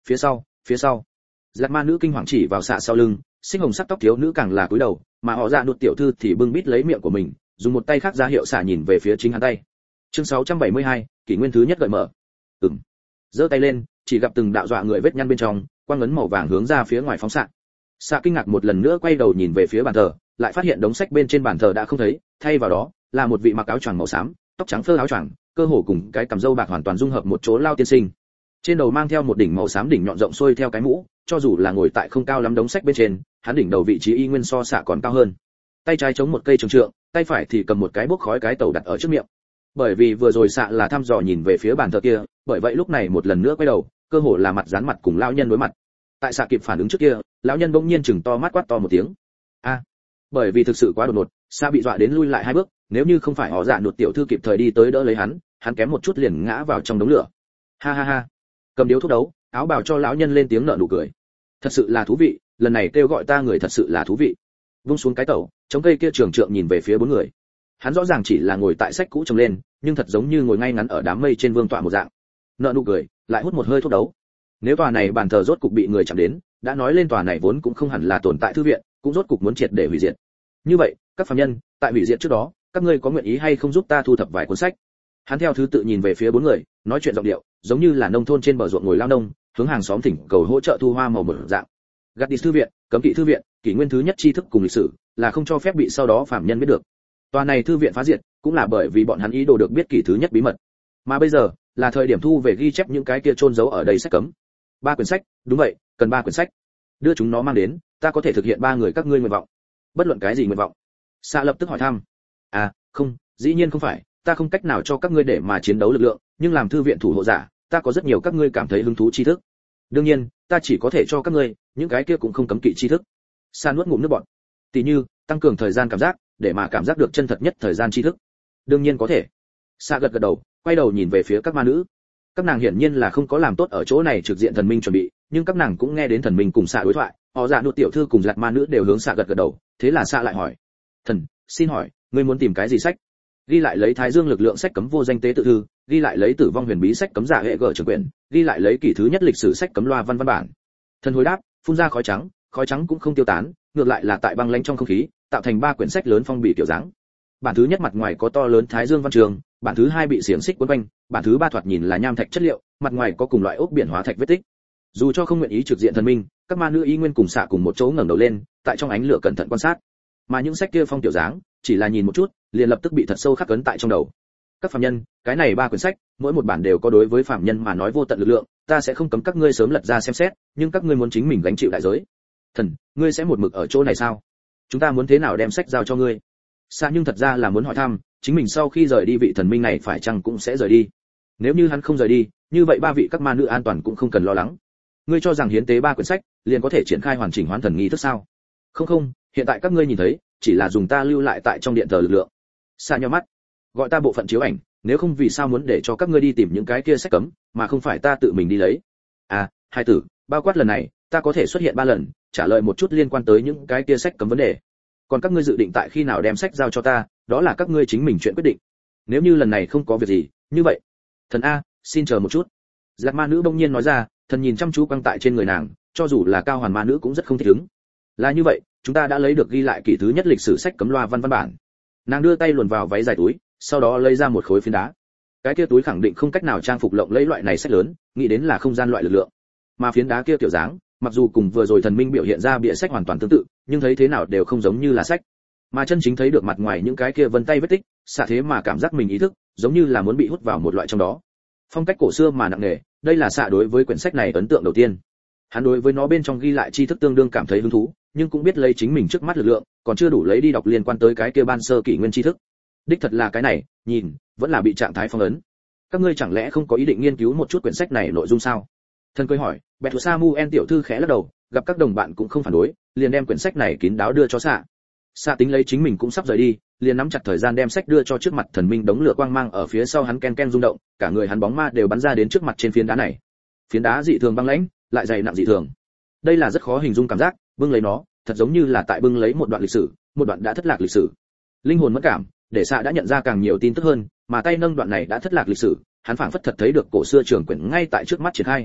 phía sau phía sau. Giặc ma nữ kinh hoàng chỉ vào xạ sau lưng, xinh hồng sắc tóc thiếu nữ càng là cúi đầu, mà họ dạ nụt tiểu thư thì bưng bít lấy miệng của mình, dùng một tay khác ra hiệu xạ nhìn về phía chính hắn tay. Chương sáu trăm bảy mươi hai, kỷ nguyên thứ nhất gợi mở. Ừm. Giơ tay lên, chỉ gặp từng đạo dọa người vết nhăn bên trong, quang ấn màu vàng hướng ra phía ngoài phóng xạ. Xạ kinh ngạc một lần nữa quay đầu nhìn về phía bàn thờ, lại phát hiện đống sách bên trên bàn thờ đã không thấy, thay vào đó là một vị mặc áo choàng màu xám, tóc trắng phơ áo choàng, cơ hồ cùng cái cằm râu bạc hoàn toàn dung hợp một chỗ lao tiên sinh. Trên đầu mang theo một đỉnh màu xám đỉnh nhọn rộng xuôi theo cái mũ, cho dù là ngồi tại không cao lắm đống sách bên trên, hắn đỉnh đầu vị trí y nguyên so xạ còn cao hơn. Tay trái chống một cây trường trượng, tay phải thì cầm một cái bốc khói cái tàu đặt ở trước miệng. Bởi vì vừa rồi xạ là thăm dò nhìn về phía bàn thờ kia, bởi vậy lúc này một lần nữa quay đầu, cơ hồ là mặt dán mặt cùng lão nhân đối mặt. Tại xạ kịp phản ứng trước kia, lão nhân bỗng nhiên chừng to mắt quát to một tiếng. A! Bởi vì thực sự quá đột ngột, xạ bị dọa đến lui lại hai bước, nếu như không phải họ dạ nụt tiểu thư kịp thời đi tới đỡ lấy hắn, hắn kém một chút liền ngã vào trong đống lửa. Ha ha ha! Cầm điếu thuốc đấu, áo bào cho lão nhân lên tiếng nở nụ cười. Thật sự là thú vị, lần này kêu gọi ta người thật sự là thú vị. Vung xuống cái tẩu, chống cây kia trường trượng nhìn về phía bốn người. Hắn rõ ràng chỉ là ngồi tại sách cũ trồng lên, nhưng thật giống như ngồi ngay ngắn ở đám mây trên vương tọa một dạng. Nở nụ cười, lại hút một hơi thuốc đấu. Nếu tòa này bàn thờ rốt cục bị người chạm đến, đã nói lên tòa này vốn cũng không hẳn là tồn tại thư viện, cũng rốt cục muốn triệt để hủy diệt. Như vậy, các phàm nhân, tại hủy diệt trước đó, các ngươi có nguyện ý hay không giúp ta thu thập vài cuốn sách? Hắn theo thứ tự nhìn về phía bốn người, nói chuyện giọng điệu, giống như là nông thôn trên bờ ruộng ngồi lao nông, hướng hàng xóm thỉnh cầu hỗ trợ thu hoa màu một dạng. Gạt đi thư viện, cấm kỵ thư viện, kỷ nguyên thứ nhất tri thức cùng lịch sử, là không cho phép bị sau đó phàm nhân biết được. Tòa này thư viện phá diệt, cũng là bởi vì bọn hắn ý đồ được biết kỷ thứ nhất bí mật. Mà bây giờ, là thời điểm thu về ghi chép những cái kia chôn giấu ở đây sách cấm. Ba quyển sách, đúng vậy, cần ba quyển sách. Đưa chúng nó mang đến, ta có thể thực hiện ba người các ngươi nguyện vọng. Bất luận cái gì nguyện vọng. Xạ lập tức hỏi thăm. À, không, dĩ nhiên không phải, ta không cách nào cho các ngươi để mà chiến đấu lực lượng, nhưng làm thư viện thủ hộ giả, ta có rất nhiều các ngươi cảm thấy hứng thú tri thức. Đương nhiên, ta chỉ có thể cho các ngươi, những cái kia cũng không cấm kỵ tri thức. Sa nuốt ngụm nước bọt. Tỷ như, tăng cường thời gian cảm giác, để mà cảm giác được chân thật nhất thời gian tri thức. Đương nhiên có thể. Sa gật gật đầu, quay đầu nhìn về phía các ma nữ. Các nàng hiển nhiên là không có làm tốt ở chỗ này trực diện thần minh chuẩn bị, nhưng các nàng cũng nghe đến thần minh cùng Sa đối thoại, họ dạ nụt tiểu thư cùng giặt ma nữ đều hướng Sa gật gật đầu, thế là Sa lại hỏi: "Thần, xin hỏi, ngươi muốn tìm cái gì sách?" Ghi lại lấy Thái Dương lực lượng sách cấm vô danh tế tự thư, ghi lại lấy Tử vong huyền bí sách cấm giả hệ gở trường quyển, ghi lại lấy kỷ thứ nhất lịch sử sách cấm loa văn văn bản. Thần hồi đáp, phun ra khói trắng, khói trắng cũng không tiêu tán, ngược lại là tại băng lãnh trong không khí, tạo thành ba quyển sách lớn phong bì kiểu dáng. Bản thứ nhất mặt ngoài có to lớn Thái Dương văn trường, bản thứ hai bị xiềng xích quấn quanh, bản thứ ba thoạt nhìn là nham thạch chất liệu, mặt ngoài có cùng loại ốc biển hóa thạch vết tích. Dù cho không nguyện ý trực diện thần minh, các ma nữ ý nguyên cùng xạ cùng một chỗ ngẩng đầu lên, tại trong ánh lửa cẩn thận quan sát. Mà những sách kia phong tiểu dáng, chỉ là nhìn một chút, liền lập tức bị thật sâu khắc ấn tại trong đầu. Các phàm nhân, cái này ba quyển sách, mỗi một bản đều có đối với phàm nhân mà nói vô tận lực lượng, ta sẽ không cấm các ngươi sớm lật ra xem xét, nhưng các ngươi muốn chính mình gánh chịu đại giới. Thần, ngươi sẽ một mực ở chỗ này sao? Chúng ta muốn thế nào đem sách giao cho ngươi? Sa nhưng thật ra là muốn hỏi thăm, chính mình sau khi rời đi vị thần minh này phải chăng cũng sẽ rời đi? Nếu như hắn không rời đi, như vậy ba vị các ma nữ an toàn cũng không cần lo lắng. Ngươi cho rằng hiến tế ba quyển sách, liền có thể triển khai hoàn chỉnh hoán thần nghi thức sao? Không không, hiện tại các ngươi nhìn thấy, chỉ là dùng ta lưu lại tại trong điện thờ lực lượng. Sa nhíu mắt, gọi ta bộ phận chiếu ảnh, nếu không vì sao muốn để cho các ngươi đi tìm những cái kia sách cấm, mà không phải ta tự mình đi lấy? À, hai tử, bao quát lần này, ta có thể xuất hiện ba lần, trả lời một chút liên quan tới những cái kia sách cấm vấn đề. Còn các ngươi dự định tại khi nào đem sách giao cho ta, đó là các ngươi chính mình chuyện quyết định. Nếu như lần này không có việc gì, như vậy, thần a, xin chờ một chút. Giặc ma nữ bỗng nhiên nói ra, thần nhìn chăm chú quăng tại trên người nàng, cho dù là cao hoàn ma nữ cũng rất không thích ứng. Là như vậy, chúng ta đã lấy được ghi lại kỷ thứ nhất lịch sử sách cấm loa văn văn bản. Nàng đưa tay luồn vào váy dài túi, sau đó lấy ra một khối phiến đá. Cái kia túi khẳng định không cách nào trang phục lộng lấy loại này sách lớn, nghĩ đến là không gian loại lực lượng. Mà phiến đá kia kiểu dáng, mặc dù cùng vừa rồi thần minh biểu hiện ra bìa sách hoàn toàn tương tự, nhưng thấy thế nào đều không giống như là sách. Mà chân chính thấy được mặt ngoài những cái kia vân tay vết tích, xạ thế mà cảm giác mình ý thức, giống như là muốn bị hút vào một loại trong đó. Phong cách cổ xưa mà nặng nề, đây là xạ đối với quyển sách này ấn tượng đầu tiên. Hắn đối với nó bên trong ghi lại tri thức tương đương cảm thấy hứng thú, nhưng cũng biết lấy chính mình trước mắt lực lượng, còn chưa đủ lấy đi đọc liên quan tới cái kia ban sơ kỷ nguyên tri thức. Đích thật là cái này, nhìn, vẫn là bị trạng thái phong ấn. Các ngươi chẳng lẽ không có ý định nghiên cứu một chút quyển sách này nội dung sao? Thần cười hỏi, Bẹt Thủ Samuel tiểu thư khẽ lắc đầu, gặp các đồng bạn cũng không phản đối, liền đem quyển sách này kín đáo đưa cho xạ. Xạ tính lấy chính mình cũng sắp rời đi, liền nắm chặt thời gian đem sách đưa cho trước mặt thần minh, đống lửa quang mang ở phía sau hắn ken ken rung động, cả người hắn bóng ma đều bắn ra đến trước mặt trên phiến đá này. Phiến đá dị thường băng lãnh, lại dày nặng dị thường. Đây là rất khó hình dung cảm giác, bưng lấy nó, thật giống như là tại bưng lấy một đoạn lịch sử, một đoạn đã thất lạc lịch sử. Linh hồn mất cảm, để xạ đã nhận ra càng nhiều tin tức hơn, mà tay nâng đoạn này đã thất lạc lịch sử, hắn phảng phất thật thấy được cổ xưa trường quyển ngay tại trước mắt triển khai.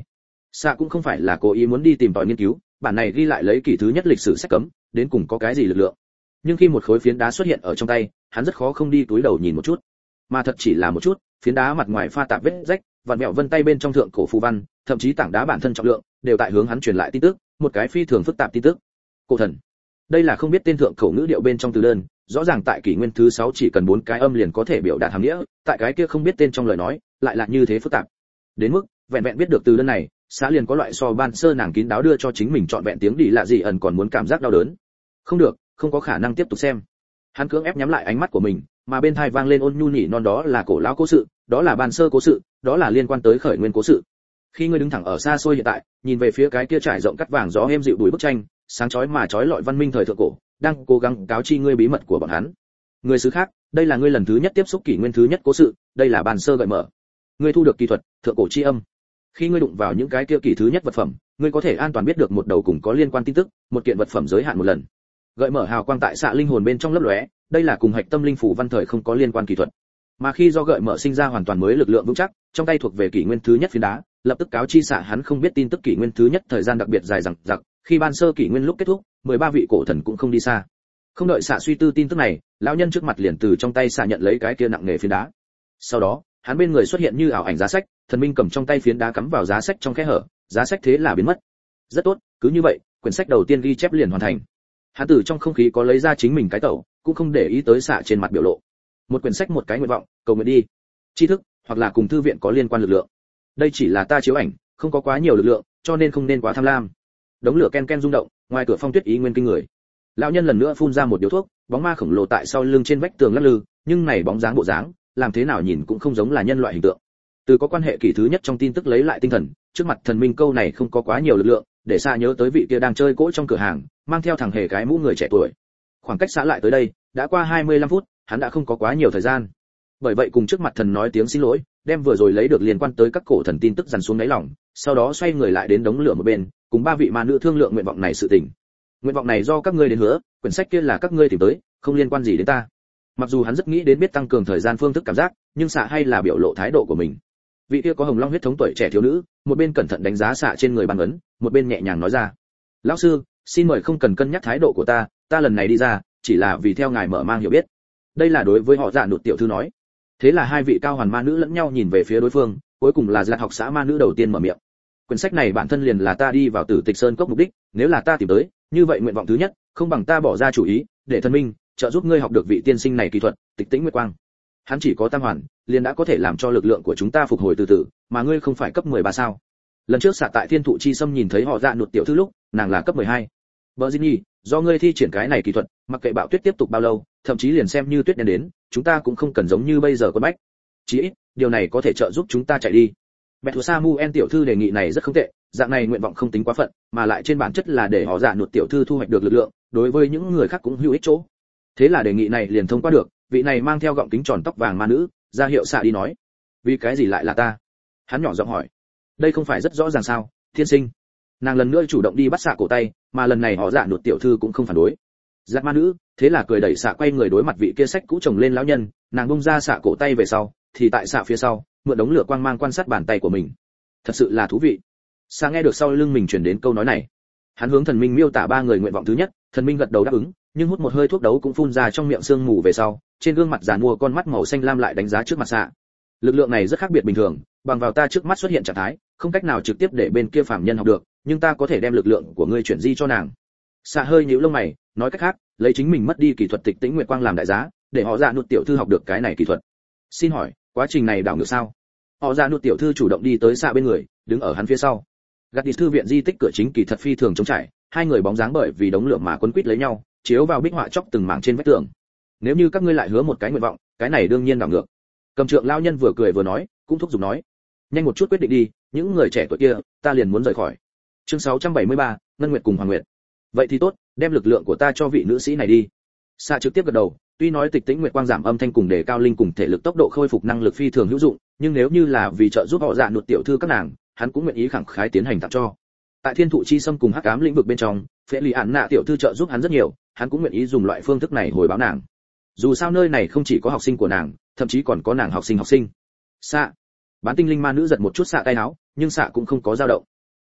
Xạ cũng không phải là cố ý muốn đi tìm tòi nghiên cứu, bản này ghi lại lấy kỷ thứ nhất lịch sử sách cấm, đến cùng có cái gì lực lượng. Nhưng khi một khối phiến đá xuất hiện ở trong tay, hắn rất khó không đi túi đầu nhìn một chút. Mà thật chỉ là một chút, phiến đá mặt ngoài pha tạp vết rách, vặn vẹo vân tay bên trong thượng cổ phù văn, thậm chí tảng đá bản thân trọng lượng, đều tại hướng hắn truyền lại tin tức, một cái phi thường phức tạp tin tức. Cổ thần. Đây là không biết tên thượng cổ ngữ điệu bên trong từ đơn, rõ ràng tại kỷ nguyên thứ sáu chỉ cần bốn cái âm liền có thể biểu đạt hàm nghĩa, tại cái kia không biết tên trong lời nói, lại là như thế phức tạp. Đến mức, vẹn vẹn biết được từ đơn này, xã liền có loại so ban sơ nàng kín đáo đưa cho chính mình chọn vẹn tiếng đi lạ gì ẩn còn muốn cảm giác đau đớn. Không được, không có khả năng tiếp tục xem. Hắn cưỡng ép nhắm lại ánh mắt của mình, mà bên tai vang lên ôn nhu nhỉ non, đó là cổ lão cố sự, đó là ban sơ cố sự, đó là liên quan tới khởi nguyên cố sự. Khi ngươi đứng thẳng ở xa xôi hiện tại, nhìn về phía cái kia trải rộng cắt vàng gió êm dịu bụi bức tranh, sáng chói mà chói lọi văn minh thời thượng cổ, đang cố gắng cáo chi ngươi bí mật của bọn hắn. Người xứ khác, đây là ngươi lần thứ nhất tiếp xúc kỷ nguyên thứ nhất cố sự, đây là ban sơ gợi mở. Ngươi thu được kỹ thuật thượng cổ chi âm. Khi ngươi đụng vào những cái kia kỷ thứ nhất vật phẩm, ngươi có thể an toàn biết được một đầu cùng có liên quan tin tức, một kiện vật phẩm giới hạn một lần. Gợi mở hào quang tại xạ linh hồn bên trong lấp lóe, đây là cùng hạch tâm linh phủ văn thời không có liên quan kỹ thuật. Mà khi do gợi mở sinh ra hoàn toàn mới lực lượng vững chắc, trong tay thuộc về kỷ nguyên thứ nhất phiến đá, lập tức cáo chi xạ hắn không biết tin tức kỷ nguyên thứ nhất thời gian đặc biệt dài dằng dặc, khi ban sơ kỷ nguyên lúc kết thúc, mười ba vị cổ thần cũng không đi xa. Không đợi xạ suy tư tin tức này, lão nhân trước mặt liền từ trong tay xạ nhận lấy cái kia nặng nề phiến đá. Sau đó, hắn bên người xuất hiện như ảo ảnh giá sách, thần minh cầm trong tay phiến đá cắm vào giá sách trong khe hở, giá sách thế là biến mất. Rất tốt, cứ như vậy, quyển sách đầu tiên ghi chép liền hoàn thành. Hắn từ trong không khí có lấy ra chính mình cái tẩu, cũng không để ý tới xạ trên mặt biểu lộ. Một quyển sách một cái nguyện vọng, cầu nguyện đi. Tri thức, hoặc là cùng thư viện có liên quan lực lượng. Đây chỉ là ta chiếu ảnh, không có quá nhiều lực lượng, cho nên không nên quá tham lam. Đống lửa ken ken rung động, ngoài cửa phong tuyết ý nguyên kinh người. Lão nhân lần nữa phun ra một điếu thuốc, bóng ma khổng lồ tại sau lưng trên vách tường lắc lư, nhưng này bóng dáng bộ dáng, làm thế nào nhìn cũng không giống là nhân loại hình tượng. Từ có quan hệ kỷ thứ nhất trong tin tức lấy lại tinh thần, trước mặt thần minh câu này không có quá nhiều lực lượng, để xa nhớ tới vị kia đang chơi cỗ trong cửa hàng, mang theo thằng hề cái mũ người trẻ tuổi. Khoảng cách xã lại tới đây, đã qua hai mươi lăm phút, hắn đã không có quá nhiều thời gian. Bởi vậy cùng trước mặt thần nói tiếng xin lỗi, đem vừa rồi lấy được liên quan tới các cổ thần tin tức dằn xuống đáy lòng, sau đó xoay người lại đến đống lửa một bên, cùng ba vị ma nữ thương lượng nguyện vọng này sự tình. Nguyện vọng này do các ngươi đến hứa, quyển sách kia là các ngươi tìm tới, không liên quan gì đến ta. Mặc dù hắn rất nghĩ đến biết tăng cường thời gian phương thức cảm giác, nhưng xạ hay là biểu lộ thái độ của mình. Vị kia có hồng long huyết thống tuổi trẻ thiếu nữ, một bên cẩn thận đánh giá xạ trên người bàn ấn, một bên nhẹ nhàng nói ra: lão sư, xin mời không cần cân nhắc thái độ của ta, ta lần này đi ra, chỉ là vì theo ngài mở mang hiểu biết. Đây là đối với họ Dạ Nụt tiểu thư nói. Thế là hai vị cao hoàn ma nữ lẫn nhau nhìn về phía đối phương, cuối cùng là Dạ học xã ma nữ đầu tiên mở miệng. Quyển sách này bản thân liền là ta đi vào Tử Tịch Sơn cốc mục đích, nếu là ta tìm tới, như vậy nguyện vọng thứ nhất, không bằng ta bỏ ra chủ ý, để thần minh trợ giúp ngươi học được vị tiên sinh này kỹ thuật, Tịch Tĩnh Nguyệt Quang. Hắn chỉ có tam hoàn, liền đã có thể làm cho lực lượng của chúng ta phục hồi từ từ, mà ngươi không phải cấp mười ba sao? Lần trước xạ tại Thiên Thụ Chi Sâm nhìn thấy họ Dạ Nụt tiểu thư lúc, nàng là cấp mười hai. Virginie, do ngươi thi triển cái này kỹ thuật, mặc kệ bão tuyết tiếp tục bao lâu, thậm chí liền xem như tuyết đen đến, chúng ta cũng không cần giống như bây giờ quân bách. Chỉ ít, điều này có thể trợ giúp chúng ta chạy đi. Bẹt Thủ Samuel tiểu thư đề nghị này rất không tệ, dạng này nguyện vọng không tính quá phận, mà lại trên bản chất là để họ Dạ Nụt tiểu thư thu hoạch được lực lượng, đối với những người khác cũng hữu ích chỗ. Thế là đề nghị này liền thông qua được, vị này mang theo gọng kính tròn tóc vàng ma nữ, ra hiệu xạ đi nói. Vì cái gì lại là ta? Hắn nhỏ giọng hỏi. Đây không phải rất rõ ràng sao, thiên sinh. Nàng lần nữa chủ động đi bắt xạ cổ tay, mà lần này họ Dạ Nụt tiểu thư cũng không phản đối. Giặc ma nữ, thế là cười đẩy xạ quay người đối mặt vị kia sách cũ chồng lên lão nhân, nàng bung ra xạ cổ tay về sau, thì tại xạ phía sau, mượn đống lửa quang mang quan sát bàn tay của mình. Thật sự là thú vị. Xạ nghe được sau lưng mình truyền đến câu nói này. Hắn hướng thần minh miêu tả ba người nguyện vọng thứ nhất, thần minh gật đầu đáp ứng, nhưng hút một hơi thuốc đấu cũng phun ra trong miệng sương mù về sau, trên gương mặt giàn mua con mắt màu xanh lam lại đánh giá trước mặt xạ. Lực lượng này rất khác biệt bình thường, bằng vào ta trước mắt xuất hiện trạng thái, không cách nào trực tiếp để bên kia phàm nhân học được, nhưng ta có thể đem lực lượng của ngươi chuyển di cho nàng. Xạ hơi nhíu lông mày, nói cách khác, lấy chính mình mất đi kỹ thuật Tịch Tĩnh Nguyệt Quang làm đại giá, để họ Dạ Nụt tiểu thư học được cái này kỹ thuật. Xin hỏi, quá trình này đảo ngược sao? Họ Dạ Nụt tiểu thư chủ động đi tới xạ bên người, đứng ở hắn phía sau. Gạt đi thư viện di tích cửa chính kỳ thật phi thường trống trải, hai người bóng dáng bởi vì đống lửa mà quấn quýt lấy nhau, chiếu vào bích họa chóc từng mảng trên vách tường. Nếu như các ngươi lại hứa một cái nguyện vọng, cái này đương nhiên đảo ngược. Cầm trượng lão nhân vừa cười vừa nói, cũng thúc giục nói, nhanh một chút quyết định đi, những người trẻ tuổi kia, ta liền muốn rời khỏi. Chương sáu trăm bảy mươi ba, Ngân Nguyệt cùng Hoàng Nguyệt. Vậy thì tốt, đem lực lượng của ta cho vị nữ sĩ này đi. Xạ trực tiếp gật đầu, tuy nói Tịch Tĩnh Nguyệt Quang giảm âm thanh cùng đề cao linh cùng thể lực tốc độ khôi phục năng lực phi thường hữu dụng, nhưng nếu như là vì trợ giúp họ Dạ Nụt tiểu thư các nàng, hắn cũng nguyện ý khẳng khái tiến hành tặng cho. Tại Thiên Thụ Chi Sâm cùng Hắc Ám lĩnh vực bên trong, Phệ Lì Ản Nạ tiểu thư trợ giúp hắn rất nhiều, hắn cũng nguyện ý dùng loại phương thức này hồi báo nàng. Dù sao nơi này không chỉ có học sinh của nàng, thậm chí còn có nàng học sinh học sinh. Xạ. Bán tinh linh ma nữ giật một chút xạ tay áo, nhưng xạ cũng không có dao động.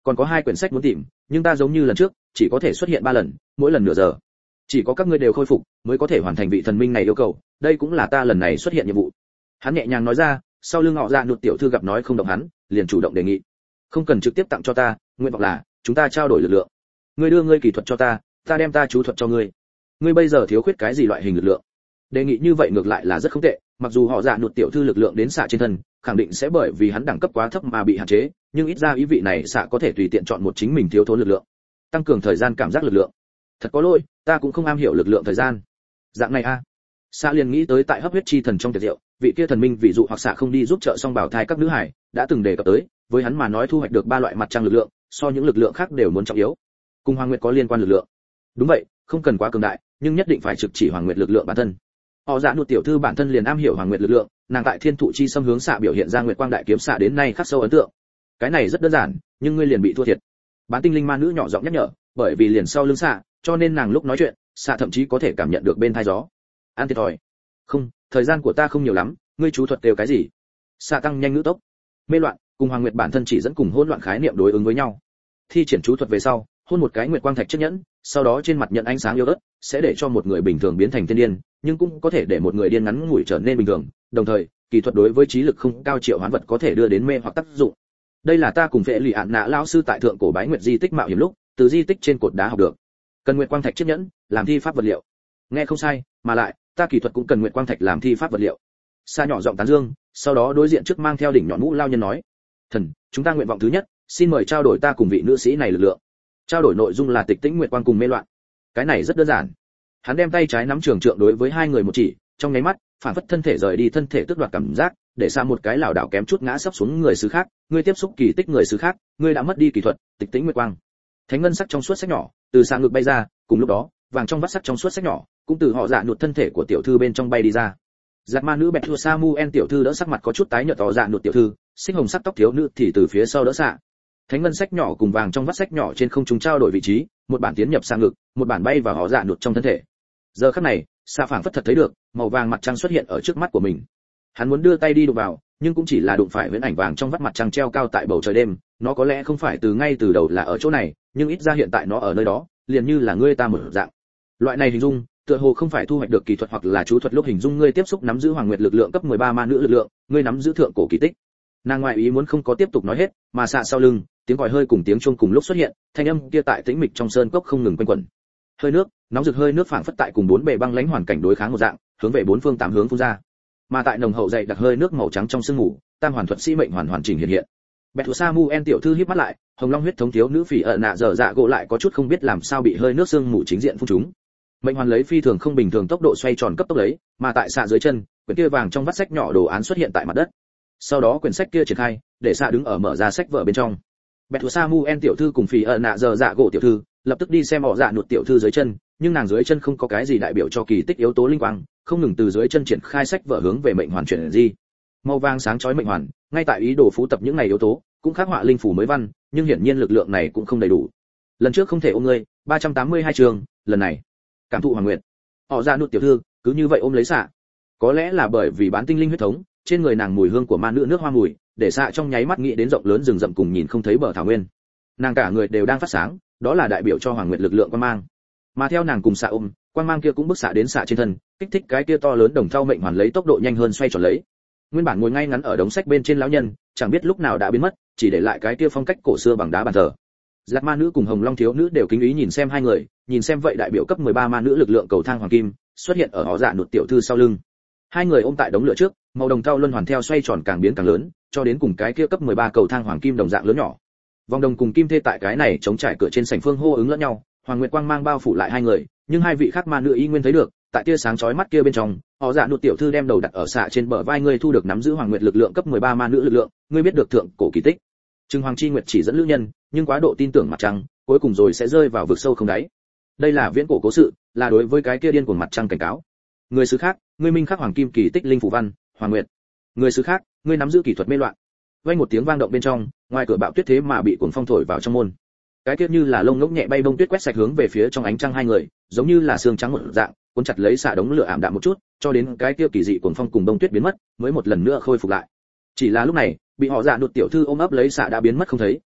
còn có hai quyển sách muốn tìm, nhưng ta giống như lần trước chỉ có thể xuất hiện ba lần, mỗi lần nửa giờ. Chỉ có các ngươi đều khôi phục mới có thể hoàn thành vị thần minh này yêu cầu, đây cũng là ta lần này xuất hiện nhiệm vụ. Hắn nhẹ nhàng nói ra, sau lưng họ Dạ Nụt tiểu thư gặp nói không động hắn, liền chủ động đề nghị, không cần trực tiếp tặng cho ta, nguyện vọng là chúng ta trao đổi lực lượng. Ngươi đưa ngươi kỳ thuật cho ta, ta đem ta chú thuật cho ngươi. Ngươi bây giờ thiếu khuyết cái gì loại hình lực lượng? Đề nghị như vậy ngược lại là rất không tệ, mặc dù họ Dạ Nụt tiểu thư lực lượng đến xạ trên thân, khẳng định sẽ bởi vì hắn đẳng cấp quá thấp mà bị hạn chế, nhưng ít ra ý vị này xạ có thể tùy tiện chọn một chính mình thiếu thốn lực lượng, tăng cường thời gian cảm giác lực lượng. Thật có lỗi, ta cũng không am hiểu lực lượng thời gian. Dạng này a. À. Xạ liền nghĩ tới tại hấp huyết chi thần trong tiệc rượu, vị kia thần minh ví dụ hoặc xạ không đi giúp trợ song bảo thai các nữ hải, đã từng đề cập tới, với hắn mà nói thu hoạch được ba loại mặt trăng lực lượng, so những lực lượng khác đều muốn trọng yếu. Cùng Hoàng Nguyệt có liên quan lực lượng. Đúng vậy, không cần quá cường đại, nhưng nhất định phải trực chỉ Hoàng Nguyệt lực lượng bản thân. Họ Dạ Nụt tiểu thư bản thân liền am hiểu Hoàng Nguyệt lực lượng, nàng tại Thiên Thụ chi xâm hướng xạ biểu hiện ra Nguyệt Quang đại kiếm xạ đến nay khắc sâu ấn tượng. Cái này rất đơn giản, nhưng ngươi liền bị thua thiệt. Bán tinh linh ma nữ nhỏ giọng nhắc nhở, bởi vì liền sau lưng xạ, cho nên nàng lúc nói chuyện, xạ thậm chí có thể cảm nhận được bên tai gió. An thiệt thòi. Không, thời gian của ta không nhiều lắm, ngươi chú thuật đều cái gì? Xạ tăng nhanh ngữ tốc. Mê loạn, cùng Hoàng Nguyệt bản thân chỉ dẫn cùng hỗn loạn khái niệm đối ứng với nhau. Thi triển chú thuật về sau, hôn một cái Nguyệt Quang thạch chiếc nhẫn, sau đó trên mặt nhận ánh sáng yếu ớt, sẽ để cho một người bình thường biến thành thiên điên, nhưng cũng có thể để một người điên ngắn ngủi trở nên bình thường, đồng thời, kỳ thuật đối với trí lực không cao triệu hoán vật có thể đưa đến mê hoặc tác dụng. Đây là ta cùng Vệ Lị Ạn Nạ lão sư tại thượng cổ bái nguyệt di tích mạo hiểm lúc, từ di tích trên cột đá học được. Cần Nguyệt Quang thạch chiếc nhẫn, làm thi pháp vật liệu. Nghe không sai, mà lại, ta kỳ thuật cũng cần Nguyệt Quang thạch làm thi pháp vật liệu. Sa nhỏ giọng tán dương, sau đó đối diện trước mang theo đỉnh nhọn mũ lao nhân nói: "Thần, chúng ta nguyện vọng thứ nhất, xin mời trao đổi ta cùng vị nữ sĩ này lực lượng." Trao đổi nội dung là tịch tĩnh Nguyệt Quang cùng mê loạn. Cái này rất đơn giản. Hắn đem tay trái nắm trường trượng đối với hai người một chỉ, trong nháy mắt, phản phất thân thể rời đi thân thể tước đoạt cảm giác, để xa một cái lảo đảo kém chút ngã sấp xuống người xứ khác, ngươi tiếp xúc kỳ tích người xứ khác, ngươi đã mất đi kỳ thuật, tịch tĩnh Nguyệt Quang. Thánh ngân sắc trong suốt sách nhỏ, từ xa ngực bay ra, cùng lúc đó, vàng trong vắt sắc trong suốt sách nhỏ, cũng từ họ Dạ Nụt thân thể của tiểu thư bên trong bay đi ra. Giặt ma nữ bẹt thua Samuel tiểu thư đỡ sắc mặt có chút tái nhợt tỏ Dạ Nụt tiểu thư, xích hồng sắc tóc thiếu nữ thì từ phía sau đỡ xạ. Thánh ngân sách nhỏ cùng vàng trong vắt sách nhỏ trên không trung trao đổi vị trí, một bản tiến nhập sang ngực, một bản bay vào họ Dạ Nụt trong thân thể. Giờ khắc này, xạ phảng phất thật thấy được, màu vàng mặt trăng xuất hiện ở trước mắt của mình. Hắn muốn đưa tay đi đụng vào, nhưng cũng chỉ là đụng phải huyễn ảnh vàng trong vắt mặt trăng treo cao tại bầu trời đêm, nó có lẽ không phải từ ngay từ đầu là ở chỗ này, nhưng ít ra hiện tại nó ở nơi đó, liền như là ngươi ta một dạng. Loại này hình dung, tựa hồ không phải thu hoạch được kỳ thuật hoặc là chú thuật lúc hình dung ngươi tiếp xúc nắm giữ Hoàng Nguyệt lực lượng cấp mười ba ma nữ lực lượng, ngươi nắm giữ thượng cổ kỳ tích. Nàng ngoại ý muốn không có tiếp tục nói hết, mà xạ sau lưng, tiếng còi hơi cùng tiếng chuông cùng lúc xuất hiện, thanh âm kia tại tĩnh mịch trong sơn cốc không ngừng quanh quẩn. Hơi nước, nóng rực hơi nước phảng phất tại cùng bốn bề băng lãnh hoàn cảnh đối kháng một dạng, hướng về bốn phương tám hướng phun ra. Mà tại nồng hậu dày đặc hơi nước màu trắng trong sương mù, tam hoàn thuật sĩ mệnh hoàn hoàn chỉnh hiện hiện. Bẹt thủ Samuel tiểu thư híp mắt lại, hồng long huyết thống thiếu nữ phỉ ở nạ dở dạ gỗ lại có chút không biết làm sao bị hơi nước sương mù chính diện phun trúng. Mệnh hoàn lấy phi thường không bình thường tốc độ xoay tròn cấp tốc lấy, mà tại xạ dưới chân, quyển kia vàng trong vắt sách nhỏ đồ án xuất hiện tại mặt đất. Sau đó quyển sách kia triển khai, để xạ đứng ở mở ra sách vở bên trong. Bẹt thủ Samuel tiểu thư cùng phỉ ở nạ dở dạ gỗ tiểu thư, lập tức đi xem họ dạ nụt tiểu thư dưới chân, nhưng nàng dưới chân không có cái gì đại biểu cho kỳ tích yếu tố linh quang, không ngừng từ dưới chân triển khai sách vở hướng về mệnh hoàn chuyển di. Màu vàng sáng chói mệnh hoàn, ngay tại ý đồ phú tập những này yếu tố, cũng khắc họa linh phủ mới văn, nhưng hiển nhiên lực lượng này cũng không đầy đủ. Lần trước không thể ôm ngươi, ba trăm tám mươi hai trường, lần này, cảm thụ Hoàng Nguyệt. Họ dạ nụt tiểu thư, cứ như vậy ôm lấy xạ. Có lẽ là bởi vì bán tinh linh huyết thống, trên người nàng mùi hương của ma nữ nước hoa mùi, để xạ trong nháy mắt nghĩ đến rộng lớn rừng rậm cùng nhìn không thấy bờ thảo nguyên. Nàng cả người đều đang phát sáng, đó là đại biểu cho Hoàng Nguyệt lực lượng quan mang. Mà theo nàng cùng xạ ôm, quang mang kia cũng bức xạ đến xạ trên thân, kích thích cái kia to lớn đồng thau mệnh hoàn lấy tốc độ nhanh hơn xoay tròn lấy. Nguyên bản ngồi ngay ngắn ở đống sách bên trên lão nhân, chẳng biết lúc nào đã biến mất, chỉ để lại cái kia phong cách cổ xưa bằng đá bàn thờ. Giặt ma nữ cùng hồng long thiếu nữ đều kính ý nhìn xem hai người, nhìn xem vậy đại biểu cấp mười ba ma nữ lực lượng cầu thang hoàng kim xuất hiện ở họ dạ nụt tiểu thư sau lưng. Hai người ôm tại đống lửa trước, màu đồng thau luân hoàn theo xoay tròn càng biến càng lớn, cho đến cùng cái kia cấp mười ba cầu thang hoàng kim đồng dạng lớn nhỏ. Vòng đồng cùng kim thê tại cái này chống trải cửa trên sảnh phương hô ứng lẫn nhau, hoàng nguyệt quang mang bao phủ lại hai người, nhưng hai vị khác ma nữ y nguyên thấy được, tại tia sáng chói mắt kia bên trong, họ dạ nụt tiểu thư đem đầu đặt ở xạ trên bờ vai ngươi thu được nắm giữ hoàng nguyệt lực lượng cấp mười ba ma nữ lực lượng, ngươi biết được thượng cổ kỳ tích. Trừng Hoàng Chi Nguyệt chỉ dẫn lữ nhân, nhưng quá độ tin tưởng mặt trăng, cuối cùng rồi sẽ rơi vào vực sâu không đáy. Đây là viễn cổ cố sự, là đối với cái kia điên cuồng mặt trăng cảnh cáo. Người xứ khác, ngươi minh khắc hoàng kim kỳ tích linh phủ văn, Hoàng Nguyệt. Người xứ khác, ngươi nắm giữ kỹ thuật mê loạn. Vang một tiếng vang động bên trong, ngoài cửa bạo tuyết thế mà bị cuồng phong thổi vào trong môn. Cái kia như là lông ngỗng nhẹ bay bông tuyết quét sạch hướng về phía trong ánh trăng hai người, giống như là xương trắng một dạng, cuốn chặt lấy xạ đống lửa ảm đạm một chút, cho đến cái kia kỳ dị cuồng phong cùng bông tuyết biến mất, mới một lần nữa khôi phục lại. Chỉ là lúc này, bị họ dạ nụt tiểu thư ôm ấp lấy xạ đã biến mất không thấy,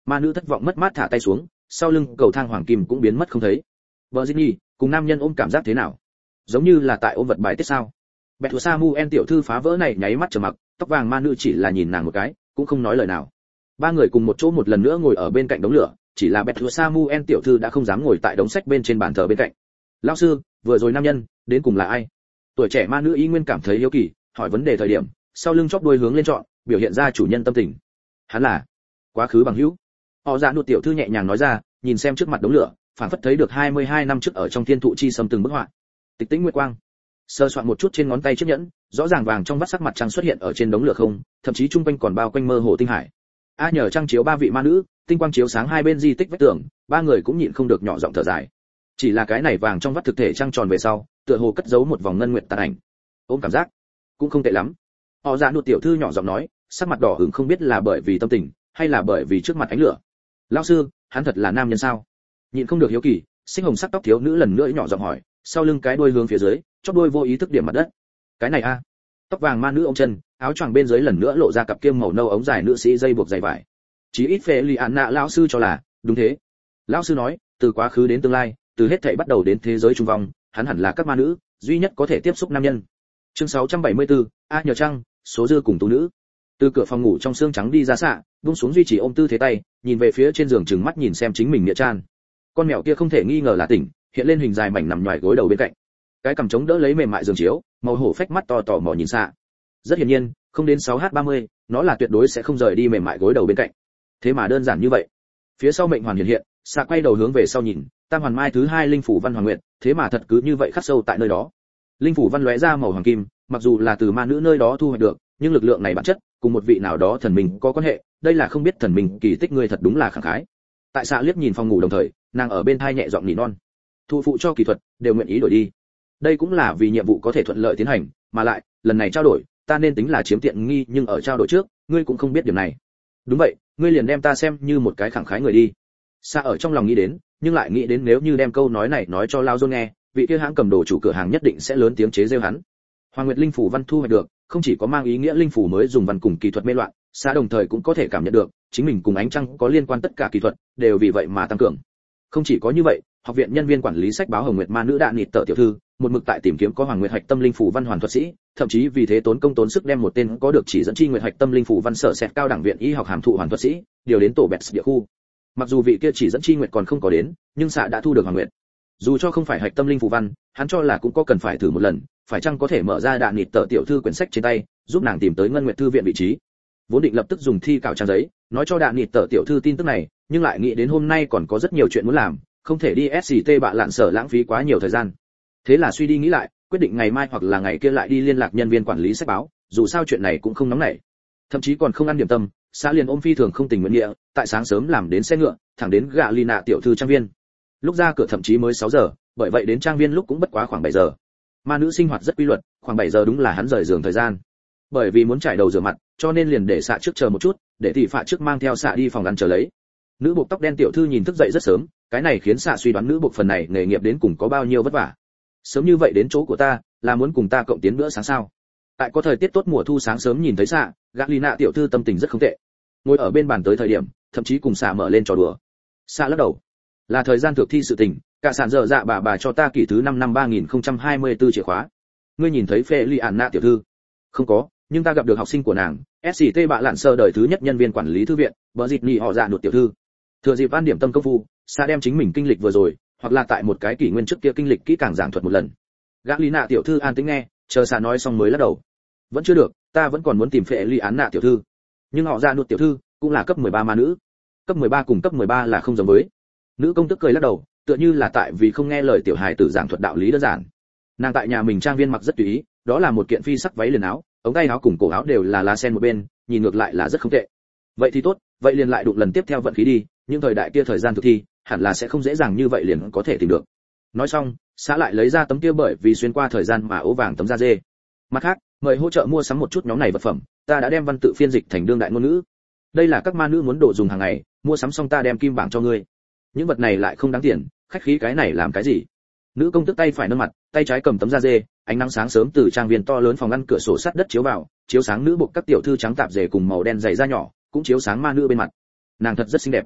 Ma nữ thất vọng mất mát thả tay xuống, sau lưng cầu thang hoàng kim cũng biến mất không thấy. Virginie, cùng nam nhân ôm cảm giác thế nào? Giống như là tại ôm vật bài tiết sao? Bẹt Thủ Samuel tiểu thư phá vỡ này nháy mắt trầm mặc, tóc vàng ma nữ chỉ là nhìn nàng một cái, cũng không nói lời nào. Ba người cùng một chỗ một lần nữa ngồi ở bên cạnh đống lửa, chỉ là Bẹt Thủ Samuel tiểu thư đã không dám ngồi tại đống sách bên trên bàn thờ bên cạnh. Lão sư, vừa rồi nam nhân, đến cùng là ai? Tuổi trẻ ma nữ y nguyên cảm thấy hiếu kỳ, hỏi vấn đề thời điểm, sau lưng chóp đuôi hướng lên chọn, biểu hiện ra chủ nhân tâm tình. Hắn là quá khứ bằng hữu. Họ dạ nụt tiểu thư nhẹ nhàng nói ra, nhìn xem trước mặt đống lửa, phảng phất thấy được hai mươi hai năm trước ở trong thiên thụ chi sâm từng bức họa. Tịch tĩnh nguyệt quang. Sơ soạn một chút trên ngón tay chiếc nhẫn, rõ ràng vàng trong vắt sắc mặt trăng xuất hiện ở trên đống lửa không, thậm chí trung quanh còn bao quanh mơ hồ tinh hải. A nhờ trăng chiếu ba vị ma nữ, tinh quang chiếu sáng hai bên di tích vách tường, ba người cũng nhịn không được nhỏ giọng thở dài. Chỉ là cái này vàng trong vắt thực thể trăng tròn về sau, tựa hồ cất giấu một vòng ngân nguyệt tàn ảnh. Ôm cảm giác cũng không tệ lắm. Họ dạ nụt tiểu thư nhỏ giọng nói, sắc mặt đỏ ửng không biết là bởi vì tâm tình, hay là bởi vì trước mặt ánh lửa. Lão sư, hắn thật là nam nhân sao? Nhịn không được hiếu kỳ, xinh hồng sắc tóc thiếu nữ lần nữa nhỏ giọng hỏi, sau lưng cái đuôi hướng phía dưới, chóp đuôi vô ý thức điểm mặt đất. Cái này a? Tóc vàng ma nữ ôm chân, áo choàng bên dưới lần nữa lộ ra cặp kiêm màu nâu ống dài nữ sĩ dây buộc dày vải. Chí ít phê li án nạ lão sư cho là, đúng thế. Lão sư nói, từ quá khứ đến tương lai, từ hết thảy bắt đầu đến thế giới trung vong, hắn hẳn là các ma nữ duy nhất có thể tiếp xúc nam nhân. Chương sáu trăm bảy mươi tư, a nhờ trăng, số dư cùng tú nữ. Từ cửa phòng ngủ trong xương trắng đi ra xạ, buông xuống duy trì ôm tư thế tay, nhìn về phía trên giường trừng mắt nhìn xem chính mình nghĩa trang. Con mèo kia không thể nghi ngờ là tỉnh, hiện lên hình dài mảnh nằm nhòi gối đầu bên cạnh. Cái cằm chống đỡ lấy mềm mại giường chiếu, màu hổ phách mắt to tò mò nhìn xạ. Rất hiển nhiên, không đến sáu h ba mươi, nó là tuyệt đối sẽ không rời đi mềm mại gối đầu bên cạnh. Thế mà đơn giản như vậy. Phía sau mệnh hoàn hiện hiện, xạ quay đầu hướng về sau nhìn, tam hoàn mai thứ hai linh phủ văn hoàng nguyệt, thế mà thật cứ như vậy khắc sâu tại nơi đó. Linh phủ văn lóe ra màu hoàng kim, mặc dù là từ ma nữ nơi đó thu hoạch được, nhưng lực lượng này bản chất cùng một vị nào đó thần mình có quan hệ, đây là không biết thần mình kỳ tích người thật đúng là khẳng khái. Tại xạ liếc nhìn phòng ngủ đồng thời, nàng ở bên thai nhẹ giọng nỉ non, thụ phụ cho kỹ thuật đều nguyện ý đổi đi. Đây cũng là vì nhiệm vụ có thể thuận lợi tiến hành, mà lại lần này trao đổi, ta nên tính là chiếm tiện nghi, nhưng ở trao đổi trước, ngươi cũng không biết điểm này. Đúng vậy, ngươi liền đem ta xem như một cái khẳng khái người đi. Xạ ở trong lòng nghĩ đến, nhưng lại nghĩ đến nếu như đem câu nói này nói cho Lao Dôn nghe, vị kia hãng cầm đồ chủ cửa hàng nhất định sẽ lớn tiếng chế giễu hắn. Hoàng Nguyệt linh phủ văn thu hoạch được, không chỉ có mang ý nghĩa linh phủ mới dùng văn cùng kỹ thuật mê loạn, xã đồng thời cũng có thể cảm nhận được, chính mình cùng ánh trăng có liên quan tất cả kỹ thuật, đều vì vậy mà tăng cường. Không chỉ có như vậy, học viện nhân viên quản lý sách báo Hồng Nguyệt Ma nữ đạn nịt tở tiểu thư, một mực tại tìm kiếm có Hoàng Nguyệt hạch tâm linh phủ văn hoàn thuật sĩ, thậm chí vì thế tốn công tốn sức đem một tên có được chỉ dẫn chi Nguyệt hạch tâm linh phủ văn sở sẹt cao đẳng viện y học hàm thụ hoàn thuật sĩ, điều đến tổ bẹt địa khu. Mặc dù vị kia chỉ dẫn chi Nguyệt còn không có đến, nhưng xã đã thu được Hoàng Nguyệt. Dù cho không phải hạch tâm linh phủ văn, hắn cho là cũng có cần phải thử một lần, phải chăng có thể mở ra đạn nịt tở tiểu thư quyển sách trên tay, giúp nàng tìm tới ngân nguyệt thư viện vị trí. Vốn định lập tức dùng thi cào trang giấy, nói cho đạn nịt tở tiểu thư tin tức này, nhưng lại nghĩ đến hôm nay còn có rất nhiều chuyện muốn làm, không thể đi ét xê tê bạ lạn sở lãng phí quá nhiều thời gian. Thế là suy đi nghĩ lại, quyết định ngày mai hoặc là ngày kia lại đi liên lạc nhân viên quản lý sách báo, dù sao chuyện này cũng không nóng nảy. Thậm chí còn không ăn điểm tâm, xã liền ôm phi thường không tình nguyện nghĩa, tại sáng sớm làm đến xe ngựa, thẳng đến gạ ly nạ tiểu thư trang viên. Lúc ra cửa thậm chí mới sáu giờ, bởi vậy đến trang viên lúc cũng bất quá khoảng bảy giờ. Ma nữ sinh hoạt rất quy luật, khoảng bảy giờ đúng là hắn rời giường thời gian. Bởi vì muốn trải đầu rửa mặt, cho nên liền để xạ trước chờ một chút, để tỷ phạ trước mang theo xạ đi phòng ăn chờ lấy. Nữ buộc tóc đen tiểu thư nhìn thức dậy rất sớm, cái này khiến xạ suy đoán nữ buộc phần này nghề nghiệp đến cùng có bao nhiêu vất vả. Sớm như vậy đến chỗ của ta, là muốn cùng ta cộng tiến bữa sáng sao? Tại có thời tiết tốt mùa thu sáng sớm nhìn thấy xạ, Galina tiểu thư tâm tình rất không tệ. Ngồi ở bên bàn tới thời điểm, thậm chí cùng xạ mở lên trò đùa. Xạ lắc đầu, là thời gian thực thi sự tình, cả sản dở dạ bà bà cho ta kỳ thứ năm năm ba nghìn không trăm hai mươi tư chìa khóa. Ngươi nhìn thấy Feliana tiểu thư? Không có, nhưng ta gặp được học sinh của nàng, ét xê tê bạ lạn sơ đời thứ nhất nhân viên quản lý thư viện, bờ dịt nhị họ dạ nụt tiểu thư. Thừa dịp an điểm tâm công phu, xạ đem chính mình kinh lịch vừa rồi, hoặc là tại một cái kỷ nguyên trước kia kinh lịch kỹ càng giảng thuật một lần. Galina tiểu thư an tĩnh nghe, chờ xạ nói xong mới lắc đầu. Vẫn chưa được, ta vẫn còn muốn tìm Feliana tiểu thư. Nhưng họ dạ nụt tiểu thư cũng là cấp mười ba ma nữ. Cấp mười ba cùng cấp mười ba là không giống với. Nữ công tức cười lắc đầu, tựa như là tại vì không nghe lời tiểu hài tử giảng thuật đạo lý đơn giản. Nàng tại nhà mình trang viên mặc rất tùy ý, đó là một kiện phi sắc váy liền áo, ống tay áo cùng cổ áo đều là lá sen một bên, nhìn ngược lại là rất không tệ. Vậy thì tốt, vậy liền lại đụng lần tiếp theo vận khí đi, nhưng thời đại kia thời gian thực thi, hẳn là sẽ không dễ dàng như vậy liền có thể tìm được. Nói xong, xã lại lấy ra tấm kia bởi vì xuyên qua thời gian mà ố vàng tấm da dê. Mặt khác, mời hỗ trợ mua sắm một chút nhóm này vật phẩm, ta đã đem văn tự phiên dịch thành đương đại ngôn ngữ. Đây là các ma nữ muốn đồ dùng hàng ngày, mua sắm xong ta đem kim bảng cho ngươi. Những vật này lại không đáng tiền, khách khí cái này làm cái gì? Nữ công tức tay phải nâng mặt, tay trái cầm tấm da dê, ánh nắng sáng sớm từ trang viên to lớn phòng ngăn cửa sổ sắt đất chiếu vào, chiếu sáng nữ buộc các tiểu thư trắng tạp dề cùng màu đen dày da nhỏ, cũng chiếu sáng ma nữ bên mặt. Nàng thật rất xinh đẹp.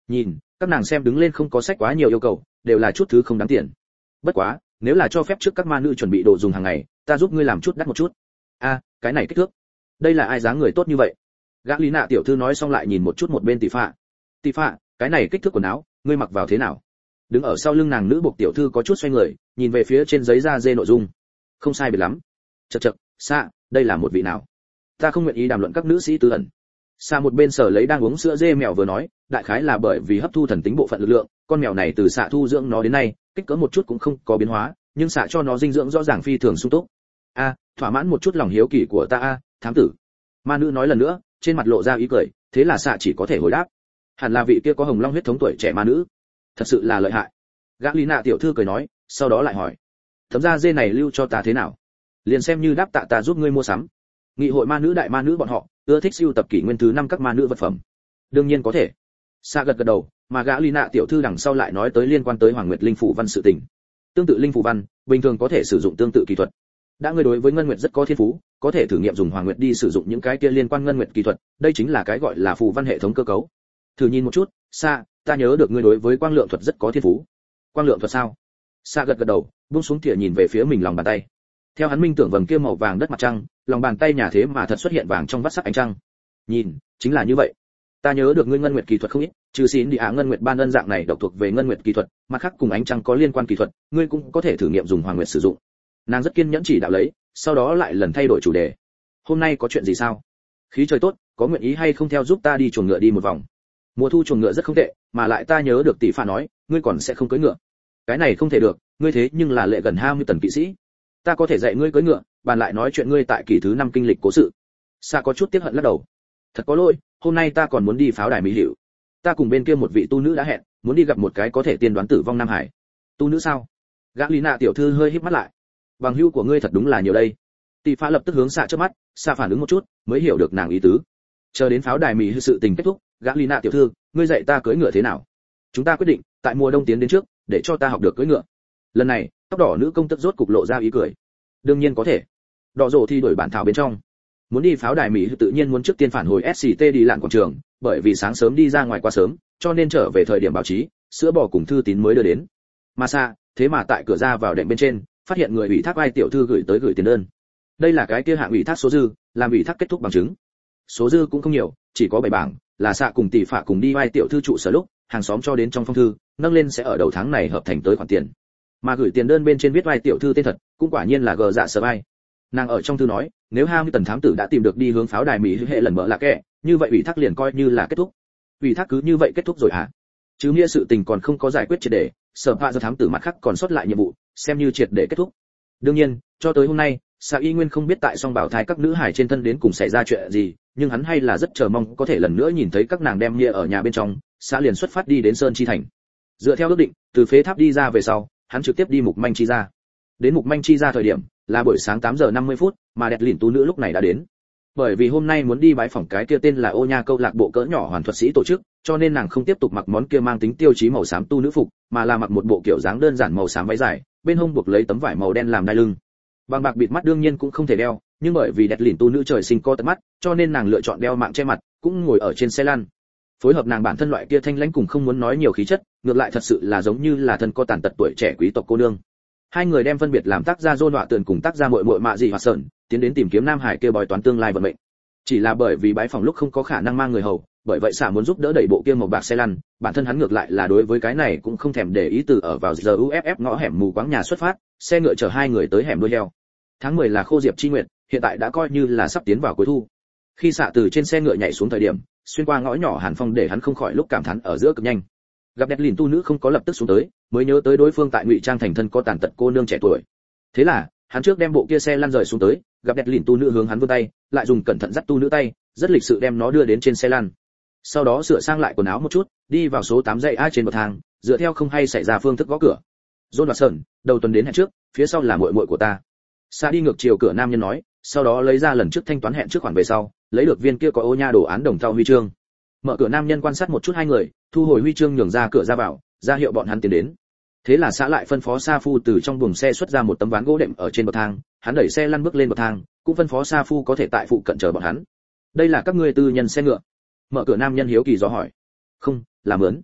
Nhìn, các nàng xem đứng lên không có sách quá nhiều yêu cầu, đều là chút thứ không đáng tiền. Bất quá, nếu là cho phép trước các ma nữ chuẩn bị đồ dùng hàng ngày, ta giúp ngươi làm chút đắt một chút. A, cái này kích thước. Đây là ai dáng người tốt như vậy? Gã Lý Nạ tiểu thư nói xong lại nhìn một chút một bên tỷ phạ. Tỷ phạ, cái này kích thước quần áo, ngươi mặc vào thế nào? Đứng ở sau lưng nàng nữ buộc tiểu thư có chút xoay người, nhìn về phía trên giấy da dê nội dung. Không sai biệt lắm. Chậc chậc, xạ, đây là một vị nào? Ta không nguyện ý đàm luận các nữ sĩ tư ẩn. Xạ một bên sở lấy đang uống sữa dê mèo vừa nói, đại khái là bởi vì hấp thu thần tính bộ phận lực lượng, con mèo này từ xạ thu dưỡng nó đến nay, kích cỡ một chút cũng không có biến hóa, nhưng xạ cho nó dinh dưỡng rõ ràng phi thường sung túc. A, thỏa mãn một chút lòng hiếu kỳ của ta a, thám tử. Ma nữ nói lần nữa, trên mặt lộ ra ý cười, thế là xạ chỉ có thể hồi đáp. Hẳn là vị kia có hồng long huyết thống tuổi trẻ ma nữ. Thật sự là lợi hại. Gã Lý Nạ tiểu thư cười nói, sau đó lại hỏi, thấm ra dê này lưu cho ta thế nào? Liền xem như đáp tạ ta giúp ngươi mua sắm. Nghị hội ma nữ đại ma nữ bọn họ ưa thích sưu tập kỷ nguyên thứ năm các ma nữ vật phẩm. Đương nhiên có thể. Sa gật gật đầu, mà gã Lý Nạ tiểu thư đằng sau lại nói tới liên quan tới Hoàng Nguyệt linh phủ văn sự tình. Tương tự linh phủ văn, bình thường có thể sử dụng tương tự kỹ thuật. Đã ngươi đối với ngân nguyệt rất có thiên phú, có thể thử nghiệm dùng Hoàng Nguyệt đi sử dụng những cái kia liên quan ngân nguyệt kỹ thuật, đây chính là cái gọi là phù văn hệ thống cơ cấu. Thử nhìn một chút, Sa, ta nhớ được ngươi đối với quang lượng thuật rất có thiên phú. Quang lượng thuật sao? Sa gật gật đầu, buông xuống thìa nhìn về phía mình lòng bàn tay. Theo hắn minh tưởng vầng kia màu vàng đất mặt trăng, lòng bàn tay nhà thế mà thật xuất hiện vàng trong vắt sắc ánh trăng. Nhìn, chính là như vậy. Ta nhớ được ngươi ngân nguyệt kỳ thuật không ít, trừ xin đi ạ ngân nguyệt ban ân dạng này độc thuộc về ngân nguyệt kỳ thuật, mặt khác cùng ánh trăng có liên quan kỳ thuật, ngươi cũng có thể thử nghiệm dùng Hoàng Nguyệt sử dụng. Nàng rất kiên nhẫn chỉ đạo lấy, sau đó lại lần thay đổi chủ đề. Hôm nay có chuyện gì sao? Khí trời tốt, có nguyện ý hay không theo giúp ta đi chuồng ngựa đi một vòng? Mùa thu chuồng ngựa rất không tệ, mà lại ta nhớ được tỷ phà nói, ngươi còn sẽ không cưỡi ngựa. Cái này không thể được, ngươi thế nhưng là lệ gần hai mươi tần kỵ sĩ. Ta có thể dạy ngươi cưỡi ngựa, bàn lại nói chuyện ngươi tại kỳ thứ năm kinh lịch cố sự. Sa có chút tiếc hận lắc đầu. Thật có lỗi, hôm nay ta còn muốn đi pháo đài mỹ hiệu. Ta cùng bên kia một vị tu nữ đã hẹn, muốn đi gặp một cái có thể tiên đoán tử vong Nam Hải. Tu nữ sao? Gã Lý Nạ tiểu thư hơi híp mắt lại. Bằng hữu của ngươi thật đúng là nhiều đây. Tỷ phá lập tức hướng Sa trước mắt, Sa phản ứng một chút, mới hiểu được nàng ý tứ. Chờ đến pháo đài mỹ hư sự tình kết thúc, Gã Lý Nạ tiểu thư, ngươi dạy ta cưỡi ngựa thế nào? Chúng ta quyết định, tại mùa đông tiến đến trước, để cho ta học được cưỡi ngựa. Lần này, tóc đỏ nữ công tức rốt cục lộ ra ý cười. Đương nhiên có thể. Đỏ rồ thi đổi bản thảo bên trong. Muốn đi pháo đài mỹ tự nhiên muốn trước tiên phản hồi ét xê tê đi lặn quảng trường, bởi vì sáng sớm đi ra ngoài quá sớm, cho nên trở về thời điểm báo chí, sữa bò cùng thư tín mới đưa đến. Mà xa, thế mà tại cửa ra vào đệm bên trên, phát hiện người ủy thác vai tiểu thư gửi tới gửi tiền đơn. Đây là cái kia hạng ủy thác số dư, làm ủy thác kết thúc bằng chứng. Số dư cũng không nhiều, chỉ có bảy bảng, là xạ cùng tỷ phạ cùng đi vai tiểu thư trụ sở lúc, hàng xóm cho đến trong phong thư, nâng lên sẽ ở đầu tháng này hợp thành tới khoản tiền. Mà gửi tiền đơn bên trên viết vai tiểu thư tên thật, cũng quả nhiên là gờ dạ sở vai. Nàng ở trong thư nói, nếu hai mươi tần thám tử đã tìm được đi hướng pháo đài mỹ hệ lần mở là kẻ, như vậy ủy thác liền coi như là kết thúc. Ủy thác cứ như vậy kết thúc rồi hả? Chứ nghĩa sự tình còn không có giải quyết triệt để, sở pha do thám tử mặt khác còn sót lại nhiệm vụ, xem như triệt để kết thúc. Đương nhiên, cho tới hôm nay, Sa Y Nguyên không biết tại song bảo thai các nữ hải trên thân đến cùng xảy ra chuyện gì, nhưng hắn hay là rất chờ mong có thể lần nữa nhìn thấy các nàng đem nghĩa ở nhà bên trong, Sa liền xuất phát đi đến Sơn Chi thành. Dựa theo ước định, từ phế tháp đi ra về sau, hắn trực tiếp đi Mục Manh Chi ra. Đến Mục Manh Chi ra thời điểm là buổi sáng tám giờ năm mươi phút, mà đẹp lìn tu nữ lúc này đã đến. Bởi vì hôm nay muốn đi bái phỏng cái kia tên là Ô Nha câu lạc bộ cỡ nhỏ hoàn thuật sĩ tổ chức, cho nên nàng không tiếp tục mặc món kia mang tính tiêu chí màu xám tu nữ phục, mà là mặc một bộ kiểu dáng đơn giản màu xám váy dài, bên hông buộc lấy tấm vải màu đen làm đai lưng. Bằng bạc bịt mắt đương nhiên cũng không thể đeo, nhưng bởi vì đẹp lìn tu nữ trời sinh co tật mắt, cho nên nàng lựa chọn đeo mạng che mặt, cũng ngồi ở trên xe lăn. Phối hợp nàng bản thân loại kia thanh lãnh cùng không muốn nói nhiều khí chất, ngược lại thật sự là giống như là thân có tàn tật tuổi trẻ quý tộc cô nương. Hai người đem phân biệt làm tác gia John Họa Tường cùng tác gia muội muội Mạ Dị Hoạt Sởn, tiến đến tìm kiếm Nam Hải kia bói toán tương lai vận mệnh. Chỉ là bởi vì bái phòng lúc không có khả năng mang người hầu, bởi vậy xả muốn giúp đỡ đẩy bộ kia màu bạc xe lăn, bản thân hắn ngược lại là đối với cái này cũng không thèm để ý, từ ở vào giờ u ép ép ngõ hẻm mù quáng nhà xuất phát, xe ngựa chở hai người tới hẻm đuôi heo. Tháng mười là khô diệp chi nguyệt, hiện tại đã coi như là sắp tiến vào cuối thu. Khi xạ từ trên xe ngựa nhảy xuống thời điểm, xuyên qua ngõ nhỏ hàn phong để hắn không khỏi lúc cảm thán ở giữa cực nhanh. Gặp đẹp lìn tu nữ không có lập tức xuống tới, mới nhớ tới đối phương tại ngụy trang thành thân có tàn tật cô nương trẻ tuổi. Thế là hắn trước đem bộ kia xe lăn rời xuống tới, gặp đẹp lìn tu nữ hướng hắn vươn tay, lại dùng cẩn thận dắt tu nữ tay, rất lịch sự đem nó đưa đến trên xe lăn. Sau đó sửa sang lại quần áo một chút, đi vào số tám dãy A trên bậc thang, dựa theo không hay xảy ra phương thức gõ cửa. John và Sơn, đầu tuần đến hẹn trước, phía sau là muội muội của ta. Sa đi ngược chiều cửa nam nhân nói, sau đó lấy ra lần trước thanh toán hẹn trước khoản về sau, lấy được viên kia có ô nha đồ án đồng thau huy chương. Mở cửa nam nhân quan sát một chút hai người, thu hồi huy chương nhường ra cửa ra vào, ra hiệu bọn hắn tiến đến. Thế là xã lại phân phó Sa Phu từ trong buồng xe xuất ra một tấm ván gỗ đệm ở trên bậc thang, hắn đẩy xe lăn bước lên bậc thang, cũng phân phó Sa Phu có thể tại phụ cận chờ bọn hắn. Đây là các ngươi tư nhân xe ngựa? Mở cửa nam nhân hiếu kỳ dò hỏi. Không, là mướn.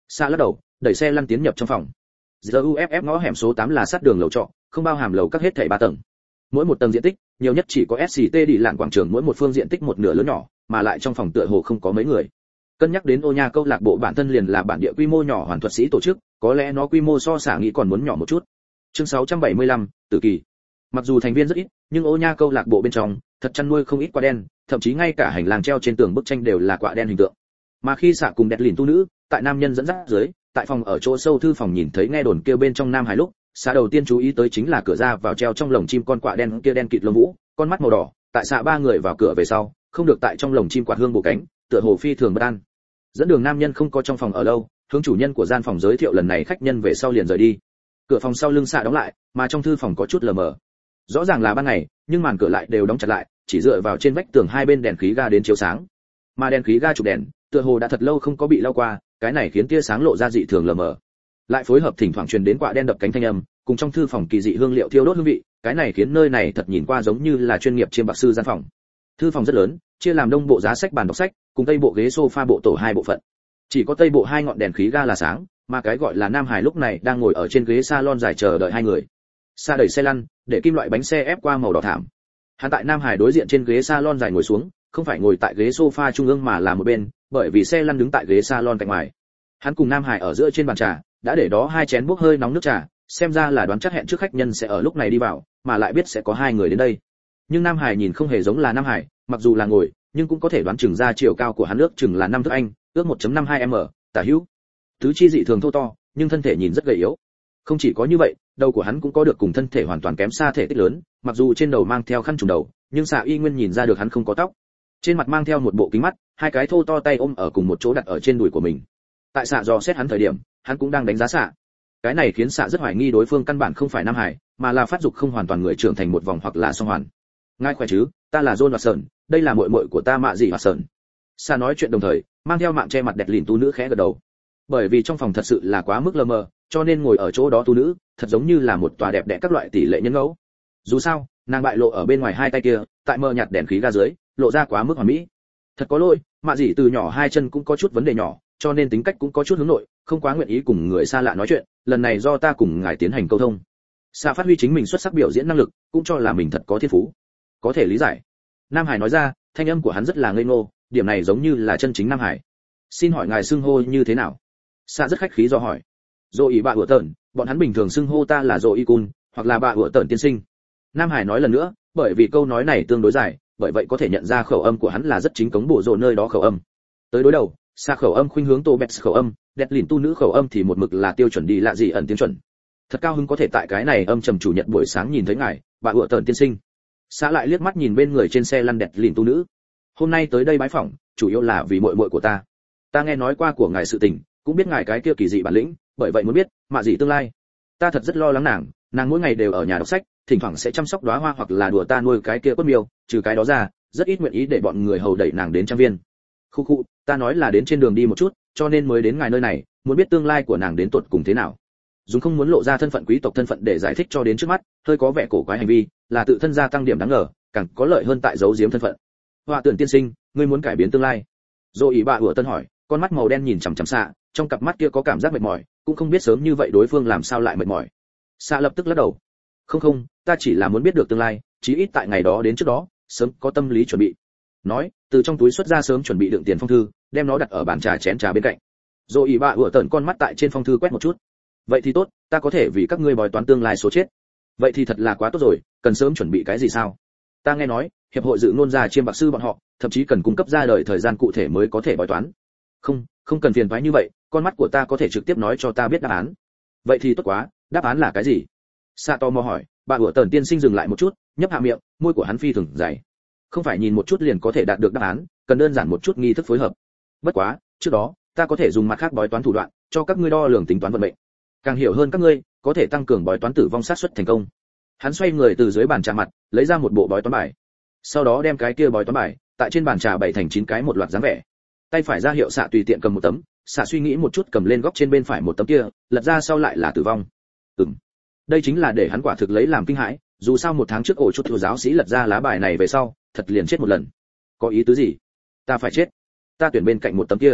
Xa lắc đầu, đẩy xe lăn tiến nhập trong phòng. giê u ép ép ngõ hẻm số tám là sát đường lầu trọ, không bao hàm lầu các hết thảy ba tầng. Mỗi một tầng diện tích, nhiều nhất chỉ có ét xê tê đi lạn quảng trường mỗi một phương diện tích một nửa lớn nhỏ, mà lại trong phòng tựa hồ không có mấy người. Cân nhắc đến Ô Nha câu lạc bộ bản thân liền là bản địa quy mô nhỏ hoàn thuật sĩ tổ chức, có lẽ nó quy mô so xả nghĩ còn muốn nhỏ một chút. Chương sáu trăm bảy mươi lăm, Tử kỳ. Mặc dù thành viên rất ít, nhưng Ô Nha câu lạc bộ bên trong thật chăn nuôi không ít quả đen, thậm chí ngay cả hành lang treo trên tường bức tranh đều là quả đen hình tượng. Mà khi xạ cùng đẹp lìn tu nữ, tại nam nhân dẫn dắt dưới, tại phòng ở chỗ sâu thư phòng nhìn thấy nghe đồn kêu bên trong nam hải lúc, xạ đầu tiên chú ý tới chính là cửa ra vào treo trong lồng chim con quạ đen kia đen kịt lông vũ, con mắt màu đỏ, tại xạ ba người vào cửa về sau, không được tại trong lồng chim quạt hương bổ cánh, tựa hồ phi thường bất an. Dẫn đường nam nhân không có trong phòng ở lâu, hướng chủ nhân của gian phòng giới thiệu lần này khách nhân về sau liền rời đi. Cửa phòng sau lưng xạ đóng lại, mà trong thư phòng có chút lờ mờ. Rõ ràng là ban ngày, nhưng màn cửa lại đều đóng chặt lại, chỉ dựa vào trên vách tường hai bên đèn khí ga đến chiếu sáng. Mà đèn khí ga chụp đèn, tựa hồ đã thật lâu không có bị lau qua, cái này khiến tia sáng lộ ra dị thường lờ mờ. Lại phối hợp thỉnh thoảng truyền đến quạ đen đập cánh thanh âm, cùng trong thư phòng kỳ dị hương liệu thiêu đốt hương vị, cái này khiến nơi này thật nhìn qua giống như là chuyên nghiệp chiêm bạc sư gian phòng. Thư phòng rất lớn, chia làm đông bộ giá sách bàn đọc sách, cùng tây bộ ghế sofa bộ tổ hai bộ phận. Chỉ có tây bộ hai ngọn đèn khí ga là sáng, mà cái gọi là Nam Hải lúc này đang ngồi ở trên ghế salon dài chờ đợi hai người. Xa đẩy xe lăn, để kim loại bánh xe ép qua màu đỏ thảm. Hắn tại Nam Hải đối diện trên ghế salon dài ngồi xuống, không phải ngồi tại ghế sofa trung ương mà là một bên, bởi vì xe lăn đứng tại ghế salon cạnh ngoài. Hắn cùng Nam Hải ở giữa trên bàn trà, đã để đó hai chén bốc hơi nóng nước trà, xem ra là đoán chắc hẹn trước khách nhân sẽ ở lúc này đi vào, mà lại biết sẽ có hai người đến đây. Nhưng Nam Hải nhìn không hề giống là Nam Hải, mặc dù là ngồi, nhưng cũng có thể đoán chừng ra chiều cao của hắn ước chừng là năm thước Anh, ước một phẩy năm hai mét, tả hữu. Tứ chi dị thường thô to, nhưng thân thể nhìn rất gầy yếu. Không chỉ có như vậy, đầu của hắn cũng có được cùng thân thể hoàn toàn kém xa thể tích lớn, mặc dù trên đầu mang theo khăn trùm đầu, nhưng xạ y nguyên nhìn ra được hắn không có tóc. Trên mặt mang theo một bộ kính mắt, hai cái thô to tay ôm ở cùng một chỗ đặt ở trên đùi của mình. Tại xạ dò xét hắn thời điểm, hắn cũng đang đánh giá xạ. Cái này khiến xạ rất hoài nghi đối phương căn bản không phải Nam Hải, mà là phát dục không hoàn toàn người trưởng thành một vòng hoặc là song hoàn. Ngài khỏe chứ, ta là John Watson, đây là muội muội của ta Mạ Dị Watson. Xạ nói chuyện đồng thời, mang theo mạng che mặt đẹp lìn tu nữ khẽ gật đầu. Bởi vì trong phòng thật sự là quá mức lờ mờ, cho nên ngồi ở chỗ đó tu nữ, thật giống như là một tòa đẹp đẽ các loại tỷ lệ nhân ngẫu. Dù sao, nàng bại lộ ở bên ngoài hai tay kia, tại mờ nhạt đèn khí ga dưới, lộ ra quá mức hoàn mỹ. Thật có lỗi, Mạ Dị từ nhỏ hai chân cũng có chút vấn đề nhỏ, cho nên tính cách cũng có chút hướng nội, không quá nguyện ý cùng người xa lạ nói chuyện, lần này do ta cùng ngài tiến hành câu thông. Xạ phát huy chính mình xuất sắc biểu diễn năng lực, cũng cho là mình thật có thiên phú. Có thể lý giải. Nam Hải nói ra, thanh âm của hắn rất là ngây ngô, điểm này giống như là chân chính Nam Hải. Xin hỏi ngài xưng hô như thế nào? Xạ rất khách khí do hỏi. Dỗ ý bà ủa tợn, bọn hắn bình thường xưng hô ta là Dỗ y cun, hoặc là bà ủa tợn tiên sinh. Nam Hải nói lần nữa, bởi vì câu nói này tương đối dài, bởi vậy có thể nhận ra khẩu âm của hắn là rất chính cống bộ rộ nơi đó khẩu âm. Tới đối đầu, Xạ khẩu âm khuynh hướng Tô Bẹt khẩu âm, đẹp lìn tu nữ khẩu âm thì một mực là tiêu chuẩn đi lạ gì ẩn tiếng chuẩn. Thật cao hứng có thể tại cái này âm trầm chủ nhật buổi sáng nhìn thấy ngài, bà ủa tợn tiên sinh. Xạ lại liếc mắt nhìn bên người trên xe lăn đẹp lìn tu nữ. Hôm nay tới đây bái phỏng, chủ yếu là vì muội muội của ta. Ta nghe nói qua của ngài sự tình, cũng biết ngài cái kia kỳ dị bản lĩnh, bởi vậy muốn biết Mạ Dị tương lai. Ta thật rất lo lắng nàng, nàng mỗi ngày đều ở nhà đọc sách, thỉnh thoảng sẽ chăm sóc đóa hoa hoặc là đùa ta nuôi cái kia quất miêu, trừ cái đó ra, rất ít nguyện ý để bọn người hầu đẩy nàng đến trang viên. Khu khu, ta nói là đến trên đường đi một chút, cho nên mới đến ngài nơi này, muốn biết tương lai của nàng đến tuột cùng thế nào. Dùng không muốn lộ ra thân phận quý tộc thân phận để giải thích cho đến trước mắt, hơi có vẻ cổ quái hành vi, là tự thân gia tăng điểm đáng ngờ, càng có lợi hơn tại giấu giếm thân phận. Họa tưởng tiên sinh, ngươi muốn cải biến tương lai? Dỗ ý bà ủa tân hỏi, con mắt màu đen nhìn chằm chằm Xạ, trong cặp mắt kia có cảm giác mệt mỏi, cũng không biết sớm như vậy đối phương làm sao lại mệt mỏi. Xạ lập tức lắc đầu. Không không, ta chỉ là muốn biết được tương lai, chí ít tại ngày đó đến trước đó, sớm có tâm lý chuẩn bị. Nói, từ trong túi xuất ra sớm chuẩn bị đựng tiền phong thư, đem nó đặt ở bàn trà chén trà bên cạnh. Dỗ ý bà ủa tẩn con mắt tại trên phong thư quét một chút. Vậy thì tốt, ta có thể vì các ngươi bói toán tương lai số chết. Vậy thì thật là quá tốt rồi, cần sớm chuẩn bị cái gì sao? Ta nghe nói, hiệp hội dự ngôn gia chiêm bạc sư bọn họ, thậm chí cần cung cấp ra đời thời gian cụ thể mới có thể bói toán. Không, không cần phiền toái như vậy, con mắt của ta có thể trực tiếp nói cho ta biết đáp án. Vậy thì tốt quá, đáp án là cái gì? Xạ tò mò hỏi, bà ủa tần tiên sinh dừng lại một chút, nhấp hạ miệng, môi của hắn phi thường dày. Không phải nhìn một chút liền có thể đạt được đáp án, cần đơn giản một chút nghi thức phối hợp. Bất quá, trước đó, ta có thể dùng mặt khác bói toán thủ đoạn, cho các ngươi đo lường tính toán vận mệnh. Càng hiểu hơn các ngươi, có thể tăng cường bói toán tử vong xác suất thành công. Hắn xoay người từ dưới bàn trà mặt, lấy ra một bộ bói toán bài. Sau đó đem cái kia bói toán bài, tại trên bàn trà bày thành chín cái một loạt dáng vẻ. Tay phải ra hiệu Xạ tùy tiện cầm một tấm, Xạ suy nghĩ một chút cầm lên góc trên bên phải một tấm kia, lật ra sau lại là tử vong. Ừm. Đây chính là để hắn quả thực lấy làm kinh hãi, dù sao một tháng trước ổ chút thiếu giáo sĩ lật ra lá bài này về sau, thật liền chết một lần. Có ý tứ gì? Ta phải chết. Ta tuyển bên cạnh một tấm kia.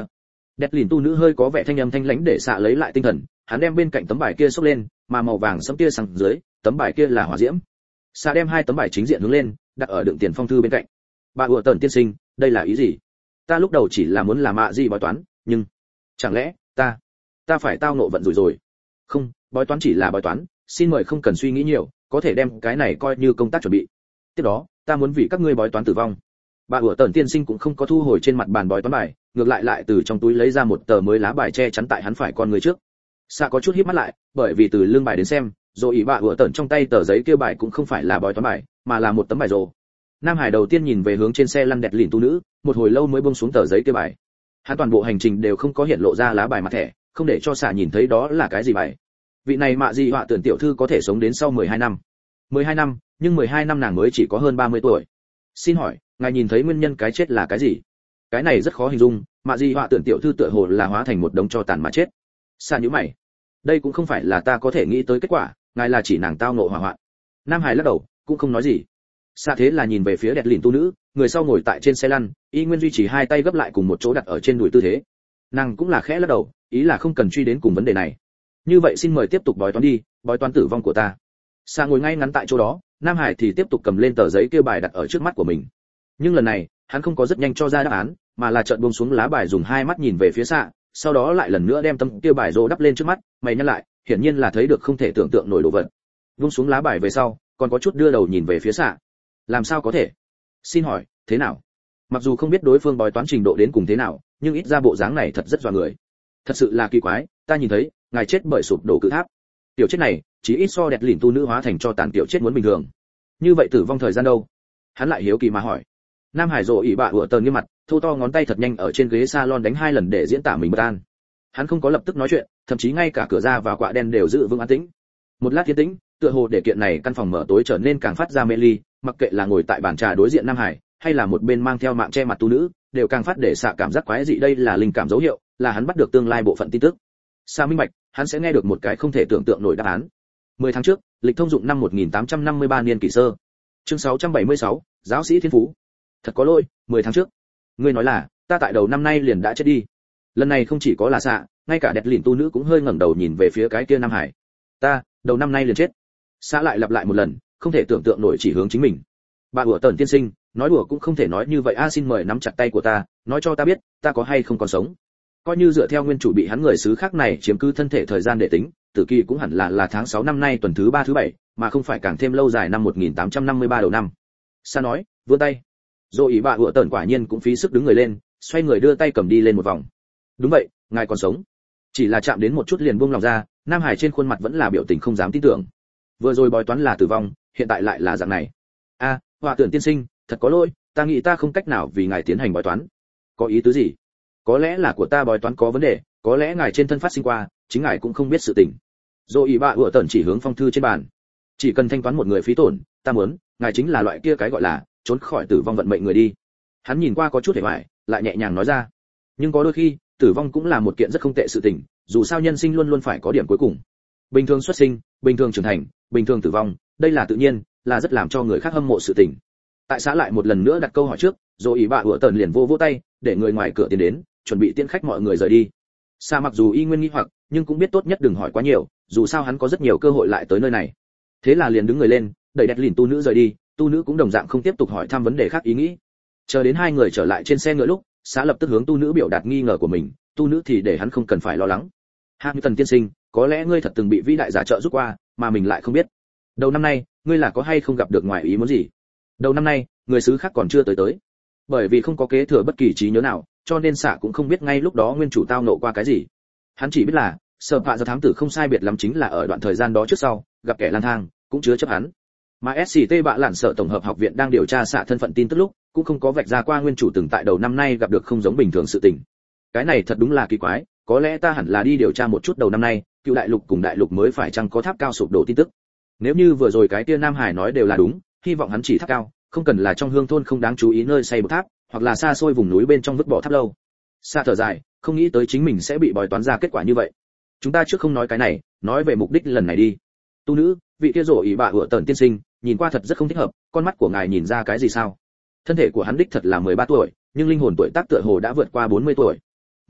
Đẹp lìn tu nữ hơi có vẻ thanh âm thanh lãnh để xạ lấy lại tinh thần, hắn đem bên cạnh tấm bài kia xốc lên, mà màu vàng sẫm kia sang dưới, tấm bài kia là hỏa diễm. Xạ đem hai tấm bài chính diện hướng lên, đặt ở đựng tiền phong thư bên cạnh. Bà ủa tần tiên sinh, đây là ý gì? Ta lúc đầu chỉ là muốn làm mạ gì bói toán, nhưng chẳng lẽ ta ta phải tao nộ vận rủi rồi? Không, bói toán chỉ là bói toán, xin mời không cần suy nghĩ nhiều, có thể đem cái này coi như công tác chuẩn bị. Tiếp đó, ta muốn vì các ngươi bói toán tử vong. Bà ủa tần tiên sinh cũng không có thu hồi trên mặt bàn bói toán bài, ngược lại lại từ trong túi lấy ra một tờ mới lá bài che chắn tại hắn phải con người trước. Sa có chút híp mắt lại, bởi vì từ lương bài đến xem, rồi ý bà ủa tần trong tay tờ giấy kia bài cũng không phải là bói toán bài, mà là một tấm bài rồ. Nam Hải đầu tiên nhìn về hướng trên xe lăn đẹp lìn tu nữ, một hồi lâu mới buông xuống tờ giấy kia bài. Hắn toàn bộ hành trình đều không có hiện lộ ra lá bài mặt thẻ, không để cho Sa nhìn thấy đó là cái gì bài. Vị này mạ gì họa tưởng tiểu thư có thể sống đến sau mười hai năm. mười hai năm, nhưng mười hai năm nàng mới chỉ có hơn ba mươi tuổi. Xin hỏi, ngài nhìn thấy nguyên nhân cái chết là cái gì? Cái này rất khó hình dung, mạ gì họa tưởng tiểu thư tựa hồ là hóa thành một đống tro tàn mà chết. Sa nhíu mày. Đây cũng không phải là ta có thể nghĩ tới kết quả, ngài là chỉ nàng tao ngộ hỏa hoạn. Nam Hải lắc đầu, cũng không nói gì. Sa thế là nhìn về phía đẹp lìn tu nữ, người sau ngồi tại trên xe lăn, y nguyên duy trì hai tay gấp lại cùng một chỗ đặt ở trên đùi tư thế. Nàng cũng là khẽ lắc đầu, ý là không cần truy đến cùng vấn đề này. Như vậy xin mời tiếp tục bói toán đi, bói toán tử vong của ta. Sa ngồi ngay ngắn tại chỗ đó, Nam Hải thì tiếp tục cầm lên tờ giấy kia bài đặt ở trước mắt của mình. Nhưng lần này, hắn không có rất nhanh cho ra đáp án, mà là chợt buông xuống lá bài dùng hai mắt nhìn về phía Sa, sau đó lại lần nữa đem tấm kia bài rô đắp lên trước mắt, mày nhăn lại, hiển nhiên là thấy được không thể tưởng tượng nổi đồ vật. Buông xuống lá bài về sau, còn có chút đưa đầu nhìn về phía Sa. Làm sao có thể? Xin hỏi, thế nào? Mặc dù không biết đối phương bói toán trình độ đến cùng thế nào, nhưng ít ra bộ dáng này thật rất dọa người. Thật sự là kỳ quái, ta nhìn thấy, ngài chết bởi sụp đổ cự tháp. Tiểu chết này, chỉ ít so đẹp lìn tu nữ hóa thành cho tàn tiểu chết muốn bình thường. Như vậy tử vong thời gian đâu? Hắn lại hiếu kỳ mà hỏi. Nam Hải rồ ỉ bạ ủa tờn nghiêm mặt, thô to ngón tay thật nhanh ở trên ghế salon đánh hai lần để diễn tả mình bất an. Hắn không có lập tức nói chuyện, thậm chí ngay cả cửa ra và quạ đen đều giữ vững an tĩnh. Một lát yên tĩnh, tựa hồ để kiện này căn phòng mở tối trở nên càng phát ra mê ly, mặc kệ là ngồi tại bàn trà đối diện Nam Hải, hay là một bên mang theo mạng che mặt tu nữ, đều càng phát để xạ cảm giác quái dị. Đây là linh cảm dấu hiệu, là hắn bắt được tương lai bộ phận tin tức. Sa minh bạch, hắn sẽ nghe được một cái không thể tưởng tượng nổi đáp án. mười tháng trước, lịch thông dụng năm một nghìn tám trăm năm mươi ba niên kỷ sơ. Chương sáu trăm bảy mươi sáu, giáo sĩ thiên phú. Thật có lỗi, mười tháng trước. Ngươi nói là, ta tại đầu năm nay liền đã chết đi. Lần này không chỉ có là xạ, ngay cả đẹp lìn tu nữ cũng hơi ngẩng đầu nhìn về phía cái kia Nam Hải. Ta, đầu năm nay liền chết. Xạ lại lặp lại một lần, không thể tưởng tượng nổi chỉ hướng chính mình. Bà ủa tần tiên sinh, nói đùa cũng không thể nói như vậy a, xin mời nắm chặt tay của ta, nói cho ta biết, ta có hay không còn sống. Coi như dựa theo nguyên chủ bị hắn người xứ khác này chiếm cứ thân thể thời gian để tính, tử kỳ cũng hẳn là là tháng sáu năm nay tuần thứ ba thứ bảy, mà không phải càng thêm lâu dài năm một nghìn tám trăm năm mươi ba đầu năm. Sa nói, vươn tay. Rồi ý bà ủa tần quả nhiên cũng phí sức đứng người lên, xoay người đưa tay cầm đi lên một vòng. Đúng vậy, ngài còn sống. Chỉ là chạm đến một chút liền buông lòng ra, Nam Hải trên khuôn mặt vẫn là biểu tình không dám tin tưởng. Vừa rồi bói toán là tử vong, hiện tại lại là dạng này. A, à, Họa Tưởng tiên sinh, thật có lỗi, ta nghĩ ta không cách nào vì ngài tiến hành bói toán. Có ý tứ gì? Có lẽ là của ta bói toán có vấn đề, có lẽ ngài trên thân phát sinh qua, chính ngài cũng không biết sự tình. Rồi ý bà ủa tần chỉ hướng phong thư trên bàn. Chỉ cần thanh toán một người phí tổn, ta muốn, ngài chính là loại kia cái gọi là trốn khỏi tử vong vận mệnh người đi. Hắn nhìn qua có chút hề hoài, lại nhẹ nhàng nói ra. Nhưng có đôi khi, tử vong cũng là một kiện rất không tệ sự tình, dù sao nhân sinh luôn luôn phải có điểm cuối cùng. Bình thường xuất sinh, bình thường trưởng thành, bình thường tử vong, đây là tự nhiên, là rất làm cho người khác hâm mộ sự tình. Tại xã lại một lần nữa đặt câu hỏi trước, rồi ý bà ủa tần liền vô vỗ tay, để người ngoài cửa tiến đến, chuẩn bị tiễn khách mọi người rời đi. Sa mặc dù y nguyên nghi hoặc, nhưng cũng biết tốt nhất đừng hỏi quá nhiều, dù sao hắn có rất nhiều cơ hội lại tới nơi này. Thế là liền đứng người lên, đẩy đẹp lìn tu nữ rời đi, tu nữ cũng đồng dạng không tiếp tục hỏi thăm vấn đề khác ý nghĩ. Chờ đến hai người trở lại trên xe ngựa lúc, Sa lập tức hướng tu nữ biểu đạt nghi ngờ của mình, tu nữ thì để hắn không cần phải lo lắng. Hamilton tiên sinh, có lẽ ngươi thật từng bị vĩ đại giả trợ giúp qua, mà mình lại không biết. Đầu năm nay, ngươi là có hay không gặp được ngoài ý muốn gì? Đầu năm nay, người xứ khác còn chưa tới tới. Bởi vì không có kế thừa bất kỳ trí nhớ nào, cho nên Sạ cũng không biết ngay lúc đó nguyên chủ tao nộ qua cái gì. Hắn chỉ biết là, Sở Phạ giờ thám tử không sai biệt lắm chính là ở đoạn thời gian đó trước sau, gặp kẻ lang thang, cũng chứa chấp hắn. Mà ét xê tê bạ lạn sở tổng hợp học viện đang điều tra Sạ thân phận tin tức lúc, cũng không có vạch ra qua nguyên chủ từng tại đầu năm nay gặp được không giống bình thường sự tình. Cái này thật đúng là kỳ quái, có lẽ ta hẳn là đi điều tra một chút đầu năm nay, cựu đại lục cùng đại lục mới phải chăng có tháp cao sụp đổ tin tức. Nếu như vừa rồi cái kia Nam Hải nói đều là đúng, hy vọng hắn chỉ tháp cao, không cần là trong hương thôn không đáng chú ý nơi xây một tháp, hoặc là xa xôi vùng núi bên trong vứt bỏ tháp lâu. Sa thở dài, không nghĩ tới chính mình sẽ bị bói toán ra kết quả như vậy. Chúng ta trước không nói cái này, nói về mục đích lần này đi. Tu nữ, vị kia rổ ý bà ủa tần tiên sinh, nhìn qua thật rất không thích hợp, con mắt của ngài nhìn ra cái gì sao? Thân thể của hắn đích thật là mười ba tuổi, nhưng linh hồn tuổi tác tựa hồ đã vượt qua bốn mươi tuổi.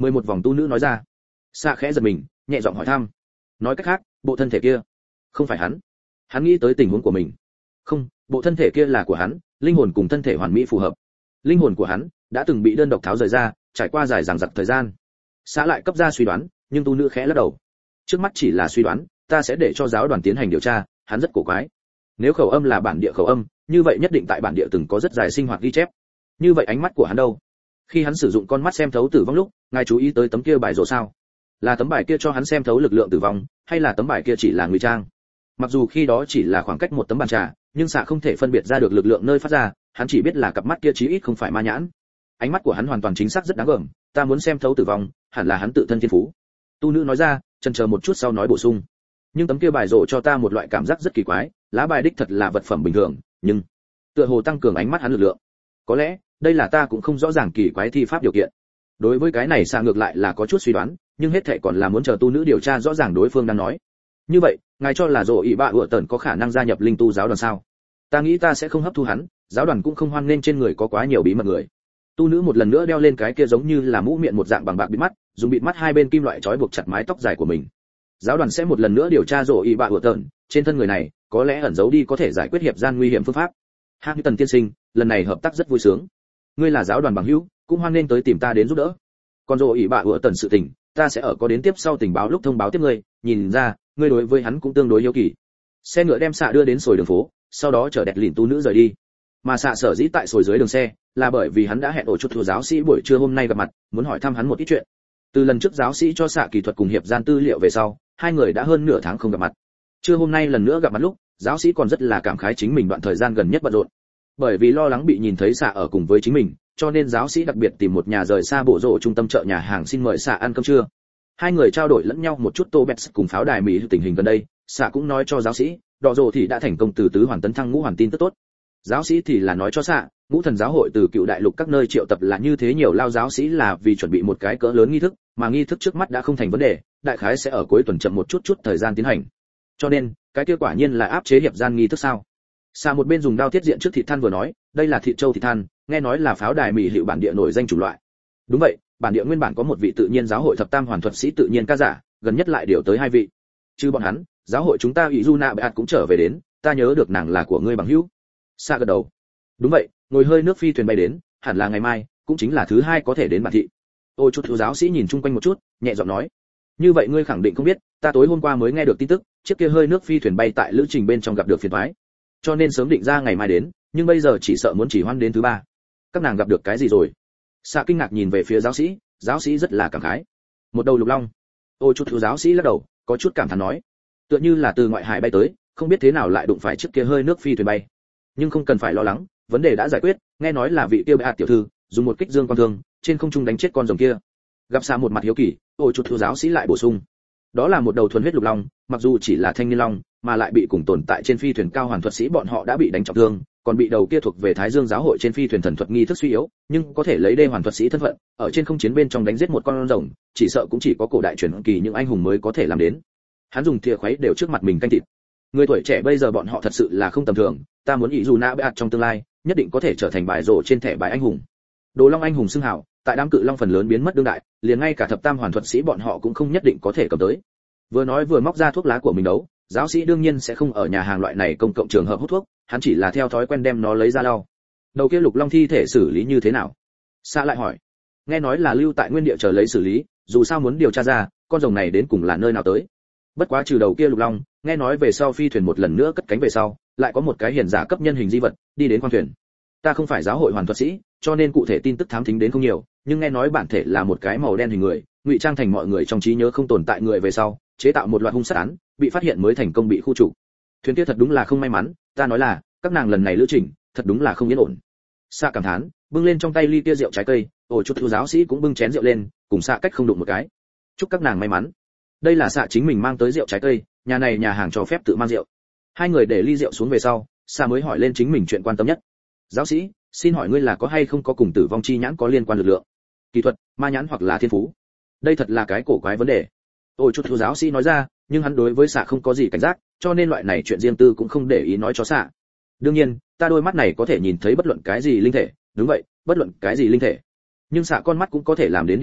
mười một vòng tu nữ nói ra. Xạ khẽ giật mình, nhẹ giọng hỏi thăm. Nói cách khác, bộ thân thể kia không phải hắn. Hắn nghĩ tới tình huống của mình. Không, bộ thân thể kia là của hắn, linh hồn cùng thân thể hoàn mỹ phù hợp. Linh hồn của hắn đã từng bị đơn độc tháo rời ra, trải qua dài dằng dặc thời gian. Xạ lại cấp ra suy đoán, nhưng tu nữ khẽ lắc đầu. Trước mắt chỉ là suy đoán, ta sẽ để cho giáo đoàn tiến hành điều tra, hắn rất cổ quái. Nếu khẩu âm là bản địa khẩu âm, như vậy nhất định tại bản địa từng có rất dài sinh hoạt ghi chép. Như vậy ánh mắt của hắn đâu? Khi hắn sử dụng con mắt xem thấu tử vong lúc, ngài chú ý tới tấm kia bài rổ sao? Là tấm bài kia cho hắn xem thấu lực lượng tử vong, hay là tấm bài kia chỉ là ngụy trang? Mặc dù khi đó chỉ là khoảng cách một tấm bàn trà, nhưng Xạ không thể phân biệt ra được lực lượng nơi phát ra, hắn chỉ biết là cặp mắt kia chí ít không phải ma nhãn. Ánh mắt của hắn hoàn toàn chính xác rất đáng gờm, ta muốn xem thấu tử vong, hẳn là hắn tự thân thiên phú. Tu nữ nói ra, chần chờ một chút sau nói bổ sung. Nhưng tấm kia bài rổ cho ta một loại cảm giác rất kỳ quái, lá bài đích thật là vật phẩm bình thường, nhưng tựa hồ tăng cường ánh mắt hắn lực lượng. Có lẽ, đây là ta cũng không rõ ràng kỳ quái thi pháp điều kiện. Đối với cái này Xạ ngược lại là có chút suy đoán, nhưng hết thảy còn là muốn chờ tu nữ điều tra rõ ràng đối phương đang nói. Như vậy, ngài cho là rổ ỷ bạ ủa tần có khả năng gia nhập linh tu giáo đoàn sao? Ta nghĩ ta sẽ không hấp thu hắn, giáo đoàn cũng không hoan nên trên người có quá nhiều bí mật người. Tu nữ một lần nữa đeo lên cái kia giống như là mũ miệng một dạng bằng bạc bịt mắt, dùng bịt mắt hai bên kim loại trói buộc chặt mái tóc dài của mình. Giáo đoàn sẽ một lần nữa điều tra rổ ỷ bạ ủa tần, trên thân người này có lẽ ẩn giấu đi có thể giải quyết hiệp gian nguy hiểm phương pháp. Hắc Như Tần tiên sinh, lần này hợp tác rất vui sướng. Ngươi là giáo đoàn bằng hữu, cũng hoan nên tới tìm ta đến giúp đỡ. Còn rổ ỷ bạ ủa tần sự tình, ta sẽ ở có đến tiếp sau tình báo lúc thông báo tiếp ngươi, nhìn ra ngươi đối với hắn cũng tương đối yêu kỳ. Xe ngựa đem Xạ đưa đến sồi đường phố, sau đó chở đẹp lìn tu nữ rời đi. Mà Xạ sở dĩ tại sồi dưới đường xe là bởi vì hắn đã hẹn ổ chút thừa giáo sĩ buổi trưa hôm nay gặp mặt, muốn hỏi thăm hắn một ít chuyện. Từ lần trước giáo sĩ cho Xạ kỹ thuật cùng hiệp gian tư liệu về sau, hai người đã hơn nửa tháng không gặp mặt. Trưa hôm nay lần nữa gặp mặt lúc, giáo sĩ còn rất là cảm khái chính mình đoạn thời gian gần nhất bận rộn. Bởi vì lo lắng bị nhìn thấy Xạ ở cùng với chính mình, cho nên giáo sĩ đặc biệt tìm một nhà rời xa bổ rộ trung tâm chợ nhà hàng xin mời Xạ ăn cơm trưa. Hai người trao đổi lẫn nhau một chút tô bẹt cùng pháo đài mỹ tình hình gần đây, Xạ cũng nói cho giáo sĩ, đỏ rộ thì đã thành công từ tứ hoàn tấn thăng ngũ hoàn tin tức tốt. Giáo sĩ thì là nói cho Xạ, ngũ thần giáo hội từ cựu đại lục các nơi triệu tập là như thế nhiều lao giáo sĩ là vì chuẩn bị một cái cỡ lớn nghi thức, mà nghi thức trước mắt đã không thành vấn đề, đại khái sẽ ở cuối tuần chậm một chút chút thời gian tiến hành. Cho nên, cái kia quả nhiên là áp chế hiệp gian nghi thức sao? Xạ một bên dùng đao tiết diện trước thịt than vừa nói, đây là thịt trâu thịt than, nghe nói là pháo đài mỹ hiệu bản địa nổi danh chủng loại. Đúng vậy, bản địa nguyên bản có một vị tự nhiên giáo hội thập tam hoàn thuật sĩ tự nhiên ca giả, gần nhất lại điều tới hai vị. Chứ bọn hắn, giáo hội chúng ta Izuna Beat cũng trở về đến, ta nhớ được nàng là của ngươi bằng hữu. Xạ gật đầu. Đúng vậy, ngồi hơi nước phi thuyền bay đến, hẳn là ngày mai, cũng chính là thứ hai có thể đến bản thị. Ôi chút thiếu giáo sĩ nhìn chung quanh một chút, nhẹ giọng nói. Như vậy ngươi khẳng định không biết, ta tối hôm qua mới nghe được tin tức, chiếc kia hơi nước phi thuyền bay tại lữ trình bên trong gặp được phiền toái. Cho nên sớm định ra ngày mai đến, nhưng bây giờ chỉ sợ muốn chỉ hoan đến thứ ba. Các nàng gặp được cái gì rồi? Xạ kinh ngạc nhìn về phía giáo sĩ, giáo sĩ rất là cảm khái. Một đầu lục long. Ôi chút thiếu giáo sĩ lắc đầu, có chút cảm thán nói, tựa như là từ ngoại hải bay tới, không biết thế nào lại đụng phải chiếc kia hơi nước phi thuyền bay. Nhưng không cần phải lo lắng, vấn đề đã giải quyết, nghe nói là vị kia bệ hạ tiểu thư dùng một kích dương quan thương, trên không trung đánh chết con rồng kia. Gặp Xạ một mặt hiếu kỳ, ôi chút thiếu giáo sĩ lại bổ sung, đó là một đầu thuần huyết lục long, mặc dù chỉ là thanh niên long, mà lại bị cùng tồn tại trên phi thuyền cao hoàn thuật sĩ bọn họ đã bị đánh trọng thương, còn bị đầu kia thuộc về Thái Dương giáo hội trên phi thuyền thần thuật nghi thức suy yếu, nhưng có thể lấy đê hoàn thuật sĩ thân phận, ở trên không chiến bên trong đánh giết một con rồng, chỉ sợ cũng chỉ có cổ đại truyền kỳ những anh hùng mới có thể làm đến. Hắn dùng thìa khuấy đều trước mặt mình canh thịt. Người tuổi trẻ bây giờ bọn họ thật sự là không tầm thường, ta muốn ý dù nã bệ trong tương lai, nhất định có thể trở thành bài rổ trên thẻ bài anh hùng. Đồ Long anh hùng xưng hào, tại đám cự long phần lớn biến mất đương đại, liền ngay cả thập tam hoàn thuật sĩ bọn họ cũng không nhất định có thể cầm tới. Vừa nói vừa móc ra thuốc lá của mình đấu, giáo sĩ đương nhiên sẽ không ở nhà hàng loại này công cộng trường hợp hút thuốc, hắn chỉ là theo thói quen đem nó lấy ra lau. Đầu kia lục long thi thể xử lý như thế nào? Xạ lại hỏi. Nghe nói là lưu tại nguyên địa chờ lấy xử lý, dù sao muốn điều tra ra, con rồng này đến cùng là nơi nào tới. Bất quá trừ đầu kia lục long, nghe nói về sau phi thuyền một lần nữa cất cánh về sau, lại có một cái hiển giả cấp nhân hình di vật đi đến khoang thuyền. Ta không phải giáo hội hoàn thuật sĩ, cho nên cụ thể tin tức thám thính đến không nhiều, nhưng nghe nói bản thể là một cái màu đen hình người, ngụy trang thành mọi người trong trí nhớ không tồn tại người về sau, chế tạo một loạt hung sát án, bị phát hiện mới thành công bị khu trục. Thuyền kia thật đúng là không may mắn, ta nói là, các nàng lần này lữ trình, thật đúng là không yên ổn. Xạ cảm thán, bưng lên trong tay ly kia rượu trái cây, ổ chút thiếu giáo sĩ cũng bưng chén rượu lên, cùng Xạ cách không đụng một cái. Chúc các nàng may mắn. Đây là Xạ chính mình mang tới rượu trái cây, nhà này nhà hàng cho phép tự mang rượu. Hai người để ly rượu xuống về sau, Xạ mới hỏi lên chính mình chuyện quan tâm nhất. Giáo sĩ, xin hỏi ngươi là có hay không có cùng tử vong chi nhãn có liên quan lực lượng, kỹ thuật, ma nhãn hoặc là thiên phú? Đây thật là cái cổ quái vấn đề. Ôi chút thiếu giáo sĩ nói ra, nhưng hắn đối với Xạ không có gì cảnh giác, cho nên loại này chuyện riêng tư cũng không để ý nói cho Xạ. Đương nhiên, ta đôi mắt này có thể nhìn thấy bất luận cái gì linh thể, đúng vậy, bất luận cái gì linh thể. Nhưng Xạ con mắt cũng có thể làm đến điểm này,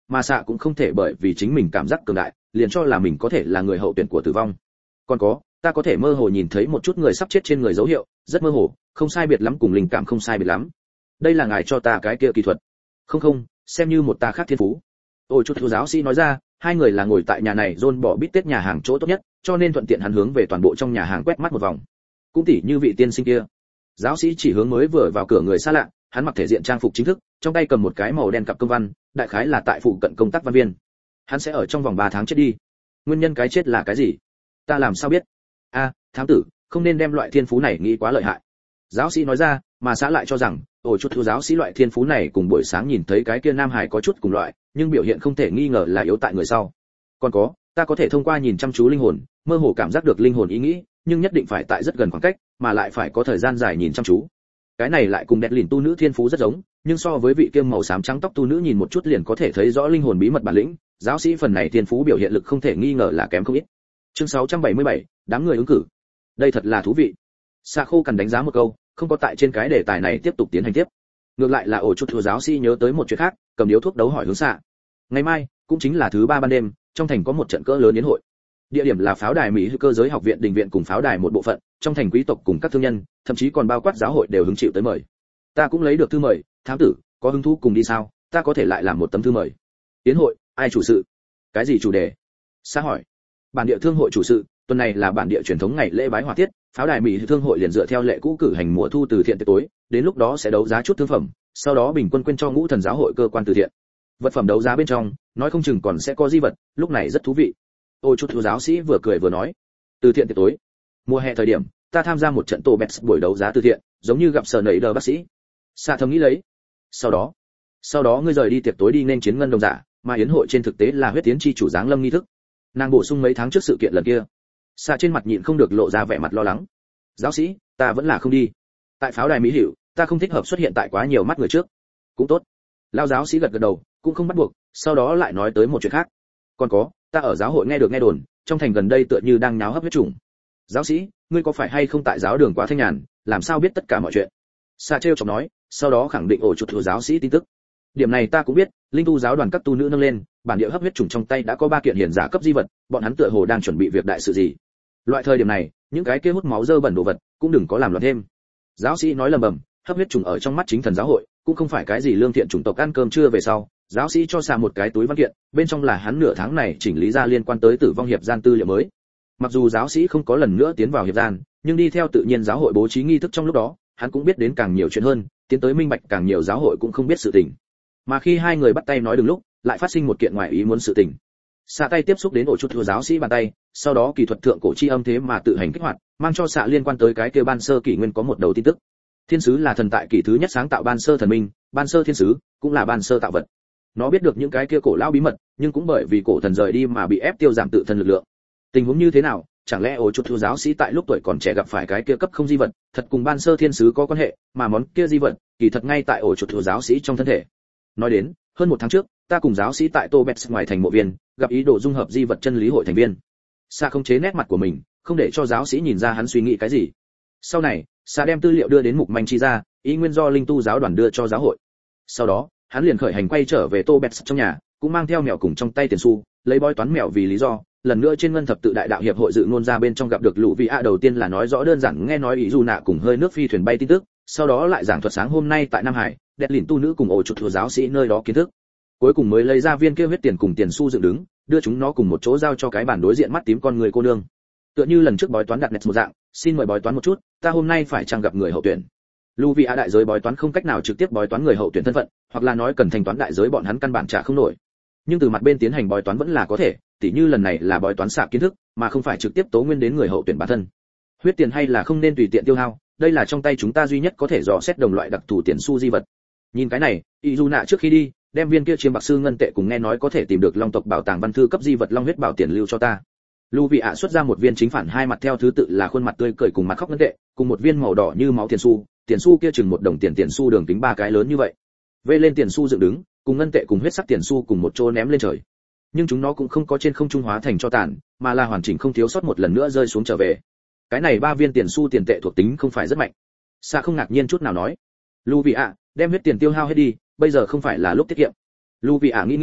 mà xạ cũng không thể bởi vì chính mình cảm giác cường đại liền cho là mình có thể là người hậu tuyển của tử vong. Còn có, ta có thể mơ hồ nhìn thấy một chút người sắp chết trên người dấu hiệu, rất mơ hồ, không sai biệt lắm cùng linh cảm không sai biệt lắm. Đây là ngài cho ta cái kia kỹ thuật. Không không, xem như một ta khác thiên phú. Ôi chút thiếu giáo sĩ nói ra, hai người là ngồi tại nhà này John bỏ bít tết nhà hàng chỗ tốt nhất, cho nên thuận tiện hắn hướng về toàn bộ trong nhà hàng quét mắt một vòng. Cũng tỉ như vị tiên sinh kia. Giáo sĩ chỉ hướng mới vừa vào cửa người xa lạ, hắn mặc thể diện trang phục chính thức, trong tay cầm một cái màu đen cặp công văn, đại khái là tại phụ cận công tác văn viên. Hắn sẽ ở trong vòng ba tháng chết đi. Nguyên nhân cái chết là cái gì? Ta làm sao biết? A, à, thám tử, không nên đem loại thiên phú này nghĩ quá lợi hại. Giáo sĩ nói ra, mà xã lại cho rằng, ôi chút thiếu giáo sĩ loại thiên phú này cùng buổi sáng nhìn thấy cái kia nam hải có chút cùng loại, nhưng biểu hiện không thể nghi ngờ là yếu tại người sau. Còn có, ta có thể thông qua nhìn chăm chú linh hồn, mơ hồ cảm giác được linh hồn ý nghĩ, nhưng nhất định phải tại rất gần khoảng cách, mà lại phải có thời gian dài nhìn chăm chú. Cái này lại cùng đẹp lìn tu nữ thiên phú rất giống, nhưng so với vị kiêm màu xám trắng tóc tu nữ nhìn một chút liền có thể thấy rõ linh hồn bí mật bản lĩnh, giáo sĩ phần này thiên phú biểu hiện lực không thể nghi ngờ là kém không ít. Chương sáu trăm bảy mươi bảy, đám người ứng cử. Đây thật là thú vị. Sa Khô cần đánh giá một câu, không có tại trên cái đề tài này tiếp tục tiến hành tiếp. Ngược lại là ổ chút thừa giáo sĩ nhớ tới một chuyện khác, cầm điếu thuốc đấu hỏi hướng xạ. Ngày mai, cũng chính là thứ ba ban đêm, trong thành có một trận cỡ lớn yến hội. Địa điểm là pháo đài Mỹ cơ giới học viện đình viện cùng pháo đài một bộ phận, trong thành quý tộc cùng các thương nhân, thậm chí còn bao quát giáo hội đều hứng chịu tới mời. Ta cũng lấy được thư mời, thám tử, có hứng thú cùng đi sao? Ta có thể lại làm một tấm thư mời. Yến hội, ai chủ sự? Cái gì chủ đề? Sa hỏi. Bản địa thương hội chủ sự, tuần này là bản địa truyền thống ngày lễ bái hỏa tiết, pháo đài Mỹ thương hội liền dựa theo lệ cũ cử hành mùa thu từ thiện tiệc tối, đến lúc đó sẽ đấu giá chút thương phẩm, sau đó bình quân quyên cho ngũ thần giáo hội cơ quan từ thiện. Vật phẩm đấu giá bên trong, nói không chừng còn sẽ có di vật, lúc này rất thú vị. Ôi chút thiếu giáo sĩ vừa cười vừa nói, từ thiện tiệc tối. Mùa hè thời điểm, ta tham gia một trận tổ bets buổi đấu giá từ thiện, giống như gặp sở nảy đờ bác sĩ. Sa thầm nghĩ lấy. Sau đó, sau đó ngươi rời đi tiệc tối đi nên chiến ngân đồng giả, mà yến hội trên thực tế là huyết tiến chi chủ giáng lâm nghi thức. Nàng bổ sung mấy tháng trước sự kiện lần kia. Sa trên mặt nhịn không được lộ ra vẻ mặt lo lắng. Giáo sĩ, ta vẫn là không đi. Tại pháo đài Mỹ Hiệu, ta không thích hợp xuất hiện tại quá nhiều mắt người trước. Cũng tốt. Lão giáo sĩ gật gật đầu, cũng không bắt buộc, sau đó lại nói tới một chuyện khác. Còn có, ta ở giáo hội nghe được nghe đồn, trong thành gần đây tựa như đang nháo hấp huyết trùng. Giáo sĩ, ngươi có phải hay không tại giáo đường quá thanh nhàn, làm sao biết tất cả mọi chuyện? Sa trêu chọc nói, sau đó khẳng định ổ chuột thừa giáo sĩ tin tức. Điểm này ta cũng biết, linh tu giáo đoàn các tu nữ nâng lên, bản địa hấp huyết trùng trong tay đã có ba kiện hiển giả cấp di vật, bọn hắn tựa hồ đang chuẩn bị việc đại sự gì. Loại thời điểm này, những cái kia hút máu dơ bẩn đồ vật, cũng đừng có làm loạn thêm. Giáo sĩ nói lầm bầm, hấp huyết trùng ở trong mắt chính thần giáo hội, cũng không phải cái gì lương thiện chủng tộc ăn cơm trưa về sau. Giáo sĩ cho Sa một cái túi văn kiện, bên trong là hắn nửa tháng này chỉnh lý ra liên quan tới tử vong hiệp gian tư liệu mới. Mặc dù giáo sĩ không có lần nữa tiến vào hiệp gian, nhưng đi theo tự nhiên giáo hội bố trí nghi thức trong lúc đó, hắn cũng biết đến càng nhiều chuyện hơn, tiến tới minh bạch càng nhiều giáo hội cũng không biết sự tình. Mà khi hai người bắt tay nói đừng lúc, lại phát sinh một kiện ngoại ý muốn sự tình. Xạ tay tiếp xúc đến ổ chút thừa giáo sĩ bàn tay, sau đó kỳ thuật thượng cổ chi âm thế mà tự hành kích hoạt, mang cho xạ liên quan tới cái kia ban sơ kỷ nguyên có một đầu tin tức. Thiên sứ là thần tại kỷ thứ nhất sáng tạo ban sơ thần minh, ban sơ thiên sứ cũng là ban sơ tạo vật. Nó biết được những cái kia cổ lão bí mật, nhưng cũng bởi vì cổ thần rời đi mà bị ép tiêu giảm tự thân lực lượng. Tình huống như thế nào? Chẳng lẽ ổ chút thừa giáo sĩ tại lúc tuổi còn trẻ gặp phải cái kia cấp không di vật, thật cùng ban sơ thiên sứ có quan hệ, mà món kia di vật kỳ thật ngay tại ổ chút thừa giáo sĩ trong thân thể. Nói đến, hơn một tháng trước, ta cùng giáo sĩ tại Tobets ngoài thành mộ viên, gặp ý đồ dung hợp di vật chân lý hội thành viên. Sa không chế nét mặt của mình, không để cho giáo sĩ nhìn ra hắn suy nghĩ cái gì. Sau này, Sa đem tư liệu đưa đến mục manh chi ra, ý nguyên do linh tu giáo đoàn đưa cho giáo hội. Sau đó, hắn liền khởi hành quay trở về Tobets trong nhà, cũng mang theo mèo cùng trong tay tiền xu, lấy bói toán mèo vì lý do. Lần nữa trên ngân thập tự đại đạo hiệp hội dự ngôn ra bên trong gặp được lũ vị a đầu tiên là nói rõ đơn giản nghe nói ý dù nạ cùng hơi nước phi thuyền bay tin tức, sau đó lại giảng thuật sáng hôm nay tại Nam Hải, đẹp lìn tu nữ cùng ổ chuột thừa giáo sĩ nơi đó kiến thức. Cuối cùng mới lấy ra viên kia huyết tiền cùng tiền xu dựng đứng, đưa chúng nó cùng một chỗ giao cho cái bản đối diện mắt tím con người cô nương. Tựa như lần trước bói toán đặt nét một dạng, xin mời bói toán một chút, ta hôm nay phải chăng gặp người hậu tuyển. Lũ vị a đại giới bói toán không cách nào trực tiếp bói toán người hậu tuyển thân phận, hoặc là nói cần thanh toán đại giới bọn hắn căn bản trả không nổi. Nhưng từ mặt bên tiến hành bói toán vẫn là có thể, tỉ như lần này là bói toán xạ kiến thức, mà không phải trực tiếp tố nguyên đến người hậu tuyển bản thân. Huyết tiền hay là không nên tùy tiện tiêu hao, đây là trong tay chúng ta duy nhất có thể dò xét đồng loại đặc thù tiền xu di vật. Nhìn cái này, Izuna trước khi đi, đem viên kia chiêm bạc sư ngân tệ cùng nghe nói có thể tìm được long tộc bảo tàng văn thư cấp di vật long huyết bảo tiền lưu cho ta. Lưu Vị ạ xuất ra một viên chính phản hai mặt theo thứ tự là khuôn mặt tươi cười cùng mặt khóc ngân tệ, cùng một viên màu đỏ như máu tiền xu, tiền xu kia chừng một đồng tiền tiền xu đường kính ba cái lớn như vậy. Vê lên tiền xu dựng đứng, cùng ngân tệ cùng huyết sắc tiền xu cùng một chỗ ném lên trời. Nhưng chúng nó cũng không có trên không trung hóa thành cho tàn, mà là hoàn chỉnh không thiếu sót một lần nữa rơi xuống trở về. Cái này ba viên tiền xu tiền tệ thuộc tính không phải rất mạnh. Sa không ngạc nhiên chút nào nói, Lưu Vị ạ, đem huyết tiền tiêu hao hết đi, bây giờ không phải là lúc tiết kiệm. Lưu Vị ạ nghĩ nghĩ,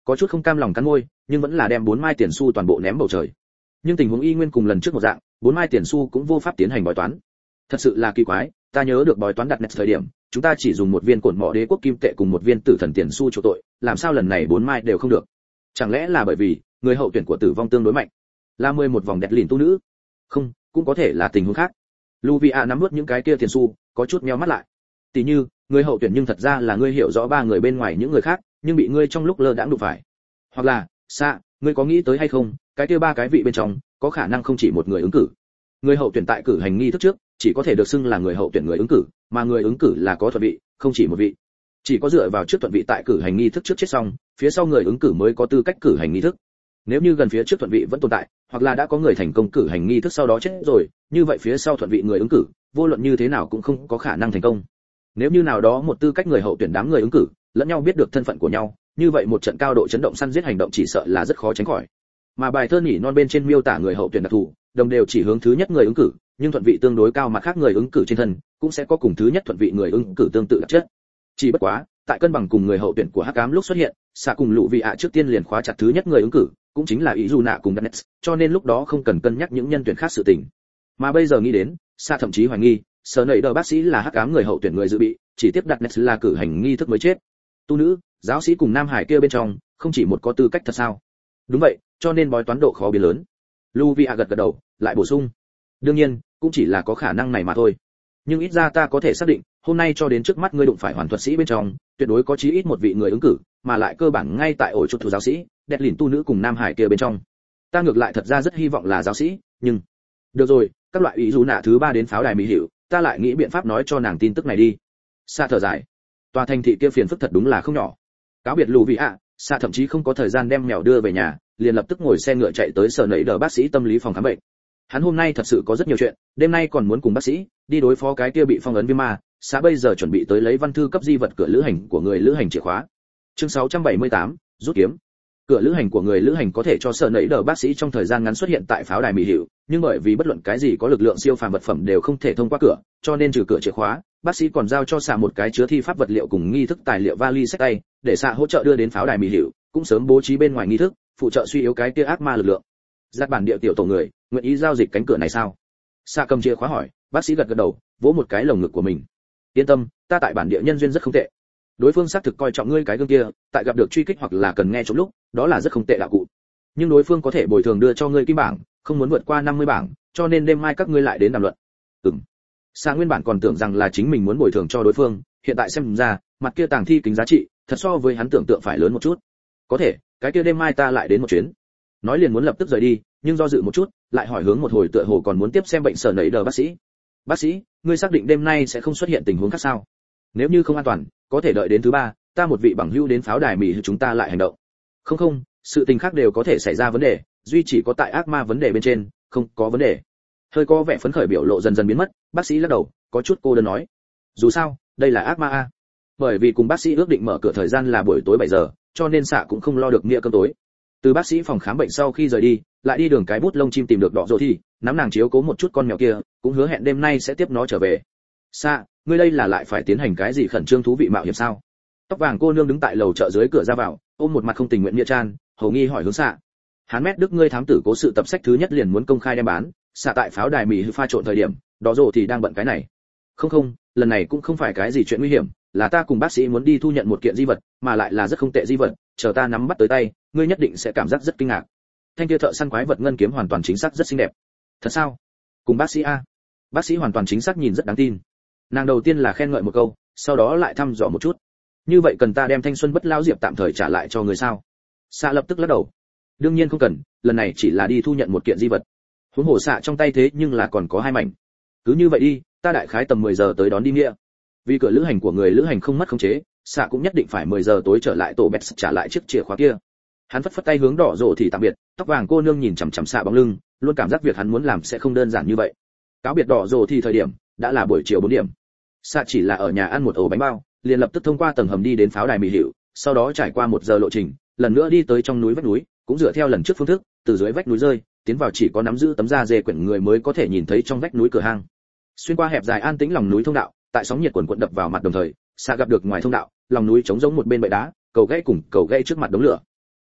có chút không cam lòng cắn môi, nhưng vẫn là đem bốn mai tiền xu toàn bộ ném bầu trời. Nhưng tình huống y nguyên cùng lần trước một dạng, bốn mai tiền xu cũng vô pháp tiến hành bói toán. Thật sự là kỳ quái, ta nhớ được bói toán đặt net thời điểm, chúng ta chỉ dùng một viên cổn mỏ đế quốc kim tệ cùng một viên tử thần tiền xu chỗ tội, làm sao lần này bốn mai đều không được? Chẳng lẽ là bởi vì người hậu tuyển của tử vong tương đối mạnh? Là mười một vòng đẹp lìn tu nữ? Không, cũng có thể là tình huống khác. Luvia nắm nuốt những cái kia tiền xu, có chút nheo mắt lại. Tỷ như, người hậu tuyển nhưng thật ra là ngươi hiểu rõ ba người bên ngoài những người khác, nhưng bị ngươi trong lúc lơ đãng đụng phải. Hoặc là, xa, ngươi có nghĩ tới hay không, cái kia ba cái vị bên trong, có khả năng không chỉ một người ứng cử. Người hậu tuyển tại cử hành nghi thức trước, chỉ có thể được xưng là người hậu tuyển người ứng cử, mà người ứng cử là có thuận vị, không chỉ một vị. Chỉ có dựa vào trước thuận vị tại cử hành nghi thức trước chết xong, phía sau người ứng cử mới có tư cách cử hành nghi thức. Nếu như gần phía trước thuận vị vẫn tồn tại, hoặc là đã có người thành công cử hành nghi thức sau đó chết rồi, như vậy phía sau thuận vị người ứng cử, vô luận như thế nào cũng không có khả năng thành công. Nếu như nào đó một tư cách người hậu tuyển đám người ứng cử, lẫn nhau biết được thân phận của nhau, như vậy một trận cao độ chấn động săn giết hành động chỉ sợ là rất khó tránh khỏi. Mà bài thơ nhỉ non bên trên miêu tả người hậu tuyển đặc thù, đồng đều chỉ hướng thứ nhất người ứng cử, nhưng thuận vị tương đối cao mà khác người ứng cử trên thân cũng sẽ có cùng thứ nhất thuận vị người ứng cử tương tự đặc chất. Chỉ bất quá, tại cân bằng cùng người hậu tuyển của Hắc Ám lúc xuất hiện, xạ cùng lũ vị ạ trước tiên liền khóa chặt thứ nhất người ứng cử, cũng chính là ý dù nạ cùng Danet, cho nên lúc đó không cần cân nhắc những nhân tuyển khác sự tình. Mà bây giờ nghĩ đến, xạ thậm chí hoài nghi, sở nảy đờ bác sĩ là Hắc Ám người hậu tuyển người dự bị, chỉ tiếp Danet là cử hành nghi thức mới chết. Tu nữ, giáo sĩ cùng nam hải kia bên trong, không chỉ một có tư cách thật sao? Đúng vậy, cho nên bói toán độ khó biến lớn. Luvia gật gật đầu, lại bổ sung. Đương nhiên, cũng chỉ là có khả năng này mà thôi. Nhưng ít ra ta có thể xác định, hôm nay cho đến trước mắt ngươi đụng phải hoàn thuật sĩ bên trong, tuyệt đối có chí ít một vị người ứng cử, mà lại cơ bản ngay tại ổ chuột thủ giáo sĩ, đẹp lìn tu nữ cùng nam hải kia bên trong. Ta ngược lại thật ra rất hy vọng là giáo sĩ, nhưng được rồi, các loại ý dù nạ thứ ba đến pháo đài mỹ hiệu, ta lại nghĩ biện pháp nói cho nàng tin tức này đi. Sa thở dài, tòa thành thị kia phiền phức thật đúng là không nhỏ. Cáo biệt lù vì ạ, Sa thậm chí không có thời gian đem mèo đưa về nhà, liền lập tức ngồi xe ngựa chạy tới sở nảy đờ bác sĩ tâm lý phòng khám bệnh. Hắn hôm nay thật sự có rất nhiều chuyện, đêm nay còn muốn cùng bác sĩ đi đối phó cái kia bị phong ấn viêm ma. Xã bây giờ chuẩn bị tới lấy văn thư cấp di vật cửa lữ hành của người lữ hành chìa khóa. Chương sáu trăm bảy mươi tám, rút kiếm. Cửa lữ hành của người lữ hành có thể cho sở nảy đờ bác sĩ trong thời gian ngắn xuất hiện tại pháo đài mỹ hiệu, nhưng bởi vì bất luận cái gì có lực lượng siêu phàm vật phẩm đều không thể thông qua cửa, cho nên trừ cửa chìa khóa, bác sĩ còn giao cho xạ một cái chứa thi pháp vật liệu cùng nghi thức tài liệu vali sách tay, để xạ hỗ trợ đưa đến pháo đài mỹ hiệu, cũng sớm bố trí bên ngoài nghi thức, phụ trợ suy yếu cái kia ác ma lực lượng. Giáp bản địa tiểu tổ người, nguyện ý giao dịch cánh cửa này sao? Xạ cầm chìa khóa hỏi, bác sĩ gật gật đầu, vỗ một cái lồng ngực của mình. Yên tâm, ta tại bản địa nhân duyên rất không tệ. Đối phương xác thực coi trọng ngươi cái gương kia, tại gặp được truy kích hoặc là cần nghe trộm lúc, đó là rất không tệ đạo cụ. Nhưng đối phương có thể bồi thường đưa cho ngươi kim bảng, không muốn vượt qua năm mươi bảng, cho nên đêm mai các ngươi lại đến đàm luận. Ừm. Xạ nguyên bản còn tưởng rằng là chính mình muốn bồi thường cho đối phương, hiện tại xem ra, mặt kia tàng thi kính giá trị, thật so với hắn tưởng tượng phải lớn một chút. Có thể, cái kia đêm mai ta lại đến một chuyến. Nói liền muốn lập tức rời đi, nhưng do dự một chút, lại hỏi hướng một hồi tựa hồ còn muốn tiếp xem bệnh sở nảy đờ bác sĩ. Bác sĩ, ngươi xác định đêm nay sẽ không xuất hiện tình huống khác sao? Nếu như không an toàn, có thể đợi đến thứ ba, ta một vị bằng hữu đến pháo đài mỹ chúng ta lại hành động. Không không, sự tình khác đều có thể xảy ra vấn đề, duy chỉ có tại ác ma vấn đề bên trên, không có vấn đề. Hơi có vẻ phấn khởi biểu lộ dần dần biến mất, bác sĩ lắc đầu, có chút cô đơn nói. Dù sao, đây là ác ma a. Bởi vì cùng bác sĩ ước định mở cửa thời gian là buổi tối bảy giờ, cho nên xạ cũng không lo được nghĩa cơm tối. Từ bác sĩ phòng khám bệnh sau khi rời đi, lại đi đường cái bút lông chim tìm được đỏ rồi thì nắm nàng chiếu cố một chút con mèo kia, cũng hứa hẹn đêm nay sẽ tiếp nó trở về. Xạ, ngươi đây là lại phải tiến hành cái gì khẩn trương thú vị mạo hiểm sao? Tóc vàng cô nương đứng tại lầu chợ dưới cửa ra vào, ôm một mặt không tình nguyện nghĩa chan, hầu nghi hỏi hướng xạ. Hán mét đức ngươi thám tử cố sự tập sách thứ nhất liền muốn công khai đem bán, xạ tại pháo đài mỹ pha trộn thời điểm, đỏ rồi thì đang bận cái này. Không không, lần này cũng không phải cái gì chuyện nguy hiểm, là ta cùng bác sĩ muốn đi thu nhận một kiện di vật, mà lại là rất không tệ di vật, chờ ta nắm bắt tới tay, ngươi nhất định sẽ cảm giác rất kinh ngạc. Thanh kia thợ săn quái vật ngân kiếm hoàn toàn chính xác rất xinh đẹp. Thật sao? Cùng bác sĩ a? Bác sĩ hoàn toàn chính xác nhìn rất đáng tin. Nàng đầu tiên là khen ngợi một câu, sau đó lại thăm dò một chút. Như vậy cần ta đem thanh xuân bất lão diệp tạm thời trả lại cho người sao? Xạ lập tức lắc đầu. Đương nhiên không cần, lần này chỉ là đi thu nhận một kiện di vật. Huống hồ xạ trong tay thế nhưng là còn có hai mảnh. Cứ như vậy đi, ta đại khái tầm mười giờ tới đón đi nghĩa. Vì cửa lữ hành của người lữ hành không mất khống chế, xạ cũng nhất định phải mười giờ tối trở lại tổ bẹt trả lại chiếc chìa khóa kia. Hắn phất phất tay hướng đỏ rồ thì tạm biệt, tóc vàng cô nương nhìn chằm chằm xạ bóng lưng, luôn cảm giác việc hắn muốn làm sẽ không đơn giản như vậy. Cáo biệt đỏ rồ thì thời điểm đã là buổi chiều bốn điểm. Xạ chỉ là ở nhà ăn một ổ bánh bao, liền lập tức thông qua tầng hầm đi đến pháo đài mỹ hiệu, sau đó trải qua một giờ lộ trình, lần nữa đi tới trong núi vách núi, cũng dựa theo lần trước phương thức, từ dưới vách núi rơi, tiến vào chỉ có nắm giữ tấm da dê quyển người mới có thể nhìn thấy trong vách núi cửa hang. Xuyên qua hẹp dài an tĩnh lòng núi thông đạo, tại sóng nhiệt quần quần đập vào mặt đồng thời, xạ gặp được ngoài thông đạo, lòng núi trống rỗng một bên bệ đá, cầu gãy cùng cầu gãy trước mặt đống lửa.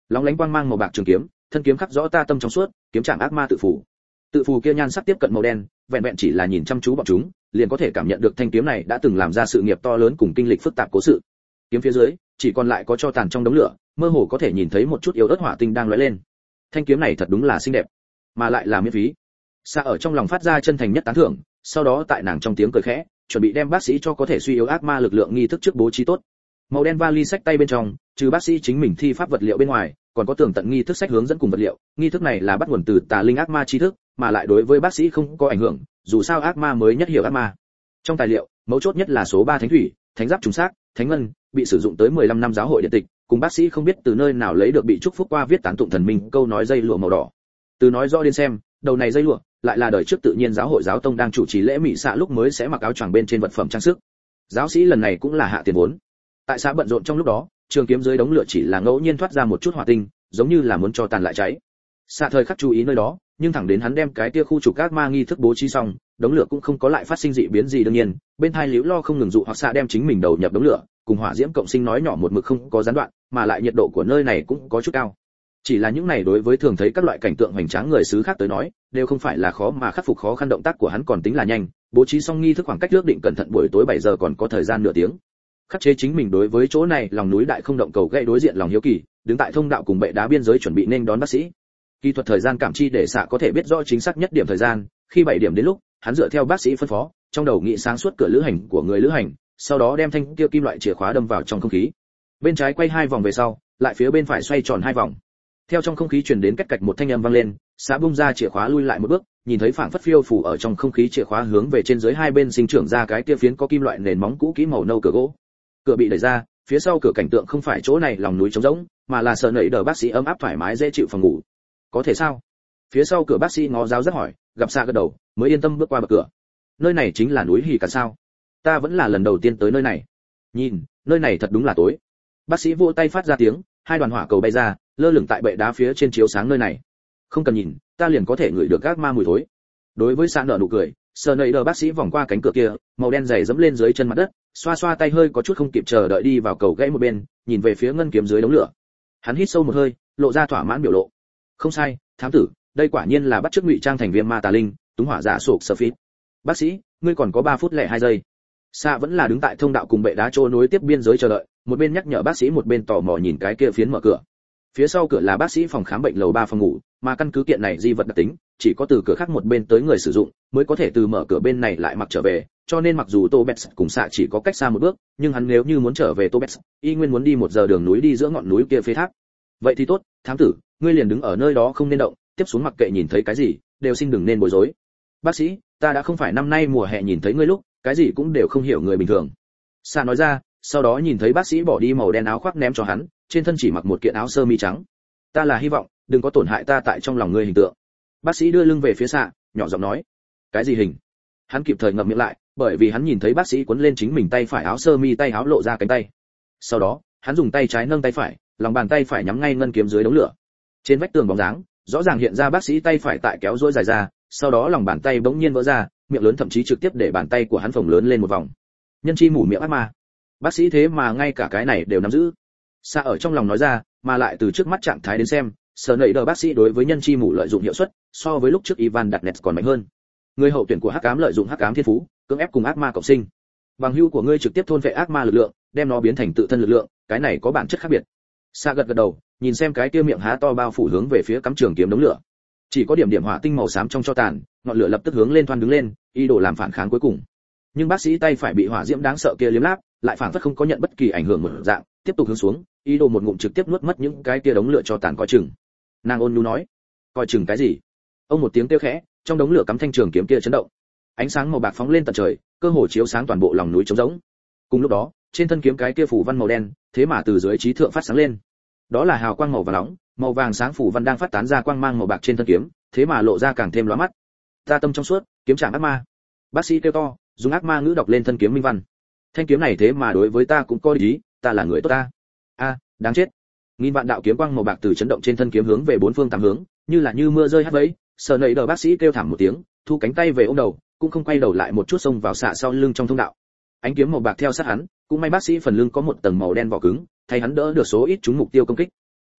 Lóng lánh quang mang màu bạc trường kiếm, thân kiếm khắc rõ ta tâm trong suốt, kiếm trạng ác ma tự phù. Tự phù kia nhan sắc tiếp cận màu đen, vẹn vẹn chỉ là nhìn chăm chú bọn chúng, liền có thể cảm nhận được thanh kiếm này đã từng làm ra sự nghiệp to lớn cùng kinh lịch phức tạp cố sự. Kiếm phía dưới, chỉ còn lại có tro tàn trong đống lửa, mơ hồ có thể nhìn thấy một chút yếu ớt hỏa tinh đang lóe lên. Thanh kiếm này thật đúng là xinh đẹp, mà lại là miễn phí. Xa ở trong lòng phát ra chân thành nhất tán thưởng, sau đó tại nàng trong tiếng cười khẽ, chuẩn bị đem bác sĩ cho có thể suy yếu ác ma lực lượng nghi thức trước bố trí tốt. Màu đen vali sách tay bên trong, trừ bác sĩ chính mình thi pháp vật liệu bên ngoài, còn có tường tận nghi thức sách hướng dẫn cùng vật liệu. Nghi thức này là bắt nguồn từ tà linh ác ma tri thức, mà lại đối với bác sĩ không có ảnh hưởng, dù sao ác ma mới nhất hiểu ác ma. Trong tài liệu, mấu chốt nhất là số ba thánh thủy, thánh giáp trùng xác, thánh ngân, bị sử dụng tới mười lăm năm giáo hội điện tịch, cùng bác sĩ không biết từ nơi nào lấy được bị chúc phúc qua viết tán tụng thần minh câu nói dây lụa màu đỏ. Từ nói rõ đến xem, đầu này dây lụa lại là đời trước tự nhiên giáo hội giáo tông đang chủ trì lễ mị xạ lúc mới sẽ mặc áo choàng bên trên vật phẩm trang sức. Giáo sĩ lần này cũng là hạ tiền vốn. Tại xã bận rộn trong lúc đó, trường kiếm dưới đống lửa chỉ là ngẫu nhiên thoát ra một chút hỏa tinh, giống như là muốn cho tàn lại cháy. Xạ thời khắc chú ý nơi đó, nhưng thẳng đến hắn đem cái tia khu trục các ma nghi thức bố trí xong, đống lửa cũng không có lại phát sinh dị biến gì. Đương nhiên, bên hai liễu lo không ngừng dụ hoặc xạ đem chính mình đầu nhập đống lửa, cùng hỏa diễm cộng sinh nói nhỏ một mực không có gián đoạn, mà lại nhiệt độ của nơi này cũng có chút cao. Chỉ là những này đối với thường thấy các loại cảnh tượng hoành tráng người xứ khác tới nói, đều không phải là khó mà khắc phục khó khăn. Động tác của hắn còn tính là nhanh, bố trí xong nghi thức khoảng cách ước định cẩn thận buổi tối bảy giờ còn có thời gian nửa tiếng. Khắc chế chính mình đối với chỗ này lòng núi đại không động cầu gây đối diện lòng hiếu kỳ, đứng tại thông đạo cùng bệ đá biên giới chuẩn bị nên đón bác sĩ. Kỹ thuật thời gian cảm chi để xạ có thể biết rõ chính xác nhất điểm thời gian, khi bảy điểm đến lúc, hắn dựa theo bác sĩ phân phó, trong đầu nghĩ sáng suốt cửa lữ hành của người lữ hành, sau đó đem thanh kia kim loại chìa khóa đâm vào trong không khí. Bên trái quay hai vòng về sau, lại phía bên phải xoay tròn hai vòng. Theo trong không khí truyền đến cách cạch một thanh âm vang lên, xạ bung ra chìa khóa lui lại một bước, nhìn thấy phảng phất phiêu phù ở trong không khí chìa khóa hướng về trên dưới hai bên sinh trưởng ra cái kia phiến có kim loại nền móng cũ kỹ màu nâu cửa gỗ. Cửa bị đẩy ra, phía sau cửa cảnh tượng không phải chỗ này lòng núi trống rỗng, mà là sợ nảy đờ bác sĩ ấm áp thoải mái dễ chịu phòng ngủ. Có thể sao? Phía sau cửa bác sĩ ngó giáo rất hỏi, gặp xạ gật đầu, mới yên tâm bước qua bậc cửa. Nơi này chính là núi Hỉ Cả sao? Ta vẫn là lần đầu tiên tới nơi này. Nhìn, nơi này thật đúng là tối. Bác sĩ vỗ tay phát ra tiếng, hai đoàn hỏa cầu bay ra, lơ lửng tại bệ đá phía trên chiếu sáng nơi này. Không cần nhìn, ta liền có thể ngửi được các ma mùi thối. Đối với xạ nở nụ cười, sợ nảy đờ bác sĩ vòng qua cánh cửa kia, màu đen dày dẫm lên dưới chân mặt đất, xoa xoa tay hơi có chút không kịp chờ đợi đi vào cầu gãy một bên, nhìn về phía ngân kiếm dưới đống lửa. Hắn hít sâu một hơi, lộ ra thỏa mãn biểu lộ. Không sai, thám tử, đây quả nhiên là bắt chước ngụy trang thành viêm ma tà linh, túng hỏa giả sụp sơ phít. Bác sĩ, ngươi còn có ba phút lẻ hai giây. Xạ vẫn là đứng tại thông đạo cùng bệ đá trô nối tiếp biên giới chờ đợi, một bên nhắc nhở bác sĩ một bên tò mò nhìn cái kia phiến mở cửa. Phía sau cửa là bác sĩ phòng khám bệnh lầu ba phòng ngủ, mà căn cứ kiện này di vật đặc tính, chỉ có từ cửa khác một bên tới người sử dụng mới có thể từ mở cửa bên này lại mặc trở về, cho nên mặc dù Tobets cùng xạ chỉ có cách xa một bước, nhưng hắn nếu như muốn trở về Tobets, y nguyên muốn đi một giờ đường núi đi giữa ngọn núi kia phế thác. Vậy thì tốt, thám tử, ngươi liền đứng ở nơi đó không nên động, tiếp xuống mặc kệ nhìn thấy cái gì, đều xin đừng nên bối rối. Bác sĩ, ta đã không phải năm nay mùa hè nhìn thấy ngươi lúc, cái gì cũng đều không hiểu người bình thường. Xạ nói ra, sau đó nhìn thấy bác sĩ bỏ đi màu đen áo khoác ném cho hắn, trên thân chỉ mặc một kiện áo sơ mi trắng. Ta là hy vọng, đừng có tổn hại ta tại trong lòng ngươi hình tượng. Bác sĩ đưa lưng về phía xạ, nhỏ giọng nói, cái gì hình? Hắn kịp thời ngậm miệng lại, bởi vì hắn nhìn thấy bác sĩ quấn lên chính mình tay phải áo sơ mi tay áo lộ ra cánh tay. Sau đó, hắn dùng tay trái nâng tay phải, lòng bàn tay phải nhắm ngay ngân kiếm dưới đống lửa. Trên vách tường bóng dáng, rõ ràng hiện ra bác sĩ tay phải tại kéo duỗi dài ra, sau đó lòng bàn tay bỗng nhiên vỡ ra, miệng lớn thậm chí trực tiếp để bàn tay của hắn phồng lớn lên một vòng. Nhân chi mủ miệng ác ma. Bác sĩ thế mà ngay cả cái này đều nắm giữ. Xa ở trong lòng nói ra, mà lại từ trước mắt trạng thái đến xem, sở nảy đờ bác sĩ đối với nhân chi mủ lợi dụng hiệu suất, so với lúc trước Ivan đặt nets còn mạnh hơn. Người hậu tuyển của Hắc Ám lợi dụng Hắc Ám thiên phú, cưỡng ép cùng ác ma cộng sinh. Bằng hữu của ngươi trực tiếp thôn phệ ác ma lực lượng, đem nó biến thành tự thân lực lượng, cái này có bản chất khác biệt. Sa gật gật đầu, nhìn xem cái kia miệng há to bao phủ hướng về phía cắm trường kiếm đống lửa. Chỉ có điểm điểm hỏa tinh màu xám trong cho tàn, ngọn lửa lập tức hướng lên thoăn đứng lên, ý đồ làm phản kháng cuối cùng. Nhưng bác sĩ tay phải bị hỏa diễm đáng sợ kia liếm láp, lại phản phất không có nhận bất kỳ ảnh hưởng một dạng, tiếp tục hướng xuống, ý đồ một ngụm trực tiếp nuốt mất những cái kia đống lửa cho tàn coi chừng. Nàng ôn nhu nói, coi chừng cái gì? Ông một tiếng kêu khẽ, trong đống lửa cắm thanh trường kiếm kia chấn động. Ánh sáng màu bạc phóng lên tận trời, cơ hồ chiếu sáng toàn bộ lòng núi trống rỗng. Cùng lúc đó, trên thân kiếm cái kia phủ văn màu đen, thế mà từ dưới trí thượng phát sáng lên. Đó là hào quang màu vàng nóng, màu vàng sáng phủ văn đang phát tán ra quang mang màu bạc trên thân kiếm, thế mà lộ ra càng thêm lóa mắt. Ta tâm trong suốt, kiếm trảm ác ma. Bác sĩ kêu to, dùng ác ma ngữ đọc lên thân kiếm minh văn. Thanh kiếm này thế mà đối với ta cũng có ý, ta là người tốt ta. A, đáng chết. Nghìn vạn đạo kiếm quang màu bạc từ chấn động trên thân kiếm hướng về bốn phương tám hướng, như là như mưa rơi hắt vẫy. Sở nảy đờ bác sĩ kêu thảm một tiếng, thu cánh tay về ôm đầu, cũng không quay đầu lại một chút xông vào xạ sau lưng trong thông đạo. Ánh kiếm màu bạc theo sát hắn, cũng may bác sĩ phần lưng có một tầng màu đen vỏ cứng, thay hắn đỡ được số ít chúng mục tiêu công kích.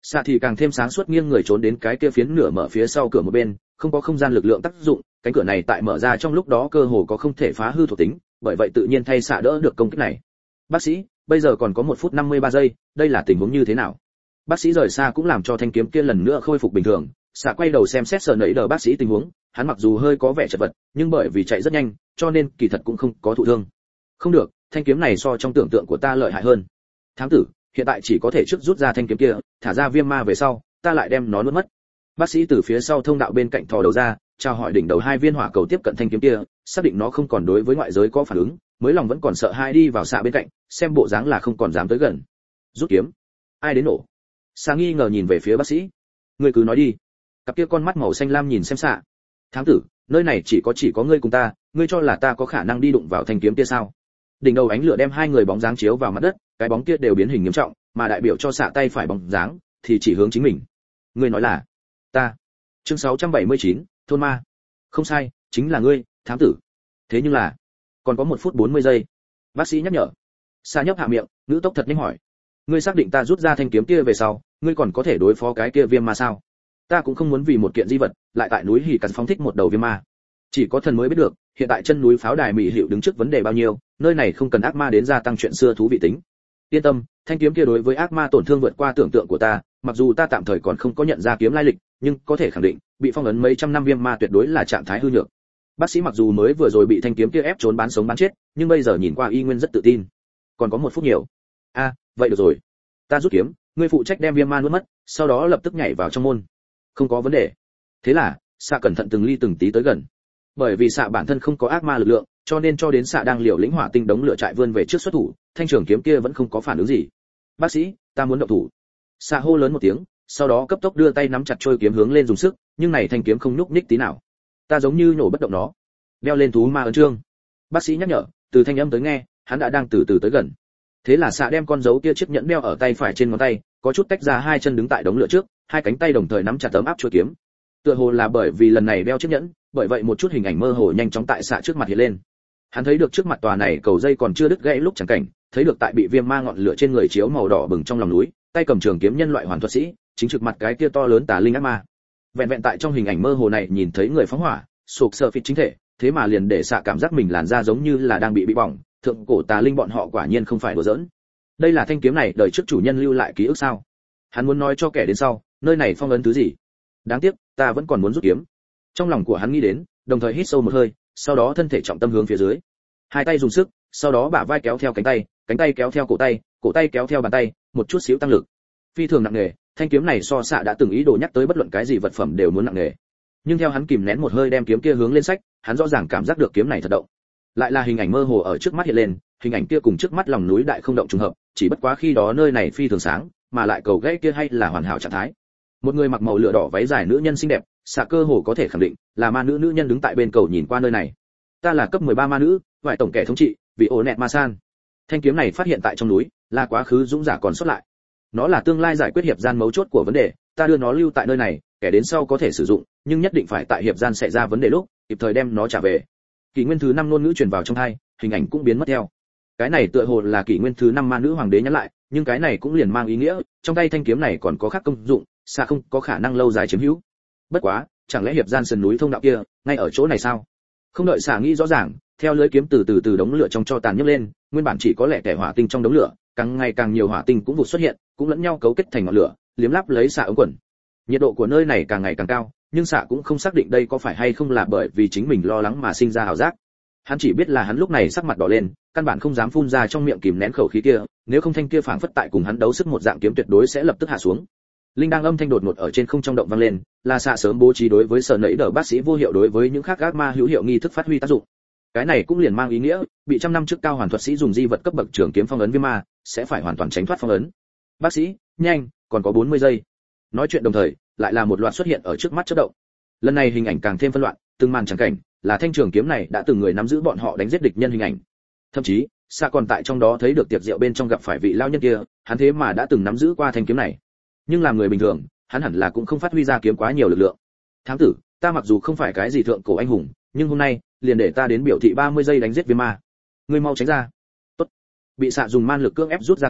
Xạ thì càng thêm sáng suốt nghiêng người trốn đến cái kia phiến nửa mở phía sau cửa một bên, không có không gian lực lượng tác dụng, cánh cửa này tại mở ra trong lúc đó cơ hồ có không thể phá hư thuộc tính, bởi vậy tự nhiên thay xạ đỡ được công kích này. Bác sĩ, bây giờ còn có một phút năm mươi ba giây, đây là tình huống như thế nào? Bác sĩ rời xa cũng làm cho thanh kiếm kia lần nữa khôi phục bình thường. Xạ quay đầu xem xét sờ nấy đờ bác sĩ tình huống, hắn mặc dù hơi có vẻ chật vật, nhưng bởi vì chạy rất nhanh, cho nên kỳ thật cũng không có thụ thương. Không được, thanh kiếm này so trong tưởng tượng của ta lợi hại hơn. Thám tử, hiện tại chỉ có thể trước rút ra thanh kiếm kia, thả ra viêm ma về sau, ta lại đem nó nuốt mất. Bác sĩ từ phía sau thông đạo bên cạnh thò đầu ra, chào hỏi đỉnh đầu hai viên hỏa cầu tiếp cận thanh kiếm kia, xác định nó không còn đối với ngoại giới có phản ứng, mới lòng vẫn còn sợ hai đi vào xạ bên cạnh, xem bộ dáng là không còn dám tới gần. Rút kiếm, ai đến nổ? Xạ nghi ngờ nhìn về phía bác sĩ. Ngươi cứ nói đi. Cặp kia con mắt màu xanh lam nhìn xem xạ. Thám tử, nơi này chỉ có chỉ có ngươi cùng ta, ngươi cho là ta có khả năng đi đụng vào thanh kiếm kia sao? Đỉnh đầu ánh lửa đem hai người bóng dáng chiếu vào mặt đất, cái bóng kia đều biến hình nghiêm trọng, mà đại biểu cho xạ tay phải bóng dáng thì chỉ hướng chính mình. Ngươi nói là ta? Chương sáu trăm bảy mươi chín, thôn ma. Không sai, chính là ngươi, thám tử. Thế nhưng là, còn có một phút bốn mươi giây. Bác sĩ nhắc nhở. Xạ nhấp hạ miệng, ngữ tốc thật nhanh hỏi. Ngươi xác định ta rút ra thanh kiếm kia về sau, ngươi còn có thể đối phó cái kia viêm ma sao? Ta cũng không muốn vì một kiện di vật, lại tại núi hỉ cắn phóng thích một đầu viêm ma. Chỉ có thần mới biết được, hiện tại chân núi pháo đài mỹ hiệu đứng trước vấn đề bao nhiêu, nơi này không cần ác ma đến gia tăng chuyện xưa thú vị tính. Yên tâm, thanh kiếm kia đối với ác ma tổn thương vượt qua tưởng tượng của ta, mặc dù ta tạm thời còn không có nhận ra kiếm lai lịch, nhưng có thể khẳng định, bị phong ấn mấy trăm năm viêm ma tuyệt đối là trạng thái hư nhược. Bác sĩ mặc dù mới vừa rồi bị thanh kiếm kia ép trốn bán sống bán chết, nhưng bây giờ nhìn qua y nguyên rất tự tin. Còn có một phút nhiều. A, à, vậy được rồi. Ta rút kiếm, ngươi phụ trách đem viêm ma nuốt mất, sau đó lập tức nhảy vào trong môn. Không có vấn đề. Thế là, xạ cẩn thận từng ly từng tí tới gần. Bởi vì xạ bản thân không có ác ma lực lượng, cho nên cho đến xạ đang liều lĩnh hỏa tinh đống lửa trại vươn về trước xuất thủ, thanh trường kiếm kia vẫn không có phản ứng gì. Bác sĩ, ta muốn động thủ. Xạ hô lớn một tiếng, sau đó cấp tốc đưa tay nắm chặt trôi kiếm hướng lên dùng sức, nhưng này thanh kiếm không nhúc nhích tí nào. Ta giống như nhổ bất động nó. Đeo lên thú ma ấn chương. Bác sĩ nhắc nhở, từ thanh âm tới nghe, hắn đã đang từ từ tới gần. Thế là xạ đem con dấu kia chiếc nhẫn đeo ở tay phải trên ngón tay, có chút tách ra hai chân đứng tại đống lửa trước, hai cánh tay đồng thời nắm chặt tấm áp chuôi kiếm. Tựa hồ là bởi vì lần này đeo chiếc nhẫn, bởi vậy một chút hình ảnh mơ hồ nhanh chóng tại xạ trước mặt hiện lên. Hắn thấy được trước mặt tòa này cầu dây còn chưa đứt gãy lúc chẳng cảnh, thấy được tại bị viêm ma ngọn lửa trên người chiếu màu đỏ bừng trong lòng núi, tay cầm trường kiếm nhân loại hoàn thuật sĩ, chính trực mặt cái kia to lớn tà linh ác ma. Vẹn vẹn tại trong hình ảnh mơ hồ này nhìn thấy người phóng hỏa, sụp sờ phịt chính thể, thế mà liền để xạ cảm giác mình làn da giống như là đang bị bị bỏng, thượng cổ tà linh bọn họ quả nhiên không phải đùa giỡn. Đây là thanh kiếm này đời trước chủ nhân lưu lại ký ức sao? Hắn muốn nói cho kẻ đến sau, nơi này phong ấn thứ gì? Đáng tiếc, ta vẫn còn muốn rút kiếm. Trong lòng của hắn nghĩ đến, đồng thời hít sâu một hơi, sau đó thân thể trọng tâm hướng phía dưới. Hai tay dùng sức, sau đó bả vai kéo theo cánh tay, cánh tay kéo theo cổ tay, cổ tay kéo theo bàn tay, một chút xíu tăng lực. Phi thường nặng nề, thanh kiếm này so xạ đã từng ý đồ nhắc tới bất luận cái gì vật phẩm đều muốn nặng nề. Nhưng theo hắn kìm nén một hơi đem kiếm kia hướng lên sách, hắn rõ ràng cảm giác được kiếm này thật động. Lại là hình ảnh mơ hồ ở trước mắt hiện lên, hình ảnh kia cùng trước mắt lòng núi đại không động trùng hợp, chỉ bất quá khi đó nơi này phi thường sáng, mà lại cầu gãy kia hay là hoàn hảo trạng thái. Một người mặc màu lửa đỏ váy dài nữ nhân xinh đẹp, xạ cơ hồ có thể khẳng định là ma nữ nữ nhân đứng tại bên cầu nhìn qua nơi này. Ta là cấp mười ba ma nữ, ngoại tổng kẻ thống trị, vị ổ nẹt ma san. Thanh kiếm này phát hiện tại trong núi, là quá khứ dũng giả còn xuất lại. Nó là tương lai giải quyết hiệp gian mấu chốt của vấn đề, ta đưa nó lưu tại nơi này, kẻ đến sau có thể sử dụng, nhưng nhất định phải tại hiệp gian xảy ra vấn đề lúc, kịp thời đem nó trả về. Kỷ nguyên thứ năm ngôn ngữ truyền vào trong tai, hình ảnh cũng biến mất theo. Cái này tựa hồ là kỷ nguyên thứ năm ma nữ hoàng đế nhắn lại, nhưng cái này cũng liền mang ý nghĩa, trong tay thanh kiếm này còn có khác công dụng, xa không có khả năng lâu dài chiếm hữu. Bất quá, chẳng lẽ hiệp gian sườn núi thông đạo kia, ngay ở chỗ này sao? Không đợi xả nghĩ rõ ràng, theo lưới kiếm từ từ từ đống lửa trong cho tàn nhấc lên, nguyên bản chỉ có lẻ tẻ hỏa tinh trong đống lửa, càng ngày càng nhiều hỏa tinh cũng vụt xuất hiện, cũng lẫn nhau cấu kết thành ngọn lửa, liếm láp lấy xả ống quần. Nhiệt độ của nơi này càng ngày càng cao, nhưng xạ cũng không xác định đây có phải hay không là bởi vì chính mình lo lắng mà sinh ra ảo giác. Hắn chỉ biết là hắn lúc này sắc mặt đỏ lên, căn bản không dám phun ra trong miệng kìm nén khẩu khí kia, nếu không thanh kia phảng phất tại cùng hắn đấu sức một dạng kiếm tuyệt đối sẽ lập tức hạ xuống. Linh đang âm thanh đột ngột ở trên không trong động vang lên, là xạ sớm bố trí đối với sở nẫy đỡ bác sĩ vô hiệu đối với những khác ác ma hữu hiệu nghi thức phát huy tác dụng. Cái này cũng liền mang ý nghĩa, bị trăm năm trước cao hoàn thuật sĩ dùng di vật cấp bậc trường kiếm phong ấn viêm ma, sẽ phải hoàn toàn tránh thoát phong ấn. Bác sĩ, nhanh, còn có bốn mươi giây. Nói chuyện đồng thời, lại là một loạt xuất hiện ở trước mắt chớp động. Lần này hình ảnh càng thêm phân loạn, từng màn chẳng cảnh, là thanh trường kiếm này đã từng người nắm giữ bọn họ đánh giết địch nhân hình ảnh. Thậm chí, Sa còn tại trong đó thấy được tiệc rượu bên trong gặp phải vị lao nhân kia, hắn thế mà đã từng nắm giữ qua thanh kiếm này. Nhưng làm người bình thường, hắn hẳn là cũng không phát huy ra kiếm quá nhiều lực lượng. Thám tử, ta mặc dù không phải cái gì thượng cổ anh hùng, nhưng hôm nay, liền để ta đến biểu thị ba mươi giây đánh giết viêm ma. Ngươi mau tránh ra. Tốt. Bị Sa dùng man lực cưỡng ép rút ra kiếm,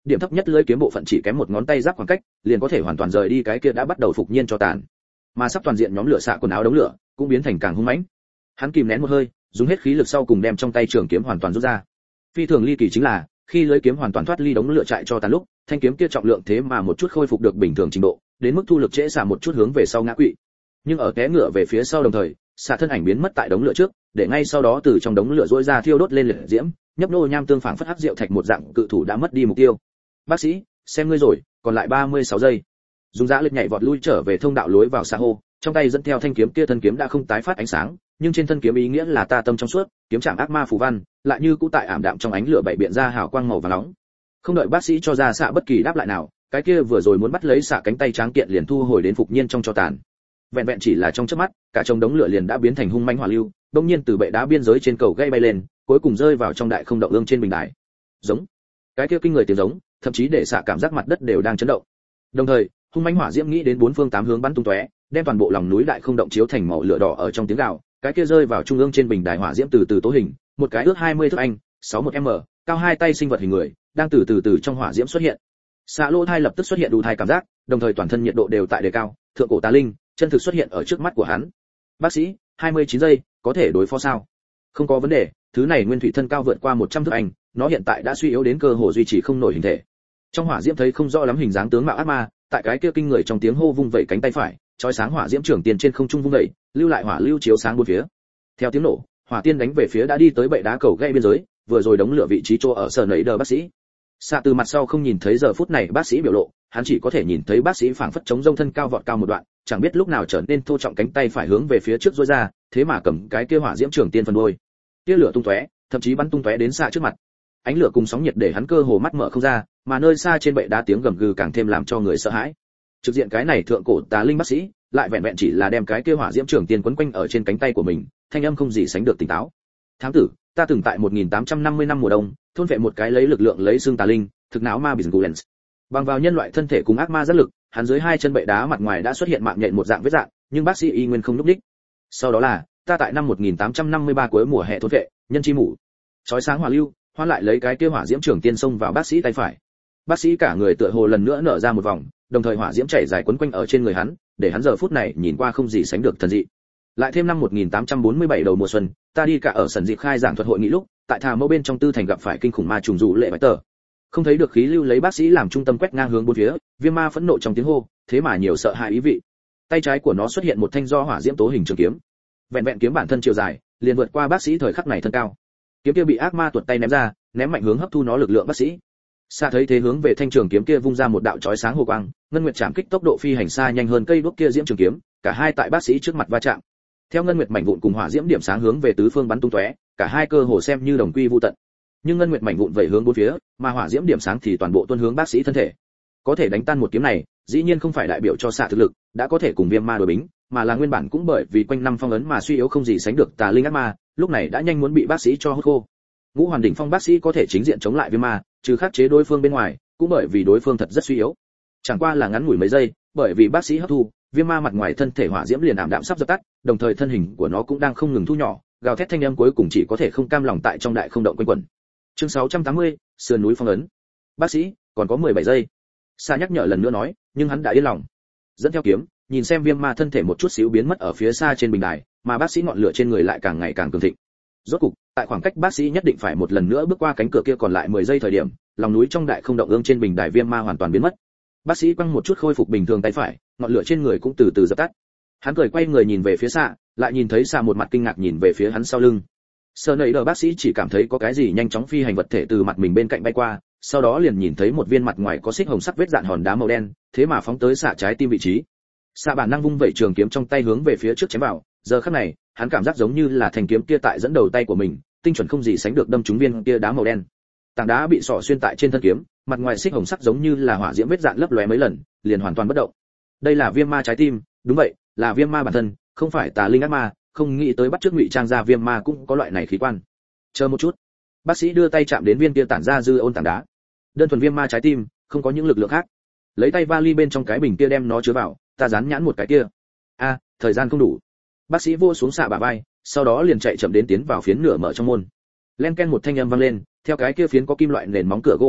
điểm thấp nhất lưỡi kiếm bộ phận chỉ kém một ngón tay giáp khoảng cách, liền có thể hoàn toàn rời đi cái kia đã bắt đầu phục nhiên cho tàn. Mà sắp toàn diện nhóm lửa xạ quần áo đống lửa, cũng biến thành càng hung mãnh. Hắn kìm nén một hơi, dùng hết khí lực sau cùng đem trong tay trường kiếm hoàn toàn rút ra. Phi thường ly kỳ chính là, khi lưỡi kiếm hoàn toàn thoát ly đống lửa chạy cho tàn lúc, thanh kiếm kia trọng lượng thế mà một chút khôi phục được bình thường trình độ, đến mức thu lực trễ xạ một chút hướng về sau ngã quỵ. Nhưng ở té ngựa về phía sau đồng thời, xạ thân ảnh biến mất tại đống lửa trước, để ngay sau đó từ trong đống lửa rỗi ra thiêu đốt lên liệt diễm, nhấp nô nham tương phảng phất hắc rượu thạch một dạng cự thủ đã mất đi mục tiêu. Bác sĩ, xem ngươi rồi, còn lại ba mươi sáu giây. Dùng dã lực nhảy vọt lui trở về thông đạo lối vào xa hô, trong tay dẫn theo thanh kiếm kia, thân kiếm đã không tái phát ánh sáng, nhưng trên thân kiếm ý nghĩa là ta tâm trong suốt, kiếm chạm ác ma phù văn, lại như cũ tại ảm đạm trong ánh lửa bảy biện ra hào quang màu vàng nóng. Không đợi bác sĩ cho ra xạ bất kỳ đáp lại nào, cái kia vừa rồi muốn bắt lấy xạ cánh tay tráng kiện liền thu hồi đến phục nhiên trong cho tàn. Vẹn vẹn chỉ là trong chớp mắt, cả trong đống lửa liền đã biến thành hung manh hỏa lưu, đột nhiên từ bệ đá biên giới trên cầu gây bay lên, cuối cùng rơi vào trong đại không động ương trên bình đài. Giống, cái kia kinh người tiếng giống, thậm chí để xạ cảm giác mặt đất đều đang chấn động. Đồng thời, hung mãnh hỏa diễm nghĩ đến bốn phương tám hướng bắn tung tóe, đem toàn bộ lòng núi đại không động chiếu thành màu lửa đỏ ở trong tiếng gào, cái kia rơi vào trung ương trên bình đài hỏa diễm từ từ tố hình, một cái ước hai mươi thước anh, sáu một m, cao hai tay sinh vật hình người, đang từ từ từ trong hỏa diễm xuất hiện. Xạ lỗ thai lập tức xuất hiện đủ thai cảm giác, đồng thời toàn thân nhiệt độ đều tại đề cao, thượng cổ tà linh, chân thực xuất hiện ở trước mắt của hắn. Bác sĩ, hai mươi chín giây, có thể đối phó sao? Không có vấn đề, thứ này nguyên thủy thân cao vượt qua một trăm thước anh, nó hiện tại đã suy yếu đến cơ hồ duy trì không nổi hình thể. Trong hỏa diễm thấy không rõ lắm hình dáng tướng mạo ác ma, tại cái kia kinh người trong tiếng hô vung vẩy cánh tay phải, chói sáng hỏa diễm trưởng tiền trên không trung vung vẩy, lưu lại hỏa lưu chiếu sáng bốn phía. Theo tiếng nổ, hỏa tiên đánh về phía đã đi tới bệ đá cầu gây biên giới, vừa rồi đống lửa vị trí chỗ ở sở nấy đờ bác sĩ. Xạ từ mặt sau không nhìn thấy giờ phút này bác sĩ biểu lộ, hắn chỉ có thể nhìn thấy bác sĩ phảng phất chống rông thân cao vọt cao một đoạn, chẳng biết lúc nào trở nên thô trọng cánh tay phải hướng về phía trước duỗi ra, thế mà cầm cái kia hỏa diễm trưởng tiên phần đuôi. Tia lửa tung tóe, thậm chí bắn tung tóe đến xạ trước mặt. Ánh lửa cùng sóng nhiệt để hắn cơ hồ mắt mở không ra, mà nơi xa trên bệ đá tiếng gầm gừ càng thêm làm cho người sợ hãi. Trực diện cái này thượng cổ tà linh bác sĩ, lại vẹn vẹn chỉ là đem cái kia hỏa diễm trưởng tiên quấn quanh ở trên cánh tay của mình, thanh âm không gì sánh được tỉnh táo. Thám tử, ta từng tại một nghìn tám trăm năm mươi năm mùa đông, thôn vệ một cái lấy lực lượng lấy xương tà linh, thực não ma Bizgulens. Bằng vào nhân loại thân thể cùng ác ma rất lực, hắn dưới hai chân bệ đá mặt ngoài đã xuất hiện mạng nhện một dạng vết dạng, nhưng bác sĩ y nguyên không lúc đích. Sau đó là, ta tại năm một nghìn tám trăm năm mươi ba cuối mùa hè thôn vệ, nhân chi mủ. Chói sáng hỏa lưu, hoa lại lấy cái kia hỏa diễm trưởng tiên xông vào bác sĩ tay phải. Bác sĩ cả người tựa hồ lần nữa nở ra một vòng, đồng thời hỏa diễm chảy dài quấn quanh ở trên người hắn, để hắn giờ phút này nhìn qua không gì sánh được thần dị. Lại thêm năm một nghìn tám trăm bốn mươi bảy đầu mùa xuân, ta đi cả ở sân dịp khai giảng thuật hội nghị lúc, tại thà mẫu bên trong tư thành gặp phải kinh khủng ma trùng dụ lệ bạch tờ. Không thấy được khí lưu lấy bác sĩ làm trung tâm quét ngang hướng bốn phía, viêm ma phẫn nộ trong tiếng hô, thế mà nhiều sợ hãi ý vị. Tay trái của nó xuất hiện một thanh do hỏa diễm tố hình trường kiếm. Vẹn vẹn kiếm bản thân chiều dài, liền vượt qua bác sĩ thời khắc này thân cao. Kiếm kia bị ác ma tuột tay ném ra, ném mạnh hướng hấp thu nó lực lượng bác sĩ. Xa thấy thế hướng về thanh trường kiếm kia vung ra một đạo chói sáng hồ quang, ngân nguyệt chạm kích tốc độ phi hành xa nhanh hơn cây đuốc kia diễm trường kiếm, cả hai tại bác sĩ trước mặt va chạm. Theo ngân nguyệt mảnh vụn cùng hỏa diễm điểm sáng hướng về tứ phương bắn tung tóe, cả hai cơ hồ xem như đồng quy vu tận. Nhưng ngân nguyệt mảnh vụn vẩy hướng bốn phía, mà hỏa diễm điểm sáng thì toàn bộ tuôn hướng bác sĩ thân thể. Có thể đánh tan một kiếm này, dĩ nhiên không phải đại biểu cho xạ thực lực, đã có thể cùng viêm ma đối bính, mà là nguyên bản cũng bởi vì quanh năm phong ấn mà suy yếu không gì sánh được tà linh ác ma, lúc này đã nhanh muốn bị bác sĩ cho hút khô. Ngũ hoàn đỉnh phong bác sĩ có thể chính diện chống lại viêm ma, trừ khắc chế đối phương bên ngoài, cũng bởi vì đối phương thật rất suy yếu. Chẳng qua là ngắn ngủi mấy giây, bởi vì bác sĩ hấp thu, viêm ma mặt ngoài thân thể hỏa diễm liền ảm đạm sắp dập tắt, đồng thời thân hình của nó cũng đang không ngừng thu nhỏ, gào thét thanh âm cuối cùng chỉ có thể không cam lòng tại trong đại không động quanh quẩn. Chương sáu trăm tám mươi, sườn núi phong ấn. Bác sĩ, còn có mười bảy giây. Sa nhắc nhở lần nữa nói, nhưng hắn đã yên lòng. Dẫn theo kiếm, nhìn xem viêm ma thân thể một chút xíu biến mất ở phía xa trên bình đài, mà bác sĩ ngọn lửa trên người lại càng ngày càng cường thịnh. Rốt cục, tại khoảng cách bác sĩ nhất định phải một lần nữa bước qua cánh cửa kia còn lại mười giây thời điểm, lòng núi trong đại không động ương trên bình đài viêm ma hoàn toàn biến mất. Bác sĩ quăng một chút khôi phục bình thường tay phải, ngọn lửa trên người cũng từ từ dập tắt. Hắn cười quay người nhìn về phía Sa, lại nhìn thấy Sa một mặt kinh ngạc nhìn về phía hắn sau lưng. Sơ nảy đờ bác sĩ chỉ cảm thấy có cái gì nhanh chóng phi hành vật thể từ mặt mình bên cạnh bay qua, sau đó liền nhìn thấy một viên mặt ngoài có xích hồng sắc vết dạn hòn đá màu đen, thế mà phóng tới Sa trái tim vị trí. Sa bản năng vung vẩy trường kiếm trong tay hướng về phía trước chém vào, giờ khắc này, hắn cảm giác giống như là thanh kiếm kia tại dẫn đầu tay của mình, tinh chuẩn không gì sánh được đâm trúng viên kia đá màu đen. Tảng đá bị sọ xuyên tại trên thân kiếm, mặt ngoài xích hồng sắc giống như là hỏa diễm vết dạn lấp lóe mấy lần, liền hoàn toàn bất động. Đây là viêm ma trái tim, đúng vậy, là viêm ma bản thân, không phải tà linh ác ma, không nghĩ tới bắt trước ngụy trang ra viêm ma cũng có loại này khí quan. Chờ một chút. Bác sĩ đưa tay chạm đến viên kia tản ra dư ôn tảng đá. Đơn thuần viêm ma trái tim, không có những lực lượng khác. Lấy tay vali bên trong cái bình kia đem nó chứa vào, ta dán nhãn một cái kia. A, à, thời gian không đủ. Bác sĩ vô xuống xạ bả vai, sau đó liền chạy chậm đến tiến vào phiến nửa mở trong môn. Len ken một thanh âm vang lên, theo cái kia phiến có kim loại nền móng cửa gỗ biến mất,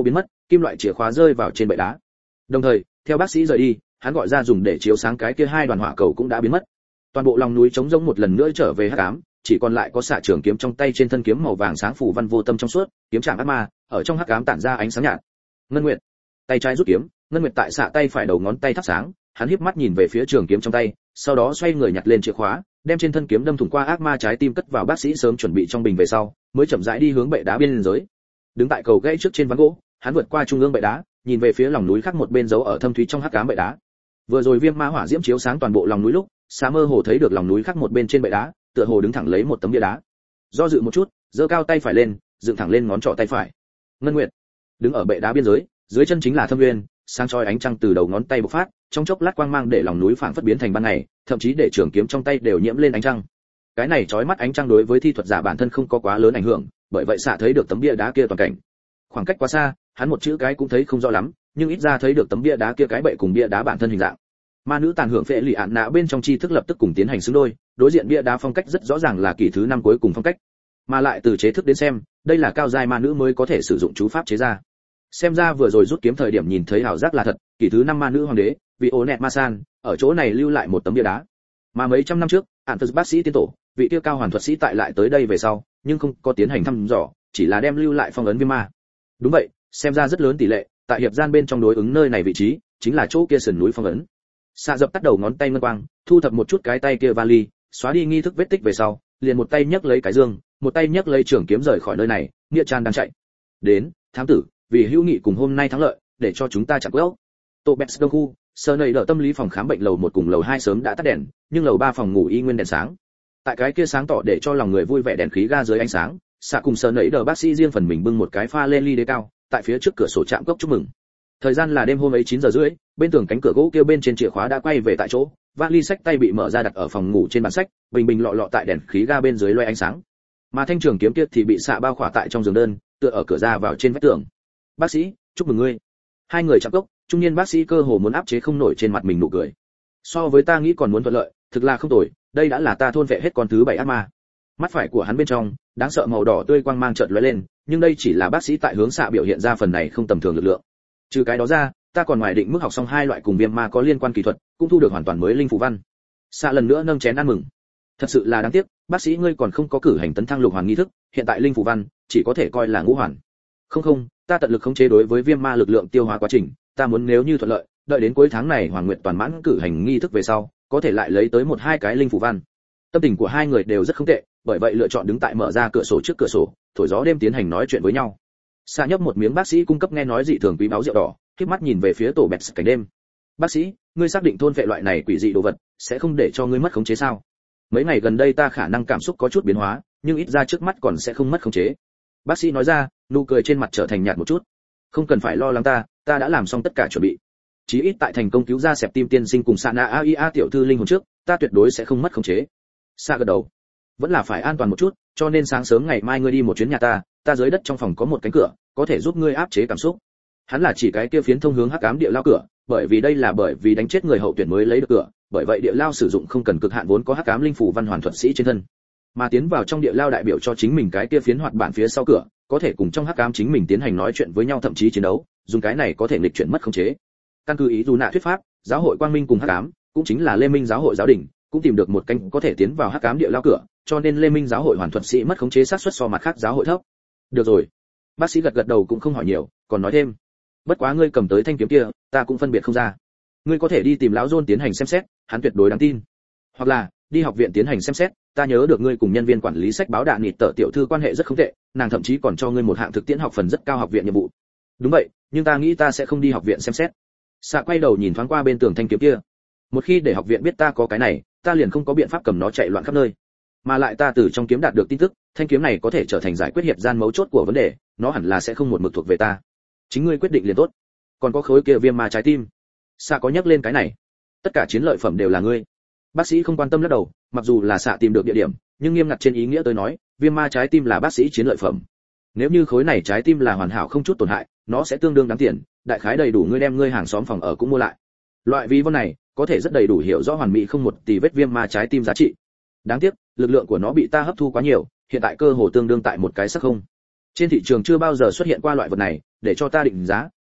kim loại chìa khóa rơi vào trên bệ đá. Đồng thời, theo bác sĩ rời đi, hắn gọi ra dùng để chiếu sáng cái kia hai đoàn hỏa cầu cũng đã biến mất. Toàn bộ lòng núi trống rỗng một lần nữa trở về hắc ám, chỉ còn lại có xạ trường kiếm trong tay, trên thân kiếm màu vàng sáng phủ văn vô tâm trong suốt, kiếm trạng ác ma, ở trong hắc ám tản ra ánh sáng nhạt. Ngân Nguyệt, tay trái rút kiếm, Ngân Nguyệt tại xạ tay phải đầu ngón tay thắp sáng, hắn híp mắt nhìn về phía trường kiếm trong tay, sau đó xoay người nhặt lên chìa khóa, đem trên thân kiếm đâm thủng qua ác ma trái tim cất vào bác sĩ sớm chuẩn bị trong bình về sau, mới chậm rãi đi hướng bệ đá biên giới. Đứng tại cầu gãy trước trên ván gỗ, hắn vượt qua trung ương bệ đá, nhìn về phía lòng núi khác một bên giấu ở thâm thúy trong hắc ám bệ đá. Vừa rồi viêm ma hỏa diễm chiếu sáng toàn bộ lòng núi lúc, Sa mơ hồ thấy được lòng núi khác một bên trên bệ đá, tựa hồ đứng thẳng lấy một tấm bia đá. Do dự một chút, giơ cao tay phải lên, dựng thẳng lên ngón trỏ tay phải. Ngân Nguyệt đứng ở bệ đá biên giới, dưới chân chính là thâm nguyên, sáng chói ánh trăng từ đầu ngón tay bộc phát, trong chốc lát quang mang để lòng núi phảng phất biến thành ban ngày, thậm chí để trường kiếm trong tay đều nhiễm lên ánh trăng. Cái này chói mắt ánh trăng đối với thi thuật giả bản thân không có quá lớn ảnh hưởng, bởi vậy xạ thấy được tấm bia đá kia toàn cảnh. Khoảng cách quá xa, hắn một chữ cái cũng thấy không rõ lắm, nhưng ít ra thấy được tấm bia đá kia cái bệ cùng bia đá bản thân hình dạng. Ma nữ tàn hưởng phệ lì ạn nạ bên trong tri thức lập tức cùng tiến hành xứng đôi, đối diện bia đá phong cách rất rõ ràng là kỳ thứ năm cuối cùng phong cách, mà lại từ chế thức đến xem, đây là cao giai ma nữ mới có thể sử dụng chú pháp chế ra. Xem ra vừa rồi rút kiếm thời điểm nhìn thấy ảo giác là thật, kỳ thứ năm ma nữ hoàng đế, vị ố nẹt ma san, ở chỗ này lưu lại một tấm bia đá. Mà mấy trăm năm trước, ạn phật bác sĩ tiên tổ, vị tiêu cao hoàn thuật sĩ tại lại tới đây về sau, nhưng không có tiến hành thăm dò, chỉ là đem lưu lại phong ấn viêm ma. Đúng vậy, xem ra rất lớn tỷ lệ, tại hiệp gian bên trong đối ứng nơi này vị trí, chính là chỗ kia sườn núi phong ấn. Xạ dập tắt đầu ngón tay ngân quang, thu thập một chút cái tay kia vali, xóa đi nghi thức vết tích về sau, liền một tay nhấc lấy cái dương, một tay nhấc lấy trường kiếm rời khỏi nơi này, nghĩa tràn đang chạy. Đến, thám tử, vì hữu nghị cùng hôm nay thắng lợi, để cho chúng ta chặn quét. Tô Bex Đông khu, sơ nầy đỡ tâm lý phòng khám bệnh lầu một cùng lầu hai sớm đã tắt đèn, nhưng lầu ba phòng ngủ y nguyên đèn sáng. Tại cái kia sáng tỏ để cho lòng người vui vẻ đèn khí ga dưới ánh sáng, xạ cùng sơ nầy đỡ bác sĩ riêng phần mình bưng một cái pha lê ly đế cao, tại phía trước cửa sổ chạm cốc chúc mừng. Thời gian là đêm hôm ấy chín giờ rưỡi, bên tường cánh cửa gỗ kia bên trên chìa khóa đã quay về tại chỗ, vali sách tay bị mở ra đặt ở phòng ngủ trên bàn sách, bình bình lọ lọ tại đèn khí ga bên dưới loe ánh sáng. Mà thanh trường kiếm kia thì bị xạ bao khỏa tại trong giường đơn, tựa ở cửa ra vào trên vách tường. Bác sĩ, chúc mừng ngươi. Hai người chạm cốc, trung niên bác sĩ cơ hồ muốn áp chế không nổi trên mặt mình nụ cười. So với ta nghĩ còn muốn thuận lợi, thực là không tồi, đây đã là ta thôn vệ hết con thứ bảy ác ma. Mắt phải của hắn bên trong, đáng sợ màu đỏ tươi quang mang chợt lóe lên, nhưng đây chỉ là bác sĩ tại hướng xạ biểu hiện ra phần này không tầm thường lực lượng. Trừ cái đó ra, ta còn ngoài định mức học xong hai loại cùng viêm ma có liên quan kỹ thuật, cũng thu được hoàn toàn mới linh phù văn. Xạ lần nữa nâng chén ăn mừng. Thật sự là đáng tiếc, bác sĩ ngươi còn không có cử hành tấn thăng lục hoàn nghi thức, hiện tại linh phù văn chỉ có thể coi là ngũ hoàn. Không không, ta tận lực khống chế đối với viêm ma lực lượng tiêu hóa quá trình, ta muốn nếu như thuận lợi, đợi đến cuối tháng này Hoàng Nguyệt toàn mãn cử hành nghi thức về sau, có thể lại lấy tới một hai cái linh phù văn. Tâm tình của hai người đều rất không tệ, bởi vậy lựa chọn đứng tại mở ra cửa sổ trước cửa sổ, thổi gió đêm tiến hành nói chuyện với nhau. Sa nhấp một miếng bác sĩ cung cấp nghe nói dị thường quý báu rượu đỏ, khép mắt nhìn về phía tổ bẹt cảnh đêm. Bác sĩ, ngươi xác định thôn vệ loại này quỷ dị đồ vật sẽ không để cho ngươi mất khống chế sao? Mấy ngày gần đây ta khả năng cảm xúc có chút biến hóa, nhưng ít ra trước mắt còn sẽ không mất khống chế. Bác sĩ nói ra, nụ cười trên mặt trở thành nhạt một chút. Không cần phải lo lắng ta, ta đã làm xong tất cả chuẩn bị. Chí ít tại thành công cứu ra Sẹp Tim tiên sinh cùng Sana a i a tiểu thư linh hồn trước, ta tuyệt đối sẽ không mất khống chế. Sa gật đầu. Vẫn là phải an toàn một chút, cho nên sáng sớm ngày mai ngươi đi một chuyến nhà ta, ta dưới đất trong phòng có một cánh cửa, có thể giúp ngươi áp chế cảm xúc. Hắn là chỉ cái kia phiến thông hướng hắc ám địa lao cửa, bởi vì đây là bởi vì đánh chết người hậu tuyển mới lấy được cửa, bởi vậy địa lao sử dụng không cần cực hạn vốn có hắc ám linh phủ văn hoàn thuật sĩ trên thân. Mà tiến vào trong địa lao đại biểu cho chính mình cái kia phiến hoạt bản phía sau cửa, có thể cùng trong hắc ám chính mình tiến hành nói chuyện với nhau thậm chí chiến đấu, dùng cái này có thể nghịch chuyển mất khống chế. Căn cứ ý dù nạ thuyết pháp, giáo hội quang minh cùng hắc ám, cũng chính là Lê Minh giáo hội giáo đình, cũng tìm được một cánh có thể tiến vào hắc ám địa lao cửa, cho nên Lê Minh giáo hội hoàn thuật sĩ mất khống chế xác suất so mặt khác giáo hội thấp. Được rồi. Bác sĩ gật gật đầu cũng không hỏi nhiều, còn nói thêm. Bất quá ngươi cầm tới thanh kiếm kia, ta cũng phân biệt không ra. Ngươi có thể đi tìm lão John tiến hành xem xét, hắn tuyệt đối đáng tin. Hoặc là, đi học viện tiến hành xem xét, ta nhớ được ngươi cùng nhân viên quản lý sách báo đạn nịt tở tiểu thư quan hệ rất không tệ, nàng thậm chí còn cho ngươi một hạng thực tiễn học phần rất cao học viện nhiệm vụ. Đúng vậy, nhưng ta nghĩ ta sẽ không đi học viện xem xét. Sạ quay đầu nhìn thoáng qua bên tường thanh kiếm kia. Một khi để học viện biết ta có cái này, ta liền không có biện pháp cầm nó chạy loạn khắp nơi. Mà lại ta từ trong kiếm đạt được tin tức, thanh kiếm này có thể trở thành giải quyết hiệp gian mấu chốt của vấn đề, nó hẳn là sẽ không một mực thuộc về ta. Chính ngươi quyết định liền tốt. Còn có khối kia viêm ma trái tim, Sạ có nhắc lên cái này. Tất cả chiến lợi phẩm đều là ngươi. Bác sĩ không quan tâm lắc đầu, mặc dù là Sạ tìm được địa điểm, nhưng nghiêm ngặt trên ý nghĩa tới nói, viêm ma trái tim là bác sĩ chiến lợi phẩm. Nếu như khối này trái tim là hoàn hảo không chút tổn hại, nó sẽ tương đương đáng tiền, đại khái đầy đủ ngươi đem ngươi hàng xóm phòng ở cũng mua lại. Loại ví von này, có thể rất đầy đủ hiểu rõ hoàn mỹ không một tì vết viêm ma trái tim giá trị. Đáng tiếc, lực lượng của nó bị ta hấp thu quá nhiều, hiện tại cơ hồ tương đương tại một cái sắc không. Trên thị trường chưa bao giờ xuất hiện qua loại vật này, để cho ta định giá,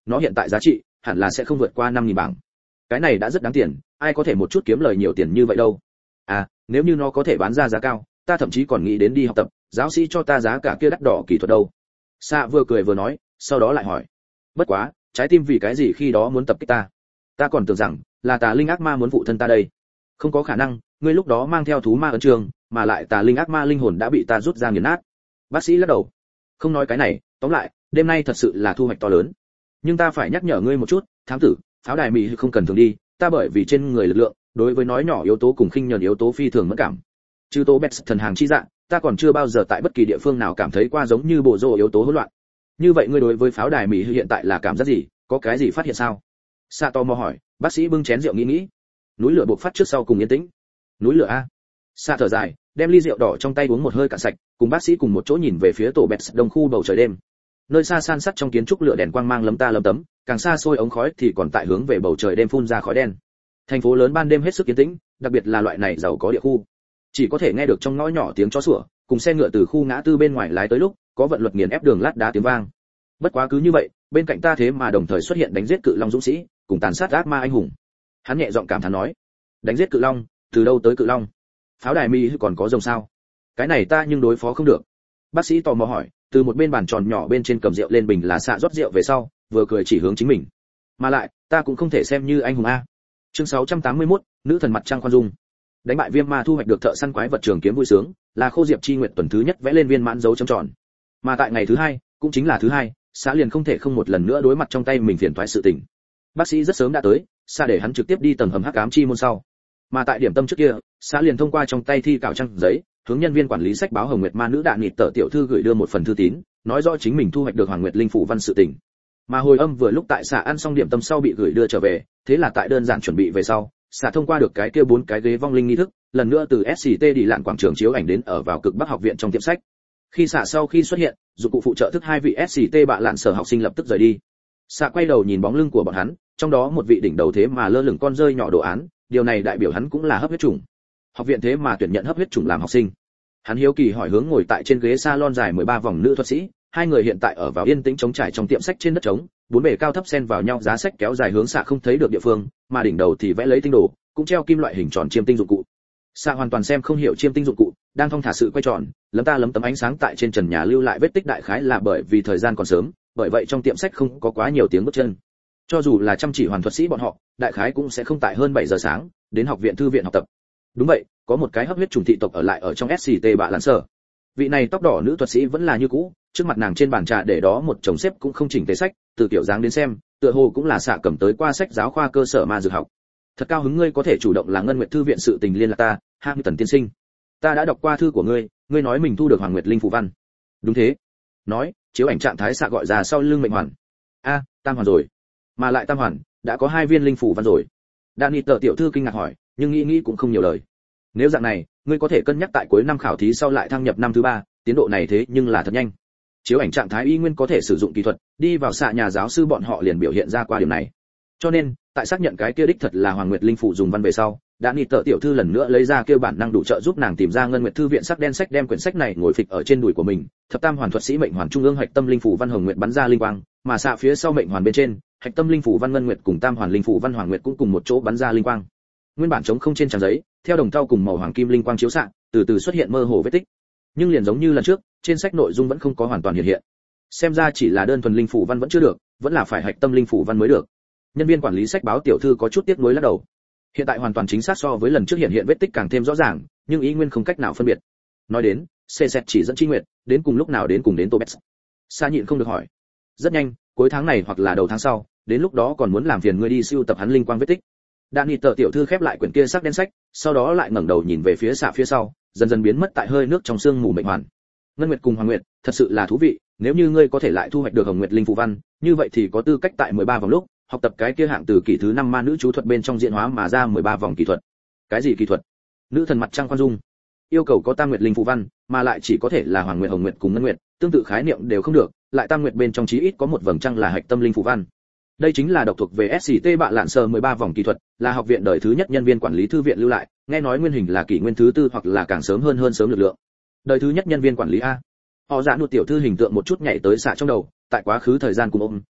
nó hiện tại giá trị hẳn là sẽ không vượt qua năm nghìn bảng. Cái này đã rất đáng tiền, ai có thể một chút kiếm lời nhiều tiền như vậy đâu. À, nếu như nó có thể bán ra giá cao, ta thậm chí còn nghĩ đến đi học tập, giáo sĩ cho ta giá cả kia đắt đỏ kỹ thuật đâu. Sa vừa cười vừa nói, sau đó lại hỏi, bất quá, trái tim vì cái gì khi đó muốn tập kích ta? Ta còn tưởng rằng là tà linh ác ma muốn phụ thân ta đây. Không có khả năng, ngươi lúc đó mang theo thú ma ấn trường, mà lại tà linh ác ma linh hồn đã bị ta rút ra nghiền nát. Bác sĩ lắc đầu. Không nói cái này, tóm lại, đêm nay thật sự là thu hoạch to lớn. Nhưng ta phải nhắc nhở ngươi một chút, thám tử, pháo đài mỹ không cần thường đi, ta bởi vì trên người lực lượng, đối với nói nhỏ yếu tố cùng khinh nhờn yếu tố phi thường mẫn cảm. Trừ tố bẹt thần hàng chi dạng, ta còn chưa bao giờ tại bất kỳ địa phương nào cảm thấy qua giống như bộ rô yếu tố hỗn loạn. Như vậy ngươi đối với pháo đài mỹ hiện tại là cảm giác gì, có cái gì phát hiện sao? Sato mò hỏi. Bác sĩ bưng chén rượu nghĩ nghĩ. Núi lửa bộc phát trước sau cùng yên tĩnh. Núi lửa a? Sa thở dài, đem ly rượu đỏ trong tay uống một hơi cạn sạch, cùng bác sĩ cùng một chỗ nhìn về phía tổ bẹt đông khu bầu trời đêm. Nơi xa san sắt trong kiến trúc lửa đèn quang mang lấm ta lấm tấm, càng xa xôi ống khói thì còn tại hướng về bầu trời đêm phun ra khói đen. Thành phố lớn ban đêm hết sức yên tĩnh, đặc biệt là loại này giàu có địa khu. Chỉ có thể nghe được trong ngõ nhỏ tiếng chó sủa, cùng xe ngựa từ khu ngã tư bên ngoài lái tới lúc, có vận luật nghiền ép đường lát đá tiếng vang. Bất quá cứ như vậy, bên cạnh ta thế mà đồng thời xuất hiện đánh giết cự long dũng sĩ, cùng tàn sát ác ma anh hùng. Hắn nhẹ giọng cảm thán nói, đánh giết cự long, từ đâu tới cự long? Pháo đài mi còn có rồng sao? Cái này ta nhưng đối phó không được. Bác sĩ tò mò hỏi, từ một bên bàn tròn nhỏ bên trên cầm rượu lên bình là xạ rót rượu về sau, vừa cười chỉ hướng chính mình. Mà lại, ta cũng không thể xem như anh hùng a. Chương sáu trăm tám mươi mốt, nữ thần mặt trăng khoan dung. Đánh bại viêm ma thu hoạch được thợ săn quái vật trường kiếm vui sướng, là Khô Diệp Chi Nguyệt tuần thứ nhất vẽ lên viên mãn dấu chấm tròn. Mà tại ngày thứ hai, cũng chính là thứ hai, xã liền không thể không một lần nữa đối mặt trong tay mình phiền toái sự tình. Bác sĩ rất sớm đã tới, xã để hắn trực tiếp đi tầng hầm hắc ám chi môn sau. Mà tại điểm tâm trước kia, xã liền thông qua trong tay thi cạo trang giấy, hướng nhân viên quản lý sách báo Hồng Nguyệt Ma nữ đạn nịt tờ tiểu thư gửi đưa một phần thư tín, nói rõ chính mình thu hoạch được Hoàng Nguyệt linh phủ văn sự tình. Mà hồi âm vừa lúc tại xã ăn xong điểm tâm sau bị gửi đưa trở về, thế là tại đơn giản chuẩn bị về sau, xã thông qua được cái kia bốn cái ghế vong linh nghi thức, lần nữa từ ét xê tê đi lạn quảng trường chiếu ảnh đến ở vào cực Bắc học viện trong tiệm sách. Khi xã sau khi xuất hiện, dụng cụ phụ trợ thức hai vị ét xê tê bạ lạn sở học sinh lập tức rời đi. Xã quay đầu nhìn bóng lưng của bọn hắn, trong đó một vị đỉnh đầu thế mà lơ lửng con rơi nhỏ đồ án, điều này đại biểu hắn cũng là hấp huyết chủng. Học viện thế mà tuyển nhận hấp huyết chủng làm học sinh. Hắn hiếu kỳ hỏi hướng ngồi tại trên ghế salon dài mười ba vòng nữ thuật sĩ, hai người hiện tại ở vào yên tĩnh trống trải trong tiệm sách trên đất trống, bốn bề cao thấp xen vào nhau, giá sách kéo dài hướng xạ không thấy được địa phương, mà đỉnh đầu thì vẽ lấy tinh đồ, cũng treo kim loại hình tròn chiêm tinh dụng cụ. Xạ hoàn toàn xem không hiểu chiêm tinh dụng cụ, đang thong thả sự quay tròn, lấm ta lấm tấm ánh sáng tại trên trần nhà lưu lại vết tích, đại khái là bởi vì thời gian còn sớm, bởi vậy trong tiệm sách không có quá nhiều tiếng bước chân. Cho dù là chăm chỉ hoàn thuật sĩ bọn họ, đại khái cũng sẽ không tại hơn bảy giờ sáng đến học viện thư viện học tập. Đúng vậy, có một cái hấp huyết trùng thị tộc ở lại ở trong ét xê tê bạ lạn sở. Vị này tóc đỏ nữ thuật sĩ vẫn là như cũ, trước mặt nàng trên bàn trà để đó một chồng xếp cũng không chỉnh tề sách, từ kiểu dáng đến xem, tựa hồ cũng là xạ cầm tới qua sách giáo khoa cơ sở ma dược học. Thật cao hứng ngươi có thể chủ động là Ngân Nguyệt thư viện sự tình liên lạc ta, Hamilton tiên sinh. Ta đã đọc qua thư của ngươi, ngươi nói mình thu được Hoàng Nguyệt linh phù văn. Đúng thế. Nói, chiếu ảnh trạng thái xạ gọi ra sau lưng mệnh hoàn. A, tam hoàn rồi. Mà lại tam hoàn, đã có hai viên linh phù văn rồi. Đani tờ tiểu thư kinh ngạc hỏi, nhưng nghĩ nghĩ cũng không nhiều lời. Nếu dạng này, ngươi có thể cân nhắc tại cuối năm khảo thí sau lại thăng nhập năm thứ ba, tiến độ này thế nhưng là thật nhanh. Chiếu ảnh trạng thái y nguyên có thể sử dụng kỹ thuật, đi vào xạ nhà giáo sư bọn họ liền biểu hiện ra qua điểm này. Cho nên, tại xác nhận cái kia đích thật là Hoàng Nguyệt linh phủ dùng văn về sau, đã nịt tợ tiểu thư lần nữa lấy ra kêu bản năng đủ trợ giúp nàng tìm ra Ngân Nguyệt thư viện sắc đen sách, đem quyển sách này ngồi phịch ở trên đùi của mình, thập tam hoàn thuật sĩ mệnh hoàn trung ương hạch tâm linh phủ văn Hồng Nguyệt bắn ra linh quang, mà xạ phía sau mệnh hoàn bên trên, hạch tâm linh phủ văn Ngân Nguyệt cùng tam hoàn linh phủ văn Hoàng Nguyệt cũng cùng một chỗ bắn ra linh quang. Nguyên bản trống không trên trang giấy, theo đồng thau cùng màu hoàng kim linh quang chiếu xạ, từ từ xuất hiện mơ hồ vết tích. Nhưng liền giống như lần trước, trên sách nội dung vẫn không có hoàn toàn hiện hiện. Xem ra chỉ là đơn thuần linh phủ văn vẫn chưa được, vẫn là phải hạch tâm linh phủ văn mới được. Nhân viên quản lý sách báo tiểu thư có chút tiếc nuối lắc đầu. Hiện tại hoàn toàn chính xác so với lần trước hiện hiện vết tích càng thêm rõ ràng, nhưng ý nguyên không cách nào phân biệt. Nói đến, xê xẹt chỉ dẫn Chi Nguyệt, đến cùng lúc nào đến cùng đến Tobet. Sa nhịn không được hỏi. Rất nhanh, cuối tháng này hoặc là đầu tháng sau, đến lúc đó còn muốn làm phiền ngươi đi sưu tập hắn linh quang vết tích. Đani tờ tiểu thư khép lại quyển kia sắc đen sách, sau đó lại ngẩng đầu nhìn về phía xạ phía sau, dần dần biến mất tại hơi nước trong sương mù mệnh hoàn. Ngân Nguyệt cùng Hoàng Nguyệt, thật sự là thú vị, nếu như ngươi có thể lại thu hoạch được Hồng Nguyệt linh phù văn, như vậy thì có tư cách tại mười ba vòng lúc học tập cái kia hạng từ kỷ thứ năm ma nữ chú thuật bên trong diễn hóa mà ra mười ba vòng kỹ thuật. Cái gì kỹ thuật? Nữ thần mặt trăng khoan dung. Yêu cầu có tam nguyệt linh phù văn, mà lại chỉ có thể là Hoàng Nguyệt, Hồng Nguyệt cùng Ngân Nguyệt, tương tự khái niệm đều không được, lại tam nguyệt bên trong chí ít có một vầng trăng là hạch tâm linh phù văn. Đây chính là độc thuộc về ét xê tê bạ lạn sờ mười ba vòng kỹ thuật, là học viện đời thứ nhất nhân viên quản lý thư viện lưu lại, nghe nói nguyên hình là kỷ nguyên thứ tư hoặc là càng sớm hơn hơn sớm lực lượng. Đời thứ nhất nhân viên quản lý a. Họ dạ nuột tiểu thư hình tượng một chút nhảy tới xạ trong đầu, tại quá khứ thời gian cùng ôm,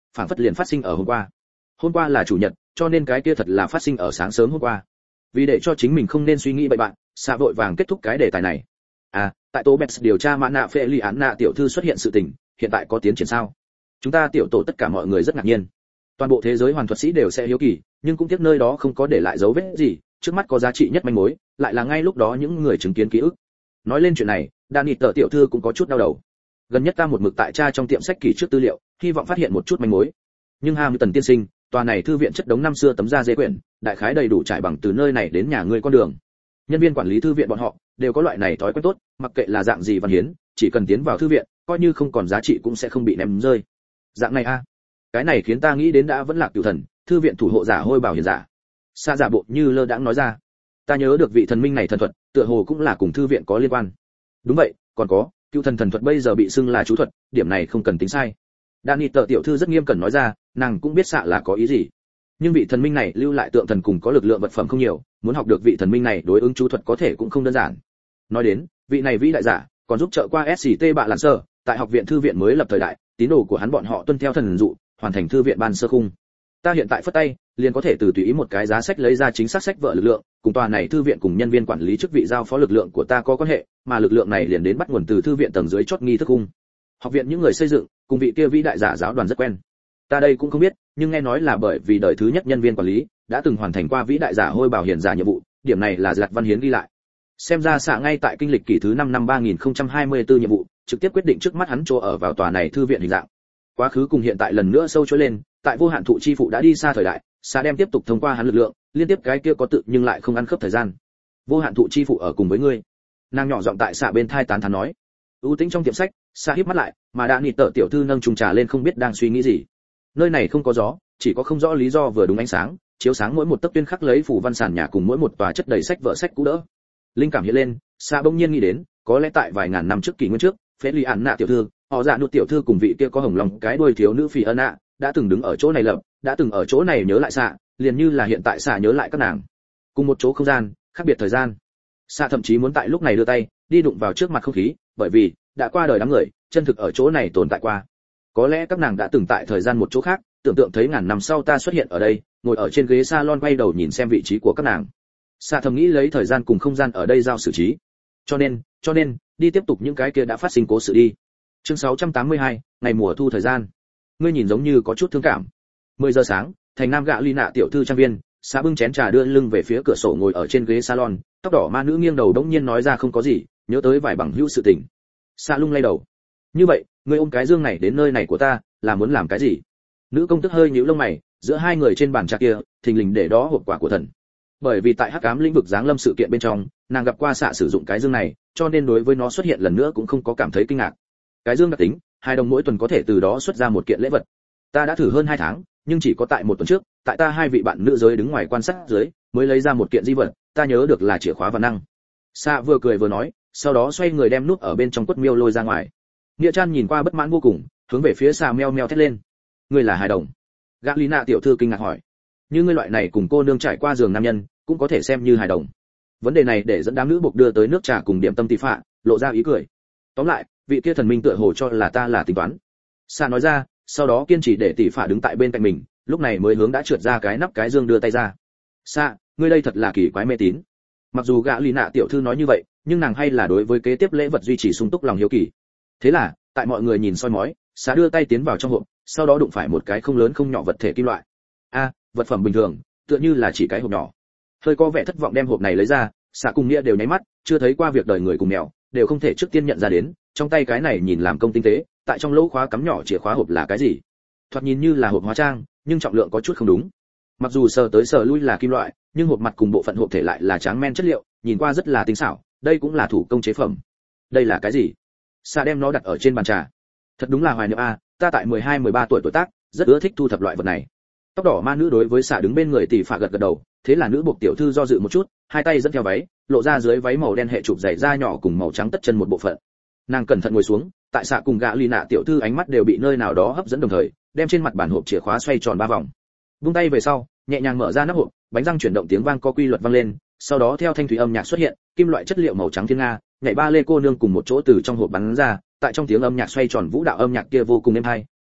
phảng phất liền phát sinh ở hôm qua. Hôm qua là chủ nhật, cho nên cái kia thật là phát sinh ở sáng sớm hôm qua. Vì để cho chính mình không nên suy nghĩ bậy bạn, xạ vội vàng kết thúc cái đề tài này. À, tại Tố Bets điều tra mã nạ phệ li án nạ tiểu thư xuất hiện sự tình, hiện tại có tiến triển sao? Chúng ta tiểu tổ tất cả mọi người rất ngạc nhiên. Toàn bộ thế giới hoàn thuật sĩ đều sẽ hiếu kỳ, nhưng cũng tiếc nơi đó không có để lại dấu vết gì, trước mắt có giá trị nhất manh mối, lại là ngay lúc đó những người chứng kiến ký ức. Nói lên chuyện này, Đani tờ tiểu thư cũng có chút đau đầu. Gần nhất ta một mực tại tra trong tiệm sách kỷ trước tư liệu, hy vọng phát hiện một chút manh mối. Nhưng Hamilton tiên sinh, tòa này thư viện chất đống năm xưa tấm da dê quyển, đại khái đầy đủ trải bằng từ nơi này đến nhà ngươi con đường. Nhân viên quản lý thư viện bọn họ đều có loại này thói quen tốt, mặc kệ là dạng gì văn hiến, chỉ cần tiến vào thư viện, coi như không còn giá trị cũng sẽ không bị ném rơi. Dạng này a, cái này khiến ta nghĩ đến đã vẫn lạc cửu thần, thư viện thủ hộ giả hôi bảo hiền giả. Sa giả bộ như lơ đãng nói ra, ta nhớ được vị thần minh này thần thuật, tựa hồ cũng là cùng thư viện có liên quan. Đúng vậy, còn có, cựu thần thần thuật bây giờ bị xưng là chú thuật, điểm này không cần tính sai. Đani tờ tiểu thư rất nghiêm cẩn nói ra, nàng cũng biết xạ là có ý gì. Nhưng vị thần minh này lưu lại tượng thần cùng có lực lượng vật phẩm không nhiều, muốn học được vị thần minh này đối ứng chú thuật có thể cũng không đơn giản. Nói đến, vị này vĩ đại giả, còn giúp trợ qua ét xê tê bạ lạn sơ, tại học viện thư viện mới lập thời đại, tín đồ của hắn bọn họ tuân theo thần dụ, hoàn thành thư viện ban sơ khung. Ta hiện tại phất tay, liền có thể từ tùy ý một cái giá sách lấy ra chính xác sách vợ lực lượng, cùng tòa này thư viện cùng nhân viên quản lý chức vị giao phó lực lượng của ta có quan hệ, mà lực lượng này liền đến bắt nguồn từ thư viện tầng dưới chót nghi thức khung. Học viện những người xây dựng, cùng vị kia vĩ đại giả giáo đoàn rất quen. Ta đây cũng không biết, nhưng nghe nói là bởi vì đời thứ nhất nhân viên quản lý đã từng hoàn thành qua vĩ đại giả hôi bảo hiền giả nhiệm vụ, điểm này là Giặt Văn Hiến ghi lại. Xem ra xạ ngay tại kinh lịch kỳ thứ năm năm ba nghìn không trăm hai mươi tư nhiệm vụ, trực tiếp quyết định trước mắt hắn chỗ ở vào tòa này thư viện hình dạng. Quá khứ cùng hiện tại lần nữa sâu chối lên, tại vô hạn thụ chi phụ đã đi xa thời đại, xạ đem tiếp tục thông qua hắn lực lượng, liên tiếp cái kia có tự nhưng lại không ăn khớp thời gian. Vô hạn thụ chi phụ ở cùng với ngươi. Nàng nhỏ giọng tại xạ bên thai tán thán nói. ưu tĩnh trong tiệm sách, xạ híp mắt lại, mà đã nịt tở tiểu thư nâng chung trà lên không biết đang suy nghĩ gì. Nơi này không có gió, chỉ có không rõ lý do vừa đúng ánh sáng, chiếu sáng mỗi một tấc tuyên khắc lấy phủ văn sàn nhà cùng mỗi một tòa chất đầy sách vở sách cũ đỡ. Linh cảm hiện lên, xạ bỗng nhiên nghĩ đến, có lẽ tại vài ngàn năm trước kỷ nguyên trước, phế lì ản nạ tiểu thư, họ dạ nụt tiểu thư cùng vị kia có hồng lòng cái đuôi thiếu nữ phì ân ạ, đã từng đứng ở chỗ này lập, đã từng ở chỗ này nhớ lại xạ, liền như là hiện tại xạ nhớ lại các nàng. Cùng một chỗ không gian, khác biệt thời gian. Xạ thậm chí muốn tại lúc này đưa tay, đi đụng vào trước mặt không khí, bởi vì đã qua đời đám người, chân thực ở chỗ này tồn tại qua. Có lẽ các nàng đã từng tại thời gian một chỗ khác, tưởng tượng thấy ngàn năm sau ta xuất hiện ở đây, ngồi ở trên ghế salon quay đầu nhìn xem vị trí của các nàng. Xạ thầm nghĩ lấy thời gian cùng không gian ở đây giao xử trí. Cho nên, cho nên, đi tiếp tục những cái kia đã phát sinh cố sự đi. Chương sáu trăm tám mươi hai, ngày mùa thu thời gian. Ngươi nhìn giống như có chút thương cảm. mười giờ sáng, thành nam gạ ly nạ tiểu thư trang viên, xạ bưng chén trà đưa lưng về phía cửa sổ ngồi ở trên ghế salon, tóc đỏ ma nữ nghiêng đầu đống nhiên nói ra không có gì, nhớ tới vài bằng hữu sự tình. Xạ lung lay đầu. Như vậy, ngươi ôm cái dương này đến nơi này của ta, là muốn làm cái gì? Nữ công tức hơi nhíu lông mày, giữa hai người trên bàn trà kia, thình lình để đó hộp quà của thần. Bởi vì tại hắc ám lĩnh vực giáng lâm sự kiện bên trong, nàng gặp qua xạ sử dụng cái dương này, cho nên đối với nó xuất hiện lần nữa cũng không có cảm thấy kinh ngạc. Cái dương đặc tính, hai đồng mỗi tuần có thể từ đó xuất ra một kiện lễ vật. Ta đã thử hơn hai tháng, nhưng chỉ có tại một tuần trước, tại ta hai vị bạn nữ giới đứng ngoài quan sát dưới, mới lấy ra một kiện di vật, ta nhớ được là chìa khóa và năng. Xạ vừa cười vừa nói, sau đó xoay người đem nút ở bên trong quất miêu lôi ra ngoài. Nghĩa Chan nhìn qua bất mãn vô cùng, hướng về phía xạ meo meo thét lên. Ngươi là hài đồng? Gã Lý Nạ tiểu thư kinh ngạc hỏi. Như ngươi loại này cùng cô nương trải qua giường nam nhân, cũng có thể xem như hài đồng. Vấn đề này để dẫn đám nữ buộc đưa tới nước trà cùng điểm tâm tỷ phạ, lộ ra ý cười. Tóm lại, vị kia thần minh tựa hồ cho là ta là tính toán. Sa nói ra, sau đó kiên trì để tỷ phạ đứng tại bên cạnh mình, lúc này mới hướng đã trượt ra cái nắp cái dương đưa tay ra. Sa, ngươi đây thật là kỳ quái mê tín. Mặc dù gã Lý Nạ tiểu thư nói như vậy, nhưng nàng hay là đối với kế tiếp lễ vật duy trì sung túc lòng hiếu kỳ. Thế là, tại mọi người nhìn soi mói, Sa đưa tay tiến vào trong hộp, sau đó đụng phải một cái không lớn không nhỏ vật thể kim loại. A, vật phẩm bình thường, tựa như là chỉ cái hộp nhỏ. Hơi có vẻ thất vọng đem hộp này lấy ra, Sa cùng Nghĩa đều nháy mắt, chưa thấy qua việc đời người cùng mèo, đều không thể trước tiên nhận ra đến, trong tay cái này nhìn làm công tinh tế, tại trong lỗ khóa cắm nhỏ chìa khóa hộp là cái gì? Thoạt nhìn như là hộp hóa trang, nhưng trọng lượng có chút không đúng. Mặc dù sờ tới sờ lui là kim loại, nhưng hộp mặt cùng bộ phận hộp thể lại là tráng men chất liệu, nhìn qua rất là tinh xảo, đây cũng là thủ công chế phẩm. Đây là cái gì? Sa đem nó đặt ở trên bàn trà. Thật đúng là hoài niệm a, ta tại mười hai mười ba tuổi tuổi tác, rất ưa thích thu thập loại vật này. Tóc đỏ ma nữ đối với Sa đứng bên người tỷ phạ gật gật đầu, thế là nữ buộc tiểu thư do dự một chút, hai tay dẫn theo váy, lộ ra dưới váy màu đen hệ chụp dày da nhỏ cùng màu trắng tất chân một bộ phận. Nàng cẩn thận ngồi xuống, tại Sa cùng gã Ly Nạ tiểu thư ánh mắt đều bị nơi nào đó hấp dẫn đồng thời, đem trên mặt bản hộp chìa khóa xoay tròn ba vòng. Vung tay về sau, nhẹ nhàng mở ra nắp hộp, bánh răng chuyển động tiếng vang có quy luật vang lên, sau đó theo thanh thủy âm nhạc xuất hiện, kim loại chất liệu màu trắng thiên nga, nhảy ba lê cô nương cùng một chỗ từ trong hộp bắn ra, tại trong tiếng âm nhạc xoay tròn vũ đạo âm nhạc kia vô cùng êm hay,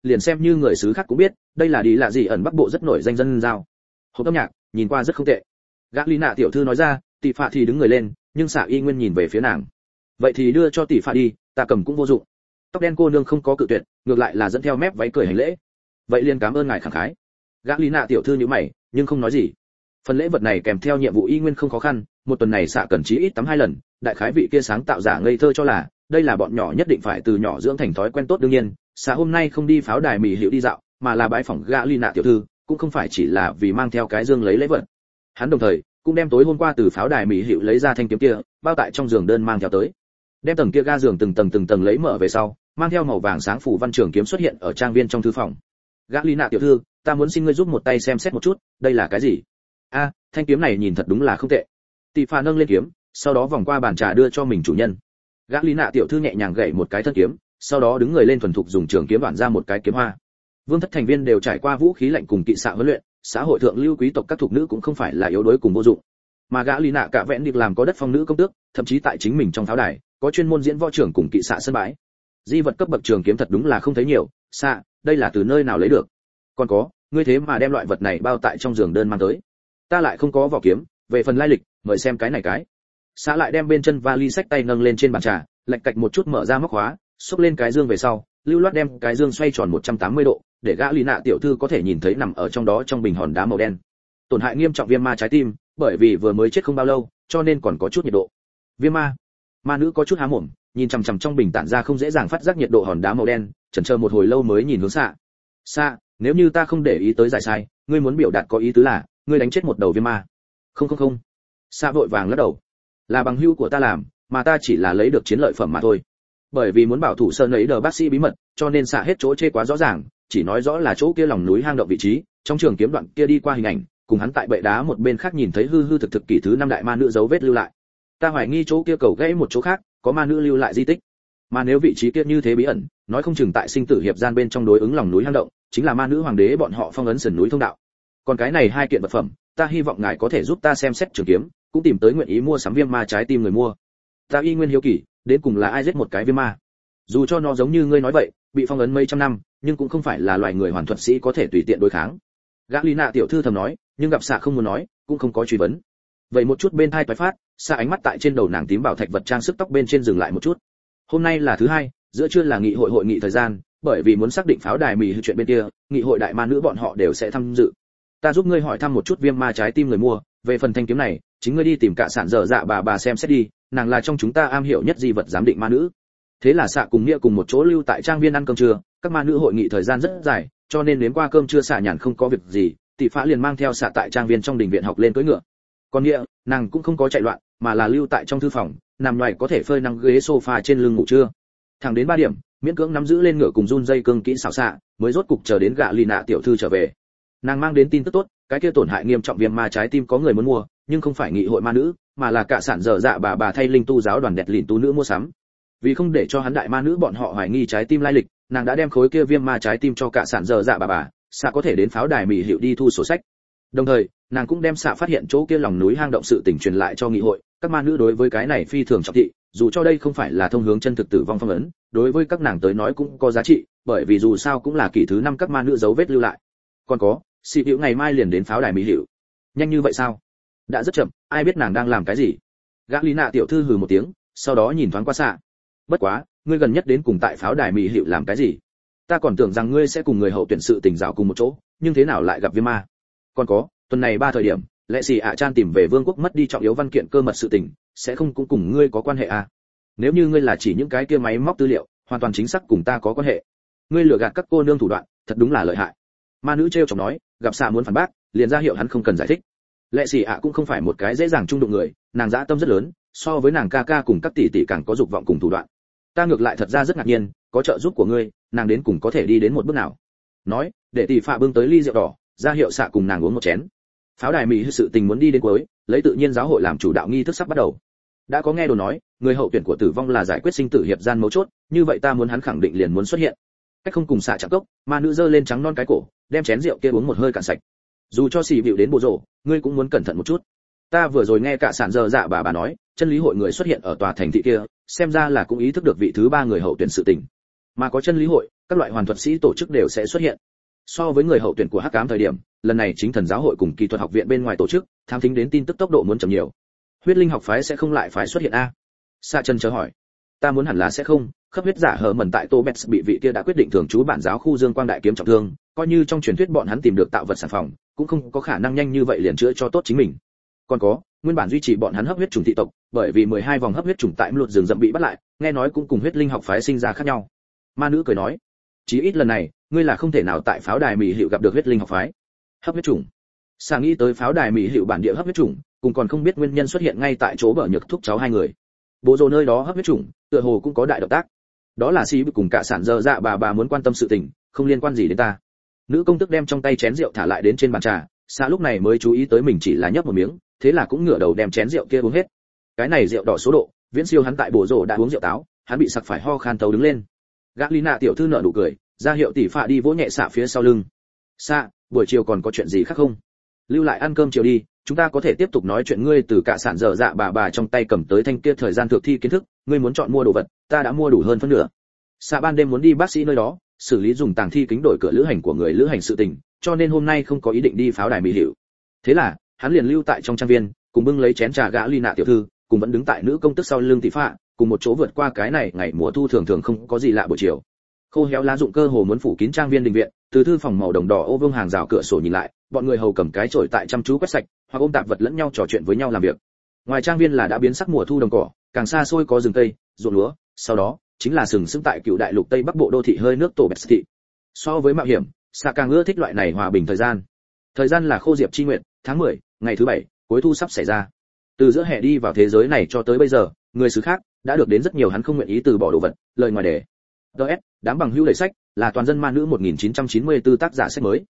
liền xem như người xứ khác cũng biết đây là đi lạ gì ẩn bắc bộ rất nổi danh dân giao. Hộp âm nhạc nhìn qua rất không tệ. Gã Lý Nạ tiểu thư nói ra, tỷ phạ thì đứng người lên, nhưng xạ y nguyên nhìn về phía nàng. Vậy thì đưa cho tỷ phạ đi, ta cầm cũng vô dụng. Tóc đen cô nương không có cự tuyệt, ngược lại là dẫn theo mép váy cười hành lễ. Vậy liền cảm ơn ngài khẳng khái. Gã Lý Nạ tiểu thư nhíu mày, nhưng không nói gì. Phần lễ vật này kèm theo nhiệm vụ y nguyên không khó khăn, một tuần này xạ cần chí ít tắm hai lần, đại khái vị kia sáng tạo giả ngây thơ cho là, đây là bọn nhỏ nhất định phải từ nhỏ dưỡng thành thói quen tốt đương nhiên, xạ hôm nay không đi pháo đài mì hiệu đi dạo, mà là bãi phòng Gã Lý Nạ tiểu thư, cũng không phải chỉ là vì mang theo cái dương lấy lễ vật. Hắn đồng thời cũng đem tối hôm qua từ pháo đài mỹ hiệu lấy ra thanh kiếm kia, bao tại trong giường đơn mang theo tới. Đem tầng kia ga giường từng tầng từng tầng lấy mở về sau, mang theo màu vàng sáng phủ văn trường kiếm xuất hiện ở trang viên trong thư phòng. Gã Lý Nạ tiểu thư, ta muốn xin ngươi giúp một tay xem xét một chút, đây là cái gì? A, thanh kiếm này nhìn thật đúng là không tệ. Tỷ phà nâng lên kiếm, sau đó vòng qua bàn trà đưa cho mình chủ nhân. Gã Lý Nạ tiểu thư nhẹ nhàng gảy một cái thân kiếm, sau đó đứng người lên thuần thục dùng trường kiếm đoạn ra một cái kiếm hoa. Vương thất thành viên đều trải qua vũ khí lạnh cùng kỵ xạ huấn luyện, xã hội thượng lưu quý tộc các thuộc nữ cũng không phải là yếu đuối cùng vô dụng. Mà Gã Lý Nạ cả vẹn được làm có đất phong nữ công tước, thậm chí tại chính mình trong pháo đài, có chuyên môn diễn võ trưởng cùng kỵ xạ sân bãi. Di vật cấp bậc trường kiếm thật đúng là không thấy nhiều, xạ, đây là từ nơi nào lấy được? Còn có, ngươi thế mà đem loại vật này bao tại trong giường đơn mang tới. Ta lại không có vỏ kiếm, về phần lai lịch, mời xem cái này cái. Xạ lại đem bên chân vali sách tay nâng lên trên bàn trà, lạch cạch một chút mở ra móc khóa, xốc lên cái dương về sau, lưu loát đem cái dương xoay tròn một trăm tám mươi độ, để Gã Lý Nạ tiểu thư có thể nhìn thấy nằm ở trong đó trong bình hòn đá màu đen. Tổn hại nghiêm trọng viêm ma trái tim, bởi vì vừa mới chết không bao lâu, cho nên còn có chút nhiệt độ. Viêm ma. Ma nữ có chút há mồm, nhìn chằm chằm trong bình tản ra không dễ dàng phát giác nhiệt độ hòn đá màu đen, chần chờ một hồi lâu mới nhìn hướng xạ. Xạ, nếu như ta không để ý tới giải sai, ngươi muốn biểu đạt có ý tứ là, ngươi đánh chết một đầu viêm ma. Không không không. Xạ vội vàng lắc đầu. Là bằng hữu của ta làm, mà ta chỉ là lấy được chiến lợi phẩm mà thôi. Bởi vì muốn bảo thủ sơn ấy đờ bác sĩ bí mật, cho nên xạ hết chỗ chê quá rõ ràng, chỉ nói rõ là chỗ kia lòng núi hang động vị trí, trong trường kiếm đoạn kia đi qua hình ảnh, cùng hắn tại bệ đá một bên khác nhìn thấy hư hư thực thực kỷ thứ năm đại ma nữ dấu vết lưu lại. Ta hoài nghi chỗ kia cầu gãy một chỗ khác, có ma nữ lưu lại di tích. Mà nếu vị trí kia như thế bí ẩn, nói không chừng tại sinh tử hiệp gian bên trong đối ứng lòng núi hang động, chính là ma nữ hoàng đế bọn họ phong ấn sườn núi thông đạo. Còn cái này hai kiện vật phẩm, ta hy vọng ngài có thể giúp ta xem xét trường kiếm, cũng tìm tới nguyện ý mua sắm viêm ma trái tim người mua. Ta y nguyên hiếu kỳ, đến cùng là ai giết một cái viêm ma? Dù cho nó giống như ngươi nói vậy, bị phong ấn mấy trăm năm, nhưng cũng không phải là loài người hoàn thuật sĩ có thể tùy tiện đối kháng. Gã Lý Nạ tiểu thư thầm nói, nhưng gặp xạ không muốn nói, cũng không có truy vấn. Vậy một chút bên thai toái phát, xạ ánh mắt tại trên đầu nàng tím bảo thạch vật trang sức tóc bên trên dừng lại một chút. Hôm nay là thứ hai, giữa trưa là nghị hội hội nghị thời gian, bởi vì muốn xác định pháo đài mì chuyện bên kia, nghị hội đại ma nữ bọn họ đều sẽ tham dự. Ta giúp ngươi hỏi thăm một chút viêm ma trái tim người mua, về phần thanh kiếm này, chính ngươi đi tìm cả sản dở dạ bà bà xem xét đi, nàng là trong chúng ta am hiểu nhất di vật giám định ma nữ. Thế là xạ cùng nghĩa cùng một chỗ lưu tại trang viên ăn cơm trưa, các ma nữ hội nghị thời gian rất dài, cho nên đến qua cơm trưa xạ nhàn không có việc gì, tỷ phá liền mang theo xạ tại trang viên trong đình viện học lên cưỡi ngựa. Còn nghĩa, nàng cũng không có chạy loạn, mà là lưu tại trong thư phòng, nằm ngoài có thể phơi nắng ghế sofa trên lưng ngủ trưa. Thẳng đến ba điểm, miễn cưỡng nắm giữ lên ngựa cùng run dây cương kỹ xảo xạ, mới rốt cục chờ đến Gã Lý Nạ tiểu thư trở về. Nàng mang đến tin tức tốt, cái kia tổn hại nghiêm trọng viêm ma trái tim có người muốn mua, nhưng không phải nghị hội ma nữ, mà là cả sản dở dạ bà bà thay linh tu giáo đoàn đẹp lìn tu nữ mua sắm. Vì không để cho hắn đại ma nữ bọn họ hoài nghi trái tim lai lịch, nàng đã đem khối kia viêm ma trái tim cho cả sản dở dạ bà bà, xạ có thể đến pháo đài mỹ hiệu đi thu sổ sách. Đồng thời, nàng cũng đem xạ phát hiện chỗ kia lòng núi hang động sự tình truyền lại cho nghị hội, các ma nữ đối với cái này phi thường trọng thị, dù cho đây không phải là thông hướng chân thực tử vong phong ấn, đối với các nàng tới nói cũng có giá trị, bởi vì dù sao cũng là kỷ thứ năm các ma nữ dấu vết lưu lại. Còn có, xì hữu ngày mai liền đến pháo đài mỹ hiệu. Nhanh như vậy sao? Đã rất chậm, ai biết nàng đang làm cái gì? Gã Lý Nạ tiểu thư hừ một tiếng, sau đó nhìn thoáng qua xạ. Bất quá, ngươi gần nhất đến cùng tại pháo đài mỹ hiệu làm cái gì? Ta còn tưởng rằng ngươi sẽ cùng người hậu tuyển sự tình dạo cùng một chỗ, nhưng thế nào lại gặp viêm ma? Còn có, tuần này ba thời điểm, lẽ gì ạ Chan tìm về vương quốc mất đi trọng yếu văn kiện cơ mật sự tình, sẽ không cũng cùng ngươi có quan hệ à? Nếu như ngươi là chỉ những cái kia máy móc tư liệu, hoàn toàn chính xác cùng ta có quan hệ. Ngươi lừa gạt các cô nương thủ đoạn, thật đúng là lợi hại. Ma nữ trêu chọc nói, gặp xạ muốn phản bác, liền ra hiệu hắn không cần giải thích. Lệ xì ạ cũng không phải một cái dễ dàng trung đụng người, nàng dã tâm rất lớn, so với nàng ca ca cùng các tỷ tỷ càng có dục vọng cùng thủ đoạn. Ta ngược lại thật ra rất ngạc nhiên, có trợ giúp của ngươi, nàng đến cùng có thể đi đến một bước nào? Nói, để tỷ phạ bưng tới ly rượu đỏ, ra hiệu xạ cùng nàng uống một chén. Pháo đài mỹ sự tình muốn đi đến cuối, lấy tự nhiên giáo hội làm chủ đạo nghi thức sắp bắt đầu. Đã có nghe đồn nói, người hậu tuyển của tử vong là giải quyết sinh tử hiệp gian mấu chốt, như vậy ta muốn hắn khẳng định liền muốn xuất hiện. Cách không cùng xạ chạm cốc, ma nữ giơ lên trắng non cái cổ, đem chén rượu kia uống một hơi cạn sạch. Dù cho xì bịu đến bộ rổ, ngươi cũng muốn cẩn thận một chút. Ta vừa rồi nghe cả sản giờ dạ bà bà nói, chân lý hội người xuất hiện ở tòa thành thị kia, xem ra là cũng ý thức được vị thứ ba người hậu tuyển sự tình. Mà có chân lý hội, các loại hoàn thuật sĩ tổ chức đều sẽ xuất hiện. So với người hậu tuyển của hắc ám thời điểm, lần này chính thần giáo hội cùng kỹ thuật học viện bên ngoài tổ chức, tham thính đến tin tức tốc độ muốn chậm nhiều. Huyết linh học phái sẽ không lại phái xuất hiện a? Sa Chân chờ hỏi. Ta muốn hẳn là sẽ không, khắp huyết giả hở mẩn tại Tô Bets bị vị kia đã quyết định thường trú bản giáo khu Dương Quang đại kiếm trọng thương, coi như trong truyền thuyết bọn hắn tìm được tạo vật sản phẩm, cũng không có khả năng nhanh như vậy liền chữa cho tốt chính mình. Còn có, nguyên bản duy trì bọn hắn hấp huyết trùng thị tộc, bởi vì mười hai vòng hấp huyết trùng tại lụt rừng rậm bị bắt lại, nghe nói cũng cùng huyết linh học phái sinh ra khác nhau. Ma nữ cười nói, chí ít lần này, ngươi là không thể nào tại pháo đài mỹ hiệu gặp được huyết linh học phái. Hấp huyết trùng. Sa nghĩ tới pháo đài mỹ hiệu bản địa hấp huyết trùng, cùng còn không biết nguyên nhân xuất hiện ngay tại chỗ bờ nhược thúc cháu hai người. Bố rồ nơi đó hấp huyết trùng, tựa hồ cũng có đại động tác. Đó là xí cùng cả sản dơ dạ bà bà muốn quan tâm sự tình, không liên quan gì đến ta. Nữ công tức đem trong tay chén rượu thả lại đến trên bàn trà, Sa lúc này mới chú ý tới mình chỉ là nhấp một miếng, thế là cũng ngửa đầu đem chén rượu kia uống hết. Cái này rượu đỏ số độ, viễn siêu hắn tại bổ rồ đã uống rượu táo, hắn bị sặc phải ho khan tấu đứng lên. Gatlina tiểu thư nở nụ cười, ra hiệu tỷ phạ đi vỗ nhẹ Sa phía sau lưng. Sa, buổi chiều còn có chuyện gì khác không? Lưu lại ăn cơm chiều đi, chúng ta có thể tiếp tục nói chuyện. Ngươi từ cả sản dở dạ bà bà trong tay cầm tới thanh kia thời gian thực thi kiến thức, ngươi muốn chọn mua đồ vật, ta đã mua đủ hơn phân nửa. Sa ban đêm muốn đi bác sĩ nơi đó, xử lý dùng tàng thi kính đổi cửa lữ hành của người lữ hành sự tình, cho nên hôm nay không có ý định đi pháo đài mỹ hiệu. Thế là, hắn liền lưu tại trong trang viên, cùng bưng lấy chén trà gã ly nạ tiểu thư, cùng vẫn đứng tại nữ công tức sau lưng tỷ phạ, cùng một chỗ vượt qua cái này ngày mùa thu thường thường không có gì lạ buổi chiều. Khô héo lá dụng cơ hồ muốn phủ kín trang viên đình viện, từ thư phòng màu đồng đỏ ô vương hàng rào cửa sổ nhìn lại, bọn người hầu cầm cái chổi tại chăm chú quét sạch, hoặc ôm tạp vật lẫn nhau trò chuyện với nhau làm việc. Ngoài trang viên là đã biến sắc mùa thu đồng cỏ, càng xa xôi có rừng cây, ruộng lúa, sau đó chính là sừng sững tại cựu đại lục tây bắc bộ đô thị hơi nước tổ bẹt thị. So với mạo hiểm, Sa càng ưa thích loại này hòa bình thời gian. Thời gian là khô diệp chi nguyện, tháng mười, ngày thứ bảy, cuối thu sắp xảy ra. Từ giữa hè đi vào thế giới này cho tới bây giờ, người xứ khác đã được đến rất nhiều hắn không nguyện ý từ bỏ đồ vật, lời ngoài đề. đê ét, đám bằng hữu đầy sách, là toàn dân ma nữ một nghìn chín trăm chín mươi tư tác giả sách mới.